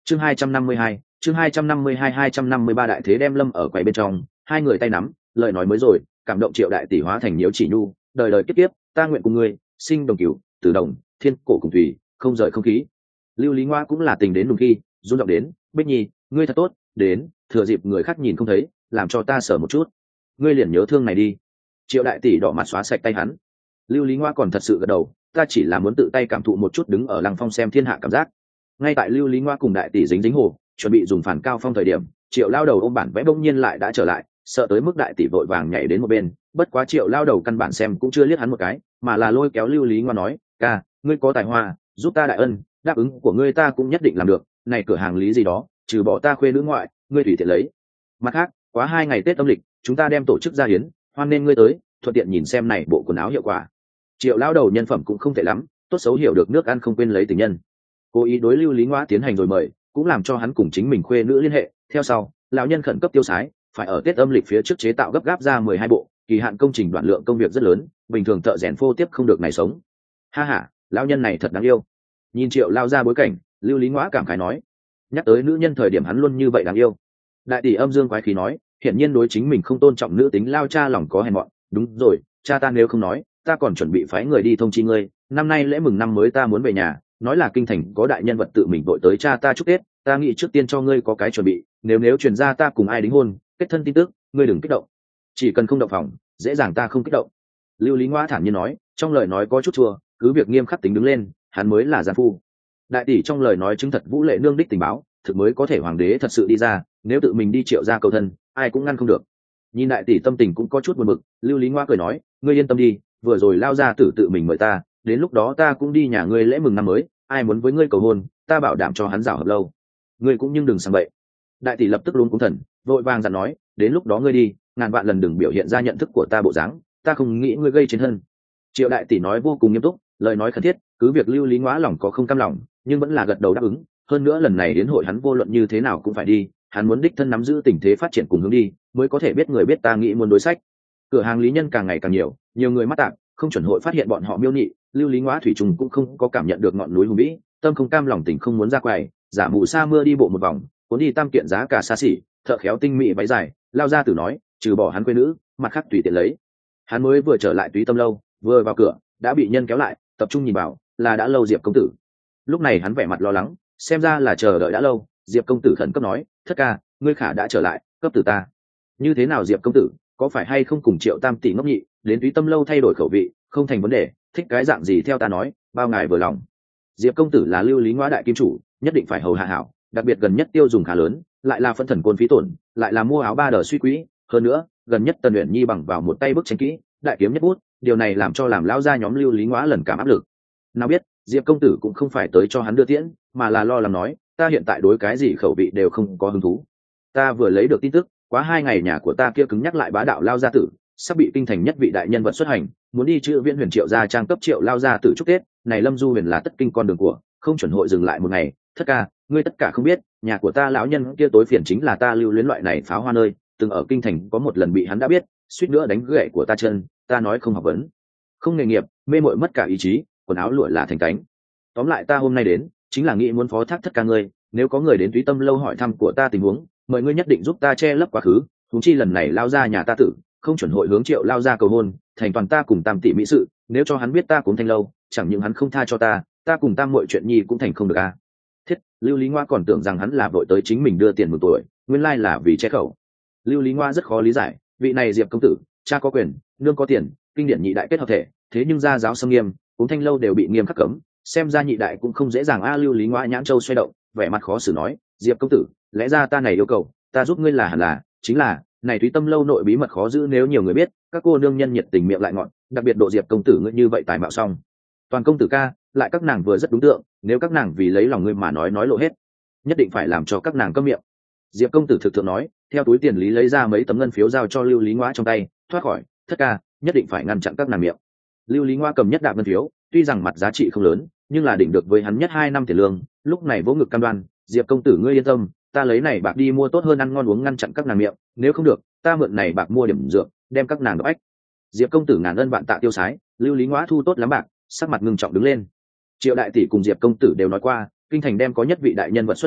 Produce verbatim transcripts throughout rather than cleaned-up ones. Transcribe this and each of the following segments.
chương hai trăm năm mươi hai, chương hai trăm năm mươi hai hai trăm năm mươi ba đại thế đem lâm ở quầy bên trong, hai người tay nắm, lời nói mới rồi, cảm động Triệu đại tỷ hóa thành nhiễu chỉ nhu, đời đời kiếp kiếp, ta nguyện cùng ngươi, sinh đồng cửu, tử đồng, thiên cổ cùng thủy, không rời không khí. Lưu Lý Ngoa cũng là tình đến nùng khi, run giọng đến, Bích Nhi, ngươi thật tốt, đến, thừa dịp người khác nhìn không thấy, làm cho ta sở một chút. Ngươi liền nhớ thương này đi. Triệu đại tỷ đỏ mặt xóa sạch tay hắn. Lưu Lý Ngoa còn thật sự gật đầu, ta chỉ là muốn tự tay cảm thụ một chút đứng ở Lăng Phong xem thiên hạ cảm giác. Ngay tại Lưu Lý Ngoa cùng đại tỷ dính dính hồ, chuẩn bị dùng phản cao phong thời điểm, Triệu lao đầu ôm bản vẽ bỗng nhiên lại đã trở lại, sợ tới mức đại tỷ vội vàng nhảy đến một bên, bất quá Triệu lao đầu căn bản xem cũng chưa liếc hắn một cái, mà là lôi kéo Lưu Lý Ngoa nói, ca, ngươi có tài hoa, giúp ta đại ân, đáp ứng của ngươi ta cũng nhất định làm được, này cửa hàng lý gì đó, trừ bỏ ta khuê nữ ngoại, ngươi tùy tiện lấy. Mặt khác, quá hai ngày Tết âm lịch, chúng ta đem tổ chức gia hiến, hoan nên ngươi tới, thuận tiện nhìn xem này bộ quần áo hiệu quả. Triệu lao đầu nhân phẩm cũng không tệ lắm, tốt xấu hiểu được nước ăn không quên lấy tình nhân. Cố ý đối Lưu Lý Ngoa tiến hành rồi mời, cũng làm cho hắn cùng chính mình khuê nữ liên hệ. Theo sau, lão nhân khẩn cấp tiêu sái, phải ở Tết âm lịch phía trước chế tạo gấp gáp ra mười hai bộ, kỳ hạn công trình đoạn lượng công việc rất lớn, bình thường thợ rèn phô tiếp không được này sống. Ha ha, lão nhân này thật đáng yêu. Nhìn Triệu lao ra bối cảnh, Lưu Lý Ngoa cảm khái nói, nhắc tới nữ nhân thời điểm hắn luôn như vậy đáng yêu. Đại tỷ âm dương quái khí nói, hiển nhiên đối chính mình không tôn trọng nữ tính lao cha lòng có hèn mọn. Đúng rồi, cha ta nếu không nói, ta còn chuẩn bị phái người đi thông chi ngươi, năm nay lễ mừng năm mới ta muốn về nhà, nói là kinh thành có đại nhân vật tự mình đội tới cha ta chúc Tết, ta nghĩ trước tiên cho ngươi có cái chuẩn bị, nếu nếu truyền ra ta cùng ai đính hôn, kết thân tin tức, ngươi đừng kích động, chỉ cần không động phòng, dễ dàng ta không kích động. Lưu Lý Ngoa thản nhiên nói, trong lời nói có chút chua, cứ việc nghiêm khắc tính đứng lên, hắn mới là giàn phu. Đại tỷ trong lời nói chứng thật Vũ Lệ nương đích tình báo, thực mới có thể hoàng đế thật sự đi ra, nếu tự mình đi Triệu ra cầu thân, ai cũng ngăn không được. Nhìn đại tỷ tâm tình cũng có chút buồn bực, Lưu Lý Ngoa cười nói, ngươi yên tâm đi, vừa rồi lao ra tử tự mình mời ta, đến lúc đó ta cũng đi nhà ngươi lễ mừng năm mới, ai muốn với ngươi cầu hôn, ta bảo đảm cho hắn rào hợp lâu. Ngươi cũng nhưng đừng sang bậy. Đại tỷ lập tức luống cuống thần, vội vàng dặn nói, đến lúc đó ngươi đi, ngàn vạn lần đừng biểu hiện ra nhận thức của ta bộ dáng, ta không nghĩ ngươi gây chiến thân. Triệu đại tỷ nói vô cùng nghiêm túc, lời nói khẩn thiết, cứ việc Lưu Lý Ngoa lòng có không cam lòng, nhưng vẫn là gật đầu đáp ứng. Hơn nữa lần này đến hội hắn vô luận như thế nào cũng phải đi, hắn muốn đích thân nắm giữ tình thế phát triển cùng hướng đi, mới có thể biết người biết ta nghĩ muốn đối sách. Cửa hàng lý nhân càng ngày càng nhiều, nhiều người mắt tạm, không chuẩn hội phát hiện bọn họ miêu nhị. Lưu Lý Ngoa thủy trùng cũng không có cảm nhận được ngọn núi hùng vĩ, tâm không cam lòng tình không muốn ra quầy, giả mù sa mưa đi bộ một vòng, cuốn đi tam kiện giá cả xa xỉ, thợ khéo tinh mỹ váy dài, lao ra tử nói, trừ bỏ hắn quê nữ, mặt khác tùy tiện lấy. Hắn mới vừa trở lại Túy Tâm lâu, vừa vào cửa đã bị nhân kéo lại, tập trung nhìn vào, là đã lâu Diệp công tử. Lúc này hắn vẻ mặt lo lắng, xem ra là chờ đợi đã lâu. Diệp công tử khẩn cấp nói, thất ca, ngươi khả đã trở lại, cấp tử ta. Như thế nào Diệp công tử, có phải hay không cùng Triệu tam tỷ ngốc nhị đến Túy Tâm lâu thay đổi khẩu vị, không thành vấn đề, thích cái dạng gì theo ta nói, bao ngài vừa lòng. Diệp công tử là Lưu Lý Ngoa đại kim chủ, nhất định phải hầu hạ hảo, đặc biệt gần nhất tiêu dùng khá lớn, lại là phân thần côn phí tổn, lại là mua áo ba đờ suy quỹ, hơn nữa gần nhất Tần Uyển Nhi bằng vào một tay bức tranh kỹ, đại kiếm nhất bút, điều này làm cho làm lão gia nhóm Lưu Lý Ngoa lần cảm áp lực. Nào biết Diệp công tử cũng không phải tới cho hắn đưa tiễn, mà là lo lắng nói, ta hiện tại đối cái gì khẩu vị đều không có hứng thú. Ta vừa lấy được tin tức, quá hai ngày nhà của ta kia cứng nhắc lại bá đạo lao gia tử, sắp bị kinh thành nhất vị đại nhân vật xuất hành, muốn đi chữ Viễn Huyền Triệu gia trang cấp Triệu lao gia tử chúc Tết, này Lâm Du Huyền là tất kinh con đường của, không chuẩn hội dừng lại một ngày. Thất ca, ngươi tất cả không biết, nhà của ta lão nhân kia tối phiền chính là ta lưu luyến loại này pháo hoa nơi, từng ở kinh thành có một lần bị hắn đã biết, suýt nữa đánh gãy của ta chân, ta nói không học vấn, không nghề nghiệp, mê mội mất cả ý chí, quần áo lụa là thành cánh. Tóm lại ta hôm nay đến, chính là nghĩ muốn phó thác thất ca ngươi, nếu có người đến Túy Tâm lâu hỏi thăm của ta tình huống, mời ngươi nhất định giúp ta che lấp quá khứ, huống chi lần này lao ra nhà ta tử, không chuẩn hội hướng Triệu lao ra cầu hôn, thành toàn ta cùng tam tỷ mỹ sự, nếu cho hắn biết ta cũng thanh lâu, chẳng những hắn không tha cho ta, ta cùng tam mọi chuyện nhi cũng thành không được a. À. Thiết, Lưu Lý Ngoa còn tưởng rằng hắn là vội tới chính mình đưa tiền mừng tuổi, nguyên lai là vì che khẩu. Lưu Lý Ngoa rất khó lý giải, vị này Diệp công tử, cha có quyền, nương có tiền, kinh điển nhị đại kết hợp thể, thế nhưng gia giáo xâm nghiêm, cũng thanh lâu đều bị nghiêm khắc cấm, xem ra nhị đại cũng không dễ dàng a. À, Lưu Lý Ngoa nhãn châu xoay động, vẻ mặt khó xử nói, Diệp công tử, lẽ ra ta này yêu cầu, ta giúp ngươi là hẳn là, chính là này Túy Tâm lâu nội bí mật khó giữ, nếu nhiều người biết, các cô nương nhân nhiệt tình miệng lại ngọn, đặc biệt độ Diệp công tử ngươi như vậy tài mạo xong, toàn công tử ca, lại các nàng vừa rất đúng tượng, nếu các nàng vì lấy lòng ngươi mà nói nói lộ hết, nhất định phải làm cho các nàng câm miệng. Diệp công tử thực thượng nói, theo túi tiền lý lấy ra mấy tấm ngân phiếu giao cho Lưu Lý Ngoa trong tay, thoát khỏi, thất ca, nhất định phải ngăn chặn các nàng miệng. Lưu Lý Ngoa cầm nhất đạp ngân phiếu, tuy rằng mặt giá trị không lớn, nhưng là đỉnh được với hắn nhất hai năm tiền lương, lúc này vỗ ngực cam đoan, Diệp công tử ngươi yên tâm, ta lấy này bạc đi mua tốt hơn ăn ngon uống ngăn chặn các nàng miệng, nếu không được, ta mượn này bạc mua điểm dược, đem các nàng độc ách. Diệp công tử ngàn ân vạn tạ tiêu sái, Lưu Lý Ngoa thu tốt lắm bạc, sắc mặt ngưng trọng đứng lên. Triệu đại tỷ cùng Diệp công tử đều nói qua, kinh thành đem có nhất vị đại nhân vật xuất hành,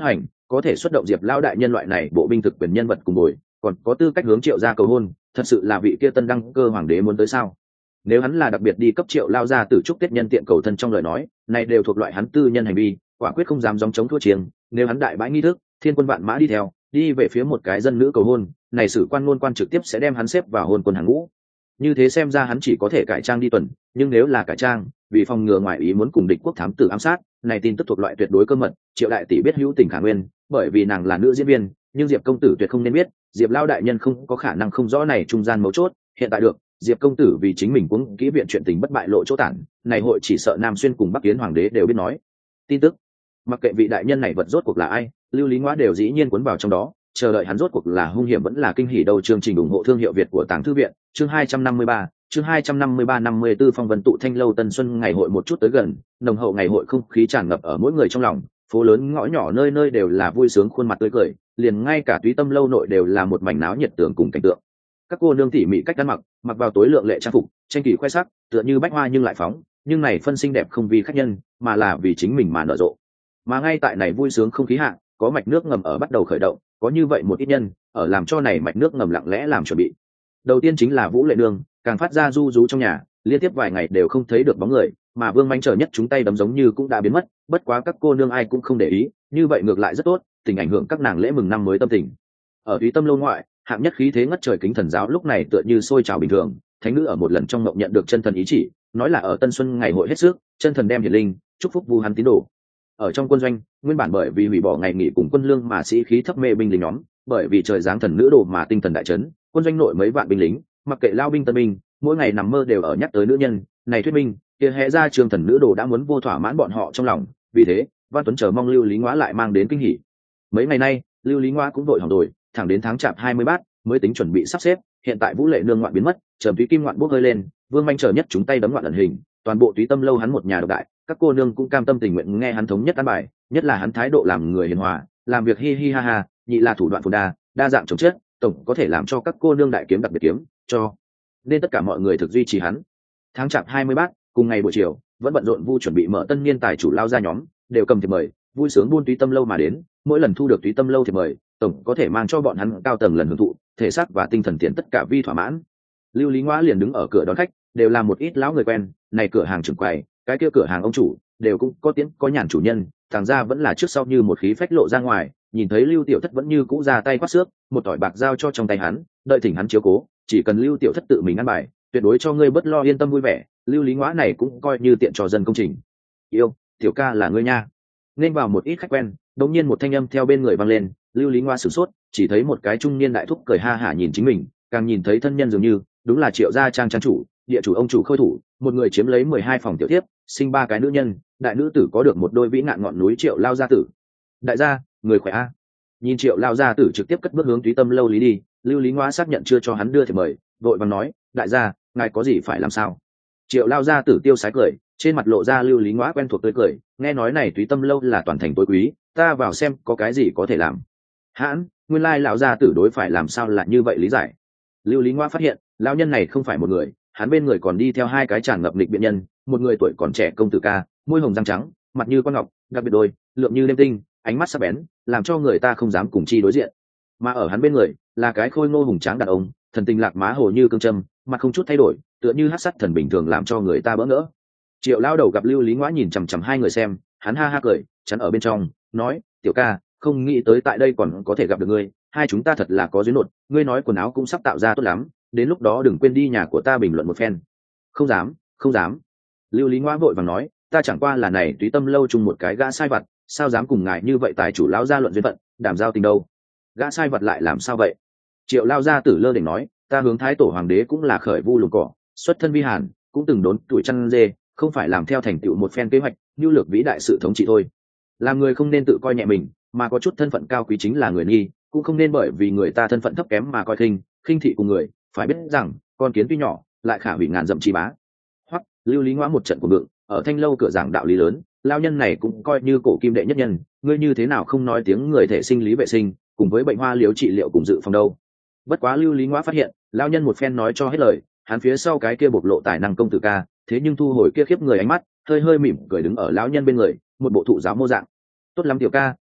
có thể xuất động Diệp lão đại nhân loại này bộ binh thực quyền nhân vật cùng bồi, còn có tư cách hướng Triệu gia cầu hôn, thật sự là vị kia tân đăng cơ hoàng đế muốn tới sao? Nếu hắn là đặc biệt đi cấp Triệu lao ra tử chúc tiết nhân tiện cầu thân trong lời nói, này đều thuộc loại hắn tư nhân hành vi, quả quyết không dám gióng chống thua chiêng. Nếu hắn đại bãi nghi thức, thiên quân vạn mã đi theo, đi về phía một cái dân nữ cầu hôn, này sử quan ngôn quan trực tiếp sẽ đem hắn xếp vào hôn quân hàng ngũ. Như thế xem ra hắn chỉ có thể cải trang đi tuần, nhưng nếu là cải trang, vì phòng ngừa ngoại ý muốn cùng địch quốc thám tử ám sát, này tin tức thuộc loại tuyệt đối cơ mật, Triệu đại tỷ biết hữu tình khả nguyên, bởi vì nàng là nữ diễn viên, nhưng Diệp công tử tuyệt không nên biết, Diệp lao đại nhân không có khả năng không rõ này trung gian mấu chốt. Hiện tại được, Diệp công tử vì chính mình cũng kỹ viện chuyện tình bất bại lộ chỗ tản, này hội chỉ sợ Nam Xuyên cùng Bắc Yến hoàng đế đều biết nói. Tin tức, mặc kệ vị đại nhân này vật rốt cuộc là ai, Lưu Lý Ngoa đều dĩ nhiên cuốn vào trong đó, chờ đợi hắn rốt cuộc là hung hiểm vẫn là kinh hỉ đâu. Chương trình ủng hộ thương hiệu Việt của Tàng Thư viện, chương hai trăm năm mươi ba, chương hai trăm năm mươi ba năm mươi tư phong vân tụ thanh lâu Tân Xuân ngày hội một chút tới gần, nồng hậu ngày hội không khí tràn ngập ở mỗi người trong lòng, phố lớn ngõ nhỏ nơi nơi đều là vui sướng khuôn mặt tươi cười, liền ngay cả Túy Tâm lâu nội đều là một mảnh náo nhiệt tường cùng cảnh tượng. Các cô nương tỉ mỉ cách ăn mặc, mặc vào tối lượng lệ trang phục, tranh kỳ khoe sắc, tựa như bách hoa nhưng lại phóng, nhưng này phân xinh đẹp không vì khách nhân, mà là vì chính mình mà nở rộ. Mà ngay tại này vui sướng không khí hạ, có mạch nước ngầm ở bắt đầu khởi động, có như vậy một ít nhân ở làm cho này mạch nước ngầm lặng lẽ làm chuẩn bị. Đầu tiên chính là Vũ Lệ Nương, càng phát ra du rú trong nhà, liên tiếp vài ngày đều không thấy được bóng người, mà Vương Manh chờ nhất chúng tay đấm giống như cũng đã biến mất, bất quá các cô nương ai cũng không để ý, như vậy ngược lại rất tốt, tình ảnh hưởng các nàng lễ mừng năm mới tâm tình. Ở Túy Tâm lâu ngoại, hạng nhất khí thế ngất trời Kính Thần giáo lúc này tựa như sôi trào bình thường, thánh nữ ở một lần trong mộng nhận được chân thần ý chỉ, nói là ở Tân Xuân ngày hội hết sức, chân thần đem hiển linh, chúc phúc vu hắn tín đồ. Ở trong quân doanh, nguyên bản bởi vì hủy bỏ ngày nghỉ cùng quân lương mà sĩ khí thấp mê binh lính nhóm, bởi vì trời giáng thần nữ đồ mà tinh thần đại chấn, quân doanh nội mấy vạn binh lính, mặc kệ lao binh tân binh, mỗi ngày nằm mơ đều ở nhắc tới nữ nhân, này thuyết minh, kia hé ra trường thần nữ đồ đã muốn vô thỏa mãn bọn họ trong lòng, vì thế, Văn Tuấn chờ mong Lưu Lý Ngoá lại mang đến kinh hỉ. Mấy ngày nay, Lưu Lý Ngoá cũng vội hỏng rồi, thẳng đến tháng chạp hai mươi bát mới tính chuẩn bị sắp xếp, hiện tại Vũ Lệ Nương ngoạn biến mất, Trầm Túy Kim ngoạn bốc hơi lên, Vương Manh chờ nhất chúng tay đấm ngoạn ẩn hình, toàn bộ Túy Tâm lâu hắn một nhà độc đại, các cô nương cũng cam tâm tình nguyện nghe hắn thống nhất ăn bài, nhất là hắn thái độ làm người hiền hòa, làm việc hi hi ha ha, nhị là thủ đoạn phồn đa, đa dạng chống chết, tổng có thể làm cho các cô nương đại kiếm đặc biệt kiếm, cho nên tất cả mọi người thực duy trì hắn. Tháng chạp hai mươi bát cùng ngày buổi chiều, vẫn bận rộn vu chuẩn bị mở tân niên tài chủ lao ra nhóm, đều cầm thiệp mời, vui sướng buôn Túy Tâm lâu mà đến, mỗi lần thu được Túy Tâm lâu thiệp mời, tổng có thể mang cho bọn hắn cao tầng lần hưởng thụ, thể xác và tinh thần tiền tất cả vi thỏa mãn. Lưu Lý Ngoã liền đứng ở cửa đón khách, đều là một ít lão người quen, này cửa hàng trưởng quầy, cái kia cửa hàng ông chủ, đều cũng có tiếng có nhàn chủ nhân, thằng ra vẫn là trước sau như một khí phách lộ ra ngoài, nhìn thấy Lưu Tiểu Thất vẫn như cũ ra tay quát xước, một tỏi bạc giao cho trong tay hắn, đợi thỉnh hắn chiếu cố, chỉ cần Lưu Tiểu Thất tự mình ăn bài, tuyệt đối cho ngươi bất lo yên tâm vui vẻ. Lưu Lý Ngoã này cũng coi như tiện cho dân công trình. Yêu, tiểu ca là ngươi nha. Nên vào một ít khách quen, đột nhiên một thanh âm theo bên người vang lên, Lưu Lý Ngoã sửng sốt, chỉ thấy một cái trung niên đại thúc cười ha hả nhìn chính mình, càng nhìn thấy thân nhân dường như đúng là Triệu gia trang trang chủ, địa chủ ông chủ Khôi Thủ, một người chiếm lấy mười hai phòng tiểu thiếp, sinh ba cái nữ nhân, đại nữ tử có được một đôi vĩ nạn ngọn núi Triệu lao gia tử. Đại gia, người khỏe a. Nhìn Triệu lao gia tử trực tiếp cất bước hướng Túy Tâm lâu lý đi, Lưu Lý Ngoã xác nhận chưa cho hắn đưa thì mời, vội vàng nói, đại gia, ngài có gì phải làm sao? Triệu lao gia tử tiêu sái cười, trên mặt lộ ra Lưu Lý Ngoã quen thuộc tươi cười, nghe nói này Túy Tâm lâu là toàn thành tối quý, ta vào xem có cái gì có thể làm. Hãn, nguyên lai lão gia tử đối phải làm sao là như vậy lý giải. Lưu Lý Ngoã phát hiện, lão nhân này không phải một người, hắn bên người còn đi theo hai cái tràn ngập lịch biện nhân, một người tuổi còn trẻ công tử ca, môi hồng răng trắng, mặt như con ngọc, đặc biệt đôi, lượng như đêm tinh, ánh mắt sắc bén, làm cho người ta không dám cùng chi đối diện. Mà ở hắn bên người là cái khôi ngô hùng tráng đàn ông, thần tình lạc má hồ như cương châm, mặt không chút thay đổi, tựa như hắc sắt thần bình thường làm cho người ta bỡ ngỡ. Triệu lao đầu gặp Lưu Lý Ngoã nhìn chằm chằm hai người xem, hắn ha ha cười, chắn ở bên trong, nói, tiểu ca, không nghĩ tới tại đây còn có thể gặp được ngươi, hai chúng ta thật là có duyên nột, ngươi nói quần áo cũng sắp tạo ra tốt lắm, đến lúc đó đừng quên đi nhà của ta bình luận một phen. Không dám, không dám. Lưu Lý Ngoã vội vàng nói, ta chẳng qua là này Túy Tâm lâu chung một cái gã sai vặt, sao dám cùng ngài như vậy tài chủ lão gia luận duyên phận, đảm giao tình đâu. Gã sai vặt lại làm sao vậy? Triệu lao gia tử lơ đỉnh nói, ta hướng thái tổ hoàng đế cũng là khởi vu lùm cỏ, xuất thân vi hàn, cũng từng đốn tuổi chăn dê, không phải làm theo thành tựu một phen kế hoạch, nhu lược vĩ đại sự thống trị thôi. Làm người không nên tự coi nhẹ mình, mà có chút thân phận cao quý chính là người nghi, cũng không nên bởi vì người ta thân phận thấp kém mà coi khinh, khinh thị cùng người, phải biết rằng, con kiến tuy nhỏ, lại khả hủy ngàn dặm chi bá. Hoặc, Lưu Lý Ngoã một trận của ngượng, ở thanh lâu cửa giảng đạo lý lớn, lao nhân này cũng coi như cổ kim đệ nhất nhân, ngươi như thế nào không nói tiếng người thể sinh lý vệ sinh, cùng với bệnh hoa liếu trị liệu cùng dự phòng đâu. Bất quá Lưu Lý Ngoã phát hiện, lao nhân một phen nói cho hết lời, hắn phía sau cái kia bộc lộ tài năng công tử ca, thế nhưng thu hồi kia khiếp người ánh mắt, hơi hơi mỉm cười đứng ở lão nhân bên người, một bộ thụ giáo mô dạng. Tốt lắm tiểu ca,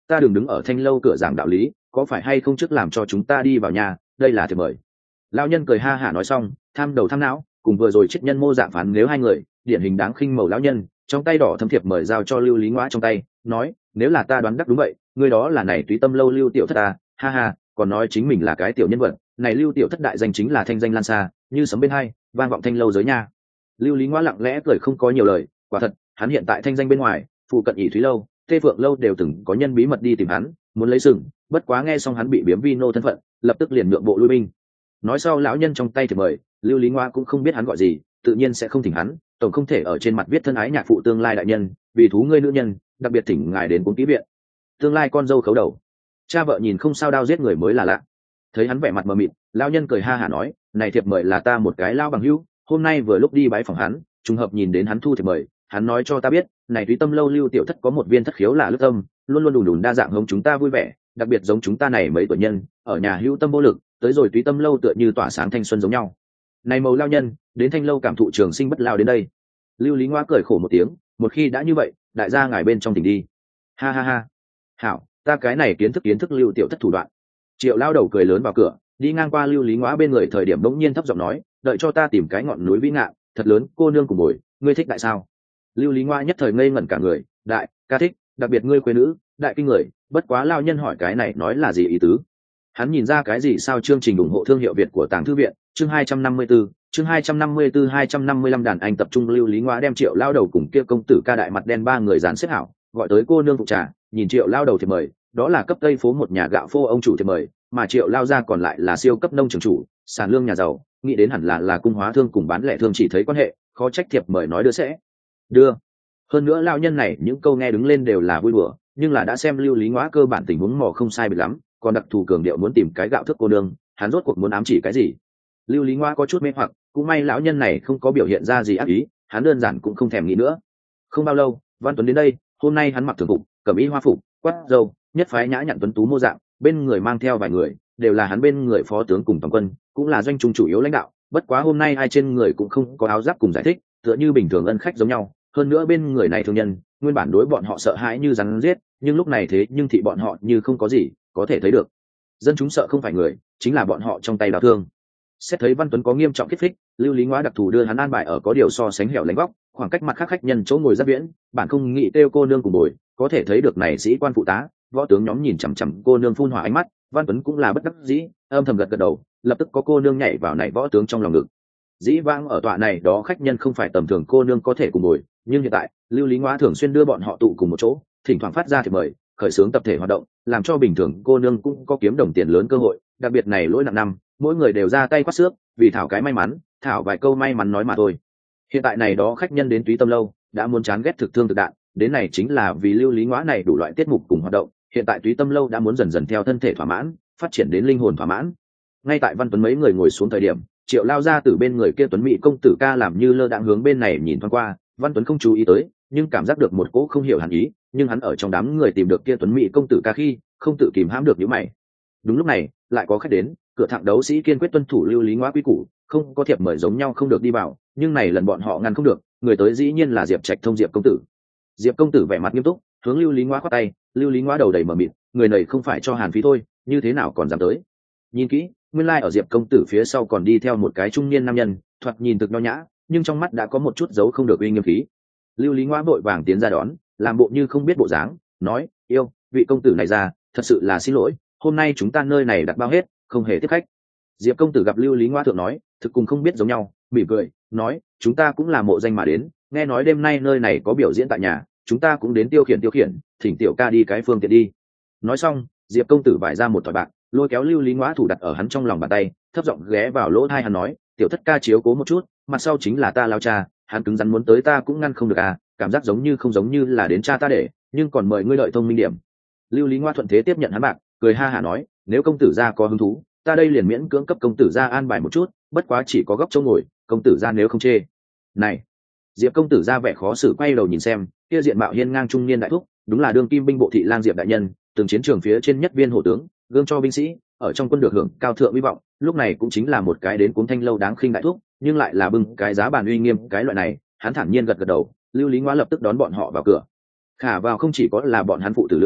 ta đừng đứng ở thanh lâu cửa giảng đạo lý, có phải hay không trước làm cho chúng ta đi vào nhà, đây là thiệp mời. Lão nhân cười ha hả nói xong, tham đầu tham não, cùng vừa rồi chết nhân mô dạng phán nếu hai người, điển hình đáng khinh màu lão nhân, trong tay đỏ thâm thiệp mời giao cho Lưu Lý Ngoã trong tay, nói, nếu là ta đoán đắc đúng vậy, người đó là này Túy Tâm lâu Lưu tiểu thất ta, ha ha, còn nói chính mình là cái tiểu nhân vật, này Lưu tiểu thất đại danh chính là thanh danh lan xa, như sấm bên hai, vang vọng thanh lâu giới nha. Lưu Lý Ngoã lặng lẽ cười không có nhiều lời, quả thật, hắn hiện tại thanh danh bên ngoài, phụ cận ỷ Thúy lâu, Tê Phượng lâu đều từng có nhân bí mật đi tìm hắn, muốn lấy sừng, bất quá nghe xong hắn bị biếm vi nô thân phận, lập tức liền nhượng bộ lui binh. Nói sau lão nhân trong tay thì mời, Lưu Lý Ngoã cũng không biết hắn gọi gì, tự nhiên sẽ không thỉnh hắn, tổng không thể ở trên mặt viết thân ái nhạc phụ tương lai đại nhân, vì thú ngươi nữ nhân, đặc biệt thỉnh ngài đến cuốn ký viện. Tương lai con dâu khấu đầu. Cha vợ nhìn không sao đao giết người mới là lạ. Thấy hắn vẻ mặt mờ mịt, lão nhân cười ha hả nói, này thiệp mời là ta một cái lao bằng hữu, hôm nay vừa lúc đi bái phòng hắn, trùng hợp nhìn đến hắn thu thiệp mời, hắn nói cho ta biết, này Túy Tâm lâu Lưu tiểu thất có một viên thất khiếu là lướt tâm, luôn luôn đùn đùn đa dạng hống chúng ta vui vẻ, đặc biệt giống chúng ta này mấy tuổi nhân, ở nhà hữu tâm vô lực, tới rồi Túy Tâm lâu tựa như tỏa sáng thanh xuân giống nhau. Này mầu lao nhân, đến thanh lâu cảm thụ trường sinh bất lao đến đây. Lưu Lý Ngoã cười khổ một tiếng, một khi đã như vậy, đại gia ngài bên trong tỉnh đi. Ha ha ha. Hảo, ta cái này kiến thức kiến thức Lưu tiểu thất thủ đoạn. Triệu lao đầu cười lớn vào cửa, đi ngang qua Lưu Lý Ngoã bên người thời điểm bỗng nhiên thấp giọng nói, đợi cho ta tìm cái ngọn núi vĩ ngạn, thật lớn, cô nương cùng ngồi, ngươi thích đại sao? Lưu Lý Ngoã nhất thời ngây ngẩn cả người, đại, ca thích, đặc biệt ngươi quê nữ, đại kinh người, bất quá lao nhân hỏi cái này nói là gì ý tứ? Hắn nhìn ra cái gì sao chương trình ủng hộ thương hiệu Việt của Tàng Thư viện, chương hai trăm năm mươi tư, chương hai trăm năm mươi tư hai trăm năm mươi lăm đàn anh tập trung Lưu Lý Ngoã đem Triệu lao đầu cùng kia công tử ca đại mặt đen ba người dàn xếp hảo, gọi tới cô nương phụ trà, nhìn Triệu lao đầu thì mời, đó là cấp tây phố một nhà gạo phô ông chủ thì mời, mà Triệu lao ra còn lại là siêu cấp nông trường chủ, sản lương nhà giàu, nghĩ đến hẳn là là cung hóa thương cùng bán lẻ thương chỉ thấy quan hệ, khó trách thiệp mời nói đưa sẽ đưa. Hơn nữa lao nhân này những câu nghe đứng lên đều là vui đùa, nhưng là đã xem Lưu Lý Ngoã cơ bản tình huống mò không sai biệt lắm, còn đặc thù cường điệu muốn tìm cái gạo thức cô nương, hắn rốt cuộc muốn ám chỉ cái gì? Lưu Lý Ngoã có chút mê hoặc, cũng may lão nhân này không có biểu hiện ra gì ác ý, hắn đơn giản cũng không thèm nghĩ nữa. Không bao lâu, Văn Tuấn đến đây, hôm nay hắn mặc thường phục, cẩm y hoa phục, quát râu, nhất phái nhã nhặn tuấn tú mô dạng, bên người mang theo vài người, đều là hắn bên người phó tướng cùng toàn quân, cũng là doanh trung chủ yếu lãnh đạo, bất quá hôm nay hai trên người cũng không có áo giáp cùng giải thích, tựa như bình thường ân khách giống nhau, hơn nữa bên người này thương nhân, nguyên bản đối bọn họ sợ hãi như rắn giết, nhưng lúc này thế nhưng thị bọn họ như không có gì, có thể thấy được. Dân chúng sợ không phải người, chính là bọn họ trong tay đào thương. Xét thấy Văn Tuấn có nghiêm trọng kích thích, Lưu Lý Ngoã đặc thù đưa hắn an bài ở có điều so sánh hẻo lánh góc, khoảng cách mặt khác khách nhân chỗ ngồi rất viễn, bản không nghĩ kêu cô nương cùng bồi, có thể thấy được này sĩ quan phụ tá, võ tướng nhóm nhìn chằm chằm cô nương phun hỏa ánh mắt, Văn Tuấn cũng là bất đắc dĩ, âm thầm gật gật đầu, lập tức có cô nương nhảy vào này võ tướng trong lòng ngực. Dĩ vãng ở tọa này đó khách nhân không phải tầm thường cô nương có thể cùng ngồi, nhưng hiện tại Lưu Lý Ngoã thường xuyên đưa bọn họ tụ cùng một chỗ, thỉnh thoảng phát ra thiệp mời, khởi xướng tập thể hoạt động, làm cho bình thường cô nương cũng có kiếm đồng tiền lớn cơ hội, đặc biệt này lỗi nặng năm, mỗi người đều ra tay quát xước, vì thảo cái may mắn, thảo vài câu may mắn nói mà thôi. Hiện tại này đó khách nhân đến Túy Tâm lâu, đã muốn chán ghét thực thương thực đạn, đến này chính là vì Lưu Lý Ngoã này đủ loại tiết mục cùng hoạt động, hiện tại Túy Tâm lâu đã muốn dần dần theo thân thể thỏa mãn, phát triển đến linh hồn thỏa mãn. Ngay tại Văn Tuấn mấy người ngồi xuống thời điểm, Triệu lao ra từ bên người kia Tuấn Mỹ công tử ca làm như lơ đãng hướng bên này nhìn thoáng qua, Văn Tuấn không chú ý tới, nhưng cảm giác được một cỗ không hiểu hẳn ý, nhưng hắn ở trong đám người tìm được kia Tuấn Mỹ công tử ca khi, không tự kìm hãm được nhíu mày. Đúng lúc này, lại có khách đến, cửa thạng đấu sĩ kiên quyết tuân thủ Lưu Lý Ngoã quy củ, không có thiệp mời giống nhau không được đi vào, nhưng này lần bọn họ ngăn không được, người tới dĩ nhiên là Diệp Trạch thông Diệp công tử. Diệp công tử vẻ mặt nghiêm túc, hướng Lưu Lý Ngoã khoát tay, Lưu Lý Ngoã đầu đầy mờ mịt, người này không phải cho Hàn Phí thôi, như thế nào còn dám tới? Nhìn kỹ, nguyên lai like ở Diệp công tử phía sau còn đi theo một cái trung niên nam nhân, thoạt nhìn thực nho nhã, nhưng trong mắt đã có một chút dấu không được uy nghiêm khí. Lưu Lý Ngoã vội vàng tiến ra đón, làm bộ như không biết bộ dáng, nói: "Yêu, vị công tử này ra, thật sự là xin lỗi, hôm nay chúng ta nơi này đặt bao hết, không hề tiếp khách." Diệp công tử gặp Lưu Lý Ngoã thượng nói, thực cùng không biết giống nhau, mỉm cười, nói: "Chúng ta cũng là mộ danh mà đến, nghe nói đêm nay nơi này có biểu diễn tại nhà, chúng ta cũng đến tiêu khiển tiêu khiển, thỉnh tiểu ca đi cái phương tiện đi." Nói xong, Diệp công tử vải ra một thỏi bạc, lôi kéo Lưu Lý Ngoã thủ đặt ở hắn trong lòng bàn tay, thấp giọng ghé vào lỗ tai hắn nói: "Tiểu thất ca chiếu cố một chút, mặt sau chính là ta lao cha, hắn cứng rắn muốn tới ta cũng ngăn không được à, cảm giác giống như không giống như là đến cha ta để, nhưng còn mời ngươi lợi thông minh điểm." Lưu Lý Ngoã thuận thế tiếp nhận hắn bạc, cười ha hả nói: "Nếu công tử gia có hứng thú, ta đây liền miễn cưỡng cấp công tử gia an bài một chút, bất quá chỉ có góc chỗ ngồi, công tử gia nếu không chê." Này, Diệp công tử gia vẻ khó xử quay đầu nhìn xem, kia diện mạo hiên ngang trung niên đại thúc, đúng là đương kim binh bộ thị lang Diệp đại nhân, từng chiến trường phía trên nhất viên hổ tướng, gương cho binh sĩ, ở trong quân được hưởng cao thượng uy vọng, lúc này cũng chính là một cái đến cuốn thanh lâu đáng khinh đại thúc, nhưng lại là bưng cái giá bàn uy nghiêm cái loại này, hắn thản nhiên gật gật đầu, Lưu Lý Ngoã lập tức đón bọn họ vào cửa. Khả vào không chỉ có là bọn hắn phụ tử lưỡng,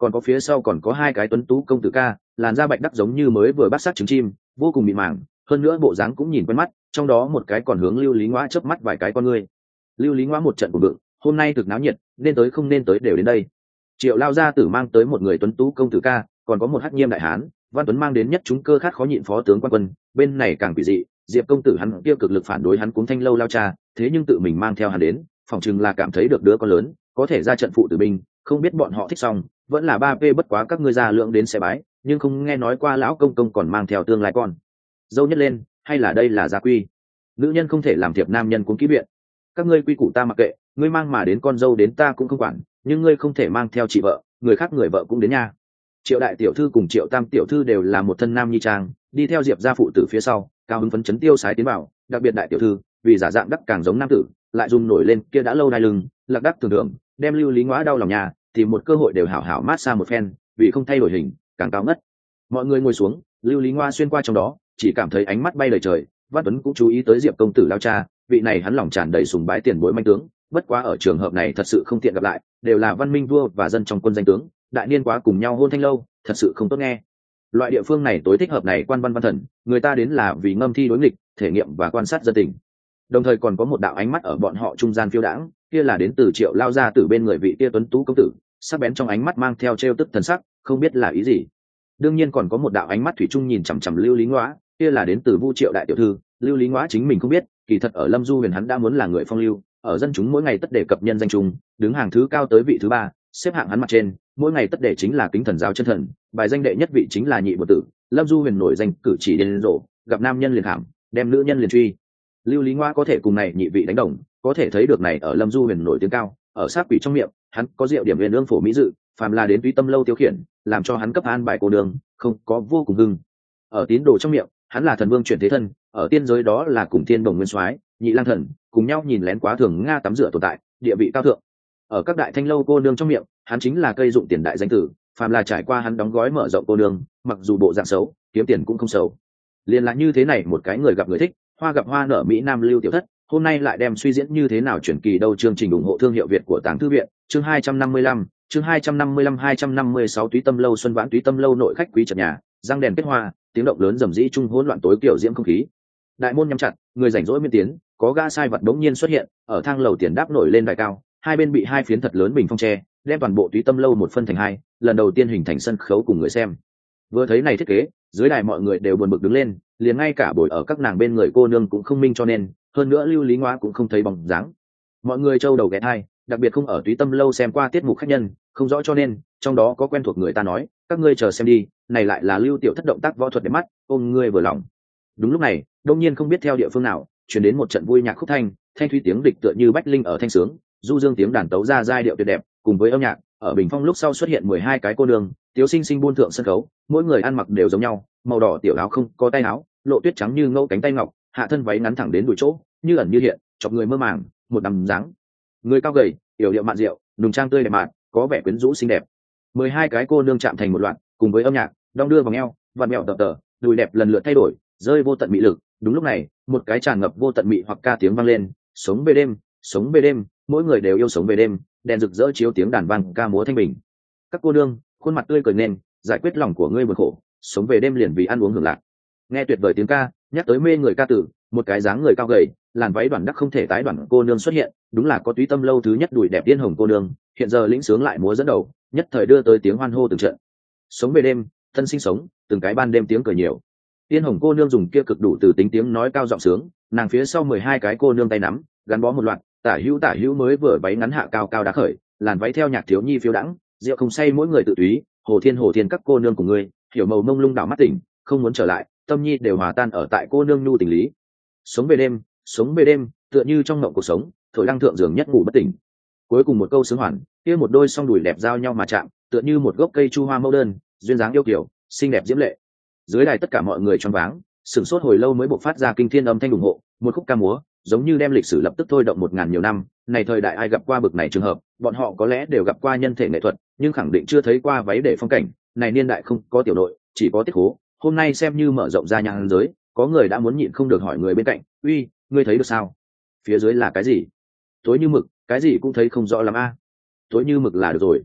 còn có phía sau còn có hai cái tuấn tú công tử ca, làn da bạch đắc giống như mới vừa bắt sát trứng chim, vô cùng mịn màng, hơn nữa bộ dáng cũng nhìn quen mắt, trong đó một cái còn hướng Lưu Lý Ngoã chớp mắt vài cái con ngươi. Lưu Lý Ngoã một trận của vượng, hôm nay thực náo nhiệt, nên tới không nên tới đều đến đây. Triệu lao gia tử mang tới một người tuấn tú công tử ca, còn có một hắc nhiêm đại hán, Văn Tuấn mang đến nhất chúng cơ khát khó nhịn phó tướng quan quân, bên này càng quỷ dị, Diệp công tử hắn kia cực lực phản đối hắn cũng thanh lâu lao cha, thế nhưng tự mình mang theo hắn đến, phòng chừng là cảm thấy được đứa con lớn, có thể ra trận phụ tử binh, không biết bọn họ thích xong, vẫn là ba p bất quá các ngươi già lượng đến xe bái, nhưng không nghe nói qua lão công công còn mang theo tương lai con. Dâu nhất lên, hay là đây là gia quy? Nữ nhân không thể làm thiệp nam nhân cũng kỹ biện. Các ngươi quy củ ta mặc kệ, ngươi mang mà đến con dâu đến ta cũng không quản, nhưng ngươi không thể mang theo chị vợ, người khác người vợ cũng đến nha. Triệu đại tiểu thư cùng Triệu tam tiểu thư đều là một thân nam nhi trang, đi theo Diệp gia phụ tử phía sau, cao hứng phấn chấn tiêu sái tiến vào, đặc biệt đại tiểu thư vì giả dạng đắc càng giống nam tử, lại dùng nổi lên kia đã lâu đai lưng, lạc đắc thường thường, đem Lưu Lý Ngoã đau lòng nhà, tìm một cơ hội đều hảo hảo mát xa một phen, vì không thay đổi hình, càng cao ngất. Mọi người ngồi xuống, Lưu Lý Ngoã xuyên qua trong đó, chỉ cảm thấy ánh mắt bay lời trời. Văn Tuấn cũng chú ý tới Diệp công tử lao cha, vị này hắn lòng tràn đầy sùng bái tiền bối manh tướng, bất quá ở trường hợp này thật sự không tiện gặp lại, đều là văn minh vua và dân trong quân danh tướng, đại niên quá cùng nhau hôn thanh lâu, thật sự không tốt nghe. Loại địa phương này tối thích hợp này quan văn văn thần, người ta đến là vì ngâm thi đối nghịch, thể nghiệm và quan sát dân tình. Đồng thời còn có một đạo ánh mắt ở bọn họ trung gian phiêu đãng, kia là đến từ Triệu lao ra từ bên người vị kia tuấn tú công tử, sắc bén trong ánh mắt mang theo trêu tức thần sắc, không biết là ý gì. Đương nhiên còn có một đạo ánh mắt thủy chung nhìn chằm chằm Lưu Lý Ngoã, kia là đến từ Vu Triệu đại tiểu thư. Lưu Lý Ngoã chính mình không biết, kỳ thật ở Lâm Du Huyền hắn đã muốn là người phong lưu, ở dân chúng mỗi ngày tất để cập nhân danh trung, đứng hàng thứ cao tới vị thứ ba, xếp hạng hắn mặt trên, mỗi ngày tất để chính là kính thần giáo chân thần, bài danh đệ nhất vị chính là nhị bột tử. Lâm Du Huyền nổi danh cử chỉ điên rồ, gặp nam nhân liền hàm, đem nữ nhân liền truy. Lưu Lý Ngoã có thể cùng này nhị vị đánh đồng, có thể thấy được này ở Lâm Du Huyền nổi tiếng cao, ở sát quỷ trong miệng, hắn có rượu điểm huyền ương phổ mỹ dự, phàm là đến Túy Tâm lâu tiêu khiển, làm cho hắn cấp an bài cô đường, không có vô cùng hưng. Ở tín đồ trong miệng, hắn là thần vương chuyển thế thân, ở tiên giới đó là cùng thiên đồng nguyên soái, nhị lang thần, cùng nhau nhìn lén quá thường nga tắm rửa tồn tại, địa vị cao thượng. Ở các đại thanh lâu cô nương trong miệng, hắn chính là cây dụng tiền đại danh tử, phàm là trải qua hắn đóng gói mở rộng cô nương, mặc dù bộ dạng xấu, kiếm tiền cũng không xấu. Liên là như thế này một cái người gặp người thích, hoa gặp hoa nở mỹ nam Lưu tiểu thất, hôm nay lại đem suy diễn như thế nào chuyển kỳ đâu. Chương trình ủng hộ thương hiệu Việt của Tàng Thư viện, chương hai trăm năm mươi lăm, chương hai trăm năm mươi lăm hai trăm năm mươi sáu Túy Tâm lâu xuân vãn Túy Tâm lâu nội khách quý trật nhà, răng đèn kết hoa, tiếng động lớn rầm rĩ trung hỗn loạn tối kiểu diễm không khí. Đại môn nhắm chặt, người rảnh rỗi miên tiến, có gã sai vật đống nhiên xuất hiện, ở thang lầu tiền đáp nổi lên đài cao, hai bên bị hai phiến thật lớn bình phong tre, đem toàn bộ Túy Tâm lâu một phân thành hai, lần đầu tiên hình thành sân khấu cùng người xem. Vừa thấy này thiết kế, dưới đài mọi người đều buồn bực đứng lên, liền ngay cả bồi ở các nàng bên người cô nương cũng không minh cho nên, hơn nữa Lưu Lý Ngoã cũng không thấy bóng dáng. Mọi người trâu đầu ghé thai, đặc biệt không ở Túy Tâm lâu xem qua tiết mục khách nhân, không rõ cho nên, trong đó có quen thuộc người ta nói, các ngươi chờ xem đi, này lại là Lưu tiểu thất động tác võ thuật đẹp mắt, ôm ngươi vừa lòng. Đúng lúc này, đông nhiên không biết theo địa phương nào, truyền đến một trận vui nhạc khúc thanh, thanh thúy tiếng địch tựa như bách linh ở thanh sướng, du dương tiếng đàn tấu ra giai điệu tuyệt đẹp, cùng với âm nhạc, ở bình phong lúc sau xuất hiện mười hai cái cô nương, tiếu sinh sinh buôn thượng sân khấu, mỗi người ăn mặc đều giống nhau, màu đỏ tiểu áo không có tay áo, lộ tuyết trắng như ngẫu cánh tay ngọc, hạ thân váy ngắn thẳng đến đùi chỗ, như ẩn như hiện, chọc người mơ màng, một đầm dáng. Người cao gầy, yểu điệu mạn diệu, nùng trang tươi đẹp mạn, có vẻ quyến rũ xinh đẹp. mười hai cái cô nương chạm thành một loạt, cùng với âm nhạc, đong đưa vào eo, vặn mèo tập tờ, đùi đẹp lần lượt thay đổi, rơi vô tận mị lực. Đúng lúc này, một cái tràn ngập vô tận mị hoặc ca tiếng vang lên, sống về đêm, sống về đêm, mỗi người đều yêu sống về đêm, đèn rực rỡ chiếu tiếng đàn vang ca múa thanh bình. Các cô nương, khuôn mặt tươi cười nên, giải quyết lòng của ngươi buồn khổ, sống về đêm liền vì ăn uống hưởng lạc. Nghe tuyệt vời tiếng ca, nhắc tới mê người ca tử, một cái dáng người cao gầy, làn váy đoàn đắc không thể tái đoàn cô nương xuất hiện, đúng là có Túy Tâm lâu thứ nhất đùi đẹp tiên hồng cô nương, hiện giờ lĩnh sướng lại múa dẫn đầu, nhất thời đưa tới tiếng hoan hô từng trận. Sống về đêm, thân sinh sống, từng cái ban đêm tiếng cười nhiều. Tiên hồng cô nương dùng kia cực đủ từ tính tiếng nói cao giọng sướng, nàng phía sau mười hai cái cô nương tay nắm, gắn bó một loạt, tả hữu tả hữu mới vừa váy ngắn hạ cao cao đá khởi, làn váy theo nhạc thiếu nhi phiêu đãng, rượu không say mỗi người tự túy, hồ thiên hồ thiên các cô nương của ngươi, hiểu màu mông lung đảo mắt tỉnh, không muốn trở lại, tâm nhi đều hòa tan ở tại cô nương nhu tình lý. Sống về đêm, sống về đêm, tựa như trong mộng cuộc sống, thổi lăng thượng giường nhất ngủ bất tỉnh. Cuối cùng một câu sướng hoàn, kia một đôi song đùi đẹp giao nhau mà chạm, tựa như một gốc cây chu hoa mẫu đơn, duyên dáng yêu kiều, xinh đẹp diễm lệ. Dưới đài tất cả mọi người choáng váng, sửng sốt hồi lâu mới bộc phát ra kinh thiên âm thanh ủng hộ, một khúc ca múa, giống như đem lịch sử lập tức thôi động một ngàn nhiều năm. Này thời đại ai gặp qua bực này trường hợp, bọn họ có lẽ đều gặp qua nhân thể nghệ thuật, nhưng khẳng định chưa thấy qua váy để phong cảnh. Này niên đại không có tiểu đội, chỉ có tiết khố. Hôm nay xem như mở rộng ra nhang giới, có người đã muốn nhịn không được hỏi người bên cạnh, uy, ngươi thấy được sao? Phía dưới là cái gì? Tối như mực, cái gì cũng thấy không rõ lắm a. Tối như mực là được rồi.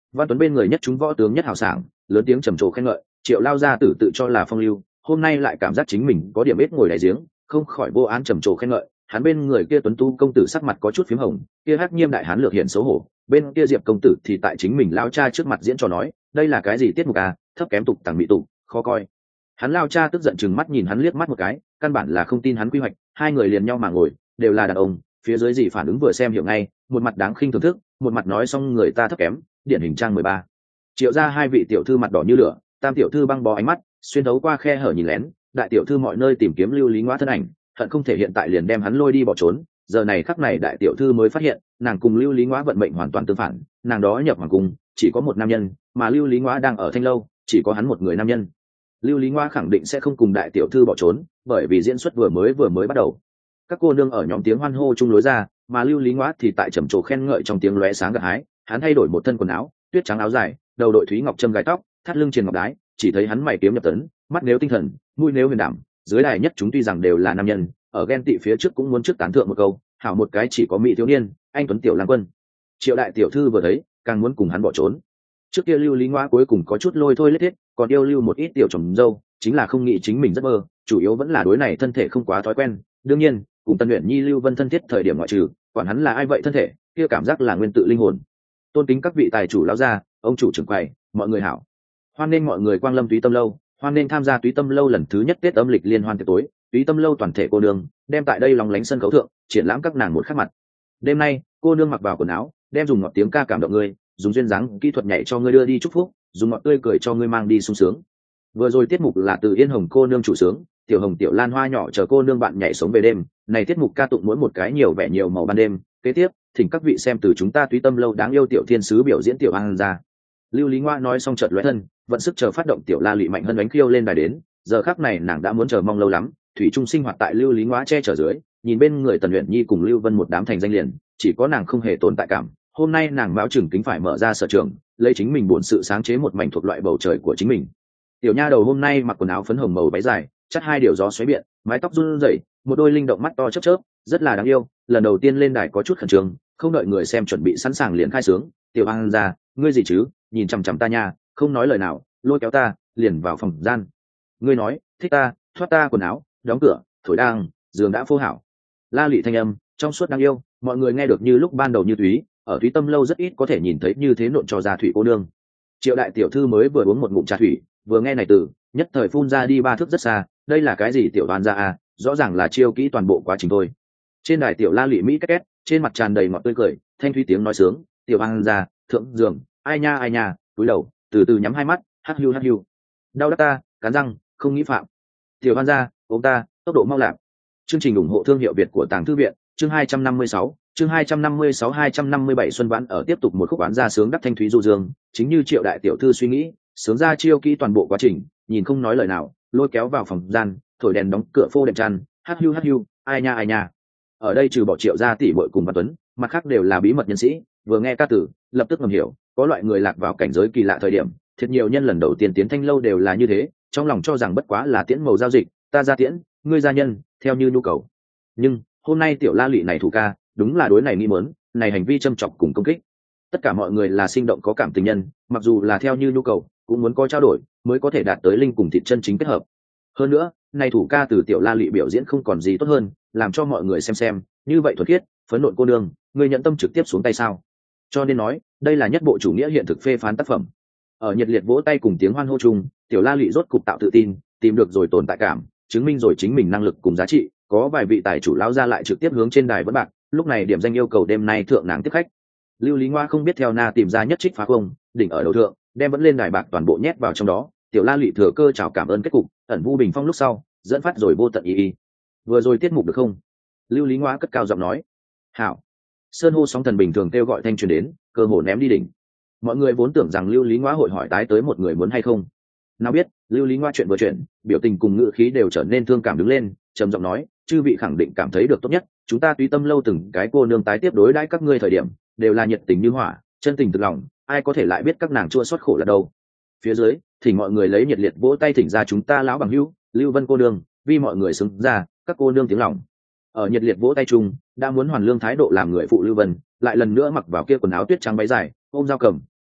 Văn Tuấn bên người nhất chúng võ tướng nhất hào sảng, lớn tiếng trầm trồ khen ngợi. Triệu lao gia tử tự cho là phong lưu, hôm nay lại cảm giác chính mình có điểm ít ngồi đại giếng, không khỏi vô án trầm trồ khen ngợi. Hắn bên người kia tuấn tu công tử sắc mặt có chút phím hồng, kia Hắc Nghiêm đại hán lược hiện xấu hổ, bên kia Diệp công tử thì tại chính mình lao cha trước mặt diễn trò nói, đây là cái gì tiết mục à, thấp kém tục tằng bị tục, khó coi. Hắn lao cha tức giận chừng mắt nhìn hắn liếc mắt một cái, căn bản là không tin hắn quy hoạch. Hai người liền nhau mà ngồi, đều là đàn ông, phía dưới gì phản ứng vừa xem hiểu ngay, một mặt đáng khinh thưởng thức, một mặt nói xong người ta thấp kém, điển hình trang mười ba. Triệu ra hai vị tiểu thư mặt đỏ như lửa, tam tiểu thư băng bó ánh mắt, xuyên thấu qua khe hở nhìn lén, đại tiểu thư mọi nơi tìm kiếm Lưu Lý Ngoa thân ảnh, hận không thể hiện tại liền đem hắn lôi đi bỏ trốn. Giờ này khắc này đại tiểu thư mới phát hiện, nàng cùng Lưu Lý Ngoa vận mệnh hoàn toàn tương phản, nàng đó nhập hoàng cung chỉ có một nam nhân, mà Lưu Lý Ngoa đang ở Thanh lâu, chỉ có hắn một người nam nhân. Lưu Lý Ngoa khẳng định sẽ không cùng đại tiểu thư bỏ trốn, bởi vì diễn xuất vừa mới vừa mới bắt đầu. Các cô nương ở nhóm tiếng hoan hô chung lối ra, mà Lưu Lý Ngoa thì tại trầm trồ khen ngợi trong tiếng lóe sáng gặt hái. Hắn thay đổi một thân quần áo, tuyết trắng áo dài, đầu đội thúy ngọc châm gai tóc, thắt lưng triền ngọc đái, chỉ thấy hắn mày kiếm nhập tấn, mắt nếu tinh thần, mũi nếu huyền đảm. Dưới đài nhất chúng tuy rằng đều là nam nhân, ở ghen tị phía trước cũng muốn trước tán thượng một câu, hảo một cái chỉ có mỹ thiếu niên, anh tuấn tiểu lang quân. Triệu đại tiểu thư vừa thấy, càng muốn cùng hắn bỏ trốn. Trước kia Lưu Lý Ngoa cuối cùng có chút lôi thôi lết thiết, còn yêu lưu một ít tiểu trồng dâu, chính là không nghĩ chính mình giấc mơ, chủ yếu vẫn là đối này thân thể không quá thói quen. Đương nhiên, cùng Tân Uyển Nhi Lưu Vân thân thiết thời điểm ngoại trừ, quản hắn là ai vậy thân thể, kia cảm giác là nguyên tự linh hồn. Tôn kính các vị tài chủ lão gia, ông chủ trưởng quầy, mọi người hảo. Hoan nghênh mọi người quang lâm Túy Tâm lâu, hoan nghênh tham gia Túy Tâm lâu lần thứ nhất Tết âm lịch liên hoan tiệc tối. Túy Tâm lâu toàn thể cô nương, đem tại đây lòng lánh sân khấu thượng, triển lãm các nàng một khắc mặt. Đêm nay, cô nương mặc vào quần áo, đem dùng ngọt tiếng ca cảm động ngươi, dùng duyên dáng kỹ thuật nhảy cho ngươi đưa đi chúc phúc, dùng ngọt tươi cười cho ngươi mang đi sung sướng. Vừa rồi tiết mục là từ Yên Hồng cô nương chủ sướng, Tiểu Hồng Tiểu Lan Hoa nhỏ chờ cô nương bạn nhảy sống về đêm. Này tiết mục ca tụng mỗi một cái nhiều vẻ nhiều màu ban đêm. Kế tiếp, thỉnh các vị xem từ chúng ta Túy Tâm lâu đáng yêu tiểu thiên sứ biểu diễn Tiểu An ra. Lưu Lý Ngoa nói xong chợt lóe thân, vận sức chờ phát động Tiểu La Lụy mạnh hơn đánh khiêu lên đài đến. Giờ khắc này nàng đã muốn chờ mong lâu lắm, thủy trung sinh hoạt tại Lưu Lý Ngoa che chở dưới, nhìn bên người Tần Uyển Nhi cùng Lưu Vân một đám thành danh liền, chỉ có nàng không hề tồn tại cảm. Hôm nay nàng báo chừng kính phải mở ra sở trường, lấy chính mình buồn sự sáng chế một mảnh thuộc loại bầu trời của chính mình. Tiểu nha đầu hôm nay mặc quần áo phấn hồng màu váy dài, chắt hai điều gió xoáy biện, mái tóc run rẩy, một đôi linh động mắt to chớp chớp, rất là đáng yêu. Lần đầu tiên lên đài có chút khẩn trương, không đợi người xem chuẩn bị sẵn sàng liền khai sướng. Tiểu An ra, ngươi gì chứ? Nhìn chằm chằm ta nha, không nói lời nào, lôi kéo ta, liền vào phòng gian. Ngươi nói, thích ta, thoát ta quần áo, đóng cửa, thổi đang, giường đã phô hảo. La lị thanh âm, trong suốt đáng yêu, mọi người nghe được như lúc ban đầu như Thúy, ở Túy Tâm lâu rất ít có thể nhìn thấy như thế nộn cho ra thủy cô nương. Triệu đại tiểu thư mới vừa uống một ngụm trà thủy, vừa nghe này từ, nhất thời phun ra đi ba thước rất xa. Đây là cái gì Tiểu Đoan ra à? Rõ ràng là chiêu kỹ toàn bộ quá trình thôi. Trên đài Tiểu La lị mỹ két két, trên mặt tràn đầy ngọt tươi cười, thanh thúy tiếng nói sướng. Tiểu Đoan ra, thượng giường, ai nha ai nha, túi đầu, từ từ nhắm hai mắt, hắt hiu hắt hiu. Đau đớt ta, cắn răng, không nghĩ phạm. Tiểu Đoan ra, ôm ta, tốc độ mau lạc. Chương trình ủng hộ thương hiệu Việt của Tàng Thư viện, chương hai trăm năm mươi sáu, chương hai trăm năm mươi sáu hai trăm năm mươi bảy Xuân Vãn ở tiếp tục một khúc bán ra sướng đắc thanh thúy du dương, chính như Triệu đại tiểu thư suy nghĩ, sướng ra chiêu kỹ toàn bộ quá trình, nhìn không nói lời nào, lôi kéo vào phòng gian, thổi đèn đóng cửa phô đệm chăn, hắt hiu hắt hiu, ai nha ai nha. Ở đây trừ bỏ Triệu gia tỷ muội cùng Văn Tuấn, mặt khác đều là bí mật nhân sĩ, vừa nghe ca tử, lập tức ngầm hiểu, có loại người lạc vào cảnh giới kỳ lạ thời điểm, thiệt nhiều nhân lần đầu tiên tiến Thanh lâu đều là như thế, trong lòng cho rằng bất quá là tiễn mầu giao dịch, ta ra tiễn, ngươi ra nhân, theo như nhu cầu. Nhưng hôm nay Tiểu La lị này thủ ca, đúng là đối này nghi mớn, này hành vi châm chọc cùng công kích. Tất cả mọi người là sinh động có cảm tình nhân, mặc dù là theo như nhu cầu, cũng muốn có trao đổi, mới có thể đạt tới linh cùng thịt chân chính kết hợp. Hơn nữa, này thủ ca từ Tiểu La lị biểu diễn không còn gì tốt hơn, làm cho mọi người xem xem, như vậy thuần khiết, phấn nộn cô nương, người nhận tâm trực tiếp xuống tay sao? Cho nên nói, đây là nhất bộ chủ nghĩa hiện thực phê phán tác phẩm. Ở nhiệt liệt vỗ tay cùng tiếng hoan hô chung, Tiểu La lị rốt cục tạo tự tin, tìm được rồi tồn tại cảm, chứng minh rồi chính mình năng lực cùng giá trị. Có vài vị tài chủ lão ra lại trực tiếp hướng trên đài vẫn bạc, lúc này điểm danh yêu cầu đêm nay thượng nàng tiếp khách. Lưu Lý Ngoa không biết theo na tìm ra nhất trích phá không, đỉnh ở đầu thượng, đem vẫn lên đài bạc toàn bộ nhét vào trong đó. Tiểu La lị thừa cơ chào cảm ơn kết cục, ẩn vu bình phong lúc sau, dẫn phát rồi vô tận ý ý. Vừa rồi tiết mục được không? Lưu Lý Ngoa cất cao giọng nói. Hảo. Sơn hô sóng thần bình thường kêu gọi thanh truyền đến, cơ hồ ném đi đỉnh. Mọi người vốn tưởng rằng Lưu Lý Ngoa hội hỏi tái tới một người muốn hay không. Nào biết, Lưu Lý Ngoa chuyện vừa chuyện, biểu tình cùng ngữ khí đều trở nên thương cảm đứng lên, trầm giọng nói, chư vị khẳng định cảm thấy được tốt nhất, chúng ta Túy Tâm lâu từng cái cô nương tái tiếp đối đãi các ngươi thời điểm, đều là nhiệt tình như hỏa, chân tình từ lòng, ai có thể lại biết các nàng chua xót khổ là đâu. Phía dưới, thì mọi người lấy nhiệt liệt vỗ tay thỉnh ra chúng ta lão bằng hữu, Lưu Vân cô nương, vì mọi người xứng ra, các cô nương tiếng lòng. Ở nhiệt liệt vỗ tay chung, đã muốn hoàn lương thái độ làm người phụ Lưu Vân, lại lần nữa mặc vào kia quần áo tuyết trắng váy dài, ôm dao cầm,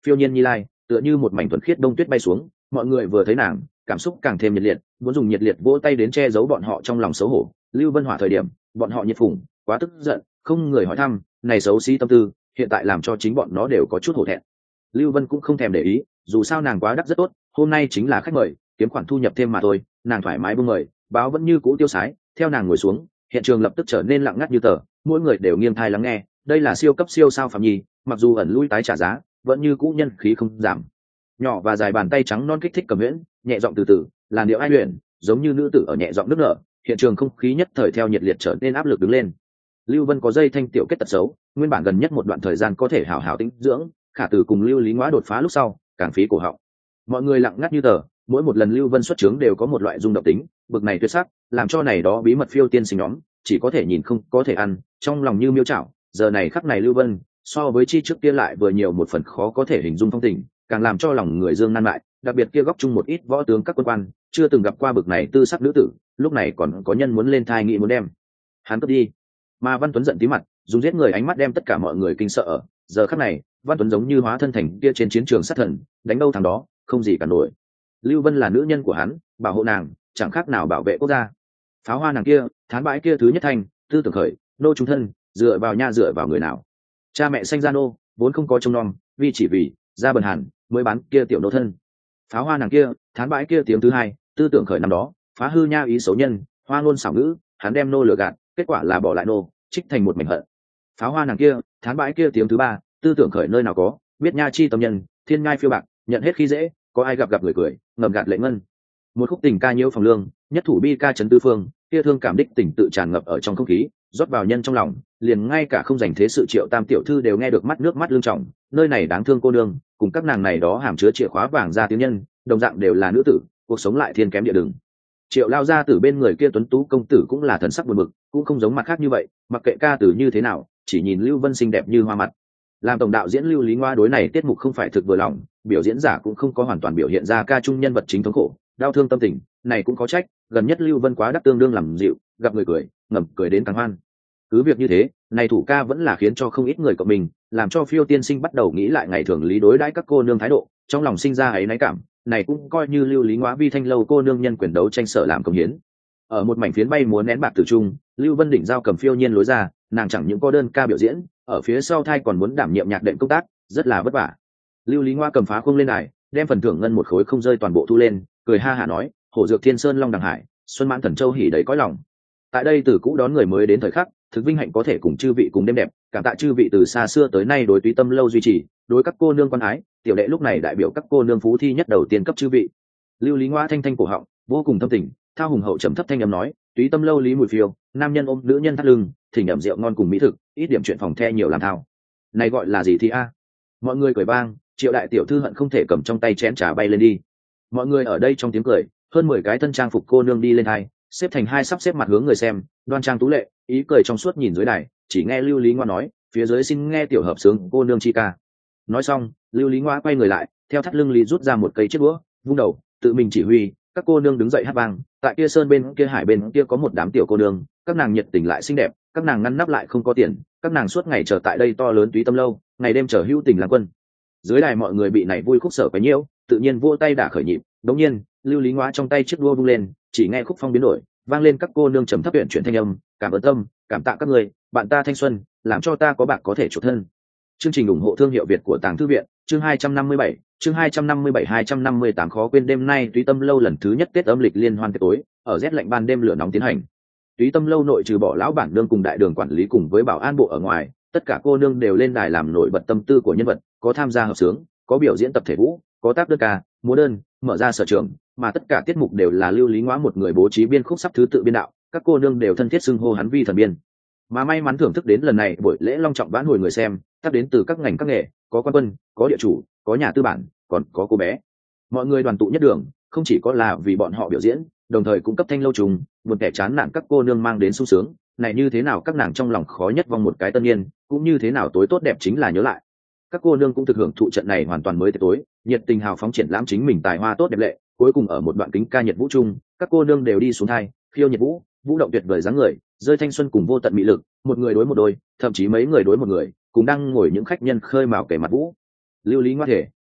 phiêu nhiên nhi lai tựa như một mảnh thuần khiết đông tuyết bay xuống, mọi người vừa thấy nàng cảm xúc càng thêm nhiệt liệt, muốn dùng nhiệt liệt vỗ tay đến che giấu bọn họ trong lòng xấu hổ. Lưu Vân Hỏa thời điểm bọn họ nhiệt phủng quá tức giận, không người hỏi thăm, này xấu xí tâm tư hiện tại làm cho chính bọn nó đều có chút hổ thẹn. Lưu Vân cũng không thèm để ý, dù sao nàng quá đắt rất tốt, hôm nay chính là khách mời, kiếm khoản thu nhập thêm mà thôi. Nàng thoải mái buông mời, báo vẫn như cũ tiêu sái. Theo nàng ngồi xuống, hiện trường lập tức trở nên lặng ngắt như tờ, mỗi người đều nghiêng thai lắng nghe. Đây là siêu cấp siêu sao Phạm Nhi, mặc dù ẩn lui tái trả giá, vẫn như cũ nhân khí không giảm. Nhỏ và dài bàn tay trắng non kích thích cầm huyễn, nhẹ giọng từ từ, làn điệu ai luyện, giống như nữ tử ở nhẹ giọng nước nở. Hiện trường không khí nhất thời theo nhiệt liệt trở nên áp lực đứng lên. Lưu Vân có dây thanh tiểu kết tật xấu, nguyên bản gần nhất một đoạn thời gian có thể hảo hảo tĩnh dưỡng, khả từ cùng Lưu Lý Ngoã đột phá lúc sau, càng phí cổ họng. Mọi người lặng ngắt như tờ, mỗi một lần Lưu Vân xuất chứng đều có một loại rung động tính, bực này tuyệt sắc, làm cho này đó bí mật phiêu tiên sinh nhóm, chỉ có thể nhìn không có thể ăn, trong lòng như miêu chảo. Giờ này khắc này Lưu Vân, so với chi trước kia lại vừa nhiều một phần khó có thể hình dung phong tình, càng làm cho lòng người dương nan lại, đặc biệt kia góc chung một ít võ tướng các quân quan, chưa từng gặp qua bực này tư sắc nữ tử, lúc này còn có nhân muốn lên thai nghị muốn đem hắn cướp đi. Mà Văn Tuấn giận tí mặt, dùng giết người ánh mắt đem tất cả mọi người kinh sợ. Giờ khắc này, Văn Tuấn giống như hóa thân thành kia trên chiến trường sát thần, đánh đâu thằng đó, không gì cả nổi. Lưu Vân là nữ nhân của hắn, bảo hộ nàng, chẳng khác nào bảo vệ quốc gia. Pháo hoa nàng kia, thán bãi kia thứ nhất thành, tư tưởng khởi, nô trung thân, dựa vào nha dựa vào người nào? Cha mẹ sanh ra nô, vốn không có trông nom, vì chỉ vì ra bần hàn mới bán kia tiểu nô thân. Pháo hoa nàng kia, thán bãi kia tiếng thứ hai, tư tưởng khởi năm đó, phá hư nha ý xấu nhân, hoa ngôn xảo ngữ, hắn đem nô lừa gạt, kết quả là bỏ lại nô, trích thành một mảnh hận. Pháo hoa nàng kia, thán bãi kia tiếng thứ ba, tư tưởng khởi nơi nào có, biết nha chi tâm nhân, thiên ngai phiêu bạc, nhận hết khi dễ, có ai gặp gặp người cười, ngầm gạt lệ ngân. Một khúc tình ca nhiễu phòng lương, nhất thủ bi ca trấn tư phương, kia thương cảm đích tình tự tràn ngập ở trong không khí, rót vào nhân trong lòng, liền ngay cả không dành thế sự Triệu Tam tiểu thư đều nghe được mắt nước mắt lưng tròng. Nơi này đáng thương cô nương, cùng các nàng này đó hàm chứa chìa khóa vàng ra tiếng nhân, đồng dạng đều là nữ tử, cuộc sống lại thiên kém địa đường. Triệu lao ra từ bên người kia tuấn tú công tử cũng là thần sắc buồn bực, cũng không giống mặt khác như vậy, mặc kệ ca từ như thế nào, chỉ nhìn Lưu Vân xinh đẹp như hoa mặt. Làm tổng đạo diễn Lưu Lý Ngoa đối này tiết mục không phải thực vừa lòng, biểu diễn giả cũng không có hoàn toàn biểu hiện ra ca trung nhân vật chính thống khổ, đau thương tâm tình, này cũng có trách, gần nhất Lưu Vân quá đắc tương đương làm dịu, gặp người cười, ngầm cười đến càng hoan. Cứ việc như thế, này thủ ca vẫn là khiến cho không ít người cộng mình, làm cho phiêu tiên sinh bắt đầu nghĩ lại ngày thường lý đối đãi các cô nương thái độ, trong lòng sinh ra ấy náy cảm, này cũng coi như Lưu Lý Ngoa vi thanh lâu cô nương nhân quyền đấu tranh sở làm công hiến. Ở một mảnh phiến bay múa nén bạc tử trung, Lưu Vân đỉnh giao cầm phiêu nhiên lối ra, nàng chẳng những có đơn ca biểu diễn, ở phía sau thai còn muốn đảm nhiệm nhạc đệm công tác, rất là vất vả. Lưu Lý Ngoa cầm phá khung lên đài, đem phần thưởng ngân một khối không rơi toàn bộ thu lên, cười ha hả nói, hổ dược thiên sơn long đằng hải, xuân mãn thần châu hỉ đấy cõi lòng. Tại đây từ cũ đón người mới đến thời khắc, thực vinh hạnh có thể cùng chư vị cùng đêm đẹp, cảm tạ chư vị từ xa xưa tới nay đối Túy Tâm lâu duy trì, đối các cô nương quan ái, tiểu đệ lúc này đại biểu các cô nương phú thi nhất đầu tiên cấp chư vị. Lưu Lý Ngoa thanh thanh cổ họng, vô cùng thâm tình, thao hùng hậu trầm thấp thanh âm nói, Túy Tâm lâu Lý Mùi Phiêu, nam nhân ôm nữ nhân thắt lưng, thỉnh ẩm rượu ngon cùng mỹ thực, ít điểm chuyện phòng the nhiều làm thao. Này gọi là gì thì a? Mọi người cười vang, Triệu đại tiểu thư hận không thể cầm trong tay chén trà bay lên đi. Mọi người ở đây trong tiếng cười, hơn mười cái thân trang phục cô nương đi lên hai, xếp thành hai sắp xếp mặt hướng người xem, đoan trang tú lệ, ý cười trong suốt nhìn dưới đài, chỉ nghe Lưu Lý Ngoa nói, phía dưới xin nghe tiểu hợp sướng cô nương chi ca. Nói xong, Lưu Lý Ngoa quay người lại, theo thắt lưng lý rút ra một cây chiếc đũa, vung đầu, tự mình chỉ huy, các cô nương đứng dậy hát vang. Tại kia sơn bên kia hải bên kia có một đám tiểu cô nương, các nàng nhiệt tình lại xinh đẹp, các nàng ngăn nắp lại không có tiền, các nàng suốt ngày chờ tại đây to lớn Túy Tâm lâu, ngày đêm chờ hữu tình làm quân. Dưới đài mọi người bị này vui khúc sở quấy nhiễu, tự nhiên vỗ tay đả khởi nhịp. Đống nhiên, Lưu Lý Ngoa trong tay chiếc đũa vung lên, chỉ nghe khúc phong biến đổi, vang lên các cô nương trầm thấp huyện chuyển thanh âm, cảm ơn tâm, cảm tạ các người, bạn ta thanh xuân, làm cho ta có bạc có thể chuộc thân. Chương trình ủng hộ thương hiệu Việt của Tàng Thư viện, chương hai trăm năm mươi bảy, chương hai trăm năm mươi bảy hai trăm năm mươi tám khó quên đêm nay Túy Tâm lâu lần thứ nhất Tết âm lịch liên hoan tiệc tối, ở rét lạnh ban đêm lửa nóng tiến hành. Túy Tâm lâu nội trừ bỏ lão bản nương cùng đại đường quản lý cùng với bảo an bộ ở ngoài, tất cả cô nương đều lên đài làm nổi bật tâm tư của nhân vật, có tham gia hợp sướng, có biểu diễn tập thể vũ, có tác đơn ca, múa đơn, mở ra sở trường, mà tất cả tiết mục đều là Lưu Lý Ngoa một người bố trí biên khúc sắp thứ tự biên đạo, các cô nương đều thân thiết xưng hô hắn vi thần biên. Mà may mắn thưởng thức đến lần này buổi lễ long trọng vãn hồi người xem, tác đến từ các ngành các nghề, có quan quân, có địa chủ, có nhà tư bản, còn có cô bé. Mọi người đoàn tụ nhất đường, không chỉ có là vì bọn họ biểu diễn, đồng thời cũng cấp thanh lâu trùng, buồn kẻ chán nản các cô nương mang đến sung sướng, này như thế nào các nàng trong lòng khó nhất vong một cái tân niên, cũng như thế nào tối tốt đẹp chính là nhớ lại. Các cô nương cũng thực hưởng thụ trận này hoàn toàn mới tối, nhiệt tình hào phóng triển lãm chính mình tài hoa tốt đẹp lệ, cuối cùng ở một đoạn kính ca nhiệt vũ chung, các cô nương đều đi xuống thai, khiêu nhiệt vũ, vũ động tuyệt vời dáng người, rơi thanh xuân cùng vô tận mỹ lực, một người đối một đôi, thậm chí mấy người đối một người, cùng đang ngồi những khách nhân khơi mào kể mặt vũ. Lưu Lý Ngoa thể,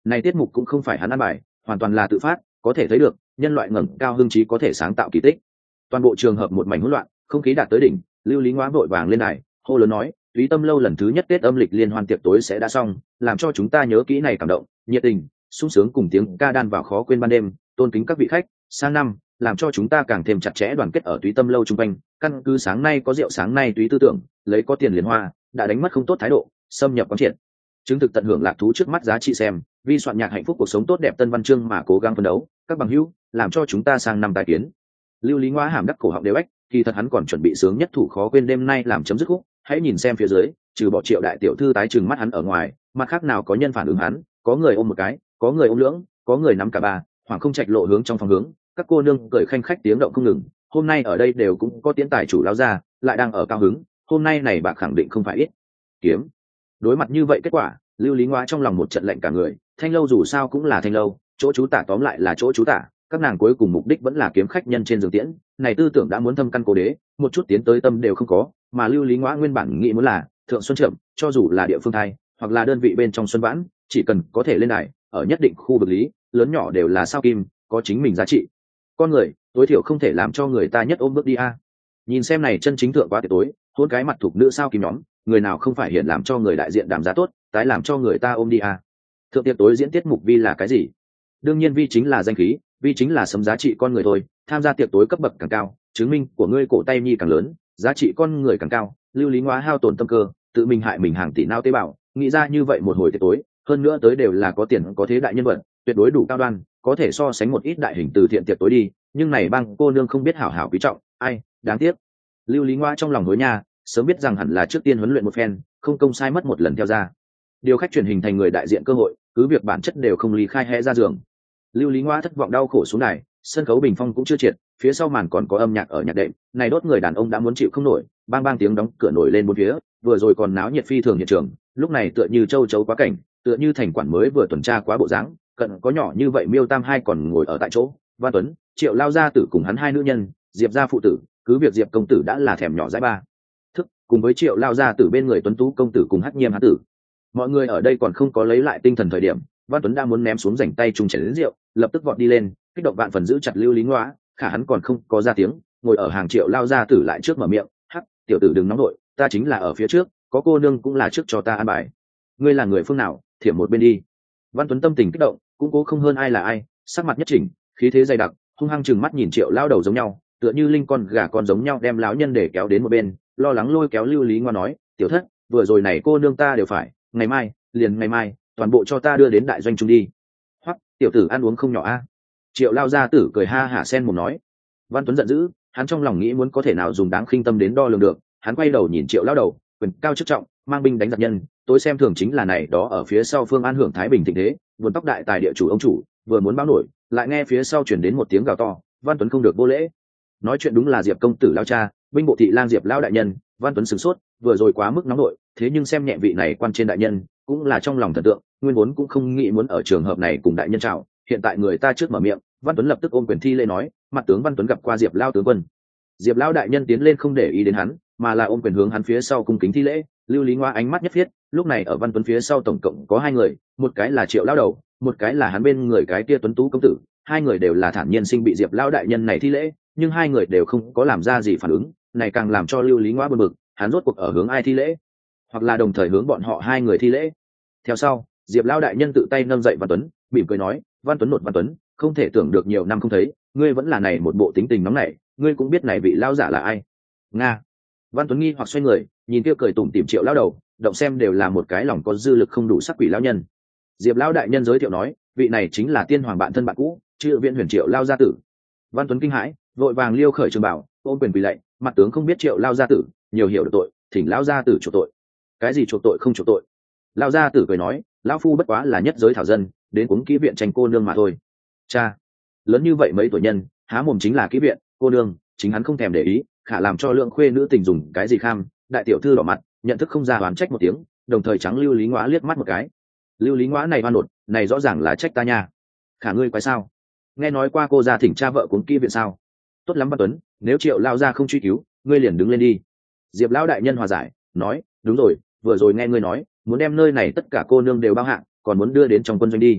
này tiết mục cũng không phải hắn ăn bài, hoàn toàn là tự phát, có thể thấy được nhân loại ngẩng cao hưng trí có thể sáng tạo kỳ tích. Toàn bộ trường hợp một mảnh hỗn loạn, không khí đạt tới đỉnh. Lưu Lý Ngoã vội vàng lên đài hô lớn nói, Túy Tâm lâu lần thứ nhất Tết âm lịch liên hoan tiệc tối sẽ đã xong, làm cho chúng ta nhớ kỹ này cảm động, nhiệt tình, sung sướng cùng tiếng ca đan vào khó quên ban đêm, tôn kính các vị khách, sang năm làm cho chúng ta càng thêm chặt chẽ đoàn kết ở Túy Tâm lâu chung quanh. Căn cứ sáng nay có rượu sáng nay túy tư tưởng, lấy có tiền liên hoa, đã đánh mất không tốt thái độ, xâm nhập quán triệt, chứng thực tận hưởng lạc thú trước mắt giá trị xem, vi soạn nhạc hạnh phúc cuộc sống tốt đẹp tân văn chương mà cố gắng phấn đấu, các bằng hữu, làm cho chúng ta sang năm tài kiến. Lưu Lý Ngoã hàm đắc cổ họng đều ếch, thì thật hắn còn chuẩn bị sướng nhất thủ khó quên đêm nay làm chấm dứt khúc, hãy nhìn xem phía dưới, trừ bỏ Triệu đại tiểu thư tái trừng mắt hắn ở ngoài, mặt khác nào có nhân phản ứng hắn, có người ôm một cái, có người ôm lưỡng, có người nắm cả ba, hoàng không trạch lộ hướng trong phòng hướng, các cô nương cười khanh khách tiếng động không ngừng. Hôm nay ở đây đều cũng có tiến tài chủ lao ra, lại đang ở cao hứng, hôm nay này bạc khẳng định không phải ít kiếm. Đối mặt như vậy kết quả, Lưu Lý Ngoã trong lòng một trận lạnh cả người. Thanh lâu dù sao cũng là thanh lâu, chỗ chú tả tóm lại là chỗ chú tả, các nàng cuối cùng mục đích vẫn là kiếm khách nhân trên giường tiễn, này tư tưởng đã muốn thâm căn cố đế, một chút tiến tới tâm đều không có. Mà Lưu Lý Ngoã nguyên bản nghĩ muốn là thượng xuân trầm, cho dù là địa phương thay hoặc là đơn vị bên trong xuân vãn, chỉ cần có thể lên đài, ở nhất định khu vực lý lớn nhỏ đều là sao kim, có chính mình giá trị. Con người tối thiểu không thể làm cho người ta nhất ôm bước đi a. Nhìn xem này chân chính thượng quá tiệc tối, hôn cái mặt thuộc nữ sao kim nhóm, người nào không phải hiện làm cho người đại diện đảm giá tốt, tái làm cho người ta ôm đi a. Thượng tiệc tối diễn tiết mục vi là cái gì? Đương nhiên vi chính là danh khí, vi chính là sấm giá trị con người thôi. Tham gia tiệc tối cấp bậc càng cao, chứng minh của ngươi cổ tay nhi càng lớn, giá trị con người càng cao. Lưu Lý Ngoã hao tổn tâm cơ, tự mình hại mình hàng tỷ não tế bào, nghĩ ra như vậy một hồi tiệc tối, hơn nữa tới đều là có tiền có thế đại nhân vật, tuyệt đối đủ cao đoan, có thể so sánh một ít đại hình từ thiện tiệc tối đi. Nhưng này bang cô nương không biết hảo hảo quý trọng, ai đáng tiếc. Lưu Lý Ngoã trong lòng hối nha, sớm biết rằng hẳn là trước tiên huấn luyện một phen, không công sai mất một lần theo ra. Điều khách truyền hình thành người đại diện cơ hội, cứ việc bản chất đều không lý khai hẽ ra giường. Lưu Lý Ngoã thất vọng đau khổ xuống đài, sân khấu bình phong cũng chưa triệt, phía sau màn còn có âm nhạc ở nhạc đệm, này đốt người đàn ông đã muốn chịu không nổi, bang bang tiếng đóng cửa nổi lên bốn phía, vừa rồi còn náo nhiệt phi thường hiện trường, lúc này tựa như châu chấu quá cảnh, tựa như thành quản mới vừa tuần tra quá bộ dáng, cận có nhỏ như vậy Miêu Tam hai còn ngồi ở tại chỗ, Văn Tuấn, Triệu lao gia tử cùng hắn hai nữ nhân, Diệp gia phụ tử, cứ việc Diệp công tử đã là thèm nhỏ dãi ba thức, cùng với Triệu lao gia tử bên người Tuấn Tú công tử cùng Hắc Nhiêm hán tử. Mọi người ở đây còn không có lấy lại tinh thần thời điểm, Văn Tuấn đã muốn ném xuống rảnh tay chung chén đến rượu, lập tức vọt đi lên, kích động vạn phần giữ chặt Lưu Lý Ngoã, khả hắn còn không có ra tiếng, ngồi ở hàng Triệu lao gia tử lại trước mở miệng, "Hắc, tiểu tử đừng nóng nội, ta chính là ở phía trước, có cô nương cũng là trước cho ta ăn bài. Ngươi là người phương nào, thiểm một bên đi." Văn Tuấn tâm tình kích động, cũng cố không hơn ai là ai, sắc mặt nhất chỉnh, khí thế dày đặc, hung hăng chừng mắt nhìn Triệu lao đầu giống nhau, tựa như linh con gà con giống nhau đem lão nhân để kéo đến một bên, lo lắng lôi kéo Lưu Lý Ngoã nói, "Tiểu thất, vừa rồi này cô nương ta đều phải, ngày mai, liền ngày mai, toàn bộ cho ta đưa đến đại doanh trung đi." "Hoắc, tiểu tử ăn uống không nhỏ a." Triệu lao gia tử cười ha hả sen mồm nói. Văn Tuấn giận dữ, hắn trong lòng nghĩ muốn có thể nào dùng đáng khinh tâm đến đo lường được, hắn quay đầu nhìn Triệu lao đầu, quyền cao chức trọng, mang binh đánh giặc nhân, tối xem thường chính là này đó ở phía sau Phương An hưởng thái bình thịnh thế, vườn tóc đại tài địa chủ ông chủ, vừa muốn báo nổi, lại nghe phía sau truyền đến một tiếng gào to, Văn Tuấn không được vô lễ. Nói chuyện đúng là Diệp công tử lao cha, binh bộ thị lang Diệp lao đại nhân. Văn Tuấn sửng sốt, vừa rồi quá mức nóng nội, thế nhưng xem nhẹ vị này quan trên đại nhân, cũng là trong lòng thần tượng, nguyên vốn cũng không nghĩ muốn ở trường hợp này cùng đại nhân chào, hiện tại người ta trước mở miệng, Văn Tuấn lập tức ôm quyền thi lễ nói, mặt tướng Văn Tuấn gặp qua Diệp lao tướng quân. Diệp lao đại nhân tiến lên không để ý đến hắn, mà là ôm quyền hướng hắn phía sau cung kính thi lễ. Lưu Lý Ngoã ánh mắt nhất thiết, lúc này ở Văn Tuấn phía sau tổng cộng có hai người, một cái là Triệu lao đầu, một cái là hắn bên người cái kia Tuấn Tú công tử, hai người đều là thản nhiên sinh bị Diệp lao đại nhân này thi lễ, nhưng hai người đều không có làm ra gì phản ứng, này càng làm cho Lưu Lý Ngoã bực bực, hắn rốt cuộc ở hướng ai thi lễ, hoặc là đồng thời hướng bọn họ hai người thi lễ. Theo sau, Diệp lao đại nhân tự tay nâng dậy Văn Tuấn, mỉm cười nói, "Văn Tuấn nột Văn Tuấn, không thể tưởng được nhiều năm không thấy, ngươi vẫn là này một bộ tính tình nóng nảy, ngươi cũng biết này vị lao giả là ai?" "Nga." Văn Tuấn nghi hoặc xoay người, nhìn kia cười tủm tỉm Triệu lao đầu, động xem đều là một cái lòng có dư lực không đủ sắc quỷ lao nhân. Diệp lao đại nhân giới thiệu nói, vị này chính là tiên hoàng bạn thân bạn cũ, Triệu Viễn Huyền Triệu lao gia tử. Văn Tuấn kinh hãi, vội vàng liêu khởi trường bảo, ôm quyền quỳ lạy, mặt tướng không biết Triệu lao gia tử, nhiều hiểu được tội, thỉnh lao gia tử chuộc tội. "Cái gì chuộc tội không chuộc tội?" Lao gia tử cười nói, "Lão phu bất quá là nhất giới thảo dân, đến cuống kỹ viện tranh cô nương mà thôi." Cha, lớn như vậy mấy tuổi nhân, há mồm chính là kỹ viện, cô nương, chính hắn không thèm để ý, khả làm cho lượng khuê nữ tình dùng cái gì kham. Đại tiểu thư đỏ mặt, nhận thức không ra oán trách một tiếng, đồng thời trắng Lưu Lý Ngoã liếc mắt một cái. Lưu Lý Ngoã này oan nột, này rõ ràng là trách ta nha. "Khả ngươi quái sao? Nghe nói qua cô gia thỉnh cha vợ cuống kỹ viện sao?" "Tốt lắm Văn Tuấn, nếu Triệu lao gia không truy cứu, ngươi liền đứng lên đi." Diệp lão đại nhân hòa giải, nói, "Đúng rồi, vừa rồi nghe ngươi nói, muốn đem nơi này tất cả cô nương đều bao hạng, còn muốn đưa đến trong quân doanh đi.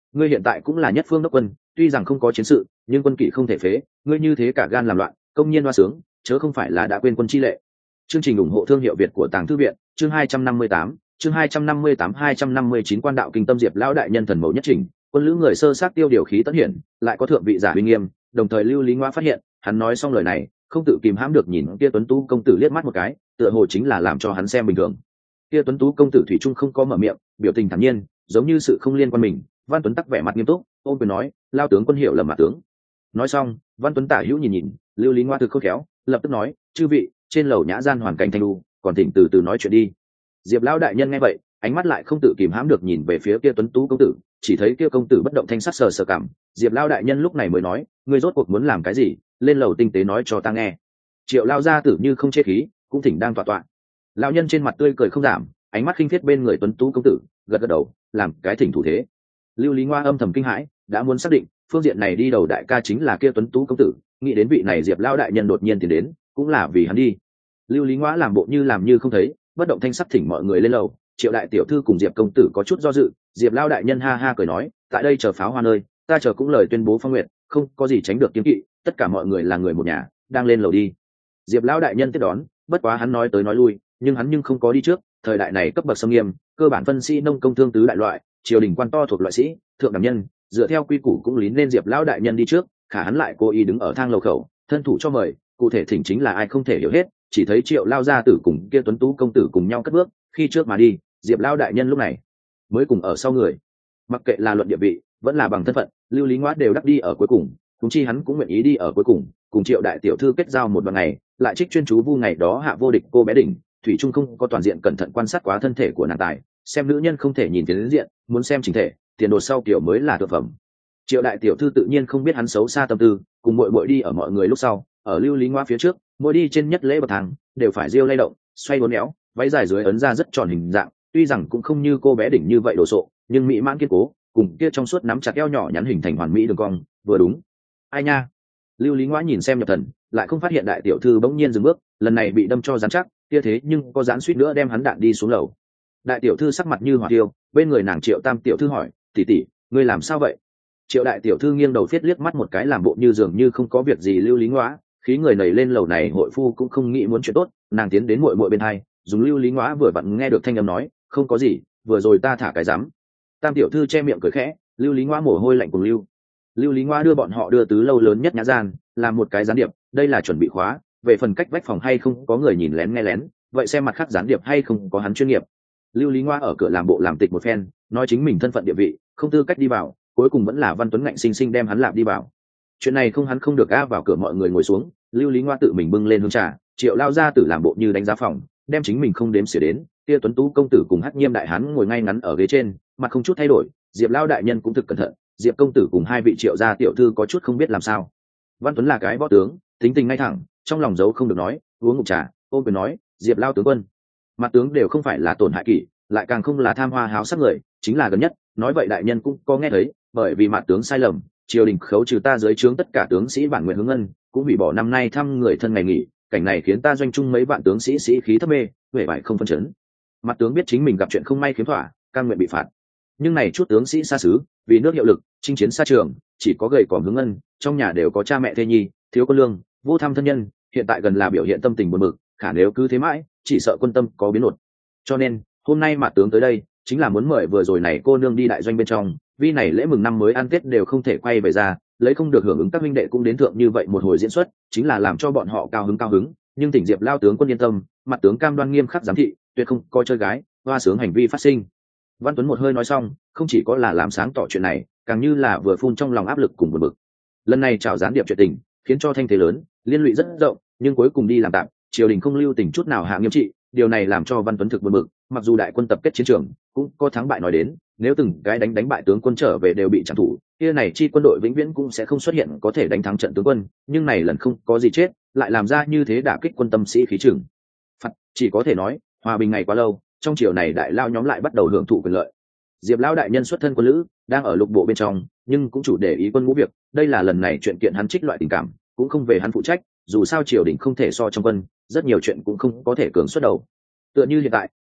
ngươi hiện tại cũng là nhất phương đốc quân, tuy rằng không có chiến sự nhưng quân kỵ không thể phế, ngươi như thế cả gan làm loạn công nhiên hoa sướng, chớ không phải là đã quên quân chi lệ. Chương trình ủng hộ thương hiệu Việt của Tàng Thư viện, chương hai trăm năm mươi tám, chương hai trăm năm mươi tám hai trăm năm mươi chín quan đạo kinh tâm Diệp lão đại nhân thần mẫu nhất trình, quân lữ người sơ sát tiêu điều khí tất hiển, lại có thượng vị giả uy nghiêm, đồng thời Lưu Lý Ngoa phát hiện, hắn nói xong lời này, không tự kìm hãm được nhìn kia tuấn tú công tử liếc mắt một cái, tựa hồ chính là làm cho hắn xem bình thường. Kia tuấn tú công tử thủy chung không có mở miệng, biểu tình thản nhiên, giống như sự không liên quan mình. Văn Tuấn tắc vẻ mặt nghiêm túc, ôm quyền nói, lao tướng quân hiểu lầm mà tướng. Nói xong, Văn Tuấn tả hữu nhìn nhìn, Lưu Lý Ngoa thực khôn khéo, lập tức nói, chư vị, trên lầu nhã gian hoàn cảnh thanh lưu, còn thỉnh từ từ nói chuyện đi. Diệp lão đại nhân nghe vậy, ánh mắt lại không tự kìm hãm được nhìn về phía kia tuấn tú công tử, chỉ thấy kia công tử bất động thanh sắc sờ sờ cảm. Diệp lão đại nhân lúc này mới nói, ngươi rốt cuộc muốn làm cái gì, lên lầu tinh tế nói cho ta nghe. Triệu lao gia tử như không chê khí, cũng thỉnh đang tọa tọa. Lão nhân trên mặt tươi cười không giảm, ánh mắt khinh thiết bên người tuấn tú công tử, gật gật đầu, làm cái thỉnh thủ thế. Lưu Lý Ngoa âm thầm kinh hãi, đã muốn xác định phương diện này đi đầu đại ca chính là kia tuấn tú công tử, nghĩ đến vị này Diệp lão đại nhân đột nhiên tiến đến, cũng là vì hắn đi. Lưu Lý Ngoa làm bộ như làm như không thấy, bất động thanh sắc thỉnh mọi người lên lầu. Triệu đại tiểu thư cùng Diệp công tử có chút do dự, Diệp lão đại nhân ha ha cười nói, tại đây chờ pháo hoa nơi, ta chờ cũng lời tuyên bố phong nguyện, không có gì tránh được kiêng kỵ, tất cả mọi người là người một nhà, đang lên lầu đi. Diệp lão đại nhân tiếp đón, bất quá hắn nói tới nói lui, nhưng hắn nhưng không có đi trước. Thời đại này cấp bậc xâm nghiêm, cơ bản phân sĩ nông công thương tứ đại loại, triều đình quan to thuộc loại sĩ, thượng đảm nhân, dựa theo quy củ cũng lín lên Diệp lão đại nhân đi trước, khả hắn lại cố ý đứng ở thang lầu khẩu, thân thủ cho mời, cụ thể thỉnh chính là ai không thể hiểu hết, chỉ thấy Triệu lao gia tử cùng kia tuấn tú công tử cùng nhau cất bước, khi trước mà đi, Diệp lão đại nhân lúc này mới cùng ở sau người. Mặc kệ là luận địa vị, vẫn là bằng thân phận, Lưu Lý Ngoa đều đắc đi ở cuối cùng, cũng chi hắn cũng nguyện ý đi ở cuối cùng, cùng Triệu đại tiểu thư kết giao một đoạn ngày, lại trích chuyên chú vu ngày đó hạ vô địch cô bé đỉnh, thủy trung không có toàn diện cẩn thận quan sát quá thân thể của nàng tài, xem nữ nhân không thể nhìn tiến diện, muốn xem chỉnh thể, tiền đồ sau kiểu mới là thực phẩm. Triệu đại tiểu thư tự nhiên không biết hắn xấu xa tâm tư, cùng muội muội đi ở mọi người lúc sau, ở Lưu Lý Ngoa phía trước, mỗi đi trên nhất lễ bậc thang, đều phải riêu lay động, xoay uốn éo, váy dài dưới ấn ra rất tròn hình dạng, tuy rằng cũng không như cô bé đỉnh như vậy đồ sộ, nhưng mỹ mãn kiên cố, cùng kia trong suốt nắm chặt eo nhỏ nhắn hình thành hoàn mỹ đường cong, vừa đúng. Ai nha? Lưu Lý Ngoa nhìn xem nhập thần, lại không phát hiện đại tiểu thư bỗng nhiên dừng bước, lần này bị đâm cho rắn chắc, kia thế nhưng có dán suýt nữa đem hắn đạn đi xuống lầu. Đại tiểu thư sắc mặt như hỏa tiêu, bên người nàng Triệu tam tiểu thư hỏi, tỷ tỷ, ngươi làm sao vậy? Triệu đại tiểu thư nghiêng đầu phiết liếc mắt một cái làm bộ như dường như không có việc gì. Lưu Lý Ngoa, khí người nảy lên lầu này hội phu cũng không nghĩ muốn chuyện tốt, nàng tiến đến muội muội bên hai, dùng Lưu Lý Ngoa vừa vặn nghe được thanh âm nói, không có gì, vừa rồi ta thả cái rắm. Tam tiểu thư che miệng cười khẽ, Lưu Lý Ngoa mồ hôi lạnh cùng lưu. Lưu Lý Ngoa đưa bọn họ đưa tứ lâu lớn nhất nhã gian, làm một cái gián điệp, đây là chuẩn bị khóa, về phần cách vách phòng hay không có người nhìn lén nghe lén, vậy xem mặt khác gián điệp hay không có hắn chuyên nghiệp. Lưu Lý Ngoa ở cửa làm bộ làm tịch một phen, nói chính mình thân phận địa vị, không tư cách đi vào, cuối cùng vẫn là Văn Tuấn ngạnh sinh sinh đem hắn lạp đi vào. Chuyện này không hắn không được a. Vào cửa mọi người ngồi xuống, Lưu Lý Ngoa tự mình bưng lên hương trà, Triệu lao ra tử làm bộ như đánh giá phòng, đem chính mình không đếm xỉa đến. Kia tuấn tú công tử cùng Hắc Nghiêm đại hán ngồi ngay ngắn ở ghế trên, mặt không chút thay đổi. Diệp lao đại nhân cũng thực cẩn thận, Diệp công tử cùng hai vị Triệu gia tiểu thư có chút không biết làm sao. Văn Tuấn là cái võ tướng, tính tình ngay thẳng, trong lòng giấu không được nói, uống ngụm trà, ôm quyền nói, Diệp lao tướng quân. Mặt tướng đều không phải là tổn hại kỷ, lại càng không là tham hoa háo sắc người, chính là gần nhất, nói vậy đại nhân cũng có nghe thấy, bởi vì mặt tướng sai lầm, triều đình khấu trừ ta dưới trướng tất cả tướng sĩ bản nguyện hướng ngân, cũng hủy bỏ năm nay thăm người thân ngày nghỉ, cảnh này khiến ta doanh trung mấy vạn tướng sĩ sĩ khí thấp mê, huệ vải không phân chấn. Mặt tướng biết chính mình gặp chuyện không may khiếm thỏa, cam nguyện bị phạt. Nhưng này chút tướng sĩ xa xứ, vì nước hiệu lực, chinh chiến xa trường, chỉ có gầy còm hướng ngân, trong nhà đều có cha mẹ thê nhi, thiếu quân lương, vô thăm thân nhân, hiện tại gần là biểu hiện tâm tình buồn bực, khả nếu cứ thế mãi, chỉ sợ quân tâm có biến lột. Cho nên, hôm nay mặt tướng tới đây, chính là muốn mời vừa rồi này cô nương đi đại doanh bên trong, vì này lễ mừng năm mới ăn Tết đều không thể quay về ra, lấy không được hưởng ứng các huynh đệ cũng đến thượng như vậy một hồi diễn xuất, chính là làm cho bọn họ cao hứng cao hứng, nhưng tỉnh Diệp lao tướng quân yên tâm, mặt tướng cam đoan nghiêm khắc giám thị, tuyệt không coi chơi gái, hoa sướng hành vi phát sinh. Văn Tuấn một hơi nói xong, không chỉ có là làm sáng tỏ chuyện này, càng như là vừa phun trong lòng áp lực cùng buồn bực. Lần này chào gián điệp chuyện tình, khiến cho thanh thế lớn, liên lụy rất rộng, nhưng cuối cùng đi làm tạm, triều đình không lưu tình chút nào hạ nghiêm trị, điều này làm cho Văn Tuấn thực buồn bực, mặc dù đại quân tập kết chiến trường, cũng có thắng bại nói đến, nếu từng cái đánh đánh bại tướng quân trở về đều bị trảm thủ, kia này chi quân đội vĩnh viễn cũng sẽ không xuất hiện có thể đánh thắng trận tướng quân, nhưng này lần không có gì chết, lại làm ra như thế đả kích quân tâm sĩ khí trường. Phật, chỉ có thể nói, hòa bình ngày quá lâu, trong chiều này đại lao nhóm lại bắt đầu hưởng thụ quyền lợi. Diệp lão đại nhân xuất thân quân lữ, đang ở lục bộ bên trong, nhưng cũng chủ để ý quân ngũ việc, đây là lần này chuyện kiện hắn trích loại tình cảm, cũng không về hắn phụ trách, dù sao triều đình không thể so trong quân, rất nhiều chuyện cũng không có thể cường xuất đầu. Tựa như hiện tại,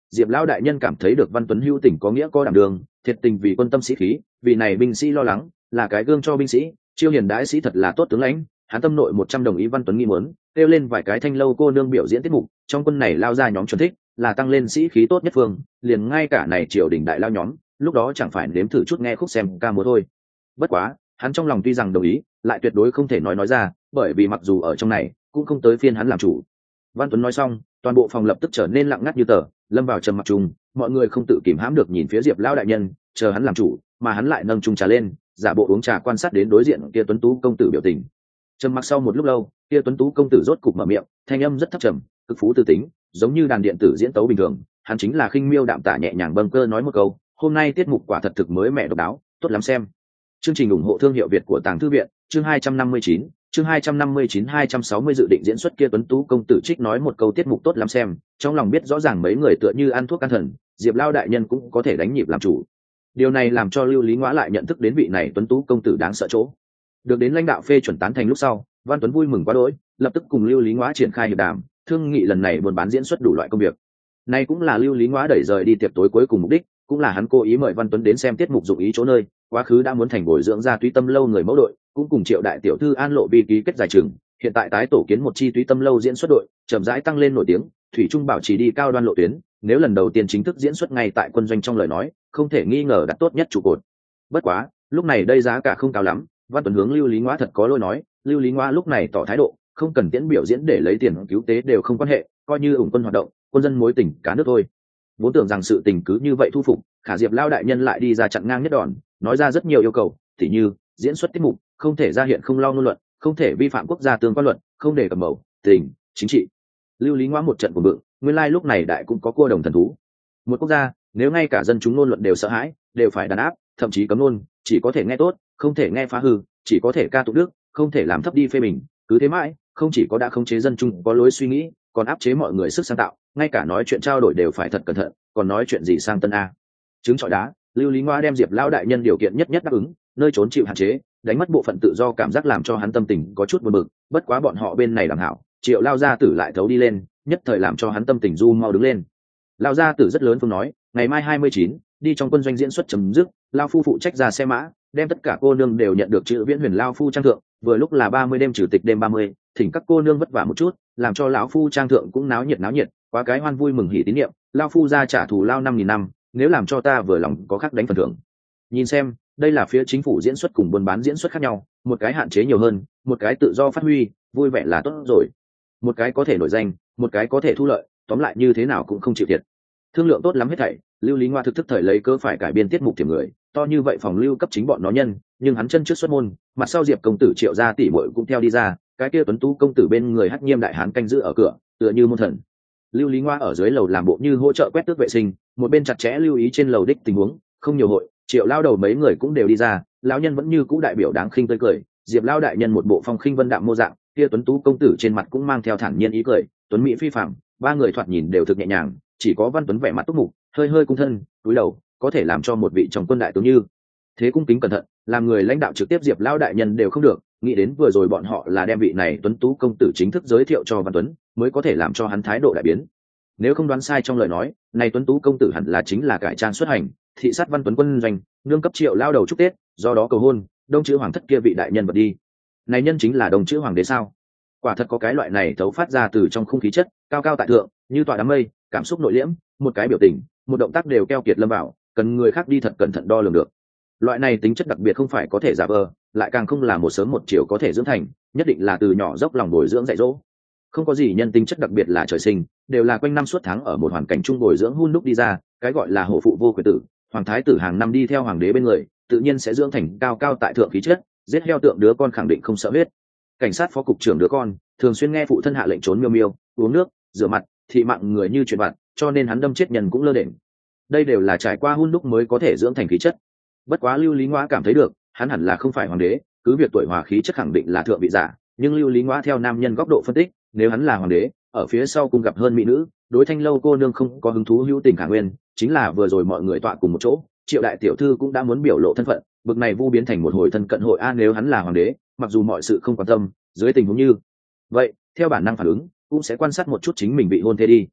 Diệp lão đại nhân cảm thấy được Văn Tuấn hữu tình có nghĩa có đảm đường, thiệt tình vì quân tâm sĩ khí, vì này binh sĩ lo lắng, là cái gương cho binh sĩ, chiêu hiền đãi sĩ thật là tốt tướng lãnh. Hắn tâm nội một trăm đồng ý Văn Tuấn nghi muốn, kêu lên vài cái thanh lâu cô nương biểu diễn tiết mục, trong quân này lao ra nhóm chuẩn thích, là tăng lên sĩ khí tốt nhất phương, liền ngay cả này triều đình đại lao nhóm, lúc đó chẳng phải nếm thử chút nghe khúc xem ca múa thôi. Bất quá, hắn trong lòng tuy rằng đồng ý, lại tuyệt đối không thể nói nói ra, bởi vì mặc dù ở trong này, cũng không tới phiên hắn làm chủ. Văn Tuấn nói xong, toàn bộ phòng lập tức trở nên lặng ngắt như tờ, lâm vào trầm mặc trùng, mọi người không tự kìm hãm được nhìn phía Diệp lão đại nhân, chờ hắn làm chủ, mà hắn lại nâng chung trà lên, giả bộ uống trà quan sát đến đối diện kia tuấn tú công tử biểu tình. Trầm mặc sau một lúc lâu, kia tuấn tú công tử rốt cục mở miệng, thanh âm rất thấp trầm, cực phú tư tính, giống như đàn điện tử diễn tấu bình thường. Hắn chính là khinh miêu đạm tả nhẹ nhàng bâng cơ nói một câu, hôm nay tiết mục quả thật thực mới mẻ độc đáo, tốt lắm xem. Chương trình ủng hộ thương hiệu Việt của Tàng Thư viện, chương hai trăm năm mươi chín, chương hai trăm năm mươi chín hai trăm sáu mươi dự định diễn xuất kia tuấn tú công tử trích nói một câu tiết mục tốt lắm xem, trong lòng biết rõ ràng mấy người tựa như ăn thuốc can thần, Diệp lão đại nhân cũng có thể đánh nhịp làm chủ. Điều này làm cho Lưu Lý Ngõa lại nhận thức đến vị này tuấn tú công tử đáng sợ chỗ. Được đến lãnh đạo phê chuẩn tán thành lúc sau, Văn Tuấn vui mừng quá đỗi, lập tức cùng Lưu Lý Ngõa triển khai hiệp đàm, thương nghị lần này buôn bán diễn xuất đủ loại công việc. Này cũng là Lưu Lý Ngõa đẩy rời đi tiệc tối cuối cùng mục đích, cũng là hắn cố ý mời Văn Tuấn đến xem tiết mục dụng ý chỗ nơi, quá khứ đã muốn thành bồi dưỡng ra Túy Tâm lâu người mẫu đội, cũng cùng Triệu đại tiểu thư An Lộ Vi ký kết giải trường, hiện tại tái tổ kiến một chi Túy Tâm lâu diễn xuất đội, chậm rãi tăng lên nổi tiếng, thủy trung bảo trì đi cao đoan lộ tuyến, nếu lần đầu tiên chính thức diễn xuất ngay tại quân doanh trong lời nói, không thể nghi ngờ đặt tốt nhất trụ cột. Bất quá, lúc này đây giá cả không cao lắm, Văn Tuấn hướng Lưu Lý Ngõa thật có lỗi nói, Lưu Lý Ngõa lúc này tỏ thái độ, không cần tiễn biểu diễn để lấy tiền cứu tế đều không quan hệ, coi như ủng quân hoạt động, quân dân mối tình cá nước thôi. Vốn tưởng rằng sự tình cứ như vậy thu phục, khả Diệp lao đại nhân lại đi ra chặn ngang nhất đòn, nói ra rất nhiều yêu cầu, tỉ như diễn xuất tiết mục không thể ra hiện không lo ngôn luận, không thể vi phạm quốc gia tương quan luật, không để cầm màu tình chính trị. Lưu Lý Ngõa một trận của vựng, nguyên lai lúc này đại cũng có cua đồng thần thú. Một quốc gia nếu ngay cả dân chúng ngôn luận đều sợ hãi, đều phải đàn áp, thậm chí cấm ngôn, chỉ có thể nghe tốt, không thể nghe phá hư, chỉ có thể ca tụng đức, không thể làm thấp đi phê bình, cứ thế mãi, không chỉ có đã khống chế dân chúng có lối suy nghĩ, còn áp chế mọi người sức sáng tạo, ngay cả nói chuyện trao đổi đều phải thật cẩn thận, còn nói chuyện gì sang tân a. Trứng trọi đá, Lưu Lý Ngõa đem Diệp lão đại nhân điều kiện nhất nhất đáp ứng, nơi trốn chịu hạn chế, đánh mất bộ phận tự do cảm giác làm cho hắn tâm tình có chút buồn bực, bất quá bọn họ bên này đẳng hảo, Triệu lao gia tử lại thấu đi lên, nhất thời làm cho hắn tâm tình du mau đứng lên. Lao gia tử rất lớn phương nói, ngày mai hai mươi chín, đi trong quân doanh diễn xuất chấm dứt, lao phu phụ trách ra xe mã, đem tất cả cô nương đều nhận được chữ viễn huyền lao phu trang thượng, vừa lúc là ba mươi đêm trừ tịch đêm ba mươi, thỉnh các cô nương vất vả một chút, làm cho lão phu trang thượng cũng náo nhiệt náo nhiệt, quá cái hoan vui mừng hỉ tín niệm, lao phu ra trả thù lao năm nghìn năm, nếu làm cho ta vừa lòng có khác đánh phần thưởng. Nhìn xem, đây là phía chính phủ diễn xuất cùng buôn bán diễn xuất khác nhau, một cái hạn chế nhiều hơn, một cái tự do phát huy, vui vẻ là tốt rồi. Một cái có thể nổi danh, một cái có thể thu lợi, tóm lại như thế nào cũng không chịu thiệt. Thương lượng tốt lắm hết thảy, Lưu Lý Ngõa thực thức thời lấy cớ phải cải biên tiết mục thiểm người, to như vậy phòng lưu cấp chính bọn nó nhân, nhưng hắn chân trước xuất môn, mặt sau Diệp công tử Triệu gia tỷ muội cũng theo đi ra, cái kia tuấn tú công tử bên người Hắc Nhiêm đại hán canh giữ ở cửa, tựa như môn thần. Lưu Lý Ngõa ở dưới lầu làm bộ như hỗ trợ quét tước vệ sinh, một bên chặt chẽ lưu ý trên lầu đích tình huống, không nhiều hội, Triệu lao đầu mấy người cũng đều đi ra, lão nhân vẫn như cũ đại biểu đáng khinh tươi cười, Diệp lao đại nhân một bộ phong khinh vân đạm mô dạng, kia tuấn tú công tử trên mặt cũng mang theo thản nhiên ý cười, tuấn mỹ phi phàm, ba người thoạt nhìn đều thực nhẹ nhàng, chỉ có Văn Tuấn vẻ mặt túc mục, hơi hơi cung thân, cúi đầu, có thể làm cho một vị trong quân đại tướng như thế cung kính cẩn thận, làm người lãnh đạo trực tiếp Diệp lao đại nhân đều không được, nghĩ đến vừa rồi bọn họ là đem vị này tuấn tú công tử chính thức giới thiệu cho Văn Tuấn, mới có thể làm cho hắn thái độ đại biến. Nếu không đoán sai trong lời nói, này tuấn tú công tử hẳn là chính là cải trang xuất hành, thị sát Văn Tuấn quân doanh, nương cấp Triệu lao đầu chúc Tết, do đó cầu hôn, đông chữ hoàng thất kia vị đại nhân vật đi. Này nhân chính là đông chữ hoàng đế sao? Quả thật có cái loại này thấu phát ra từ trong không khí chất, cao cao tại thượng, như tọa đám mây, cảm xúc nội liễm, một cái biểu tình, một động tác đều keo kiệt lâm vào, cần người khác đi thật cẩn thận đo lường được. Loại này tính chất đặc biệt không phải có thể giả vờ, lại càng không là một sớm một chiều có thể dưỡng thành, nhất định là từ nhỏ dốc lòng bồi dưỡng dạy dỗ. Không có gì nhân tính chất đặc biệt là trời sinh, đều là quanh năm suốt tháng ở một hoàn cảnh chung bồi dưỡng hun đúc đi ra, cái gọi là hổ phụ vô quyền tử, hoàng thái tử hàng năm đi theo hoàng đế bên người, tự nhiên sẽ dưỡng thành cao cao tại thượng khí chất, giết heo tượng đứa con khẳng định không sợ huyết. Cảnh sát phó cục trưởng đứa con, thường xuyên nghe phụ thân hạ lệnh trốn miêu miêu, uống nước, rửa mặt, thị mạng người như chuyện vặt, cho nên hắn đâm chết nhân cũng lơ đễnh. Đây đều là trải qua hun đúc mới có thể dưỡng thành khí chất. Bất quá Lưu Lý Ngõa cảm thấy được, hắn hẳn là không phải hoàng đế, cứ việc tuổi hòa khí chất khẳng định là thượng vị giả, nhưng Lưu Lý Ngõa theo nam nhân góc độ phân tích, nếu hắn là hoàng đế, ở phía sau cùng gặp hơn mỹ nữ, đối thanh lâu cô nương không có hứng thú hữu tình khả nguyên, chính là vừa rồi mọi người tọa cùng một chỗ, Triệu đại tiểu thư cũng đã muốn biểu lộ thân phận, bực này vu biến thành một hồi thân cận hội a, nếu hắn là hoàng đế, mặc dù mọi sự không quan tâm, dưới tình huống như vậy, theo bản năng phản ứng, cũng sẽ quan sát một chút chính mình bị hôn thê đi.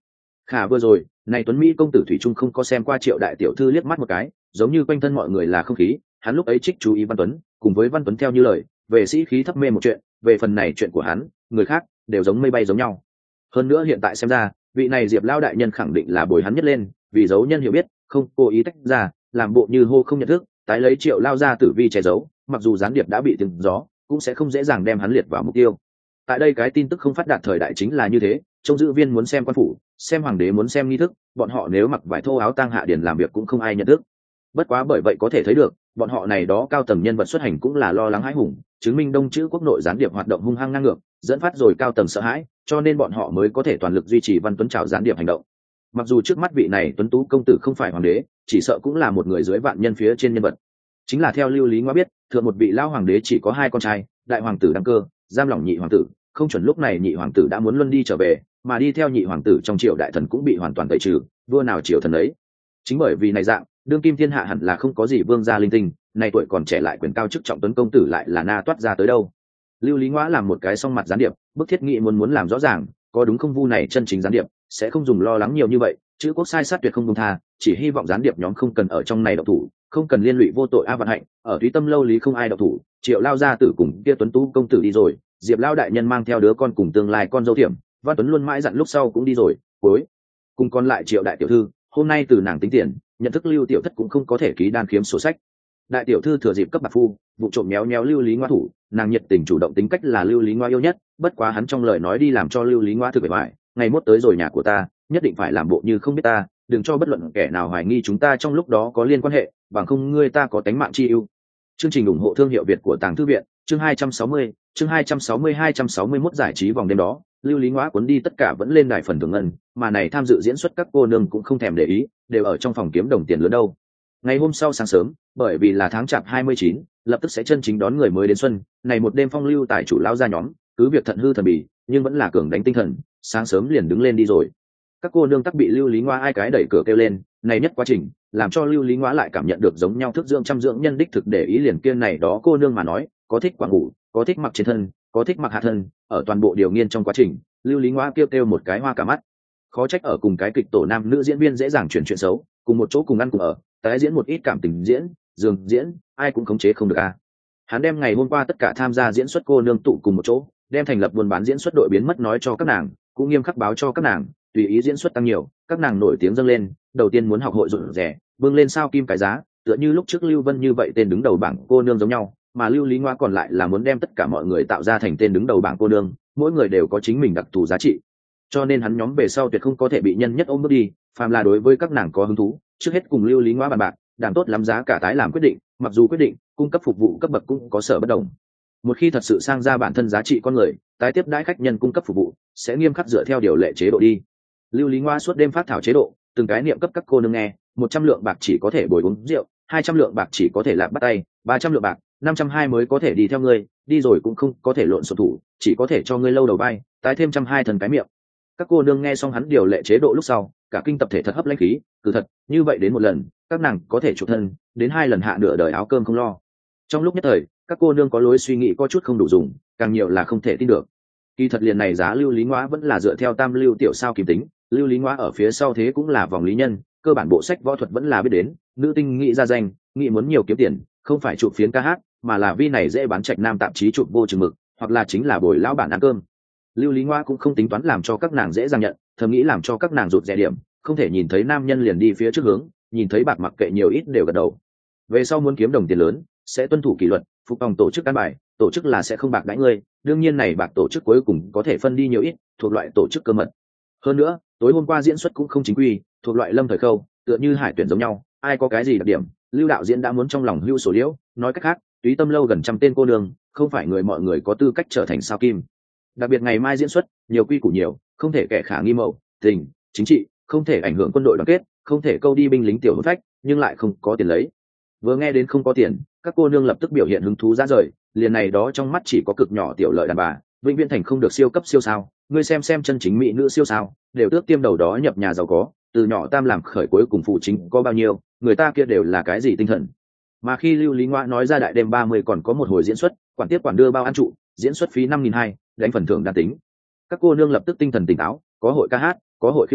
Khả vừa rồi này tuấn mỹ công tử thủy trung không có xem qua Triệu đại tiểu thư liếc mắt một cái, giống như quanh thân mọi người là không khí, hắn lúc ấy trích chú ý Văn Tuấn, cùng với Văn Tuấn theo như lời về sĩ khí thấp mê một chuyện, về phần này chuyện của hắn người khác đều giống mây bay giống nhau. Hơn nữa hiện tại xem ra vị này Diệp Lao đại nhân khẳng định là bồi hắn nhất lên, vì giấu nhân hiểu biết không cố ý tách ra, làm bộ như hô không nhận thức, tái lấy Triệu Lao ra tử vi che giấu, mặc dù gián điệp đã bị tiếng gió cũng sẽ không dễ dàng đem hắn liệt vào mục tiêu. Tại đây cái tin tức không phát đạt thời đại chính là như thế, trông giữ viên muốn xem quan phủ, xem hoàng đế muốn xem nghi thức, bọn họ nếu mặc vải thô áo tang hạ điền làm việc cũng không ai nhận thức. Bất quá bởi vậy có thể thấy được bọn họ này đó cao tầng nhân vật xuất hành cũng là lo lắng hãi hùng, chứng minh đông chữ quốc nội gián điệp hoạt động hung hăng ngang ngược, dẫn phát rồi cao tầng sợ hãi, cho nên bọn họ mới có thể toàn lực duy trì Văn Tuấn trảo gián điệp hành động. Mặc dù trước mắt vị này tuấn tú công tử không phải hoàng đế, chỉ sợ cũng là một người dưới vạn nhân phía trên nhân vật. Chính là theo Lưu Lý Ngoa biết, thượng một vị lao hoàng đế chỉ có hai con trai, đại hoàng tử đăng cơ, giam lỏng nhị hoàng tử, không chuẩn lúc này nhị hoàng tử đã muốn luân đi trở về, mà đi theo nhị hoàng tử trong triều đại thần cũng bị hoàn toàn tẩy trừ, vua nào triều thần ấy. Chính bởi vì này dạng, đương kim thiên hạ hẳn là không có gì vương gia linh tinh, này tuổi còn trẻ lại quyền cao chức trọng tuấn công tử lại là na toát ra tới đâu. Lưu Lý Ngoa làm một cái song mặt gián điệp, bức thiết nghị muốn muốn làm rõ ràng, có đúng không vu này chân chính gián điệp, sẽ không dùng lo lắng nhiều như vậy, chữ quốc sai sát tuyệt không buông tha, chỉ hy vọng gián điệp nhóm không cần ở trong này độc thủ, không cần liên lụy vô tội a Vạn Hạnh, ở Thúy Tâm lâu lý không ai độc thủ, Triệu Lao gia tử cùng kia tuấn tú công tử đi rồi, Diệp Lao đại nhân mang theo đứa con cùng tương lai con dâu thiểm, Văn Tuấn luôn mãi dặn lúc sau cũng đi rồi, cuối cùng còn lại Triệu đại tiểu thư, hôm nay từ nàng tính tiền, nhận thức Lưu tiểu thất cũng không có thể ký đan khiếm sổ sách. Đại tiểu thư thừa dịp cấp bạc phu, vụ trộm méo méo Lưu Lý Ngoa thủ, nàng nhiệt tình chủ động tính cách là Lưu Lý Ngoa yêu nhất, bất quá hắn trong lời nói đi làm cho Lưu Lý Ngoa thực bề bại, ngày mốt tới rồi nhà của ta, nhất định phải làm bộ như không biết ta, đừng cho bất luận kẻ nào hoài nghi chúng ta trong lúc đó có liên quan hệ, bằng không ngươi ta có tánh mạng chi ưu. Chương trình ủng hộ thương hiệu Việt của Tàng Thư viện, chương hai trăm sáu mươi, chương hai trăm sáu mươi hai trăm sáu mươi mốt giải trí vòng đêm đó, Lưu Lý Ngoa cuốn đi tất cả vẫn lên đài phần thưởng ngân, mà này tham dự diễn xuất các cô nương cũng không thèm để ý, đều ở trong phòng kiếm đồng tiền lớn đâu. Ngày hôm sau sáng sớm, bởi vì là tháng chạp hai mươi chín, lập tức sẽ chân chính đón người mới đến xuân, này một đêm phong lưu tài chủ lão gia nhóm, cứ việc thận hư thần bì, nhưng vẫn là cường đánh tinh thần, sáng sớm liền đứng lên đi rồi. Các cô nương tắc bị Lưu Lý Ngoa ai cái đẩy cửa kêu lên, này nhất quá trình, làm cho Lưu Lý Ngoa lại cảm nhận được giống nhau thức dưỡng trăm dưỡng nhân đích thực để ý liền kia này đó cô nương mà nói, có thích quảng ngủ, có thích mặc trên thân, có thích mặc hạ thân, ở toàn bộ điều nghiên trong quá trình, Lưu Lý Ngoa kêu kêu một cái hoa cả mắt. Khó trách ở cùng cái kịch tổ nam nữ diễn viên dễ dàng chuyển chuyện xấu, cùng một chỗ cùng ăn cùng ở, tái diễn một ít cảm tình diễn, giường diễn, ai cũng khống chế không được a. À. Hắn đem ngày hôm qua tất cả tham gia diễn xuất cô nương tụ cùng một chỗ, đem thành lập buôn bán diễn xuất đội biến mất nói cho các nàng, cũng nghiêm khắc báo cho các nàng, tùy ý diễn xuất tăng nhiều, các nàng nổi tiếng dâng lên, đầu tiên muốn học hội rụt rẻ, vươn lên sao kim cái giá, tựa như lúc trước Lưu Vân như vậy tên đứng đầu bảng cô nương giống nhau, mà Lưu Lý Ngoa còn lại là muốn đem tất cả mọi người tạo ra thành tên đứng đầu bảng cô nương, mỗi người đều có chính mình đặc thù giá trị. Cho nên hắn nhóm về sau tuyệt không có thể bị nhân nhất ôm bước đi, phàm là đối với các nàng có hứng thú, trước hết cùng Lưu Lý Ngoa bàn bạc, đảm tốt lắm giá cả tái làm quyết định, mặc dù quyết định cung cấp phục vụ cấp bậc cũng có sở bất đồng. Một khi thật sự sang ra bản thân giá trị con người, tái tiếp đãi khách nhân cung cấp phục vụ sẽ nghiêm khắc dựa theo điều lệ chế độ đi. Lưu Lý Ngoa suốt đêm phát thảo chế độ, từng cái niệm cấp các cô nương nghe, một trăm lượng bạc chỉ có thể bồi uống rượu, hai trăm lượng bạc chỉ có thể lạp bắt tay, ba trăm lượng bạc, năm trăm hai mới có thể đi theo ngươi, đi rồi cũng không có thể lộn xộn thủ, chỉ có thể cho ngươi lâu đầu vai, tái thêm trăm hai thần cái miệng. Các cô nương nghe xong hắn điều lệ chế độ lúc sau, cả kinh tập thể thật hấp lãnh khí, cứ thật, như vậy đến một lần, các nàng có thể chủ thân, đến hai lần hạ nửa đời áo cơm không lo. Trong lúc nhất thời, các cô nương có lối suy nghĩ có chút không đủ dùng, càng nhiều là không thể tin được. Kỳ thật liền này giá Lưu Lý Ngoa vẫn là dựa theo tam lưu tiểu sao kìm tính, Lưu Lý Ngoa ở phía sau thế cũng là vòng lý nhân, cơ bản bộ sách võ thuật vẫn là biết đến, nữ tinh nghĩ ra danh, nghĩ muốn nhiều kiếm tiền, không phải chụp phiến ca hát, mà là vi này dễ bán trạch nam tạp chí chụp vô chừng mực, hoặc là chính là bồi lão bản ăn cơm. Lưu Lý Ngoa cũng không tính toán làm cho các nàng dễ dàng nhận, thầm nghĩ làm cho các nàng rụt rè điểm, không thể nhìn thấy nam nhân liền đi phía trước hướng, nhìn thấy bạc mặc kệ nhiều ít đều gật đầu. Về sau muốn kiếm đồng tiền lớn, sẽ tuân thủ kỷ luật, phục tòng tổ chức căn bài, tổ chức là sẽ không bạc đãi ngươi, đương nhiên này bạc tổ chức cuối cùng có thể phân đi nhiều ít, thuộc loại tổ chức cơ mật. Hơn nữa, tối hôm qua diễn xuất cũng không chính quy, thuộc loại lâm thời khâu, tựa như hải tuyển giống nhau, ai có cái gì đặc điểm, Lưu đạo diễn đã muốn trong lòng hưu sổ liễu, nói cách khác, Túy Tâm lâu gần trăm tên cô nương, không phải người mọi người có tư cách trở thành sao kim. Đặc biệt ngày mai diễn xuất, nhiều quy củ nhiều, không thể kẻ khả nghi mẫu, tình, chính trị, không thể ảnh hưởng quân đội đoàn kết, không thể câu đi binh lính tiểu hôn phách, nhưng lại không có tiền lấy. Vừa nghe đến không có tiền, các cô nương lập tức biểu hiện hứng thú ra rời, liền này đó trong mắt chỉ có cực nhỏ tiểu lợi đàn bà, vĩnh viễn thành không được siêu cấp siêu sao, ngươi xem xem chân chính mỹ nữ siêu sao, đều tước tiêm đầu đó nhập nhà giàu có, từ nhỏ tam làm khởi cuối cùng phụ chính có bao nhiêu, người ta kia đều là cái gì tinh thần. Mà khi Lưu Lý Ngoa nói ra đại đêm ba mươi còn có một hồi diễn xuất, quản tiếp quản đưa bao ăn trụ, diễn xuất phí năm nghìn hai, đánh phần thưởng đa tính. Các cô nương lập tức tinh thần tỉnh táo, có hội ca hát, có hội khiêu vũ,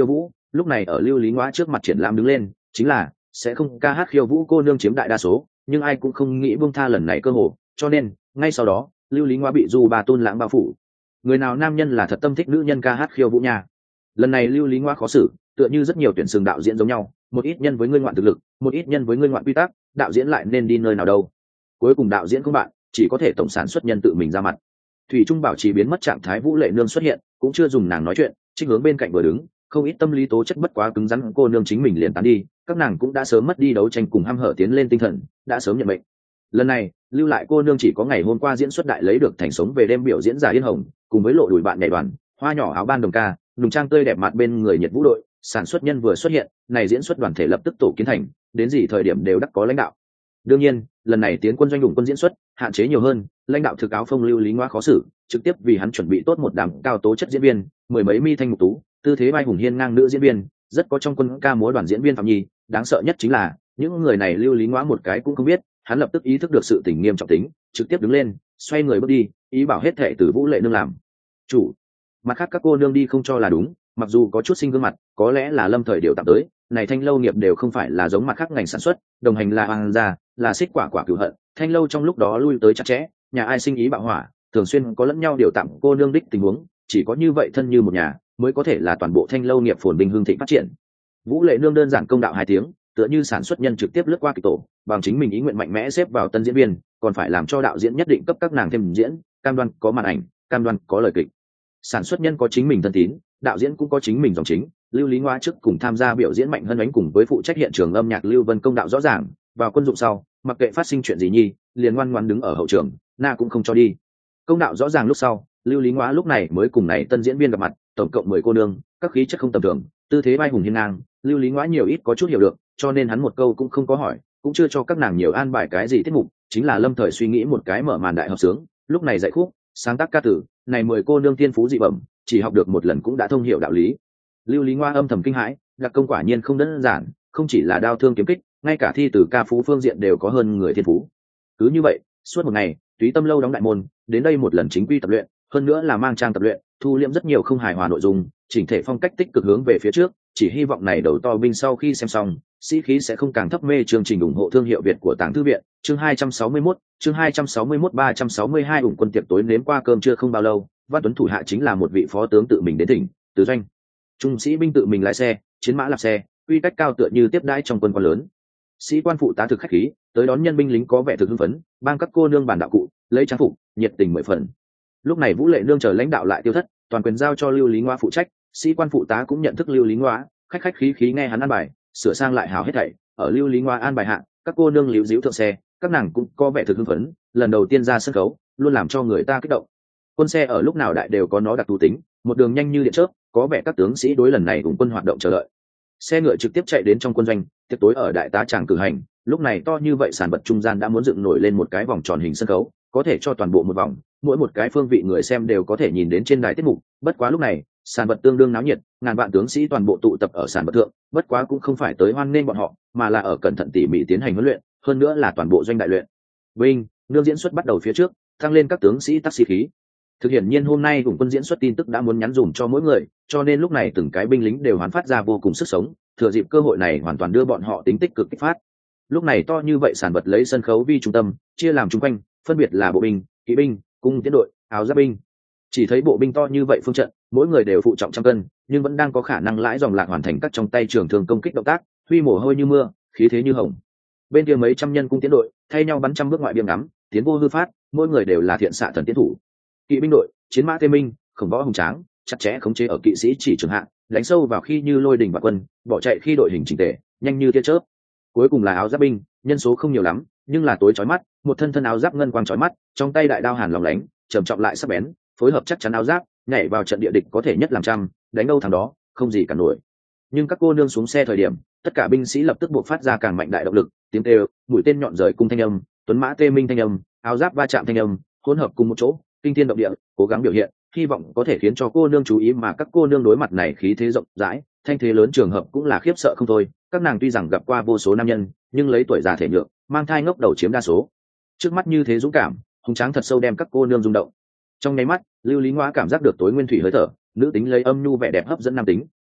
lúc này ở lưu lý ngoã trước mặt triển lãm đứng lên chính là sẽ không ca hát khiêu vũ cô nương chiếm đại đa số, nhưng ai cũng không nghĩ buông tha lần này cơ hội, cho nên ngay sau đó lưu lý ngoã bị du ba tôn lãng bao phủ. Người nào nam nhân là thật tâm thích nữ nhân ca hát khiêu vũ nha. Lần này lưu lý ngoã khó xử, tựa như rất nhiều tuyển sừng đạo diễn giống nhau, một ít nhân với ngươi ngoạn thực lực, một ít nhân với ngươi ngoạn quy tắc, đạo diễn lại nên đi nơi nào đâu? Cuối cùng đạo diễn không bạn, chỉ có thể tổng sản xuất nhân tự mình ra mặt. Thủy Trung bảo trì biến mất trạng thái Vũ Lệ Nương xuất hiện, cũng chưa dùng nàng nói chuyện, trích hướng bên cạnh vừa đứng, không ít tâm lý tố chất bất quá cứng rắn cô nương chính mình liền tán đi, các nàng cũng đã sớm mất đi đấu tranh cùng hăm hở tiến lên tinh thần, đã sớm nhận mệnh. Lần này lưu lại cô nương chỉ có ngày hôm qua diễn xuất đại lấy được thành sống về đêm biểu diễn giả Yên Hồng, cùng với lộ đùi bạn nhảy đoàn, hoa nhỏ áo ban đồng ca, nùng trang tươi đẹp mặt bên người nhiệt vũ đội, sản xuất nhân vừa xuất hiện, này diễn xuất đoàn thể lập tức tổ kiến thành, đến gì thời điểm đều đắc có lãnh đạo. Đương nhiên, lần này tiến quân doanh đủng quân diễn xuất, hạn chế nhiều hơn, lãnh đạo thực áo phong lưu lý ngoa khó xử, trực tiếp vì hắn chuẩn bị tốt một đám cao tố chất diễn viên, mười mấy mi thanh mục tú, tư thế vai hùng hiên ngang nữ diễn viên, rất có trong quân ca múa đoàn diễn viên Phạm Nhi, đáng sợ nhất chính là, những người này lưu lý ngoa một cái cũng không biết, hắn lập tức ý thức được sự tình nghiêm trọng tính, trực tiếp đứng lên, xoay người bước đi, ý bảo hết thệ từ Vũ Lệ Nương làm chủ. Mặt khác các cô nương đi không cho là đúng, mặc dù có chút sinh gương mặt, có lẽ là lâm thời điều tạm tới, này Thanh lâu nghiệp đều không phải là giống mặt khác ngành sản xuất, đồng hành là hoàng gia, là xích quả quả cửu hận, Thanh lâu trong lúc đó lui tới chặt chẽ, nhà ai sinh ý bạo hỏa, thường xuyên có lẫn nhau điều tạm cô nương đích tình huống, chỉ có như vậy thân như một nhà, mới có thể là toàn bộ Thanh lâu nghiệp phồn vinh hưng thịnh phát triển. Vũ Lệ Nương đơn giản công đạo hai tiếng, tựa như sản xuất nhân trực tiếp lướt qua kịch tổ, bằng chính mình ý nguyện mạnh mẽ xếp vào tân diễn viên, còn phải làm cho đạo diễn nhất định cấp các nàng thêm diễn, cam đoan có màn ảnh, cam đoan có lời kịch. Sản xuất nhân có chính mình thân tín, đạo diễn cũng có chính mình dòng chính, lưu lý ngoa trước cùng tham gia biểu diễn Mạnh Hân Ánh cùng với phụ trách hiện trường âm nhạc Lưu Vân công đạo rõ ràng, vào quân dụng sau, mặc kệ phát sinh chuyện gì nhi, liền ngoan ngoãn đứng ở hậu trường, na cũng không cho đi. Công đạo rõ ràng lúc sau, lưu lý ngoa lúc này mới cùng này tân diễn viên gặp mặt, tổng cộng mười cô nương, các khí chất không tầm thường, tư thế vai hùng hiên ngang, lưu lý ngoa nhiều ít có chút hiểu được, cho nên hắn một câu cũng không có hỏi, cũng chưa cho các nàng nhiều an bài cái gì tiết mục, chính là lâm thời suy nghĩ một cái mở màn đại hợp sướng, lúc này dạy khúc, sáng tác ca tử, này mười cô nương tiên phú dị bẩm, chỉ học được một lần cũng đã thông hiểu đạo lý. Lưu lý ngoa âm thầm kinh hãi, đặc công quả nhiên không đơn giản, không chỉ là đao thương kiếm kích, ngay cả thi từ ca phú phương diện đều có hơn người thiên phú. Cứ như vậy, suốt một ngày, Túy Tâm lâu đóng đại môn, đến đây một lần chính quy tập luyện, hơn nữa là mang trang tập luyện, thu liễm rất nhiều không hài hòa nội dung, chỉnh thể phong cách tích cực hướng về phía trước, chỉ hy vọng này đầu to binh sau khi xem xong, sĩ khí sẽ không càng thấp. Mê chương trình ủng hộ thương hiệu Việt của Tàng Thư viện, chương hai trăm sáu mươi mốt, chương hai trăm sáu mươi mốt ba trăm sáu mươi hai ủng quân tiệc tối nếm qua cơm chưa không bao lâu, Văn Tuấn thủ hạ chính là một vị phó tướng tự mình đến tỉnh, từ doanh. Trung sĩ binh tự mình lái xe, chiến mã lạp xe, uy cách cao tựa như tiếp đãi trong quân quan lớn. Sĩ quan phụ tá thực khách khí, tới đón nhân binh lính có vẻ thực hưng phấn, bang các cô nương bản đạo cụ, lấy trang phục, nhiệt tình mười phần. Lúc này Vũ Lệ Nương chờ lãnh đạo lại tiêu thất, toàn quyền giao cho Lưu Lý Ngoa phụ trách, sĩ quan phụ tá cũng nhận thức Lưu Lý Ngoa, khách khách khí khí nghe hắn an bài, sửa sang lại hào hết thảy, ở Lưu Lý Ngoa an bài hạ, các cô nương líu díu thượng xe, các nàng cũng có vẻ thực hưng phấn, lần đầu tiên ra sân khấu, luôn làm cho người ta kích động. Quân xe ở lúc nào đại đều có nó đặc thù tính, một đường nhanh như điện chớp, có vẻ các tướng sĩ đối lần này cùng quân hoạt động chờ đợi. Xe ngựa trực tiếp chạy đến trong quân doanh, tiệc tối ở đại tá tràng cử hành, lúc này to như vậy sàn bật trung gian đã muốn dựng nổi lên một cái vòng tròn hình sân khấu, có thể cho toàn bộ một vòng, mỗi một cái phương vị người xem đều có thể nhìn đến trên đài tiết mục. Bất quá lúc này, sàn bật tương đương náo nhiệt, ngàn vạn tướng sĩ toàn bộ tụ tập ở sàn bật thượng, bất quá cũng không phải tới hoan nghênh bọn họ, mà là ở cẩn thận tỉ mỉ tiến hành huấn luyện, hơn nữa là toàn bộ doanh đại luyện. Binh, nương diễn xuất bắt đầu phía trước, tăng lên các tướng sĩ tác sĩ khí. Thực hiện nhiên hôm nay cùng quân diễn xuất tin tức đã muốn nhắn dùm cho mỗi người, cho nên lúc này từng cái binh lính đều hoán phát ra vô cùng sức sống, thừa dịp cơ hội này hoàn toàn đưa bọn họ tính tích cực kích phát. Lúc này to như vậy sàn bật lấy sân khấu vi trung tâm, chia làm chung quanh, phân biệt là bộ binh, kỵ binh, cung tiến đội, áo giáp binh. Chỉ thấy bộ binh to như vậy phương trận, mỗi người đều phụ trọng trăm cân, nhưng vẫn đang có khả năng lãi dòng lạc hoàn thành các trong tay trường thường công kích động tác, huy mồ hôi như mưa, khí thế như hồng. Bên kia mấy trăm nhân cung tiến đội, thay nhau bắn trăm bước ngoại biên ngắm, tiến vô hư phát, mỗi người đều là thiện xạ thần tiến thủ. Kỵ binh đội, chiến mã tê minh, khổng võ hùng tráng, chặt chẽ khống chế ở kỵ sĩ chỉ trường hạng, đánh sâu vào khi như lôi đình và quân, bỏ chạy khi đội hình chỉnh tề, nhanh như tia chớp. Cuối cùng là áo giáp binh, nhân số không nhiều lắm, nhưng là tối chói mắt, một thân thân áo giáp ngân quang chói mắt, trong tay đại đao hàn lóng lánh, trầm trọng lại sắc bén, phối hợp chắc chắn áo giáp, nhảy vào trận địa địch có thể nhất làm trăm, đánh đâu thằng đó, không gì cả nổi. Nhưng các cô nương xuống xe thời điểm, tất cả binh sĩ lập tức buộc phát ra càng mạnh đại động lực, tiếng kêu, mũi tên nhọn rời cung thanh âm, tuấn mã tê minh thanh âm, áo giáp va chạm thanh âm, hỗn hợp cùng một chỗ, kinh thiên động địa, cố gắng biểu hiện, hy vọng có thể khiến cho cô nương chú ý, mà các cô nương đối mặt này khí thế rộng rãi, thanh thế lớn trường hợp cũng là khiếp sợ không thôi. Các nàng tuy rằng gặp qua vô số nam nhân, nhưng lấy tuổi già thể nhược, mang thai ngốc đầu chiếm đa số. Trước mắt như thế dũng cảm, hùng tráng thật sâu đem các cô nương rung động. Trong nháy mắt, Lưu Lý Ngoa cảm giác được tối nguyên thủy hơi thở, nữ tính lấy âm nhu vẻ đẹp hấp dẫn nam tính,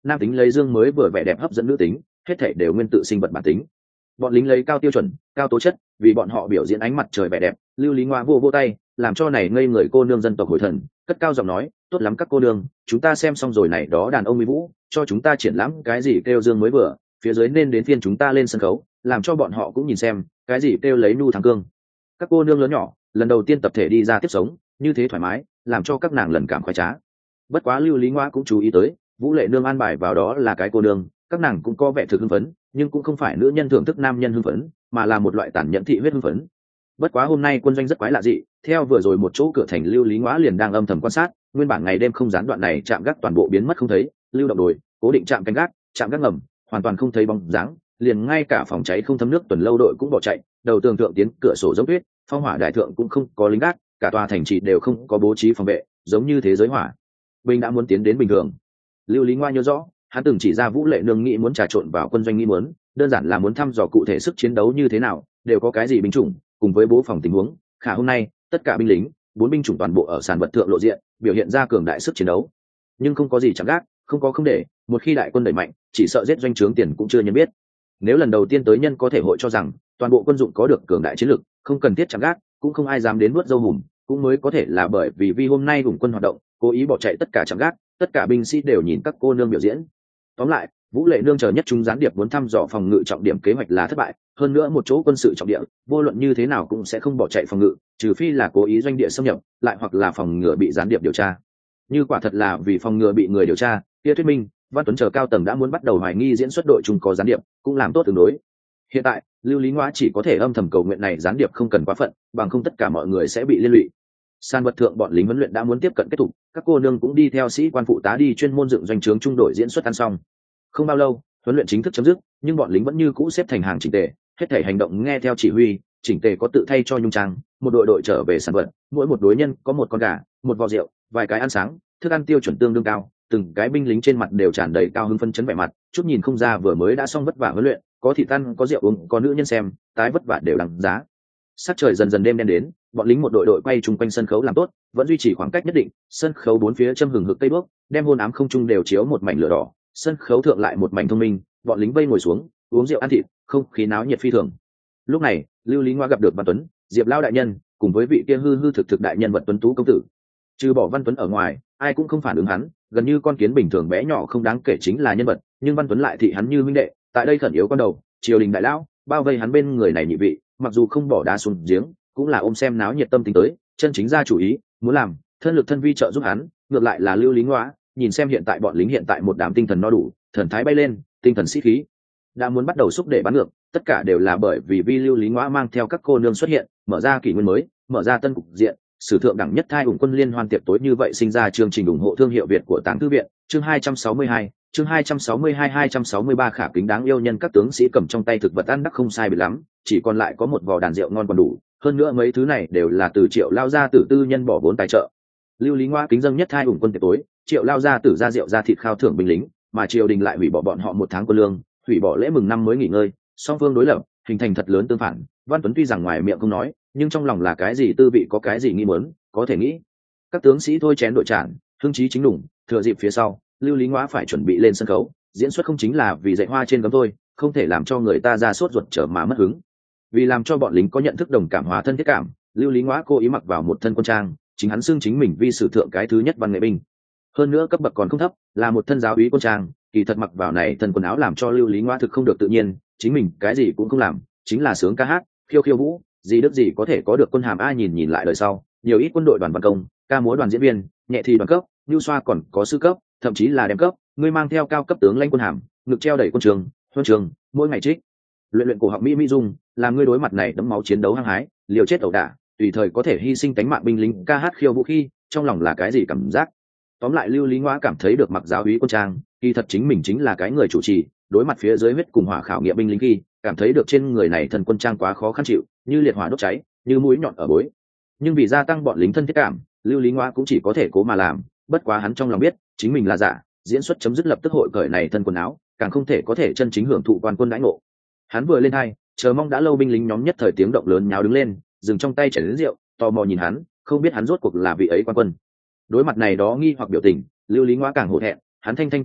nam tính lấy dương mới vừa vẻ đẹp hấp dẫn nữ tính, hết thể đều nguyên tự sinh vật bản tính. Bọn lính lấy cao tiêu chuẩn, cao tố chất, vì bọn họ biểu diễn ánh mặt trời vẻ đẹp. Lưu Lý Ngoa vô vô tay, làm cho này ngây người cô nương dân tộc hồi thần, cất cao giọng nói, tốt lắm các cô nương, chúng ta xem xong rồi này đó đàn ông mỹ vũ, cho chúng ta triển lãm cái gì kêu dương mới vừa, phía dưới nên đến phiên chúng ta lên sân khấu, làm cho bọn họ cũng nhìn xem cái gì kêu lấy nu thắng cương. Các cô nương lớn nhỏ lần đầu tiên tập thể đi ra tiếp sống, như thế thoải mái, làm cho các nàng lần cảm khoái trá. Bất quá Lưu Lý Ngoa cũng chú ý tới, Vũ Lệ Nương an bài vào đó là cái cô nương, các nàng cũng có vẻ thực hưng phấn, nhưng cũng không phải nữ nhân thưởng thức nam nhân hưng phấn, mà là một loại tàn nhẫn thị huyết hưng phấn. Bất quá hôm nay quân doanh rất quái lạ dị, theo vừa rồi một chỗ cửa thành Lưu Lý Ngoa liền đang âm thầm quan sát, nguyên bản ngày đêm không gián đoạn này trạm gác toàn bộ biến mất không thấy, lưu động đồi, cố định trạm canh gác, trạm gác ngầm, hoàn toàn không thấy bóng dáng, liền ngay cả phòng cháy không thấm nước tuần lâu đội cũng bỏ chạy, đầu tường thượng tiến cửa sổ giống tuyết, phong hỏa đại thượng cũng không có lính gác, cả tòa thành trì đều không có bố trí phòng vệ, giống như thế giới hỏa bình đã muốn tiến đến bình thường. Lưu Lý Ngoa nhớ rõ, hắn từng chỉ ra Vũ Lệ Nương nghĩ muốn trà trộn vào quân doanh nghĩ muốn, đơn giản là muốn thăm dò cụ thể sức chiến đấu như thế nào, đều có cái gì binh chủng, cùng với bố phòng tình huống. Khả hôm nay, tất cả binh lính, bốn binh chủng toàn bộ ở sàn vật thượng lộ diện, biểu hiện ra cường đại sức chiến đấu. Nhưng không có gì chạm gác, không có không để, một khi đại quân đẩy mạnh, chỉ sợ giết doanh trướng tiền cũng chưa nhận biết. Nếu lần đầu tiên tới nhân có thể hội cho rằng toàn bộ quân dụng có được cường đại chiến lực, không cần thiết chạm gác, cũng không ai dám đến nuốt dâu hùm, cũng mới có thể là bởi vì vì hôm nay hùng quân hoạt động, cố ý bỏ chạy tất cả chạm gác, tất cả binh sĩ đều nhìn các cô nương biểu diễn. Tóm lại, Vũ Lệ Nương chờ nhất chúng gián điệp muốn thăm dò phòng ngự trọng điểm kế hoạch là thất bại, hơn nữa một chỗ quân sự trọng địa, vô luận như thế nào cũng sẽ không bỏ chạy phòng ngự, trừ phi là cố ý doanh địa xâm nhập, lại hoặc là phòng ngừa bị gián điệp điều tra. Như quả thật là vì phòng ngừa bị người điều tra, kia thuyết minh, Văn Tuấn chờ cao tầng đã muốn bắt đầu hoài nghi diễn xuất đội chung có gián điệp, cũng làm tốt tương đối. Hiện tại, Lưu Lý Ngoa chỉ có thể âm thầm cầu nguyện này gián điệp không cần quá phận, bằng không tất cả mọi người sẽ bị liên lụy. San vật thượng bọn lính huấn luyện đã muốn tiếp cận kết thúc, các cô nương cũng đi theo sĩ quan phụ tá đi chuyên môn dựng doanh trướng trung đội diễn xuất ăn xong. Không bao lâu, huấn luyện chính thức chấm dứt, nhưng bọn lính vẫn như cũ xếp thành hàng chỉnh tề, hết thảy hành động nghe theo chỉ huy, chỉnh tề có tự thay cho nhung trang, một đội đội trở về sản vật, mỗi một đối nhân có một con gà, một vò rượu, vài cái ăn sáng, thức ăn tiêu chuẩn tương đương cao, từng cái binh lính trên mặt đều tràn đầy cao hứng phấn chấn vẻ mặt, chút nhìn không ra vừa mới đã xong vất vả huấn luyện, có thịt ăn, có rượu uống, có nữ nhân xem, tái vất vả đều đằng giá. Sắc trời dần dần đêm đen đến, bọn lính một đội đội quay chung quanh sân khấu làm tốt, vẫn duy trì khoảng cách nhất định, sân khấu bốn phía châm hừng hực cây đuốc, đem hôn ám không trung đều chiếu một mảnh lửa đỏ, sân khấu thượng lại một mảnh thông minh, bọn lính vây ngồi xuống, uống rượu ăn thịt, không khí náo nhiệt phi thường. Lúc này, Lưu Lý Ngoa gặp được Văn Tuấn, Diệp Lao đại nhân, cùng với vị kia hư hư thực thực đại nhân vật Tuấn Tú công tử. Trừ bỏ Văn Tuấn ở ngoài, ai cũng không phản ứng hắn, gần như con kiến bình thường bé nhỏ không đáng kể chính là nhân vật, nhưng Văn Tuấn lại thị hắn như huynh đệ, tại đây khẩn yếu con đầu, triều đình đại lão, bao vây hắn bên người này nhị vị, mặc dù không bỏ đá xuống giếng, cũng là ôm xem náo nhiệt tâm tính tới, chân chính ra chủ ý, muốn làm, thân lực thân vi trợ giúp hắn, ngược lại là Lưu Lý Ngoa, nhìn xem hiện tại bọn lính hiện tại một đám tinh thần no đủ, thần thái bay lên, tinh thần sĩ khí đã muốn bắt đầu xúc để bắn ngược, tất cả đều là bởi vì vi Lưu Lý Ngoa mang theo các cô nương xuất hiện, mở ra kỷ nguyên mới, mở ra tân cục diện, sử thượng đẳng nhất thai ủng quân liên hoan tiệc tối như vậy sinh ra chương trình ủng hộ thương hiệu Việt của Táng Thư viện, chương hai trăm sáu mươi hai, chương hai trăm sáu mươi hai hai trăm sáu mươi ba khả kính đáng yêu nhân các tướng sĩ cầm trong tay thực vật ăn đắc không sai biệt lắm, chỉ còn lại có một vò đàn rượu ngon còn đủ, hơn nữa mấy thứ này đều là từ Triệu lao gia tử tư nhân bỏ vốn tài trợ. Lưu Lý Ngoa kính dâng nhất thai ủng quân tiệc tối, Triệu lao gia tử ra rượu ra thịt khao thưởng binh lính, mà triều đình lại hủy bỏ bọn họ một tháng quân lương, hủy bỏ lễ mừng năm mới nghỉ ngơi, song phương đối lập, hình thành thật lớn tương phản. Văn Tuấn tuy rằng ngoài miệng không nói, nhưng trong lòng là cái gì tư vị có cái gì nghi muốn, có thể nghĩ. Các tướng sĩ thôi chén đội tràn, hưng chí chính đủng, thừa dịp phía sau, Lưu Lý Ngoa phải chuẩn bị lên sân khấu, diễn xuất không chính là vì dạy hoa trên gấm thôi, không thể làm cho người ta ra sốt ruột trở mà mất hứng. Vì làm cho bọn lính có nhận thức đồng cảm hóa thân thiết cảm, Lưu Lý Ngoa cố ý mặc vào một thân quân trang, chính hắn xưng chính mình vi sử thượng cái thứ nhất văn nghệ binh, hơn nữa cấp bậc còn không thấp, là một thân giáo úy quân trang. Kỳ thật mặc vào này thân quần áo làm cho Lưu Lý Ngoa thực không được tự nhiên, chính mình cái gì cũng không làm, chính là sướng ca hát, khiêu khiêu vũ, gì đức gì có thể có được quân hàm ai nhìn nhìn lại đời sau, nhiều ít quân đội đoàn văn công, ca múa đoàn diễn viên, nhẹ thì đoàn cấp, nhu xoa còn có sư cấp, thậm chí là đem cấp, người mang theo cao cấp tướng lãnh quân hàm, ngực treo đầy quân trường, huân trường, mỗi ngày trích luyện luyện cổ học mỹ mỹ dung, làm ngươi đối mặt này đẫm máu chiến đấu hăng hái, liều chết ẩu đả, tùy thời có thể hy sinh tánh mạng binh lính ca hát khiêu vũ khi, trong lòng là cái gì cảm giác. Tóm lại Lưu Lý Ngoa cảm thấy được mặc giáo úy quân trang, kỳ thật chính mình chính là cái người chủ trì, đối mặt phía dưới huyết cùng hỏa khảo nghiệm binh lính khi, cảm thấy được trên người này thần quân trang quá khó khăn chịu, như liệt hỏa đốt cháy, như mũi nhọn ở bối. Nhưng vì gia tăng bọn lính thân thiết cảm, Lưu Lý Ngoa cũng chỉ có thể cố mà làm, bất quá hắn trong lòng biết, chính mình là giả, diễn xuất chấm dứt lập tức hội cởi này thân quần áo, càng không thể có thể chân chính hưởng thụ quan quân đãi ngộ. Hắn vừa lên hai, chờ mong đã lâu binh lính nhóm nhất thời tiếng động lớn nháo đứng lên, dừng trong tay chảy đến rượu, tò mò nhìn hắn, không biết hắn rốt cuộc là vị ấy quan quân. Đối mặt này đó nghi hoặc biểu tình, Lưu Lý Ngoa càng hổ thẹn, hắn thanh thanh cổ họng,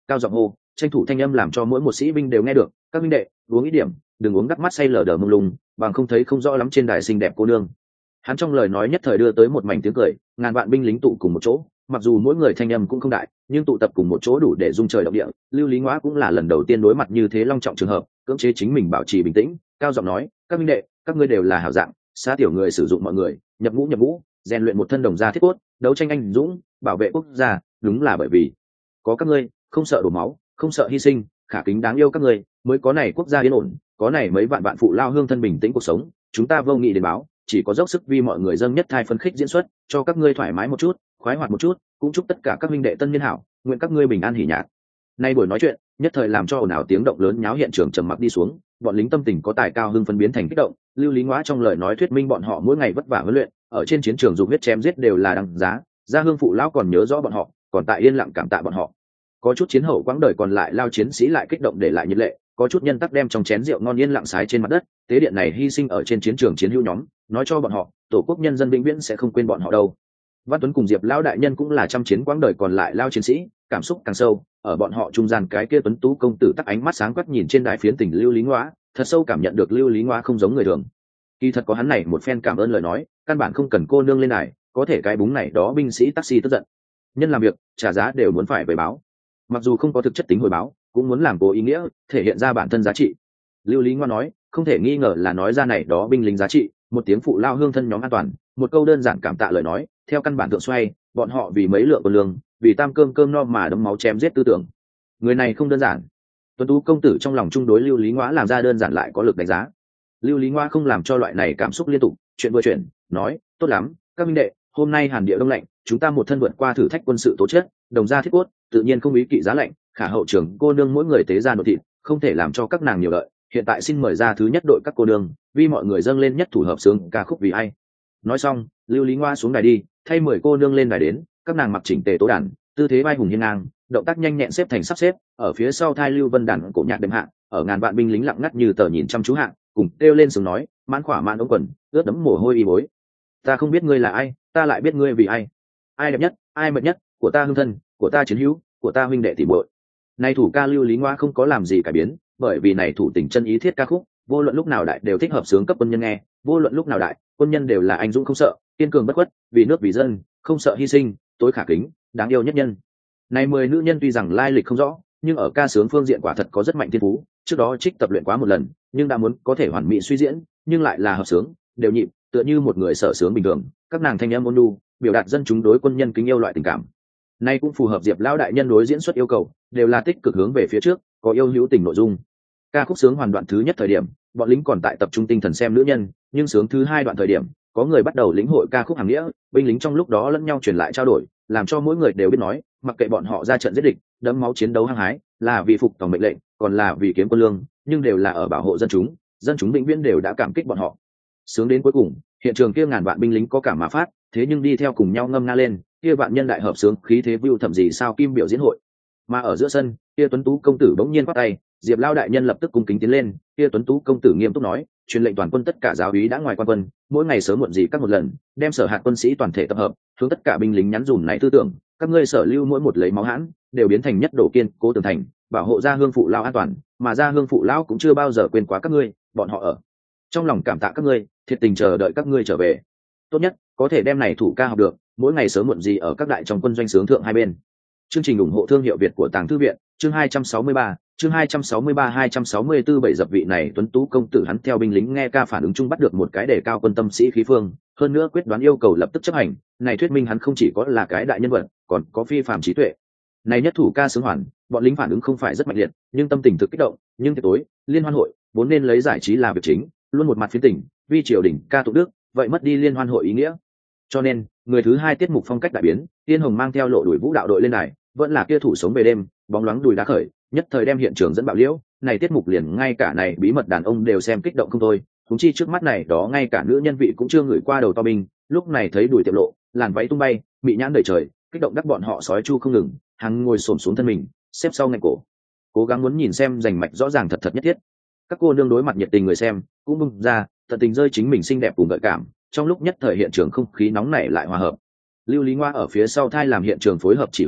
cao giọng hô, tranh thủ thanh âm làm cho mỗi một sĩ binh đều nghe được. Các binh đệ, uống ít điểm, đừng uống đắp mắt say lờ đờ mông lung, bằng không thấy không rõ lắm trên đài xinh đẹp cô nương. Hắn trong lời nói nhất thời đưa tới một mảnh tiếng cười, ngàn vạn binh lính tụ cùng một chỗ, mặc dù mỗi người thanh âm cũng không đại, nhưng tụ tập cùng một chỗ đủ để rung trời động địa. Lưu Lý Ngoã cũng là lần đầu tiên đối mặt như thế long trọng trường hợp, cưỡng chế chính mình bảo trì bình tĩnh, cao giọng nói, các binh đệ, các ngươi đều là hảo dạng, xá tiểu người sử dụng mọi người, nhập ngũ nhập ngũ, rèn luyện một thân đồng gia thiết cốt, đấu tranh anh dũng, bảo vệ quốc gia, đúng là bởi vì có các ngươi, không sợ đổ máu, không sợ hy sinh, khả kính đáng yêu các ngươi, mới có này quốc gia yên ổn, có này mấy vạn vạn phụ lao hương thân bình tĩnh cuộc sống. Chúng ta vô nghị đến báo, chỉ có dốc sức vì mọi người dâng nhất thai phân khích diễn xuất, cho các ngươi thoải mái một chút, khoái hoạt một chút, cũng chúc tất cả các minh đệ tân niên hảo, nguyện các ngươi bình an hỉ nhạc. Nay buổi nói chuyện nhất thời làm cho ồn ào tiếng động lớn nháo hiện trường trầm mặc đi xuống, bọn lính tâm tình có tài cao hưng phân biến thành kích động. Lưu Lý Ngoã trong lời nói thuyết minh bọn họ mỗi ngày vất vả huấn luyện, ở trên chiến trường dùng huyết chém giết đều là đằng giá, gia hương phụ lão còn nhớ rõ bọn họ, còn tại yên lặng cảm tạ bọn họ. Có chút chiến hậu quãng đời còn lại lao chiến sĩ lại kích động để lại nhiệt lệ, có chút nhân tắc đem trong chén rượu ngon yên lặng sái trên mặt đất, tế điện này hy sinh ở trên chiến trường chiến hữu nhóm, nói cho bọn họ, tổ quốc nhân dân vĩnh viễn sẽ không quên bọn họ đâu. Văn Tuấn cùng Diệp lão đại nhân cũng là trăm chiến quãng đời còn lại lao chiến sĩ, cảm xúc càng sâu, ở bọn họ trung gian cái kia tuấn tú công tử tắc ánh mắt sáng quắc nhìn trên đài phiến tình Lưu Lý Ngoã, thật sâu cảm nhận được Lưu Lý Ngoã không giống người thường. Kỳ thật có hắn này một phen cảm ơn lời nói, căn bản không cần cô nương lên đài, có thể cái búng này đó binh sĩ taxi tức giận. Nhân làm việc, trả giá đều muốn phải về báo. Mặc dù không có thực chất tính hồi báo, cũng muốn làm cố ý nghĩa, thể hiện ra bản thân giá trị. Lưu Lý Ngoã nói, không thể nghi ngờ là nói ra này đó binh lính giá trị, một tiếng phụ lao hương thân nhóm an toàn, một câu đơn giản cảm tạ lời nói, theo căn bản thượng xoay, bọn họ vì mấy lượng quân lương, vì tam cơm cơm no mà đấm máu chém giết tư tưởng. Người này không đơn giản. Tuấn tú công tử trong lòng chung đối Lưu Lý Ngoã làm ra đơn giản lại có lực đánh giá. Lưu Lý Ngoã không làm cho loại này cảm xúc liên tục, chuyện vừa chuyển, nói, tốt lắm, các minh đệ, hôm nay hàn địa đông lạnh, chúng ta một thân vượt qua thử thách quân sự tố chất, đồng gia thiết cốt, tự nhiên không ý kỵ giá lạnh, khả hậu trường cô nương mỗi người tế ra nội thịt, không thể làm cho các nàng nhiều lợi. Hiện tại xin mời ra thứ nhất đội các cô nương, vì mọi người dâng lên nhất thủ hợp sướng ca khúc vì ai. Nói xong, Lưu Lý Ngoã xuống đài đi, thay mười cô nương lên đài đến, các nàng mặc chỉnh tề tố đàn, tư thế vai hùng hiên ngang, động tác nhanh nhẹn xếp thành sắp xếp, ở phía sau thai Lưu Vân đàn cổ nhạc đệm hạ, ở ngàn vạn binh lính lặng ngắt như tờ nhìn chăm chú hạ, cùng kêu lên sướng nói, mãn khỏa mãn ống quần, ướt đẫm mồ hôi y bối. Ta không biết ngươi là ai, ta lại biết ngươi vì ai. Ai đẹp nhất, ai mệt nhất, của ta hương thân, của ta chiến hữu, của ta huynh đệ tỷ muội. Này thủ ca Lưu Lý Ngoã không có làm gì cải biến, bởi vì này thủ tình chân ý thiết ca khúc, vô luận lúc nào đại đều thích hợp sướng cấp quân nhân nghe, vô luận lúc nào đại, quân nhân đều là anh dũng không sợ, kiên cường bất khuất, vì nước vì dân, không sợ hy sinh, tối khả kính, đáng yêu nhất nhân. Này mười nữ nhân tuy rằng lai lịch không rõ, nhưng ở ca sướng phương diện quả thật có rất mạnh thiên phú, trước đó trích tập luyện quá một lần, nhưng đã muốn có thể hoàn mỹ suy diễn, nhưng lại là hợp sướng, đều nhịp, tựa như một người sở sướng bình thường, các nàng thanh âm ôn nhu, biểu đạt dân chúng đối quân nhân kính yêu loại tình cảm. Nay cũng phù hợp Diệp lão đại nhân đối diễn xuất yêu cầu, đều là tích cực hướng về phía trước, có yêu hữu tình nội dung. Ca khúc sướng hoàn đoạn thứ nhất thời điểm, bọn lính còn tại tập trung tinh thần xem nữ nhân, nhưng sướng thứ hai đoạn thời điểm, có người bắt đầu lĩnh hội ca khúc hàng nghĩa, binh lính trong lúc đó lẫn nhau truyền lại trao đổi, làm cho mỗi người đều biết nói, mặc kệ bọn họ ra trận giết địch, đẫm máu chiến đấu hăng hái, là vì phục tòng mệnh lệnh, còn là vì kiếm quân lương, nhưng đều là ở bảo hộ dân chúng, dân chúng vĩnh viễn đều đã cảm kích bọn họ. Sướng đến cuối cùng, hiện trường kia ngàn vạn binh lính có cảm mà phát, thế nhưng đi theo cùng nhau ngâm nga lên, kia vạn nhân đại hợp sướng khí thế view thậm gì sao kim biểu diễn hội. Mà ở giữa sân, kia tuấn tú công tử bỗng nhiên quát tay, Diệp lao đại nhân lập tức cung kính tiến lên, kia tuấn tú công tử nghiêm túc nói, truyền lệnh toàn quân tất cả giáo úy đã ngoài quan quân, mỗi ngày sớm muộn gì các một lần, đem sở hạt quân sĩ toàn thể tập hợp, hướng tất cả binh lính nhắn dùm này tư tưởng, các ngươi sở lưu mỗi một lấy máu hãn, đều biến thành nhất đổ kiên cố tường thành, bảo hộ gia hương phụ lao an toàn, mà gia hương phụ lão cũng chưa bao giờ quên quá các ngươi, bọn họ ở trong lòng cảm tạ các ngươi, thiệt tình chờ đợi các ngươi trở về. Tốt nhất có thể đem này thủ ca học được, mỗi ngày sớm muộn gì ở các đại trong quân doanh sướng thượng hai bên. Chương trình ủng hộ thương hiệu Việt của Tàng Thư viện, chương hai trăm sáu mươi ba, chương hai trăm sáu mươi ba hai trăm sáu mươi tư bảy dập vị này tuấn tú công tử hắn theo binh lính nghe ca phản ứng chung bắt được một cái đề cao quân tâm sĩ khí phương, hơn nữa quyết đoán yêu cầu lập tức chấp hành, này thuyết minh hắn không chỉ có là cái đại nhân vật, còn có phi phàm trí tuệ. Này nhất thủ ca sướng hoàn, bọn lính phản ứng không phải rất mạnh liệt, nhưng tâm tình thực kích động, nhưng tiệc tối, liên hoan hội, vốn nên lấy giải trí là việc chính, luôn một mặt phiến tình, vì triều đình ca tụng đức, vậy mất đi liên hoan hội ý nghĩa. Cho nên, người thứ hai tiết mục phong cách đại biến, Tiên Hồng mang theo lộ đuổi vũ đạo đội lên đài, vẫn là kia thủ sống về đêm, bóng loáng đùi đá khởi, nhất thời đem hiện trường dẫn bạo liễu, này tiết mục liền ngay cả này bí mật đàn ông đều xem kích động không thôi, huống chi trước mắt này đó ngay cả nữ nhân vị cũng chưa ngửi qua đầu to binh, lúc này thấy đùi tiệm lộ, làn váy tung bay, mị nhãn đầy trời, kích động đắc bọn họ sói chu không ngừng, hắn ngồi xổm xuống thân mình, xếp sau ngạch cổ, cố gắng muốn nhìn xem rành mạch rõ ràng thật thật nhất thiết. Các cô nương đối mặt nhiệt tình người xem, cũng bung ra, tận tình rơi chính mình xinh đẹp cùng gợi cảm, trong lúc nhất thời hiện trường không khí nóng nảy lại hòa hợp. Lưu Lý Ngoa ở phía sau thai làm hiện trường phối hợp chỉ huy,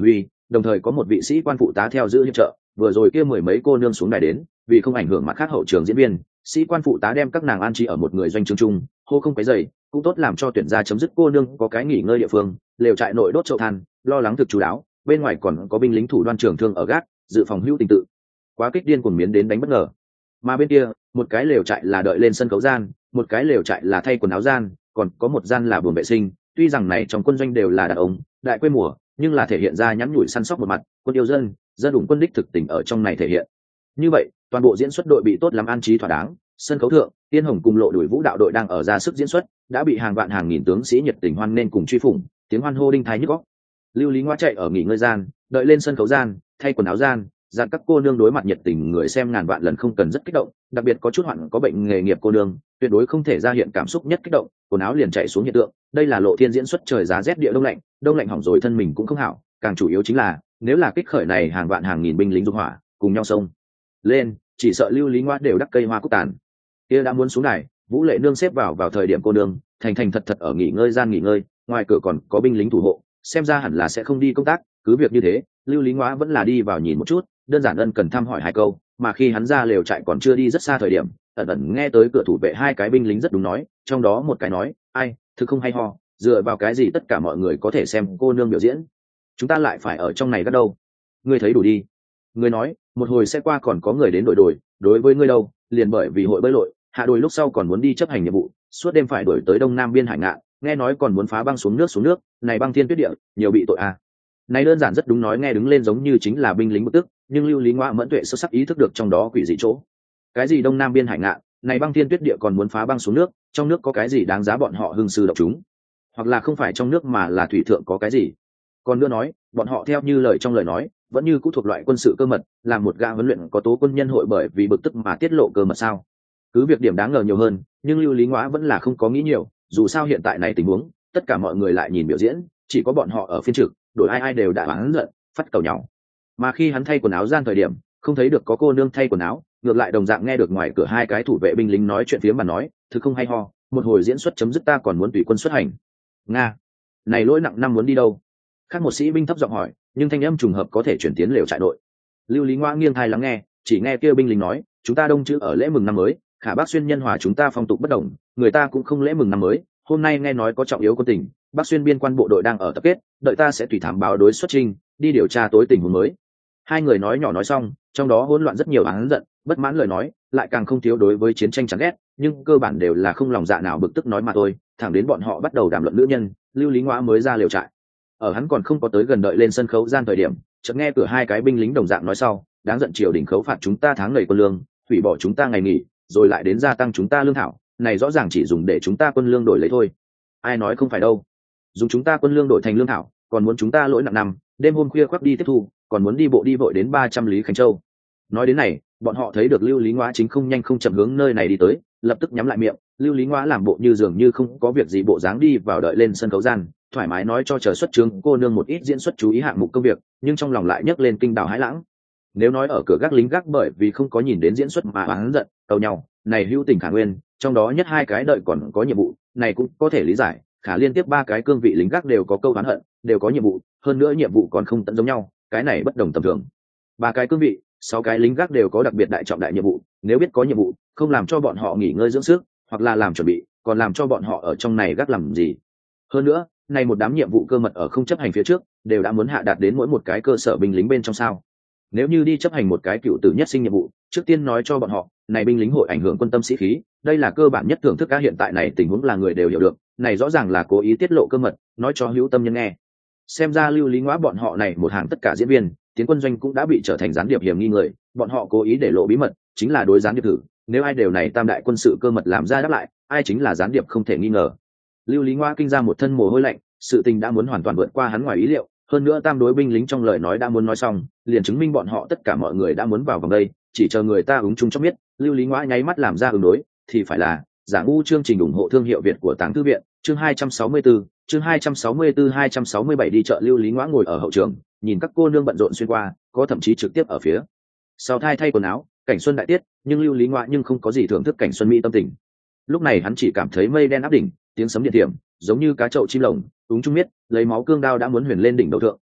đồng thời có một vị sĩ quan phụ tá theo giữ hiệp trợ. Vừa rồi kia mười mấy cô nương xuống đài đến, vì không ảnh hưởng mặt khác hậu trường diễn viên, sĩ quan phụ tá đem các nàng an trí ở một người doanh trướng chung, hô không quấy rầy, cũng tốt làm cho tuyển gia chấm dứt cô nương có cái nghỉ ngơi địa phương. Lều trại nội đốt chậu than, lo lắng thực chú đáo, bên ngoài còn có binh lính thủ đoan trường thương ở gác, dự phòng hữu tình tự. Quá kích điên cuồng miến đến đánh bất ngờ. Mà bên kia, một cái lều trại là đợi lên sân khấu gian, một cái lều trại là thay quần áo gian, còn có một gian là buồng vệ sinh. Tuy rằng này trong quân doanh đều là đàn ông, đại quê mùa, nhưng là thể hiện ra nhắn nhủi săn sóc một mặt, quân yêu dân, dân đủng quân đích thực tình ở trong này thể hiện. Như vậy, toàn bộ diễn xuất đội bị tốt lắm an trí thỏa đáng. Sân khấu thượng, Tiên Hồng cùng Lộ Đuổi Vũ đạo đội đang ở ra sức diễn xuất, đã bị hàng vạn hàng nghìn tướng sĩ nhiệt tình hoan nên cùng truy phủng, tiếng hoan hô đinh thái nhức óc. Lưu Lý Ngoa chạy ở nghỉ ngơi gian, đợi lên sân khấu gian, thay quần áo gian, dặn các cô nương đối mặt nhiệt tình người xem ngàn vạn lần không cần rất kích động, đặc biệt có chút hoạn có bệnh nghề nghiệp cô nương, tuyệt đối không thể ra hiện cảm xúc nhất kích động, quần áo liền chạy xuống hiện tượng. Đây là Lộ Thiên diễn xuất trời giá rét địa đông lạnh, đông lạnh hỏng rồi thân mình cũng không hảo, càng chủ yếu chính là nếu là kích khởi này hàng vạn hàng nghìn binh lính dục hỏa cùng nhau xông lên, chỉ sợ Lưu Lý Ngoa đều đắc cây hoa cúc tàn. Kia đã muốn xuống đài, Vũ Lệ Nương xếp vào vào thời điểm cô nương thành thành thật thật ở nghỉ ngơi gian nghỉ ngơi, ngoài cửa còn có binh lính thủ hộ, xem ra hẳn là sẽ không đi công tác. Cứ việc như thế, Lưu Lý Ngoa vẫn là đi vào nhìn một chút, đơn giản ân cần thăm hỏi hai câu. Mà khi hắn ra lều trại còn chưa đi rất xa thời điểm, ẩn ẩn nghe tới cửa thủ vệ hai cái binh lính rất đúng nói, trong đó một cái nói, ai thực không hay ho, dựa vào cái gì tất cả mọi người có thể xem cô nương biểu diễn, chúng ta lại phải ở trong này gắt đâu, ngươi thấy đủ đi. Ngươi nói một hồi sẽ qua còn có người đến đội đồi, đối với ngươi đâu liền bởi vì hội bơi lội hạ đồi lúc sau còn muốn đi chấp hành nhiệm vụ, suốt đêm phải đuổi tới đông nam biên hải ngạn, nghe nói còn muốn phá băng xuống nước xuống nước này băng thiên tuyết địa, nhiều bị tội à. Này đơn giản rất đúng nói, nghe đứng lên giống như chính là binh lính bực tức, nhưng Lưu Lý Ngoa mẫn tuệ sâu sắc ý thức được trong đó quỷ dị chỗ. Cái gì đông nam biên hải ngạn, này băng thiên tuyết địa còn muốn phá băng xuống nước, trong nước có cái gì đáng giá bọn họ hưng sư động chúng, hoặc là không phải trong nước mà là thủy thượng có cái gì. Còn nữa nói, bọn họ theo như lời trong lời nói vẫn như cũ thuộc loại quân sự cơ mật, là một gã huấn luyện có tố quân nhân hội bởi vì bực tức mà tiết lộ cơ mật sao? Cứ việc điểm đáng ngờ nhiều hơn, nhưng Lưu Lý Ngoa vẫn là không có nghĩ nhiều, dù sao hiện tại này tình huống, tất cả mọi người lại nhìn biểu diễn, chỉ có bọn họ ở phiên trực, đổi ai ai đều đã oán giận, phát cầu nhau. Mà khi hắn thay quần áo gian thời điểm, không thấy được có cô nương thay quần áo, ngược lại đồng dạng nghe được ngoài cửa hai cái thủ vệ binh lính nói chuyện phía mà nói, thực không hay ho, một hồi diễn xuất chấm dứt ta còn muốn tùy quân xuất hành. Nga, này lỗi nặng năm muốn đi đâu? Khác một sĩ binh thấp giọng hỏi, nhưng thanh âm trùng hợp có thể chuyển tiến lều trại đội. Lưu Lý Ngoa nghiêng tai lắng nghe, chỉ nghe kia binh lính nói, chúng ta đông chữ ở lễ mừng năm mới, khả Bắc Xuyên nhân hòa chúng ta phong tục bất đồng, người ta cũng không lễ mừng năm mới, hôm nay nghe nói có trọng yếu quân tình, Bắc Xuyên biên quan bộ đội đang ở tập kết, đợi ta sẽ tùy thám báo đối xuất trình, đi điều tra tối tình huống mới. Hai người nói nhỏ nói xong, trong đó hỗn loạn rất nhiều oán giận, bất mãn lời nói, lại càng không thiếu đối với chiến tranh chán ghét, nhưng cơ bản đều là không lòng dạ nào bực tức nói mà thôi. Thẳng đến bọn họ bắt đầu đàm luận nữ nhân, Lưu Lý Ngoa mới ra lều trại. Ở hắn còn không có tới gần đợi lên sân khấu gian thời điểm, chợt nghe cửa hai cái binh lính đồng dạng nói sau, đáng giận triều đình khấu phạt chúng ta tháng ngày quân lương, hủy bỏ chúng ta ngày nghỉ, rồi lại đến gia tăng chúng ta lương thảo, này rõ ràng chỉ dùng để chúng ta quân lương đổi lấy thôi. Ai nói không phải đâu, dùng chúng ta quân lương đổi thành lương thảo, còn muốn chúng ta lỗi nặng năm, đêm hôm khuya khoác đi tiếp thu, còn muốn đi bộ đi vội đến ba trăm lý Khánh Châu. Nói đến này, bọn họ thấy được Lưu Lý Ngoa chính không nhanh không chậm hướng nơi này đi tới, lập tức nhắm lại miệng. Lưu Lý Ngoa làm bộ như dường như không có việc gì bộ dáng đi vào đợi lên sân khấu gian, thoải mái nói cho chờ xuất trướng cô nương một ít diễn xuất chú ý hạng mục công việc, nhưng trong lòng lại nhấc lên kinh đào hãi lãng. Nếu nói ở cửa gác lính gác bởi vì không có nhìn đến diễn xuất mà oán giận cầu nhau, này hữu tình khả nguyên, trong đó nhất hai cái đợi còn có nhiệm vụ, này cũng có thể lý giải. Khả liên tiếp ba cái cương vị lính gác đều có câu oán hận, đều có nhiệm vụ, hơn nữa nhiệm vụ còn không tận giống nhau, cái này bất đồng tầm thường. Ba cái cương vị, sáu cái lính gác đều có đặc biệt đại trọng đại nhiệm vụ, nếu biết có nhiệm vụ, không làm cho bọn họ nghỉ ngơi dưỡng sức, hoặc là làm chuẩn bị, còn làm cho bọn họ ở trong này gác làm gì? Hơn nữa, này một đám nhiệm vụ cơ mật ở không chấp hành phía trước, đều đã muốn hạ đạt đến mỗi một cái cơ sở binh lính bên trong sao? Nếu như đi chấp hành một cái cựu tử nhất sinh nhiệm vụ, trước tiên nói cho bọn họ, này binh lính hội ảnh hưởng quân tâm sĩ khí, đây là cơ bản nhất thưởng thức. Cá hiện tại này tình huống là người đều hiểu được, này rõ ràng là cố ý tiết lộ cơ mật, nói cho hữu tâm nhân nghe. Xem ra Lưu Lý Ngoa bọn họ này một hàng tất cả diễn viên, tiến quân doanh cũng đã bị trở thành gián điệp hiểm nghi người, bọn họ cố ý để lộ bí mật, chính là đối gián điệp thử, nếu ai đều này tam đại quân sự cơ mật làm ra đáp lại, ai chính là gián điệp không thể nghi ngờ. Lưu Lý Ngoa kinh ra một thân mồ hôi lạnh, sự tình đã muốn hoàn toàn vượt qua hắn ngoài ý liệu, hơn nữa tam đối binh lính trong lời nói đã muốn nói xong, liền chứng minh bọn họ tất cả mọi người đã muốn vào vòng đây, chỉ chờ người ta ứng chung cho biết. Lưu Lý Ngoa nháy mắt làm ra ứng đối, thì phải là giả ngu chương trình ủng hộ thương hiệu Việt của Táng Thư viện, chương hai trăm sáu mươi tư, chương hai trăm sáu mươi tư hai trăm sáu mươi bảy đi chợ. Lưu Lý Ngoa ngồi ở hậu trường, nhìn các cô nương bận rộn xuyên qua, có thậm chí trực tiếp ở phía sau thai thay quần áo, cảnh xuân đại tiết, nhưng Lưu Lý Ngoa nhưng không có gì thưởng thức cảnh xuân mỹ tâm tình. Lúc này hắn chỉ cảm thấy mây đen áp đỉnh, tiếng sấm điện thiểm, giống như cá trậu chim lồng, úng trung miết, lấy máu cương đao đã muốn huyền lên đỉnh đầu thượng,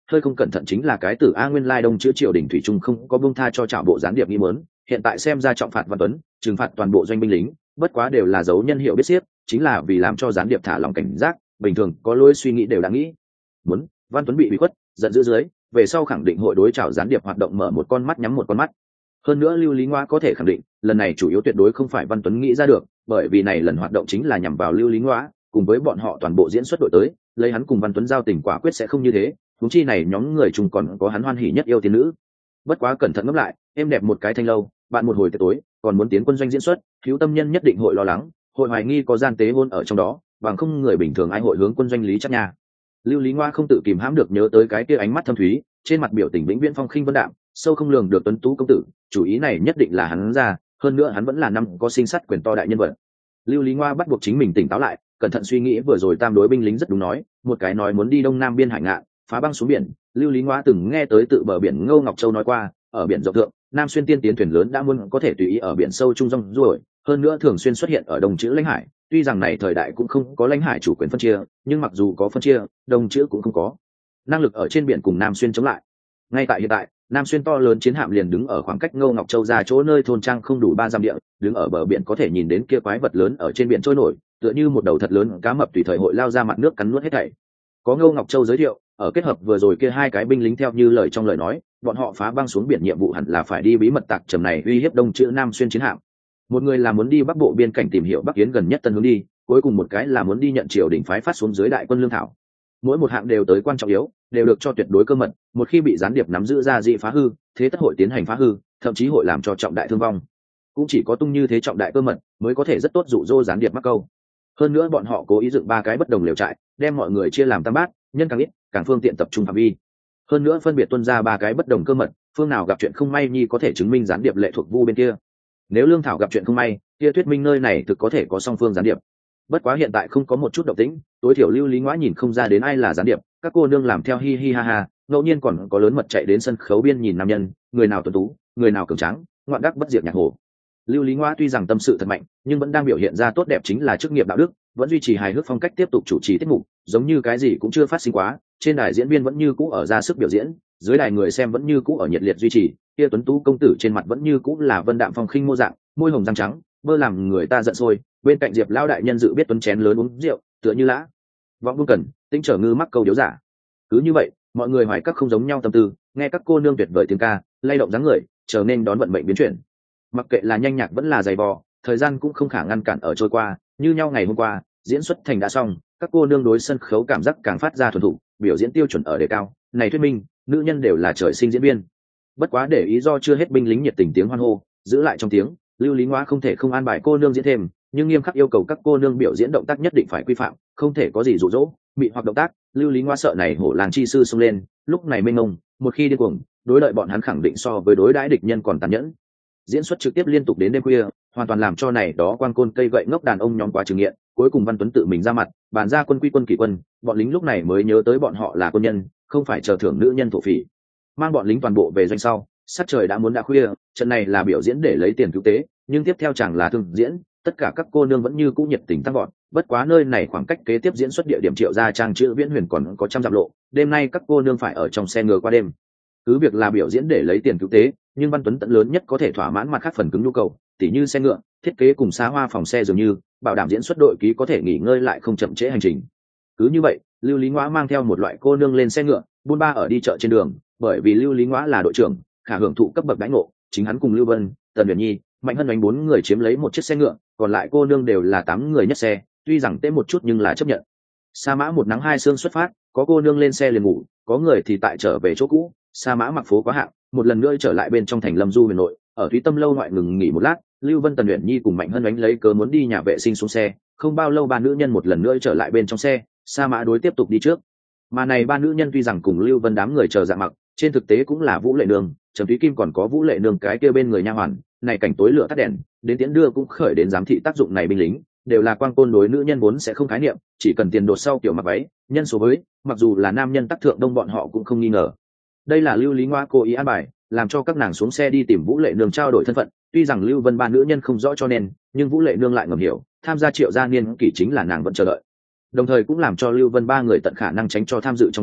hơi không cẩn thận chính là cái tử a nguyên lai đông chữ triều đình thủy trung không có buông tha cho trảo bộ gián điệp nghi mớn, hiện tại xem ra trọng phạt Văn Tuấn, trừng phạt toàn bộ doanh binh lính, bất quá đều là dấu nhân hiệu biết xiết, chính là vì làm cho gián điệp thả lòng cảnh giác, bình thường có lối suy nghĩ đều đã nghĩ muốn Văn Tuấn bị bị khuất, giận dữ dưới, về sau khẳng định hội đối trảo gián điệp hoạt động mở một con mắt nhắm một con mắt. Hơn nữa Lưu Lý Ngoa có thể khẳng định, lần này chủ yếu tuyệt đối không phải Văn Tuấn nghĩ ra được, bởi vì này lần hoạt động chính là nhằm vào Lưu Lý Ngoa, cùng với bọn họ toàn bộ diễn xuất đội tới, lấy hắn cùng Văn Tuấn giao tình quả quyết sẽ không như thế, huống chi này nhóm người chung còn có hắn hoan hỉ nhất yêu tiên nữ. Bất quá cẩn thận ngẫm lại, em đẹp một cái thanh lâu, bạn một hồi tối, còn muốn tiến quân doanh diễn xuất, thiếu tâm nhân nhất định hội lo lắng, hội hoài nghi có gian tế hôn ở trong đó, bằng không người bình thường ai hội hướng quân doanh lý chắc nha. Lưu Lý Ngoa không tự kìm hãm được nhớ tới cái kia ánh mắt thâm thúy, trên mặt biểu tình vĩnh viễn phong khinh vân đạm, sâu không lường được tuấn tú công tử, chủ ý này nhất định là hắn ra, hơn nữa hắn vẫn là năm có sinh sát quyền to đại nhân vật. Lưu Lý Ngoa bắt buộc chính mình tỉnh táo lại, cẩn thận suy nghĩ vừa rồi tam đối binh lính rất đúng nói, một cái nói muốn đi đông nam biên hải ngạn, phá băng xuống biển, Lưu Lý Ngoa từng nghe tới tự bờ biển Ngô Ngọc Châu nói qua, ở biển rộng thượng, nam xuyên tiên tiến thuyền lớn đã muốn có thể tùy ý ở biển sâu trung rong ruổi, hơn nữa thường xuyên xuất hiện ở đồng chữ lãnh hải, tuy rằng này thời đại cũng không có lãnh hải chủ quyền phân chia, nhưng mặc dù có phân chia, đồng chữ cũng không có năng lực ở trên biển cùng nam xuyên chống lại. Ngay tại hiện tại, nam xuyên to lớn chiến hạm liền đứng ở khoảng cách Ngô Ngọc Châu ra chỗ nơi thôn trang không đủ ba dặm địa, đứng ở bờ biển có thể nhìn đến kia quái vật lớn ở trên biển trôi nổi, tựa như một đầu thật lớn cá mập tùy thời hội lao ra mặt nước cắn nuốt hết thảy. Có Ngô Ngọc Châu giới thiệu, ở kết hợp vừa rồi kia hai cái binh lính theo như lời trong lời nói, bọn họ phá băng xuống biển nhiệm vụ hẳn là phải đi bí mật tạc trầm này uy hiếp đông chữ nam xuyên chiến hạm. Một người là muốn đi bắc bộ biên cảnh tìm hiểu bắc yến gần nhất tân hướng đi, cuối cùng một cái là muốn đi nhận triều đình phái phát xuống dưới đại quân lương thảo. Mỗi một hạng đều tới quan trọng yếu, đều được cho tuyệt đối cơ mật, một khi bị gián điệp nắm giữ ra dị phá hư, thế tất hội tiến hành phá hư, thậm chí hội làm cho trọng đại thương vong. Cũng chỉ có tung như thế trọng đại cơ mật mới có thể rất tốt dụ dỗ gián điệp mắc câu. Hơn nữa bọn họ cố ý dựng ba cái bất đồng lều trại, đem mọi người chia làm tam bát, nhân càng ít, càng phương tiện tập trung phạm vi. Hơn nữa phân biệt tuân ra ba cái bất đồng cơ mật, phương nào gặp chuyện không may nhi có thể chứng minh gián điệp lệ thuộc vu bên kia. Nếu lương thảo gặp chuyện không may, kia thuyết minh nơi này thực có thể có song phương gián điệp. Bất quá hiện tại không có một chút động tĩnh, tối thiểu Lưu Lý Ngoã nhìn không ra đến ai là gián điệp, các cô nương làm theo hi hi ha ha, ngẫu nhiên còn có lớn mật chạy đến sân khấu biên nhìn nam nhân, người nào tuấn tú, người nào cường tráng, ngoạn đắc bất diệt nhạc hồ. Lưu Lý Ngoã tuy rằng tâm sự thật mạnh, nhưng vẫn đang biểu hiện ra tốt đẹp chính là chức nghiệp đạo đức, vẫn duy trì hài hước phong cách tiếp tục chủ trì tiết mục, giống như cái gì cũng chưa phát sinh quá, trên đài diễn viên vẫn như cũ ở ra sức biểu diễn, dưới đài người xem vẫn như cũ ở nhiệt liệt duy trì, kia tuấn tú công tử trên mặt vẫn như cũ là vân đạm phong khinh mô dạng, môi hồng răng trắng, bơ làm người ta giận sôi, bên cạnh Diệp lão đại nhân dự biết tuấn chén lớn uống rượu, tựa như lã vọng buông cần, tinh trở ngư mắc câu điếu giả. Cứ như vậy, mọi người hoài các không giống nhau tâm tư, nghe các cô nương tuyệt vời tiếng ca, lay động dáng người, trở nên đón vận mệnh biến chuyển. Mặc kệ là nhanh nhạc vẫn là dày vò, thời gian cũng không khả ngăn cản ở trôi qua, như nhau ngày hôm qua, diễn xuất thành đã xong, các cô nương đối sân khấu cảm giác càng phát ra thuần thục, biểu diễn tiêu chuẩn ở đề cao, này thuyết minh, nữ nhân đều là trời sinh diễn viên. Bất quá để ý do chưa hết binh lính nhiệt tình tiếng hoan hô, giữ lại trong tiếng, Lưu Lý Ngoã không thể không an bài cô nương diễn thêm, nhưng nghiêm khắc yêu cầu các cô nương biểu diễn động tác nhất định phải quy phạm, không thể có gì dụ dỗ, mị hoặc động tác. Lưu Lý Ngoã sợ này hổ làng chi sư xông lên, lúc này mênh mông, một khi điên cuồng, đối lợi bọn hắn khẳng định so với đối đãi địch nhân còn tàn nhẫn. Diễn xuất trực tiếp liên tục đến đêm khuya, hoàn toàn làm cho này đó quan côn cây gậy ngốc đàn ông nhóm quá trừ nghiện. Cuối cùng Văn Tuấn tự mình ra mặt, bàn ra quân quy quân kỷ quân, bọn lính lúc này mới nhớ tới bọn họ là quân nhân, không phải chờ thưởng nữ nhân thổ phỉ. Mang bọn lính toàn bộ về doanh sau, sát trời đã muốn đã khuya, trận này là biểu diễn để lấy tiền cứu tế, nhưng tiếp theo chẳng là thương diễn, tất cả các cô nương vẫn như cũ nhiệt tình tăng gọn. Bất quá nơi này khoảng cách kế tiếp diễn xuất địa điểm Triệu Gia Trang chữ Viễn Huyền còn có trăm dặm lộ, đêm nay các cô nương phải ở trong xe ngựa qua đêm. Cứ việc là biểu diễn để lấy tiền cứu tế, nhưng Văn Tuấn tận lớn nhất có thể thỏa mãn mặt khác phần cứng nhu cầu, tỉ như xe ngựa, thiết kế cùng xa hoa phòng xe dường như, bảo đảm diễn xuất đội ký có thể nghỉ ngơi lại không chậm trễ hành trình. Cứ như vậy, Lưu Lý Ngoã mang theo một loại cô nương lên xe ngựa, buôn ba ở đi chợ trên đường, bởi vì Lưu Lý Ngoã là đội trưởng, khả hưởng thụ cấp bậc đãi ngộ, chính hắn cùng Lưu Vân, Tần Uyển Nhi, Mạnh Hân Oánh bốn người chiếm lấy một chiếc xe ngựa, còn lại cô nương đều là tám người nhất xe, tuy rằng tễ một chút nhưng là chấp nhận. Sa Mã một nắng hai sương xuất phát, có cô nương lên xe liền ngủ, có người thì tại trở về chỗ cũ. Sa Mã mặc phố quá hạng, một lần nữa trở lại bên trong thành Lâm Du huyền nội, ở Thúy Tâm lâu ngoại ngừng nghỉ một lát. Lưu Vân, Tần Uyển Nhi cùng Mạnh Hân Oánh lấy cớ muốn đi nhà vệ sinh xuống xe, không bao lâu ba nữ nhân một lần nữa trở lại bên trong xe, Sa Mã đối tiếp tục đi trước. Mà này ba nữ nhân tuy rằng cùng Lưu Vân đám người chờ dạng mặc, trên thực tế cũng là Vũ Lệ Nương, Trầm Thúy Kim còn có Vũ Lệ Nương cái kia bên người nha hoàn. Này cảnh tối lửa tắt đèn, đến tiễn đưa cũng khởi đến giám thị tác dụng này binh lính, đều là quang côn đối nữ nhân vốn sẽ không khái niệm, chỉ cần tiền đột sau kiểu mặc váy, nhân số với, mặc dù là nam nhân tác thượng đông bọn họ cũng không nghi ngờ. Đây là Lưu Lý Ngoã cố ý an bài, làm cho các nàng xuống xe đi tìm Vũ Lệ Nương trao đổi thân phận, tuy rằng Lưu Vân ba nữ nhân không rõ cho nên, nhưng Vũ Lệ Nương lại ngầm hiểu, tham gia Triệu gia niên kỷ chính là nàng vẫn chờ đợi. Đồng thời cũng làm cho Lưu Vân ba người tận khả năng tránh cho tham dự trong đó,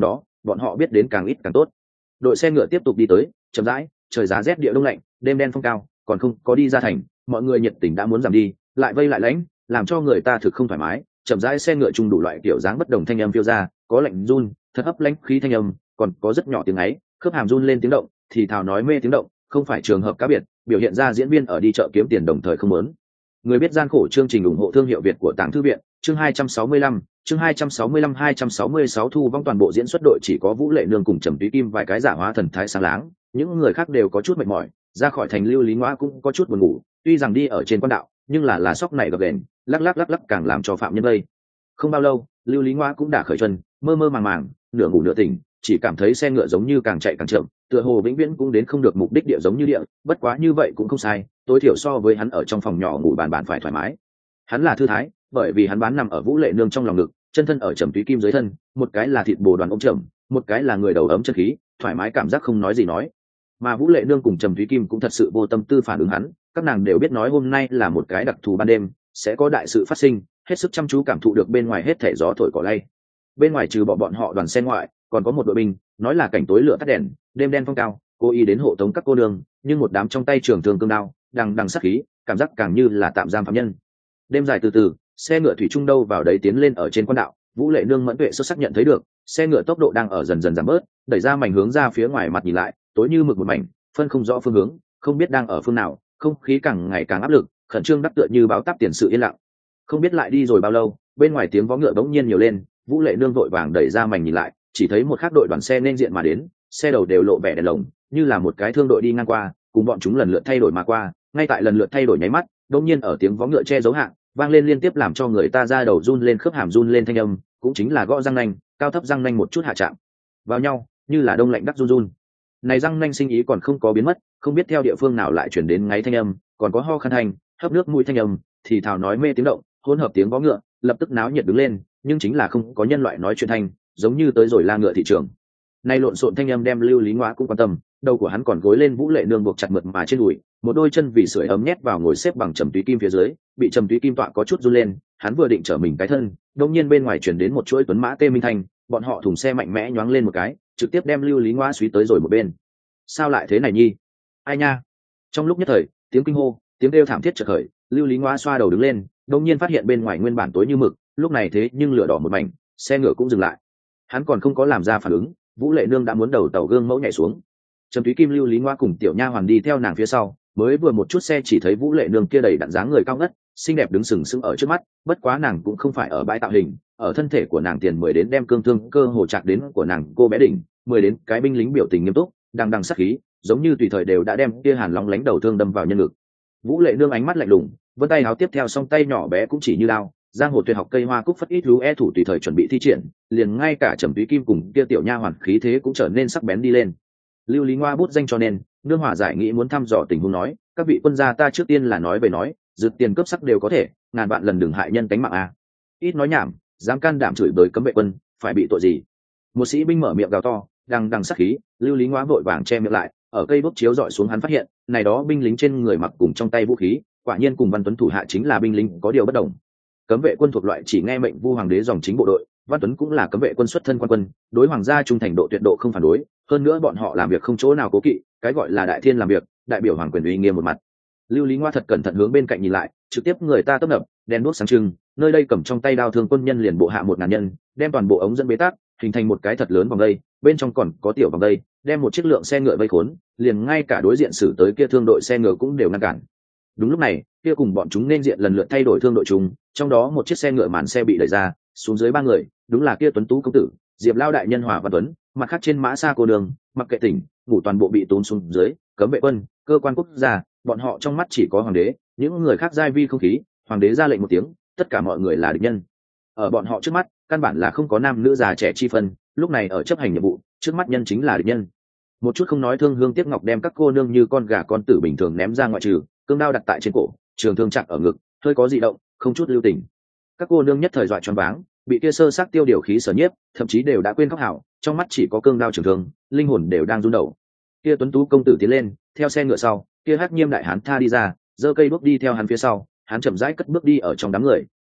bọn họ biết đến càng ít càng tốt. Đội xe ngựa tiếp tục đi tới, chậm rãi, trời giá rét địa đông lạnh, đêm đen phong cao, còn không có đi ra thành, mọi người nhiệt tình đã muốn giảm đi, lại vây lại lãnh, làm cho người ta thực không thoải mái. Chậm rãi xe ngựa chung đủ loại kiểu dáng bất đồng thanh âm phiêu ra, có lạnh run, thật ấp lãnh khí thanh âm, còn có rất nhỏ tiếng ấy, khớp hàm run lên tiếng động, thì thào nói mê tiếng động, không phải trường hợp cá biệt, biểu hiện ra diễn viên ở đi chợ kiếm tiền đồng thời không muốn. Người biết gian khổ chương trình ủng hộ thương hiệu Việt của Tàng Thư viện, chương hai trăm sáu mươi lăm, chương hai trăm sáu mươi lăm hai trăm sáu mươi sáu thu vong toàn bộ diễn xuất đội chỉ có Vũ Lệ Nương cùng Trầm Túy Kim vài cái giả hóa thần thái sáng láng, những người khác đều có chút mệt mỏi, ra khỏi thành Lưu Lý Ngoa cũng có chút buồn ngủ, tuy rằng đi ở trên quan đạo, nhưng là lá sóc này gập ghềnh, lắc lắc lắc lắc càng làm cho phạm nhân vây. Không bao lâu, Lưu Lý Ngoa cũng đã khởi chân, mơ mơ màng màng, nửa ngủ nửa tỉnh, chỉ cảm thấy xe ngựa giống như càng chạy càng chậm, tựa hồ vĩnh viễn cũng đến không được mục đích địa giống như địa, bất quá như vậy cũng không sai, tối thiểu so với hắn ở trong phòng nhỏ ngủ bàn bàn phải thoải mái. Hắn là thư thái, bởi vì hắn bán nằm ở Vũ Lệ Nương trong lòng ngực, chân thân ở Trầm Túy Kim dưới thân, một cái là thịt bồ đoàn ôm chậm, một cái là người đầu ấm chân khí, thoải mái cảm giác không nói gì nói. Mà Vũ Lệ Nương cùng Trầm Túy Kim cũng thật sự vô tâm tư phản ứng hắn, các nàng đều biết nói hôm nay là một cái đặc thù ban đêm, sẽ có đại sự phát sinh, hết sức chăm chú cảm thụ được bên ngoài hết thảy gió thổi cỏ lay. Bên ngoài trừ bỏ bọn họ đoàn xe ngoại, còn có một đội binh, nói là cảnh tối lửa tắt đèn, đêm đen phong cao, cố ý đến hộ tống các cô nương, nhưng một đám trong tay trường thương cương đao, đằng đằng sát khí, cảm giác càng như là tạm giam phạm nhân. Đêm dài từ từ, xe ngựa thủy trung đâu vào đấy tiến lên ở trên quan đạo, Vũ Lệ Nương mẫn tuệ xuất sắc nhận thấy được, xe ngựa tốc độ đang ở dần dần giảm bớt, đẩy ra mảnh hướng ra phía ngoài mặt nhìn lại, tối như mực một mảnh, phân không rõ phương hướng, không biết đang ở phương nào, không khí càng ngày càng áp lực, khẩn trương đắc tựa như báo táp tiền sự yên lặng. Không biết lại đi rồi bao lâu, bên ngoài tiếng vó ngựa bỗng nhiên nhiều lên, Vũ Lệ Nương vội vàng đẩy ra mảnh nhìn lại, chỉ thấy một khác đội đoàn xe nên diện mà đến, xe đầu đều lộ vẻ đèn lồng, như là một cái thương đội đi ngang qua, cùng bọn chúng lần lượt thay đổi mà qua, ngay tại lần lượt thay đổi nháy mắt, đột nhiên ở tiếng vó ngựa che giấu hạng, vang lên liên tiếp làm cho người ta ra đầu run lên khớp hàm run lên thanh âm, cũng chính là gõ răng nanh, cao thấp răng nanh một chút hạ chạm vào nhau, như là đông lạnh đắc run run. Này răng nanh sinh ý còn không có biến mất, không biết theo địa phương nào lại chuyển đến ngáy thanh âm, còn có ho khăn thanh, hấp nước mũi thanh âm, thì thào nói mê tiếng động, hỗn hợp tiếng vó ngựa, lập tức náo nhiệt đứng lên, nhưng chính là không có nhân loại nói chuyện thanh, giống như tới rồi la ngựa thị trường. Nay lộn xộn thanh âm đem Lưu Lý Ngoa cũng quan tâm, đầu của hắn còn gối lên Vũ Lệ Nương buộc chặt mượt mà trên đùi, một đôi chân vì sưởi ấm nhét vào ngồi xếp bằng Trầm Túy Kim phía dưới, bị Trầm Túy Kim tọa có chút run lên, hắn vừa định trở mình cái thân, đột nhiên bên ngoài truyền đến một chuỗi tuấn mã tê minh thanh, bọn họ thùng xe mạnh mẽ nhoáng lên một cái, trực tiếp đem Lưu Lý Ngoa suý tới rồi một bên. Sao lại thế này nhi? Ai nha? Trong lúc nhất thời, tiếng kinh hô, tiếng kêu thảm thiết chợt khởi, Lưu Lý Ngoa xoa đầu đứng lên, đột nhiên phát hiện bên ngoài nguyên bản tối như mực, lúc này thế nhưng lửa đỏ một mảnh, xe ngựa cũng dừng lại. Hắn còn không có làm ra phản ứng, Vũ Lệ Nương đã muốn đầu tàu gương mẫu nhảy xuống. Trầm Túy Kim, Lưu Lý Ngoa cùng tiểu nha hoàn đi theo nàng phía sau, mới vừa một chút xe chỉ thấy Vũ Lệ Nương kia đầy đặn dáng người cao ngất, xinh đẹp đứng sừng sững ở trước mắt, bất quá nàng cũng không phải ở bãi tạo hình, ở thân thể của nàng tiền mười đến đem cương thương cơ hồ chặt đến của nàng cô bé đỉnh, mười đến cái binh lính biểu tình nghiêm túc, đằng đằng sát khí, giống như tùy thời đều đã đem kia hàn lóng lánh đầu thương đâm vào nhân ngực. Vũ Lệ Nương ánh mắt lạnh lùng, vươn tay áo tiếp theo song tay nhỏ bé cũng chỉ như lao, giang hồ tuyệt học cây hoa cúc phất ít rú e thủ tùy thời chuẩn bị thi triển, liền ngay cả Trầm Túy Kim cùng kia tiểu nha hoàn khí thế cũng trở nên sắc bén đi lên. Lưu Lý Ngoa bút danh cho nên, nương hòa giải nghĩ muốn thăm dò tình huống nói, các vị quân gia ta trước tiên là nói về nói, dứt tiền cướp sắc đều có thể, ngàn vạn lần đừng hại nhân tánh mạng a. À. Ít nói nhảm, dám can đảm chửi bới cấm vệ quân, phải bị tội gì? Một sĩ binh mở miệng gào to, đằng đằng sát khí, Lưu Lý Ngoa vội vàng che miệng lại, ở cây bút chiếu dọi xuống hắn phát hiện, này đó binh lính trên người mặc cùng trong tay vũ khí, quả nhiên cùng Văn Tuấn thủ hạ chính là binh lính có điều bất đồng. Cấm vệ quân thuộc loại chỉ nghe mệnh vu hoàng đế dòng chính bộ đội, Văn Tuấn cũng là cấm vệ quân xuất thân quan quân, đối hoàng gia trung thành độ tuyệt độ không phản đối, hơn nữa bọn họ làm việc không chỗ nào cố kỵ, cái gọi là đại thiên làm việc, đại biểu hoàng quyền uy nghiêm một mặt. Lưu Lý Ngoa thật cẩn thận hướng bên cạnh nhìn lại, trực tiếp người ta tấp nập, đèn đuốc sáng trưng, nơi đây cầm trong tay đao thương quân nhân liền bộ hạ một ngàn nhân, đem toàn bộ ống dẫn bế tắc, hình thành một cái thật lớn vòng dây, bên trong còn có tiểu vòng dây, đem một chiếc lượng xe ngựa vây khốn, liền ngay cả đối diện xử tới kia thương đội xe ngựa cũng đều ngăn cản. Đúng lúc này, kia cùng bọn chúng nên diện lần lượt thay đổi thương đội chúng, trong đó một chiếc xe ngựa màn xe bị đẩy ra, xuống dưới ba người, đúng là kia Tuấn Tú công tử, Diệp Lao đại nhân Hòa Văn Tuấn, mặt khác trên mã xa cô đường, mặc kệ tỉnh, ngủ toàn bộ bị tốn xuống dưới, cấm vệ quân, cơ quan quốc gia, bọn họ trong mắt chỉ có hoàng đế, những người khác giai vi không khí, hoàng đế ra lệnh một tiếng, tất cả mọi người là địch nhân. Ở bọn họ trước mắt, căn bản là không có nam nữ già trẻ chi phân, lúc này ở chấp hành nhiệm vụ, trước mắt nhân chính là địch nhân. Một chút không nói thương hương tiếc ngọc đem các cô nương như con gà con tử bình thường ném ra ngoại trừ, cương đao đặt tại trên cổ, trường thương chặt ở ngực, hơi có dị động, không chút lưu tình. Các cô nương nhất thời dọa choáng váng, bị kia sơ xác tiêu điều khí sở nhiếp, thậm chí đều đã quên khóc hảo, trong mắt chỉ có cương đao trường thương, linh hồn đều đang run đầu. Kia Tuấn Tú công tử tiến lên, theo xe ngựa sau, kia Hắc Nhiêm đại hán tha đi ra, giơ cây đuốc đi theo hắn phía sau, hắn chậm rãi cất bước đi ở trong đám người,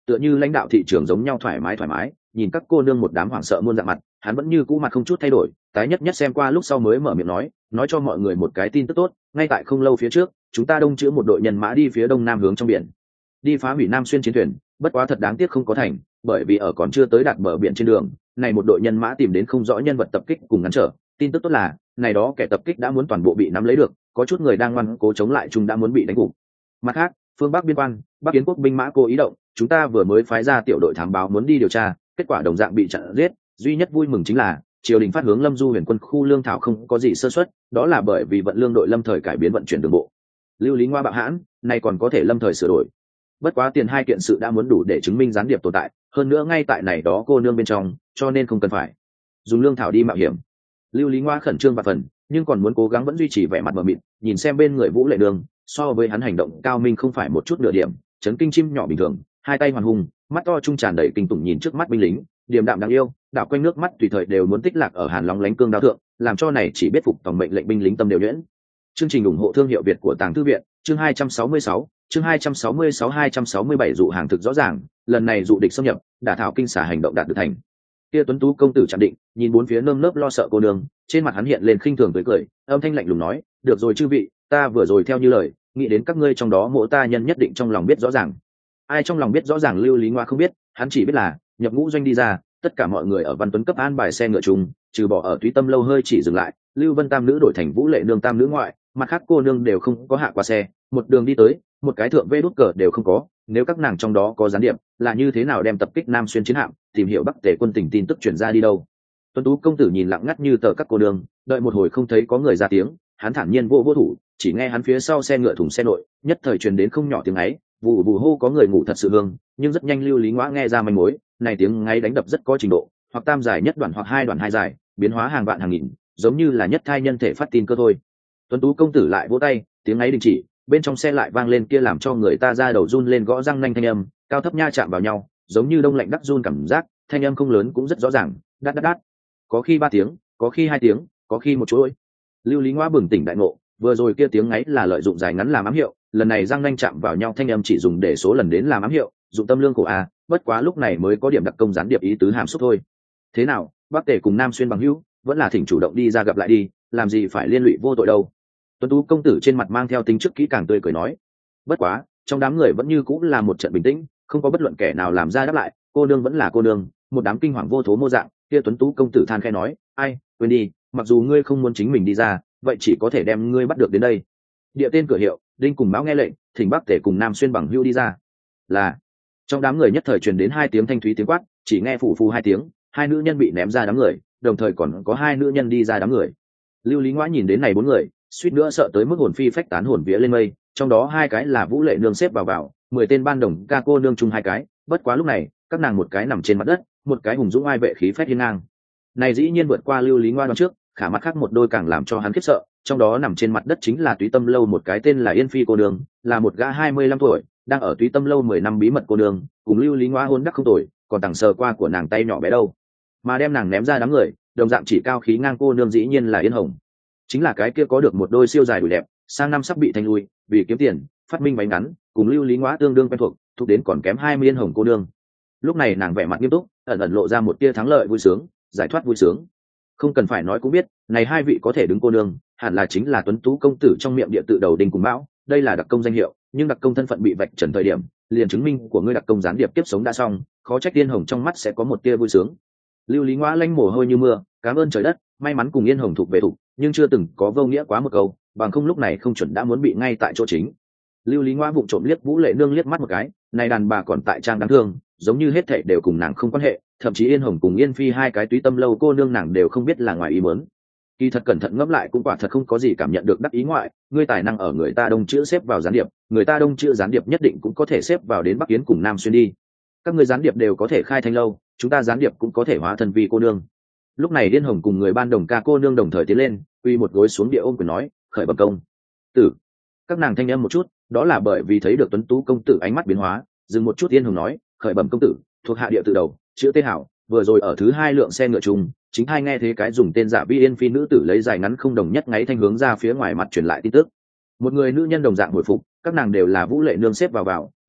tựa như lãnh đạo thị trường giống nhau thoải mái thoải mái, nhìn các cô nương một đám hoảng sợ muôn dạng mặt, hắn vẫn như cũ mặt không chút thay đổi, tái nhất nhất xem qua lúc sau mới mở miệng nói, nói cho mọi người một cái tin tức tốt, ngay tại không lâu phía trước, chúng ta đông chữa một đội nhân mã đi phía đông nam hướng trong biển, đi phá hủy Nam Xuyên chiến thuyền, bất quá thật đáng tiếc không có thành, bởi vì ở còn chưa tới đạt bờ biển trên đường, này một đội nhân mã tìm đến không rõ nhân vật tập kích cùng ngăn trở. Tin tức tốt là, này đó kẻ tập kích đã muốn toàn bộ bị nắm lấy được, có chút người đang ngoan cố chống lại chúng đã muốn bị đánh gục. Mặt khác, phương Bắc biên quan, Bắc Kiến quốc binh mã cố ý động, chúng ta vừa mới phái ra tiểu đội thám báo muốn đi điều tra, kết quả đồng dạng bị chặn giết. Duy nhất vui mừng chính là triều đình phát hướng Lâm Du Huyền quân khu lương thảo không có gì sơ suất, đó là bởi vì vận lương đội lâm thời cải biến vận chuyển đường bộ. Lưu Lý Ngoa bạo hãn, này còn có thể lâm thời sửa đổi. Bất quá tiền hai kiện sự đã muốn đủ để chứng minh gián điệp tồn tại, hơn nữa ngay tại này đó cô nương bên trong, cho nên không cần phải dùng lương thảo đi mạo hiểm. Lưu Lý Ngoa khẩn trương và phần, nhưng còn muốn cố gắng vẫn duy trì vẻ mặt mờ mịt, nhìn xem bên người Vũ Lệ Nương, so với hắn hành động cao minh không phải một chút nửa điểm, chấn kinh chim nhỏ bình thường, hai tay hoàn hùng, mắt to trung tràn đầy kinh tủng nhìn trước mắt binh lính, điềm đạm đáng yêu, đảo quanh nước mắt tùy thời đều muốn tích lạc ở hàn lóng lánh cương đao thượng, làm cho này chỉ biết phục tòng mệnh lệnh binh lính tâm đều nhuyễn. Chương trình ủng hộ thương hiệu Việt của Tàng Thư viện, chương hai trăm sáu mươi sáu, chương hai trăm sáu mươi sáu hai trăm sáu mươi bảy dụ hàng thực rõ ràng, lần này dụ địch xâm nhập, đả thảo kinh xả hành động đạt được thành. Kia tuấn tú công tử chạm định, nhìn bốn phía nơm nớp lo sợ cô nương, trên mặt hắn hiện lên khinh thường tới cười, âm thanh lạnh lùng nói, "Được rồi chư vị, ta vừa rồi theo như lời, nghĩ đến các ngươi trong đó mỗi ta nhân nhất định trong lòng biết rõ ràng." Ai trong lòng biết rõ ràng Lưu Lý Ngoa không biết, hắn chỉ biết là nhập ngũ doanh đi ra, tất cả mọi người ở Văn Tuấn cấp an bài xe ngựa chung, trừ bỏ ở Túy Tâm lâu hơi chỉ dừng lại, Lưu Vân tam nữ đổi thành Vũ Lệ nương tam nữ ngoại, mặt khác cô nương đều không có hạ qua xe, một đường đi tới, một cái thượng vê đút cờ đều không có. Nếu các nàng trong đó có gián điệp, là như thế nào đem tập kích Nam Xuyên chiến hạm, tìm hiểu Bắc Tề quân tình tin tức truyền ra đi đâu? Tuấn tú công tử nhìn lặng ngắt như tờ các cô nương, đợi một hồi không thấy có người ra tiếng, hắn thản nhiên vô vô thủ, chỉ nghe hắn phía sau xe ngựa thùng xe nội, nhất thời truyền đến không nhỏ tiếng ấy, vụ vụ hô có người ngủ thật sự hương, nhưng rất nhanh Lưu Lý Ngoa nghe ra manh mối, này tiếng ngáy đánh đập rất có trình độ, hoặc tam giải nhất đoạn hoặc hai đoạn hai giải, biến hóa hàng vạn hàng nghìn, giống như là nhất thai nhân thể phát tin cơ thôi. Tuấn tú công tử lại vỗ tay, tiếng ngáy đình chỉ, bên trong xe lại vang lên kia làm cho người ta ra đầu run lên gõ răng nanh thanh âm, cao thấp nha chạm vào nhau, giống như đông lạnh đắc run cảm giác, thanh âm không lớn cũng rất rõ ràng, đát đát đát, có khi ba tiếng, có khi hai tiếng, có khi một chuỗi. Lưu Lý Ngoa bừng tỉnh đại ngộ, vừa rồi kia tiếng ngáy là lợi dụng dài ngắn làm ám hiệu, lần này răng nanh chạm vào nhau thanh âm chỉ dùng để số lần đến làm ám hiệu, dụng tâm lương cổ a, bất quá lúc này mới có điểm đặc công gián điệp ý tứ hàm xúc thôi. Thế nào, Bắc Tề cùng Nam Xuyên bằng hữu, vẫn là thỉnh chủ động đi ra gặp lại đi, làm gì phải liên lụy vô tội đâu. Tuấn tú công tử trên mặt mang theo tính trước kỹ càng tươi cười nói. Bất quá, trong đám người vẫn như cũng là một trận bình tĩnh, không có bất luận kẻ nào làm ra đáp lại, cô nương vẫn là cô nương, một đám kinh hoàng vô thố mô dạng, kia Tuấn tú công tử than khẽ nói, ai, quên đi, mặc dù ngươi không muốn chính mình đi ra, vậy chỉ có thể đem ngươi bắt được đến đây. Địa tên cửa hiệu, đinh cùng báo nghe lệnh, thỉnh Bắc Tề cùng Nam Xuyên bằng hữu đi ra. Là. Trong đám người nhất thời truyền đến hai tiếng thanh thúy tiếng quát, chỉ nghe phủ phù hai tiếng, hai nữ nhân bị ném ra đám người, đồng thời còn có hai nữ nhân đi ra đám người. Lưu Lý Ngoa nhìn đến này bốn người, suýt nữa sợ tới mức hồn phi phách tán hồn vía lên mây, trong đó hai cái là Vũ Lệ nương xếp vào vào, mười tên ban đồng ca cô nương chung hai cái, bất quá lúc này, các nàng một cái nằm trên mặt đất, một cái hùng dũng ai vệ khí phách hiên ngang. Này dĩ nhiên vượt qua Lưu Lý Ngoa đoán trước, khả mặt khác một đôi càng làm cho hắn khiếp sợ, trong đó nằm trên mặt đất chính là Túy Tâm lâu một cái tên là Yên Phi cô nương, là một gã hai mươi lăm tuổi, đang ở Túy Tâm lâu mười năm bí mật cô nương, cùng Lưu Lý Ngoa hôn đắc không tuổi, còn tặng sờ qua của nàng tay nhỏ bé đâu. Mà đem nàng ném ra đám người, đồng dạng chỉ cao khí ngang cô nương dĩ nhiên là Yên Hồng, chính là cái kia có được một đôi siêu dài đùi đẹp, sang năm sắp bị thanh lui, vì kiếm tiền, phát minh váy ngắn, cùng Lưu Lý Ngoa tương đương quen thuộc, thuộc đến còn kém hai mươi Yên Hồng cô nương. Lúc này nàng vẻ mặt nghiêm túc, ẩn ẩn lộ ra một tia thắng lợi vui sướng, giải thoát vui sướng. Không cần phải nói cũng biết, này hai vị có thể đứng cô nương, hẳn là chính là Tuấn tú công tử trong miệng địa tự đầu đinh cùng bão, đây là đặc công danh hiệu, nhưng đặc công thân phận bị vạch trần thời điểm, liền chứng minh của ngươi đặc công gián điệp tiếp sống đã xong, khó trách Yên Hồng trong mắt sẽ có một tia vui sướng. Lưu Lý Ngoa lanh mồ hôi như mưa, cảm ơn trời đất, may mắn cùng Yên Hồng thuộc về thuộc, nhưng chưa từng có vô nghĩa quá một câu, bằng không lúc này không chuẩn đã muốn bị ngay tại chỗ chính. Lưu Lý Ngoa vụng trộm liếc Vũ Lệ nương liếc mắt một cái, này đàn bà còn tại trang đáng thương, giống như hết thảy đều cùng nàng không quan hệ, thậm chí Yên Hồng cùng Yên Phi hai cái Túy Tâm lâu cô nương nàng đều không biết là ngoài ý muốn. Kỳ thật cẩn thận ngẫm lại cũng quả thật không có gì cảm nhận được đắc ý ngoại, ngươi tài năng ở người ta đông chữ xếp vào gián điệp, người ta đông chữ gián điệp nhất định cũng có thể xếp vào đến Bắc Yến cùng Nam Xuyên đi. Các ngươi gián điệp đều có thể khai thanh lâu, chúng ta gián điệp cũng có thể hóa thân vì cô nương. Lúc này Yên Hồng cùng người ban đồng ca cô nương đồng thời tiến lên, quy một gối xuống địa ôm quyền nói, khởi bẩm công tử. Các nàng thanh âm một chút, đó là bởi vì thấy được Tuấn tú công tử ánh mắt biến hóa, dừng một chút Yên Hồng nói, khởi bẩm công tử, thuộc hạ địa tự đầu, chữ Tê Hảo, vừa rồi ở thứ hai lượng xe ngựa chung, chính hai nghe thế cái dùng tên giả vi Yên Phi nữ tử lấy dài ngắn không đồng nhất ngáy thanh hướng ra phía ngoài mặt truyền lại tin tức. Một người nữ nhân đồng dạng hồi phục, các nàng đều là Vũ Lệ nương xếp vào vào,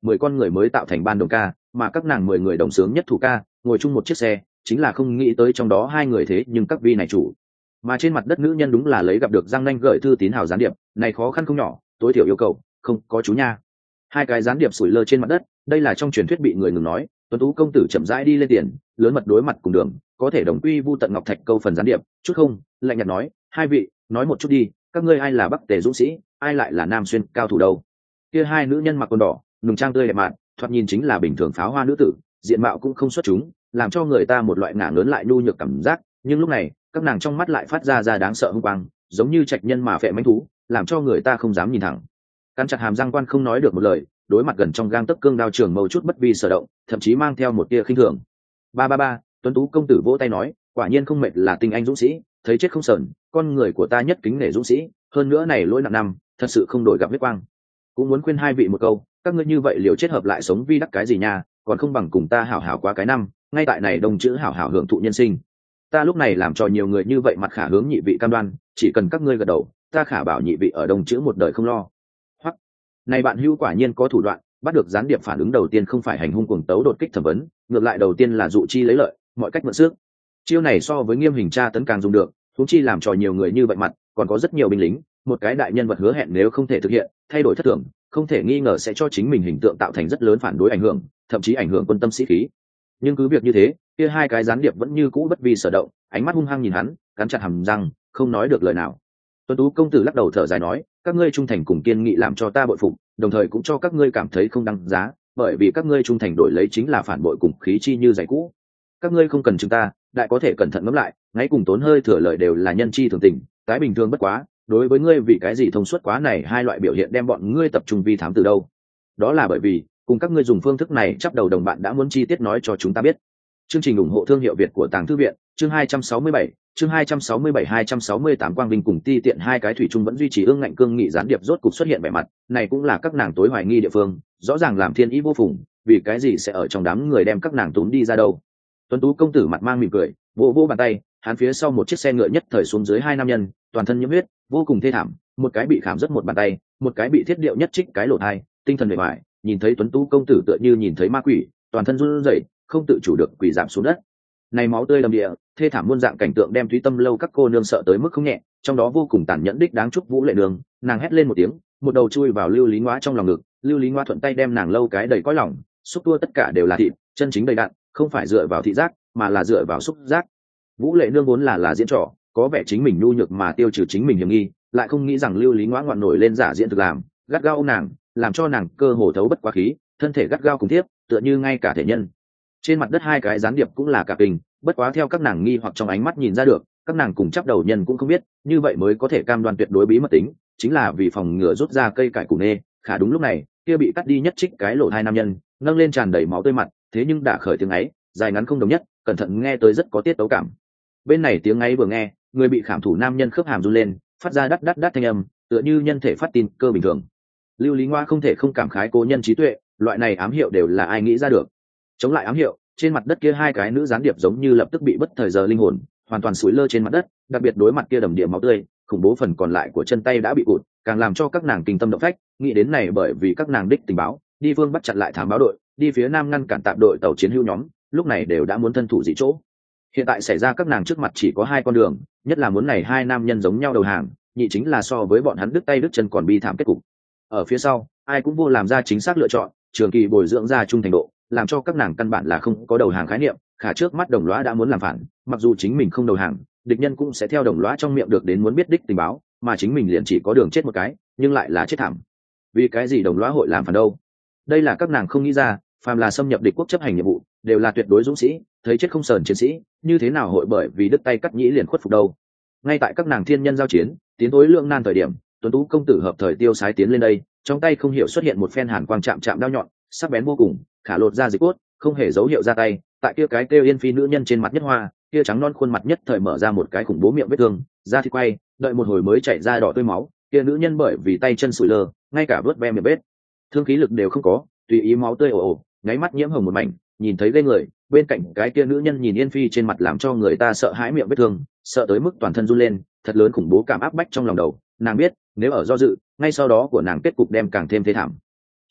mười con người mới tạo thành ban đồng ca, mà các nàng mười người đồng sướng nhất thủ ca, ngồi chung một chiếc xe, chính là không nghĩ tới trong đó hai người thế nhưng các vi này chủ. Mà trên mặt đất nữ nhân đúng là lấy gặp được Giang Nanh gửi thư tín hào gián điệp, này khó khăn không nhỏ, tối thiểu yêu cầu, không có chú nha. Hai cái gián điệp sủi lơ trên mặt đất, đây là trong truyền thuyết bị người ngừng nói, Tuấn Tú công tử chậm rãi đi lên tiền, lớn mật đối mặt cùng đường, có thể đồng quy vu tận Ngọc Thạch câu phần gián điệp, chút không, lạnh nhạt nói, hai vị, nói một chút đi, các ngươi ai là Bắc Tề dũng sĩ, ai lại là Nam Xuyên cao thủ đâu? Kia hai nữ nhân mặc quần đỏ, nùng trang tươi đẹp mạn, thoạt nhìn chính là bình thường pháo hoa nữ tử, diện mạo cũng không xuất chúng, làm cho người ta một loại ngả ngớn lại nhu nhược cảm giác, nhưng lúc này, các nàng trong mắt lại phát ra ra đáng sợ hung quang, giống như trạch nhân mà phệ mãnh thú, làm cho người ta không dám nhìn thẳng. Cắn chặt hàm răng quan không nói được một lời, đối mặt gần trong gang tấc cương đao trường mâu chút bất vi sở động, thậm chí mang theo một tia khinh thường. Ba ba ba, Tuấn Tú công tử vỗ tay nói, quả nhiên không mệt là tinh anh dũng sĩ, thấy chết không sờn, con người của ta nhất kính nể dũng sĩ, hơn nữa này lỗi nặng năm, thật sự không đổi gặp huyết quang. Cũng muốn khuyên hai vị một câu, các ngươi như vậy liều chết hợp lại sống vi đắc cái gì nha, còn không bằng cùng ta hảo hảo quá cái năm, ngay tại này đồng chữ hảo hảo hưởng thụ nhân sinh. Ta lúc này làm cho nhiều người như vậy mặt khả hướng nhị vị cam đoan, chỉ cần các ngươi gật đầu, ta khả bảo nhị vị ở đồng chữ một đời không lo. Hoặc, này bạn hữu quả nhiên có thủ đoạn, bắt được gián điệp phản ứng đầu tiên không phải hành hung cuồng tấu đột kích thẩm vấn, ngược lại đầu tiên là dụ chi lấy lợi, mọi cách mượn sức. Chiêu này so với nghiêm hình tra tấn càng dùng được, huống chi làm cho nhiều người như vậy mặt, còn có rất nhiều binh lính, một cái đại nhân vật hứa hẹn nếu không thể thực hiện, thay đổi thất thường, không thể nghi ngờ sẽ cho chính mình hình tượng tạo thành rất lớn phản đối ảnh hưởng, thậm chí ảnh hưởng quân tâm sĩ khí. Nhưng cứ việc như thế, kia hai cái gián điệp vẫn như cũ bất vi sở động, ánh mắt hung hăng nhìn hắn, cắn chặt hàm răng, không nói được lời nào. Tuấn Tú công tử lắc đầu thở dài nói, các ngươi trung thành cùng kiên nghị làm cho ta bội phục, đồng thời cũng cho các ngươi cảm thấy không đăng giá, bởi vì các ngươi trung thành đổi lấy chính là phản bội cùng khí chi như giày cũ. Các ngươi không cần chúng ta, đại có thể cẩn thận ngẫm lại, ngay cùng tốn hơi thừa lời đều là nhân chi thường tình, cái bình thường bất quá, đối với ngươi vì cái gì thông suốt quá này hai loại biểu hiện đem bọn ngươi tập trung vi thám từ đâu? Đó là bởi vì, cùng các ngươi dùng phương thức này chắp đầu đồng bạn đã muốn chi tiết nói cho chúng ta biết. Chương trình ủng hộ thương hiệu Việt của Tàng Thư viện, chương hai trăm sáu mươi bảy, chương hai trăm sáu mươi bảy hai trăm sáu mươi tám Quang Vinh cùng Ti Tiện hai cái thủy chung vẫn duy trì ương ngạnh cương nghị gián điệp rốt cục xuất hiện vẻ mặt, này cũng là các nàng tối hoài nghi địa phương, rõ ràng làm thiên ý vô phùng, vì cái gì sẽ ở trong đám người đem các nàng túm đi ra đâu? Tuấn Tú công tử mặt mang mỉm cười, vỗ vỗ bàn tay, hắn phía sau một chiếc xe ngựa nhất thời xuống dưới hai nam nhân, toàn thân nhiễm huyết, vô cùng thê thảm, một cái bị khảm rất một bàn tay, một cái bị thiết điệu nhất trích cái lỗ hai, tinh thần bề bại, nhìn thấy Tuấn Tú công tử tựa như nhìn thấy ma quỷ, toàn thân run rẩy, không tự chủ được quỳ giảm xuống đất. Này máu tươi đầm địa, thê thảm muôn dạng cảnh tượng đem Thúy Tâm lâu các cô nương sợ tới mức không nhẹ, trong đó vô cùng tàn nhẫn đích đáng chúc Vũ Lệ Nương, nàng hét lên một tiếng, một đầu chui vào Lưu Lý Ngoa trong lòng ngực, Lưu Lý Ngoa thuận tay đem nàng lâu cái đầy cõi lòng, xúc tua tất cả đều là thịt, chân chính đầy đặn, không phải dựa vào thị giác, mà là dựa vào xúc giác. Vũ Lệ Nương vốn là là diễn trò, có vẻ chính mình nhu nhược mà tiêu trừ chính mình hiểm nghi, lại không nghĩ rằng Lưu Lý Ngoa ngoạn nổi lên giả diễn thực làm, gắt gao ôm nàng, làm cho nàng cơ hồ thấu bất quá khí, thân thể gắt gao cùng tiếp, tựa như ngay cả thể nhân. Trên mặt đất hai cái gián điệp cũng là cả kinh, bất quá theo các nàng nghi hoặc trong ánh mắt nhìn ra được, các nàng cùng chấp đầu nhân cũng không biết, như vậy mới có thể cam đoan tuyệt đối bí mật tính, chính là vì phòng ngừa rút ra cây cải củ nê. Khả đúng lúc này, kia bị cắt đi nhất trích cái lỗ hai nam nhân, nâng lên tràn đầy máu tươi mặt, thế nhưng đã khởi tiếng ấy, dài ngắn không đồng nhất, cẩn thận nghe tới rất có tiết tấu cảm. Bên này tiếng ấy vừa nghe, người bị khảm thủ nam nhân khớp hàm run lên, phát ra đắt đắt đắt thanh âm, tựa như nhân thể phát tin cơ bình thường. Lưu Lý Ngoa không thể không cảm khái cố nhân trí tuệ, loại này ám hiệu đều là ai nghĩ ra được. Chống lại ám hiệu, trên mặt đất kia hai cái nữ gián điệp giống như lập tức bị bất thời giờ linh hồn, hoàn toàn sủi lơ trên mặt đất, đặc biệt đối mặt kia đầm địa máu tươi, khủng bố phần còn lại của chân tay đã bị cụt, càng làm cho các nàng kinh tâm động phách, nghĩ đến này bởi vì các nàng đích tình báo, đi phương bắt chặn lại thám báo đội, đi phía nam ngăn cản tạm đội tàu chiến hữu nhóm, lúc này đều đã muốn thân thủ dị chỗ. Hiện tại xảy ra các nàng trước mặt chỉ có hai con đường, nhất là muốn này hai nam nhân giống nhau đầu hàng, nhị chính là so với bọn hắn đứt tay đứt chân còn bi thảm kết cục. Ở phía sau, ai cũng vô làm ra chính xác lựa chọn, trường kỳ bồi dưỡng ra trung thành độ, làm cho các nàng căn bản là không có đầu hàng khái niệm. Khả trước mắt đồng lõa đã muốn làm phản, mặc dù chính mình không đầu hàng, địch nhân cũng sẽ theo đồng lõa trong miệng được đến muốn biết đích tình báo, mà chính mình liền chỉ có đường chết một cái, nhưng lại là chết thảm. Vì cái gì đồng lõa hội làm phản đâu? Đây là các nàng không nghĩ ra, phàm là xâm nhập địch quốc chấp hành nhiệm vụ, đều là tuyệt đối dũng sĩ, thấy chết không sờn chiến sĩ, như thế nào hội bởi vì đứt tay cắt nhĩ liền khuất phục đâu? Ngay tại các nàng thiên nhân giao chiến, tiến tối lượng nan thời điểm, Tuấn Tú công tử hợp thời tiêu sái tiến lên đây, trong tay không hiểu xuất hiện một phen hàn quang chạm chạm đao nhọn, sắc bén vô cùng, khả lột ra dịch cốt, không hề dấu hiệu ra tay, tại kia cái kêu yên phi nữ nhân trên mặt nhất hoa, kia trắng non khuôn mặt nhất thời mở ra một cái khủng bố miệng vết thương, da thịt quay, đợi một hồi mới chảy ra đỏ tươi máu, kia nữ nhân bởi vì tay chân sủi lơ, ngay cả vớt ve miệng vết thương khí lực đều không có, tùy ý máu tươi ồ ồ, nháy mắt nhiễm hồng một mảnh, nhìn thấy ghê người. Bên cạnh cái kia nữ nhân nhìn yên phi trên mặt làm cho người ta sợ hãi miệng vết thương, sợ tới mức toàn thân run lên, thật lớn khủng bố cảm áp bách trong lòng đầu. Nàng biết, nếu ở do dự, ngay sau đó của nàng kết cục đem càng thêm thê thảm.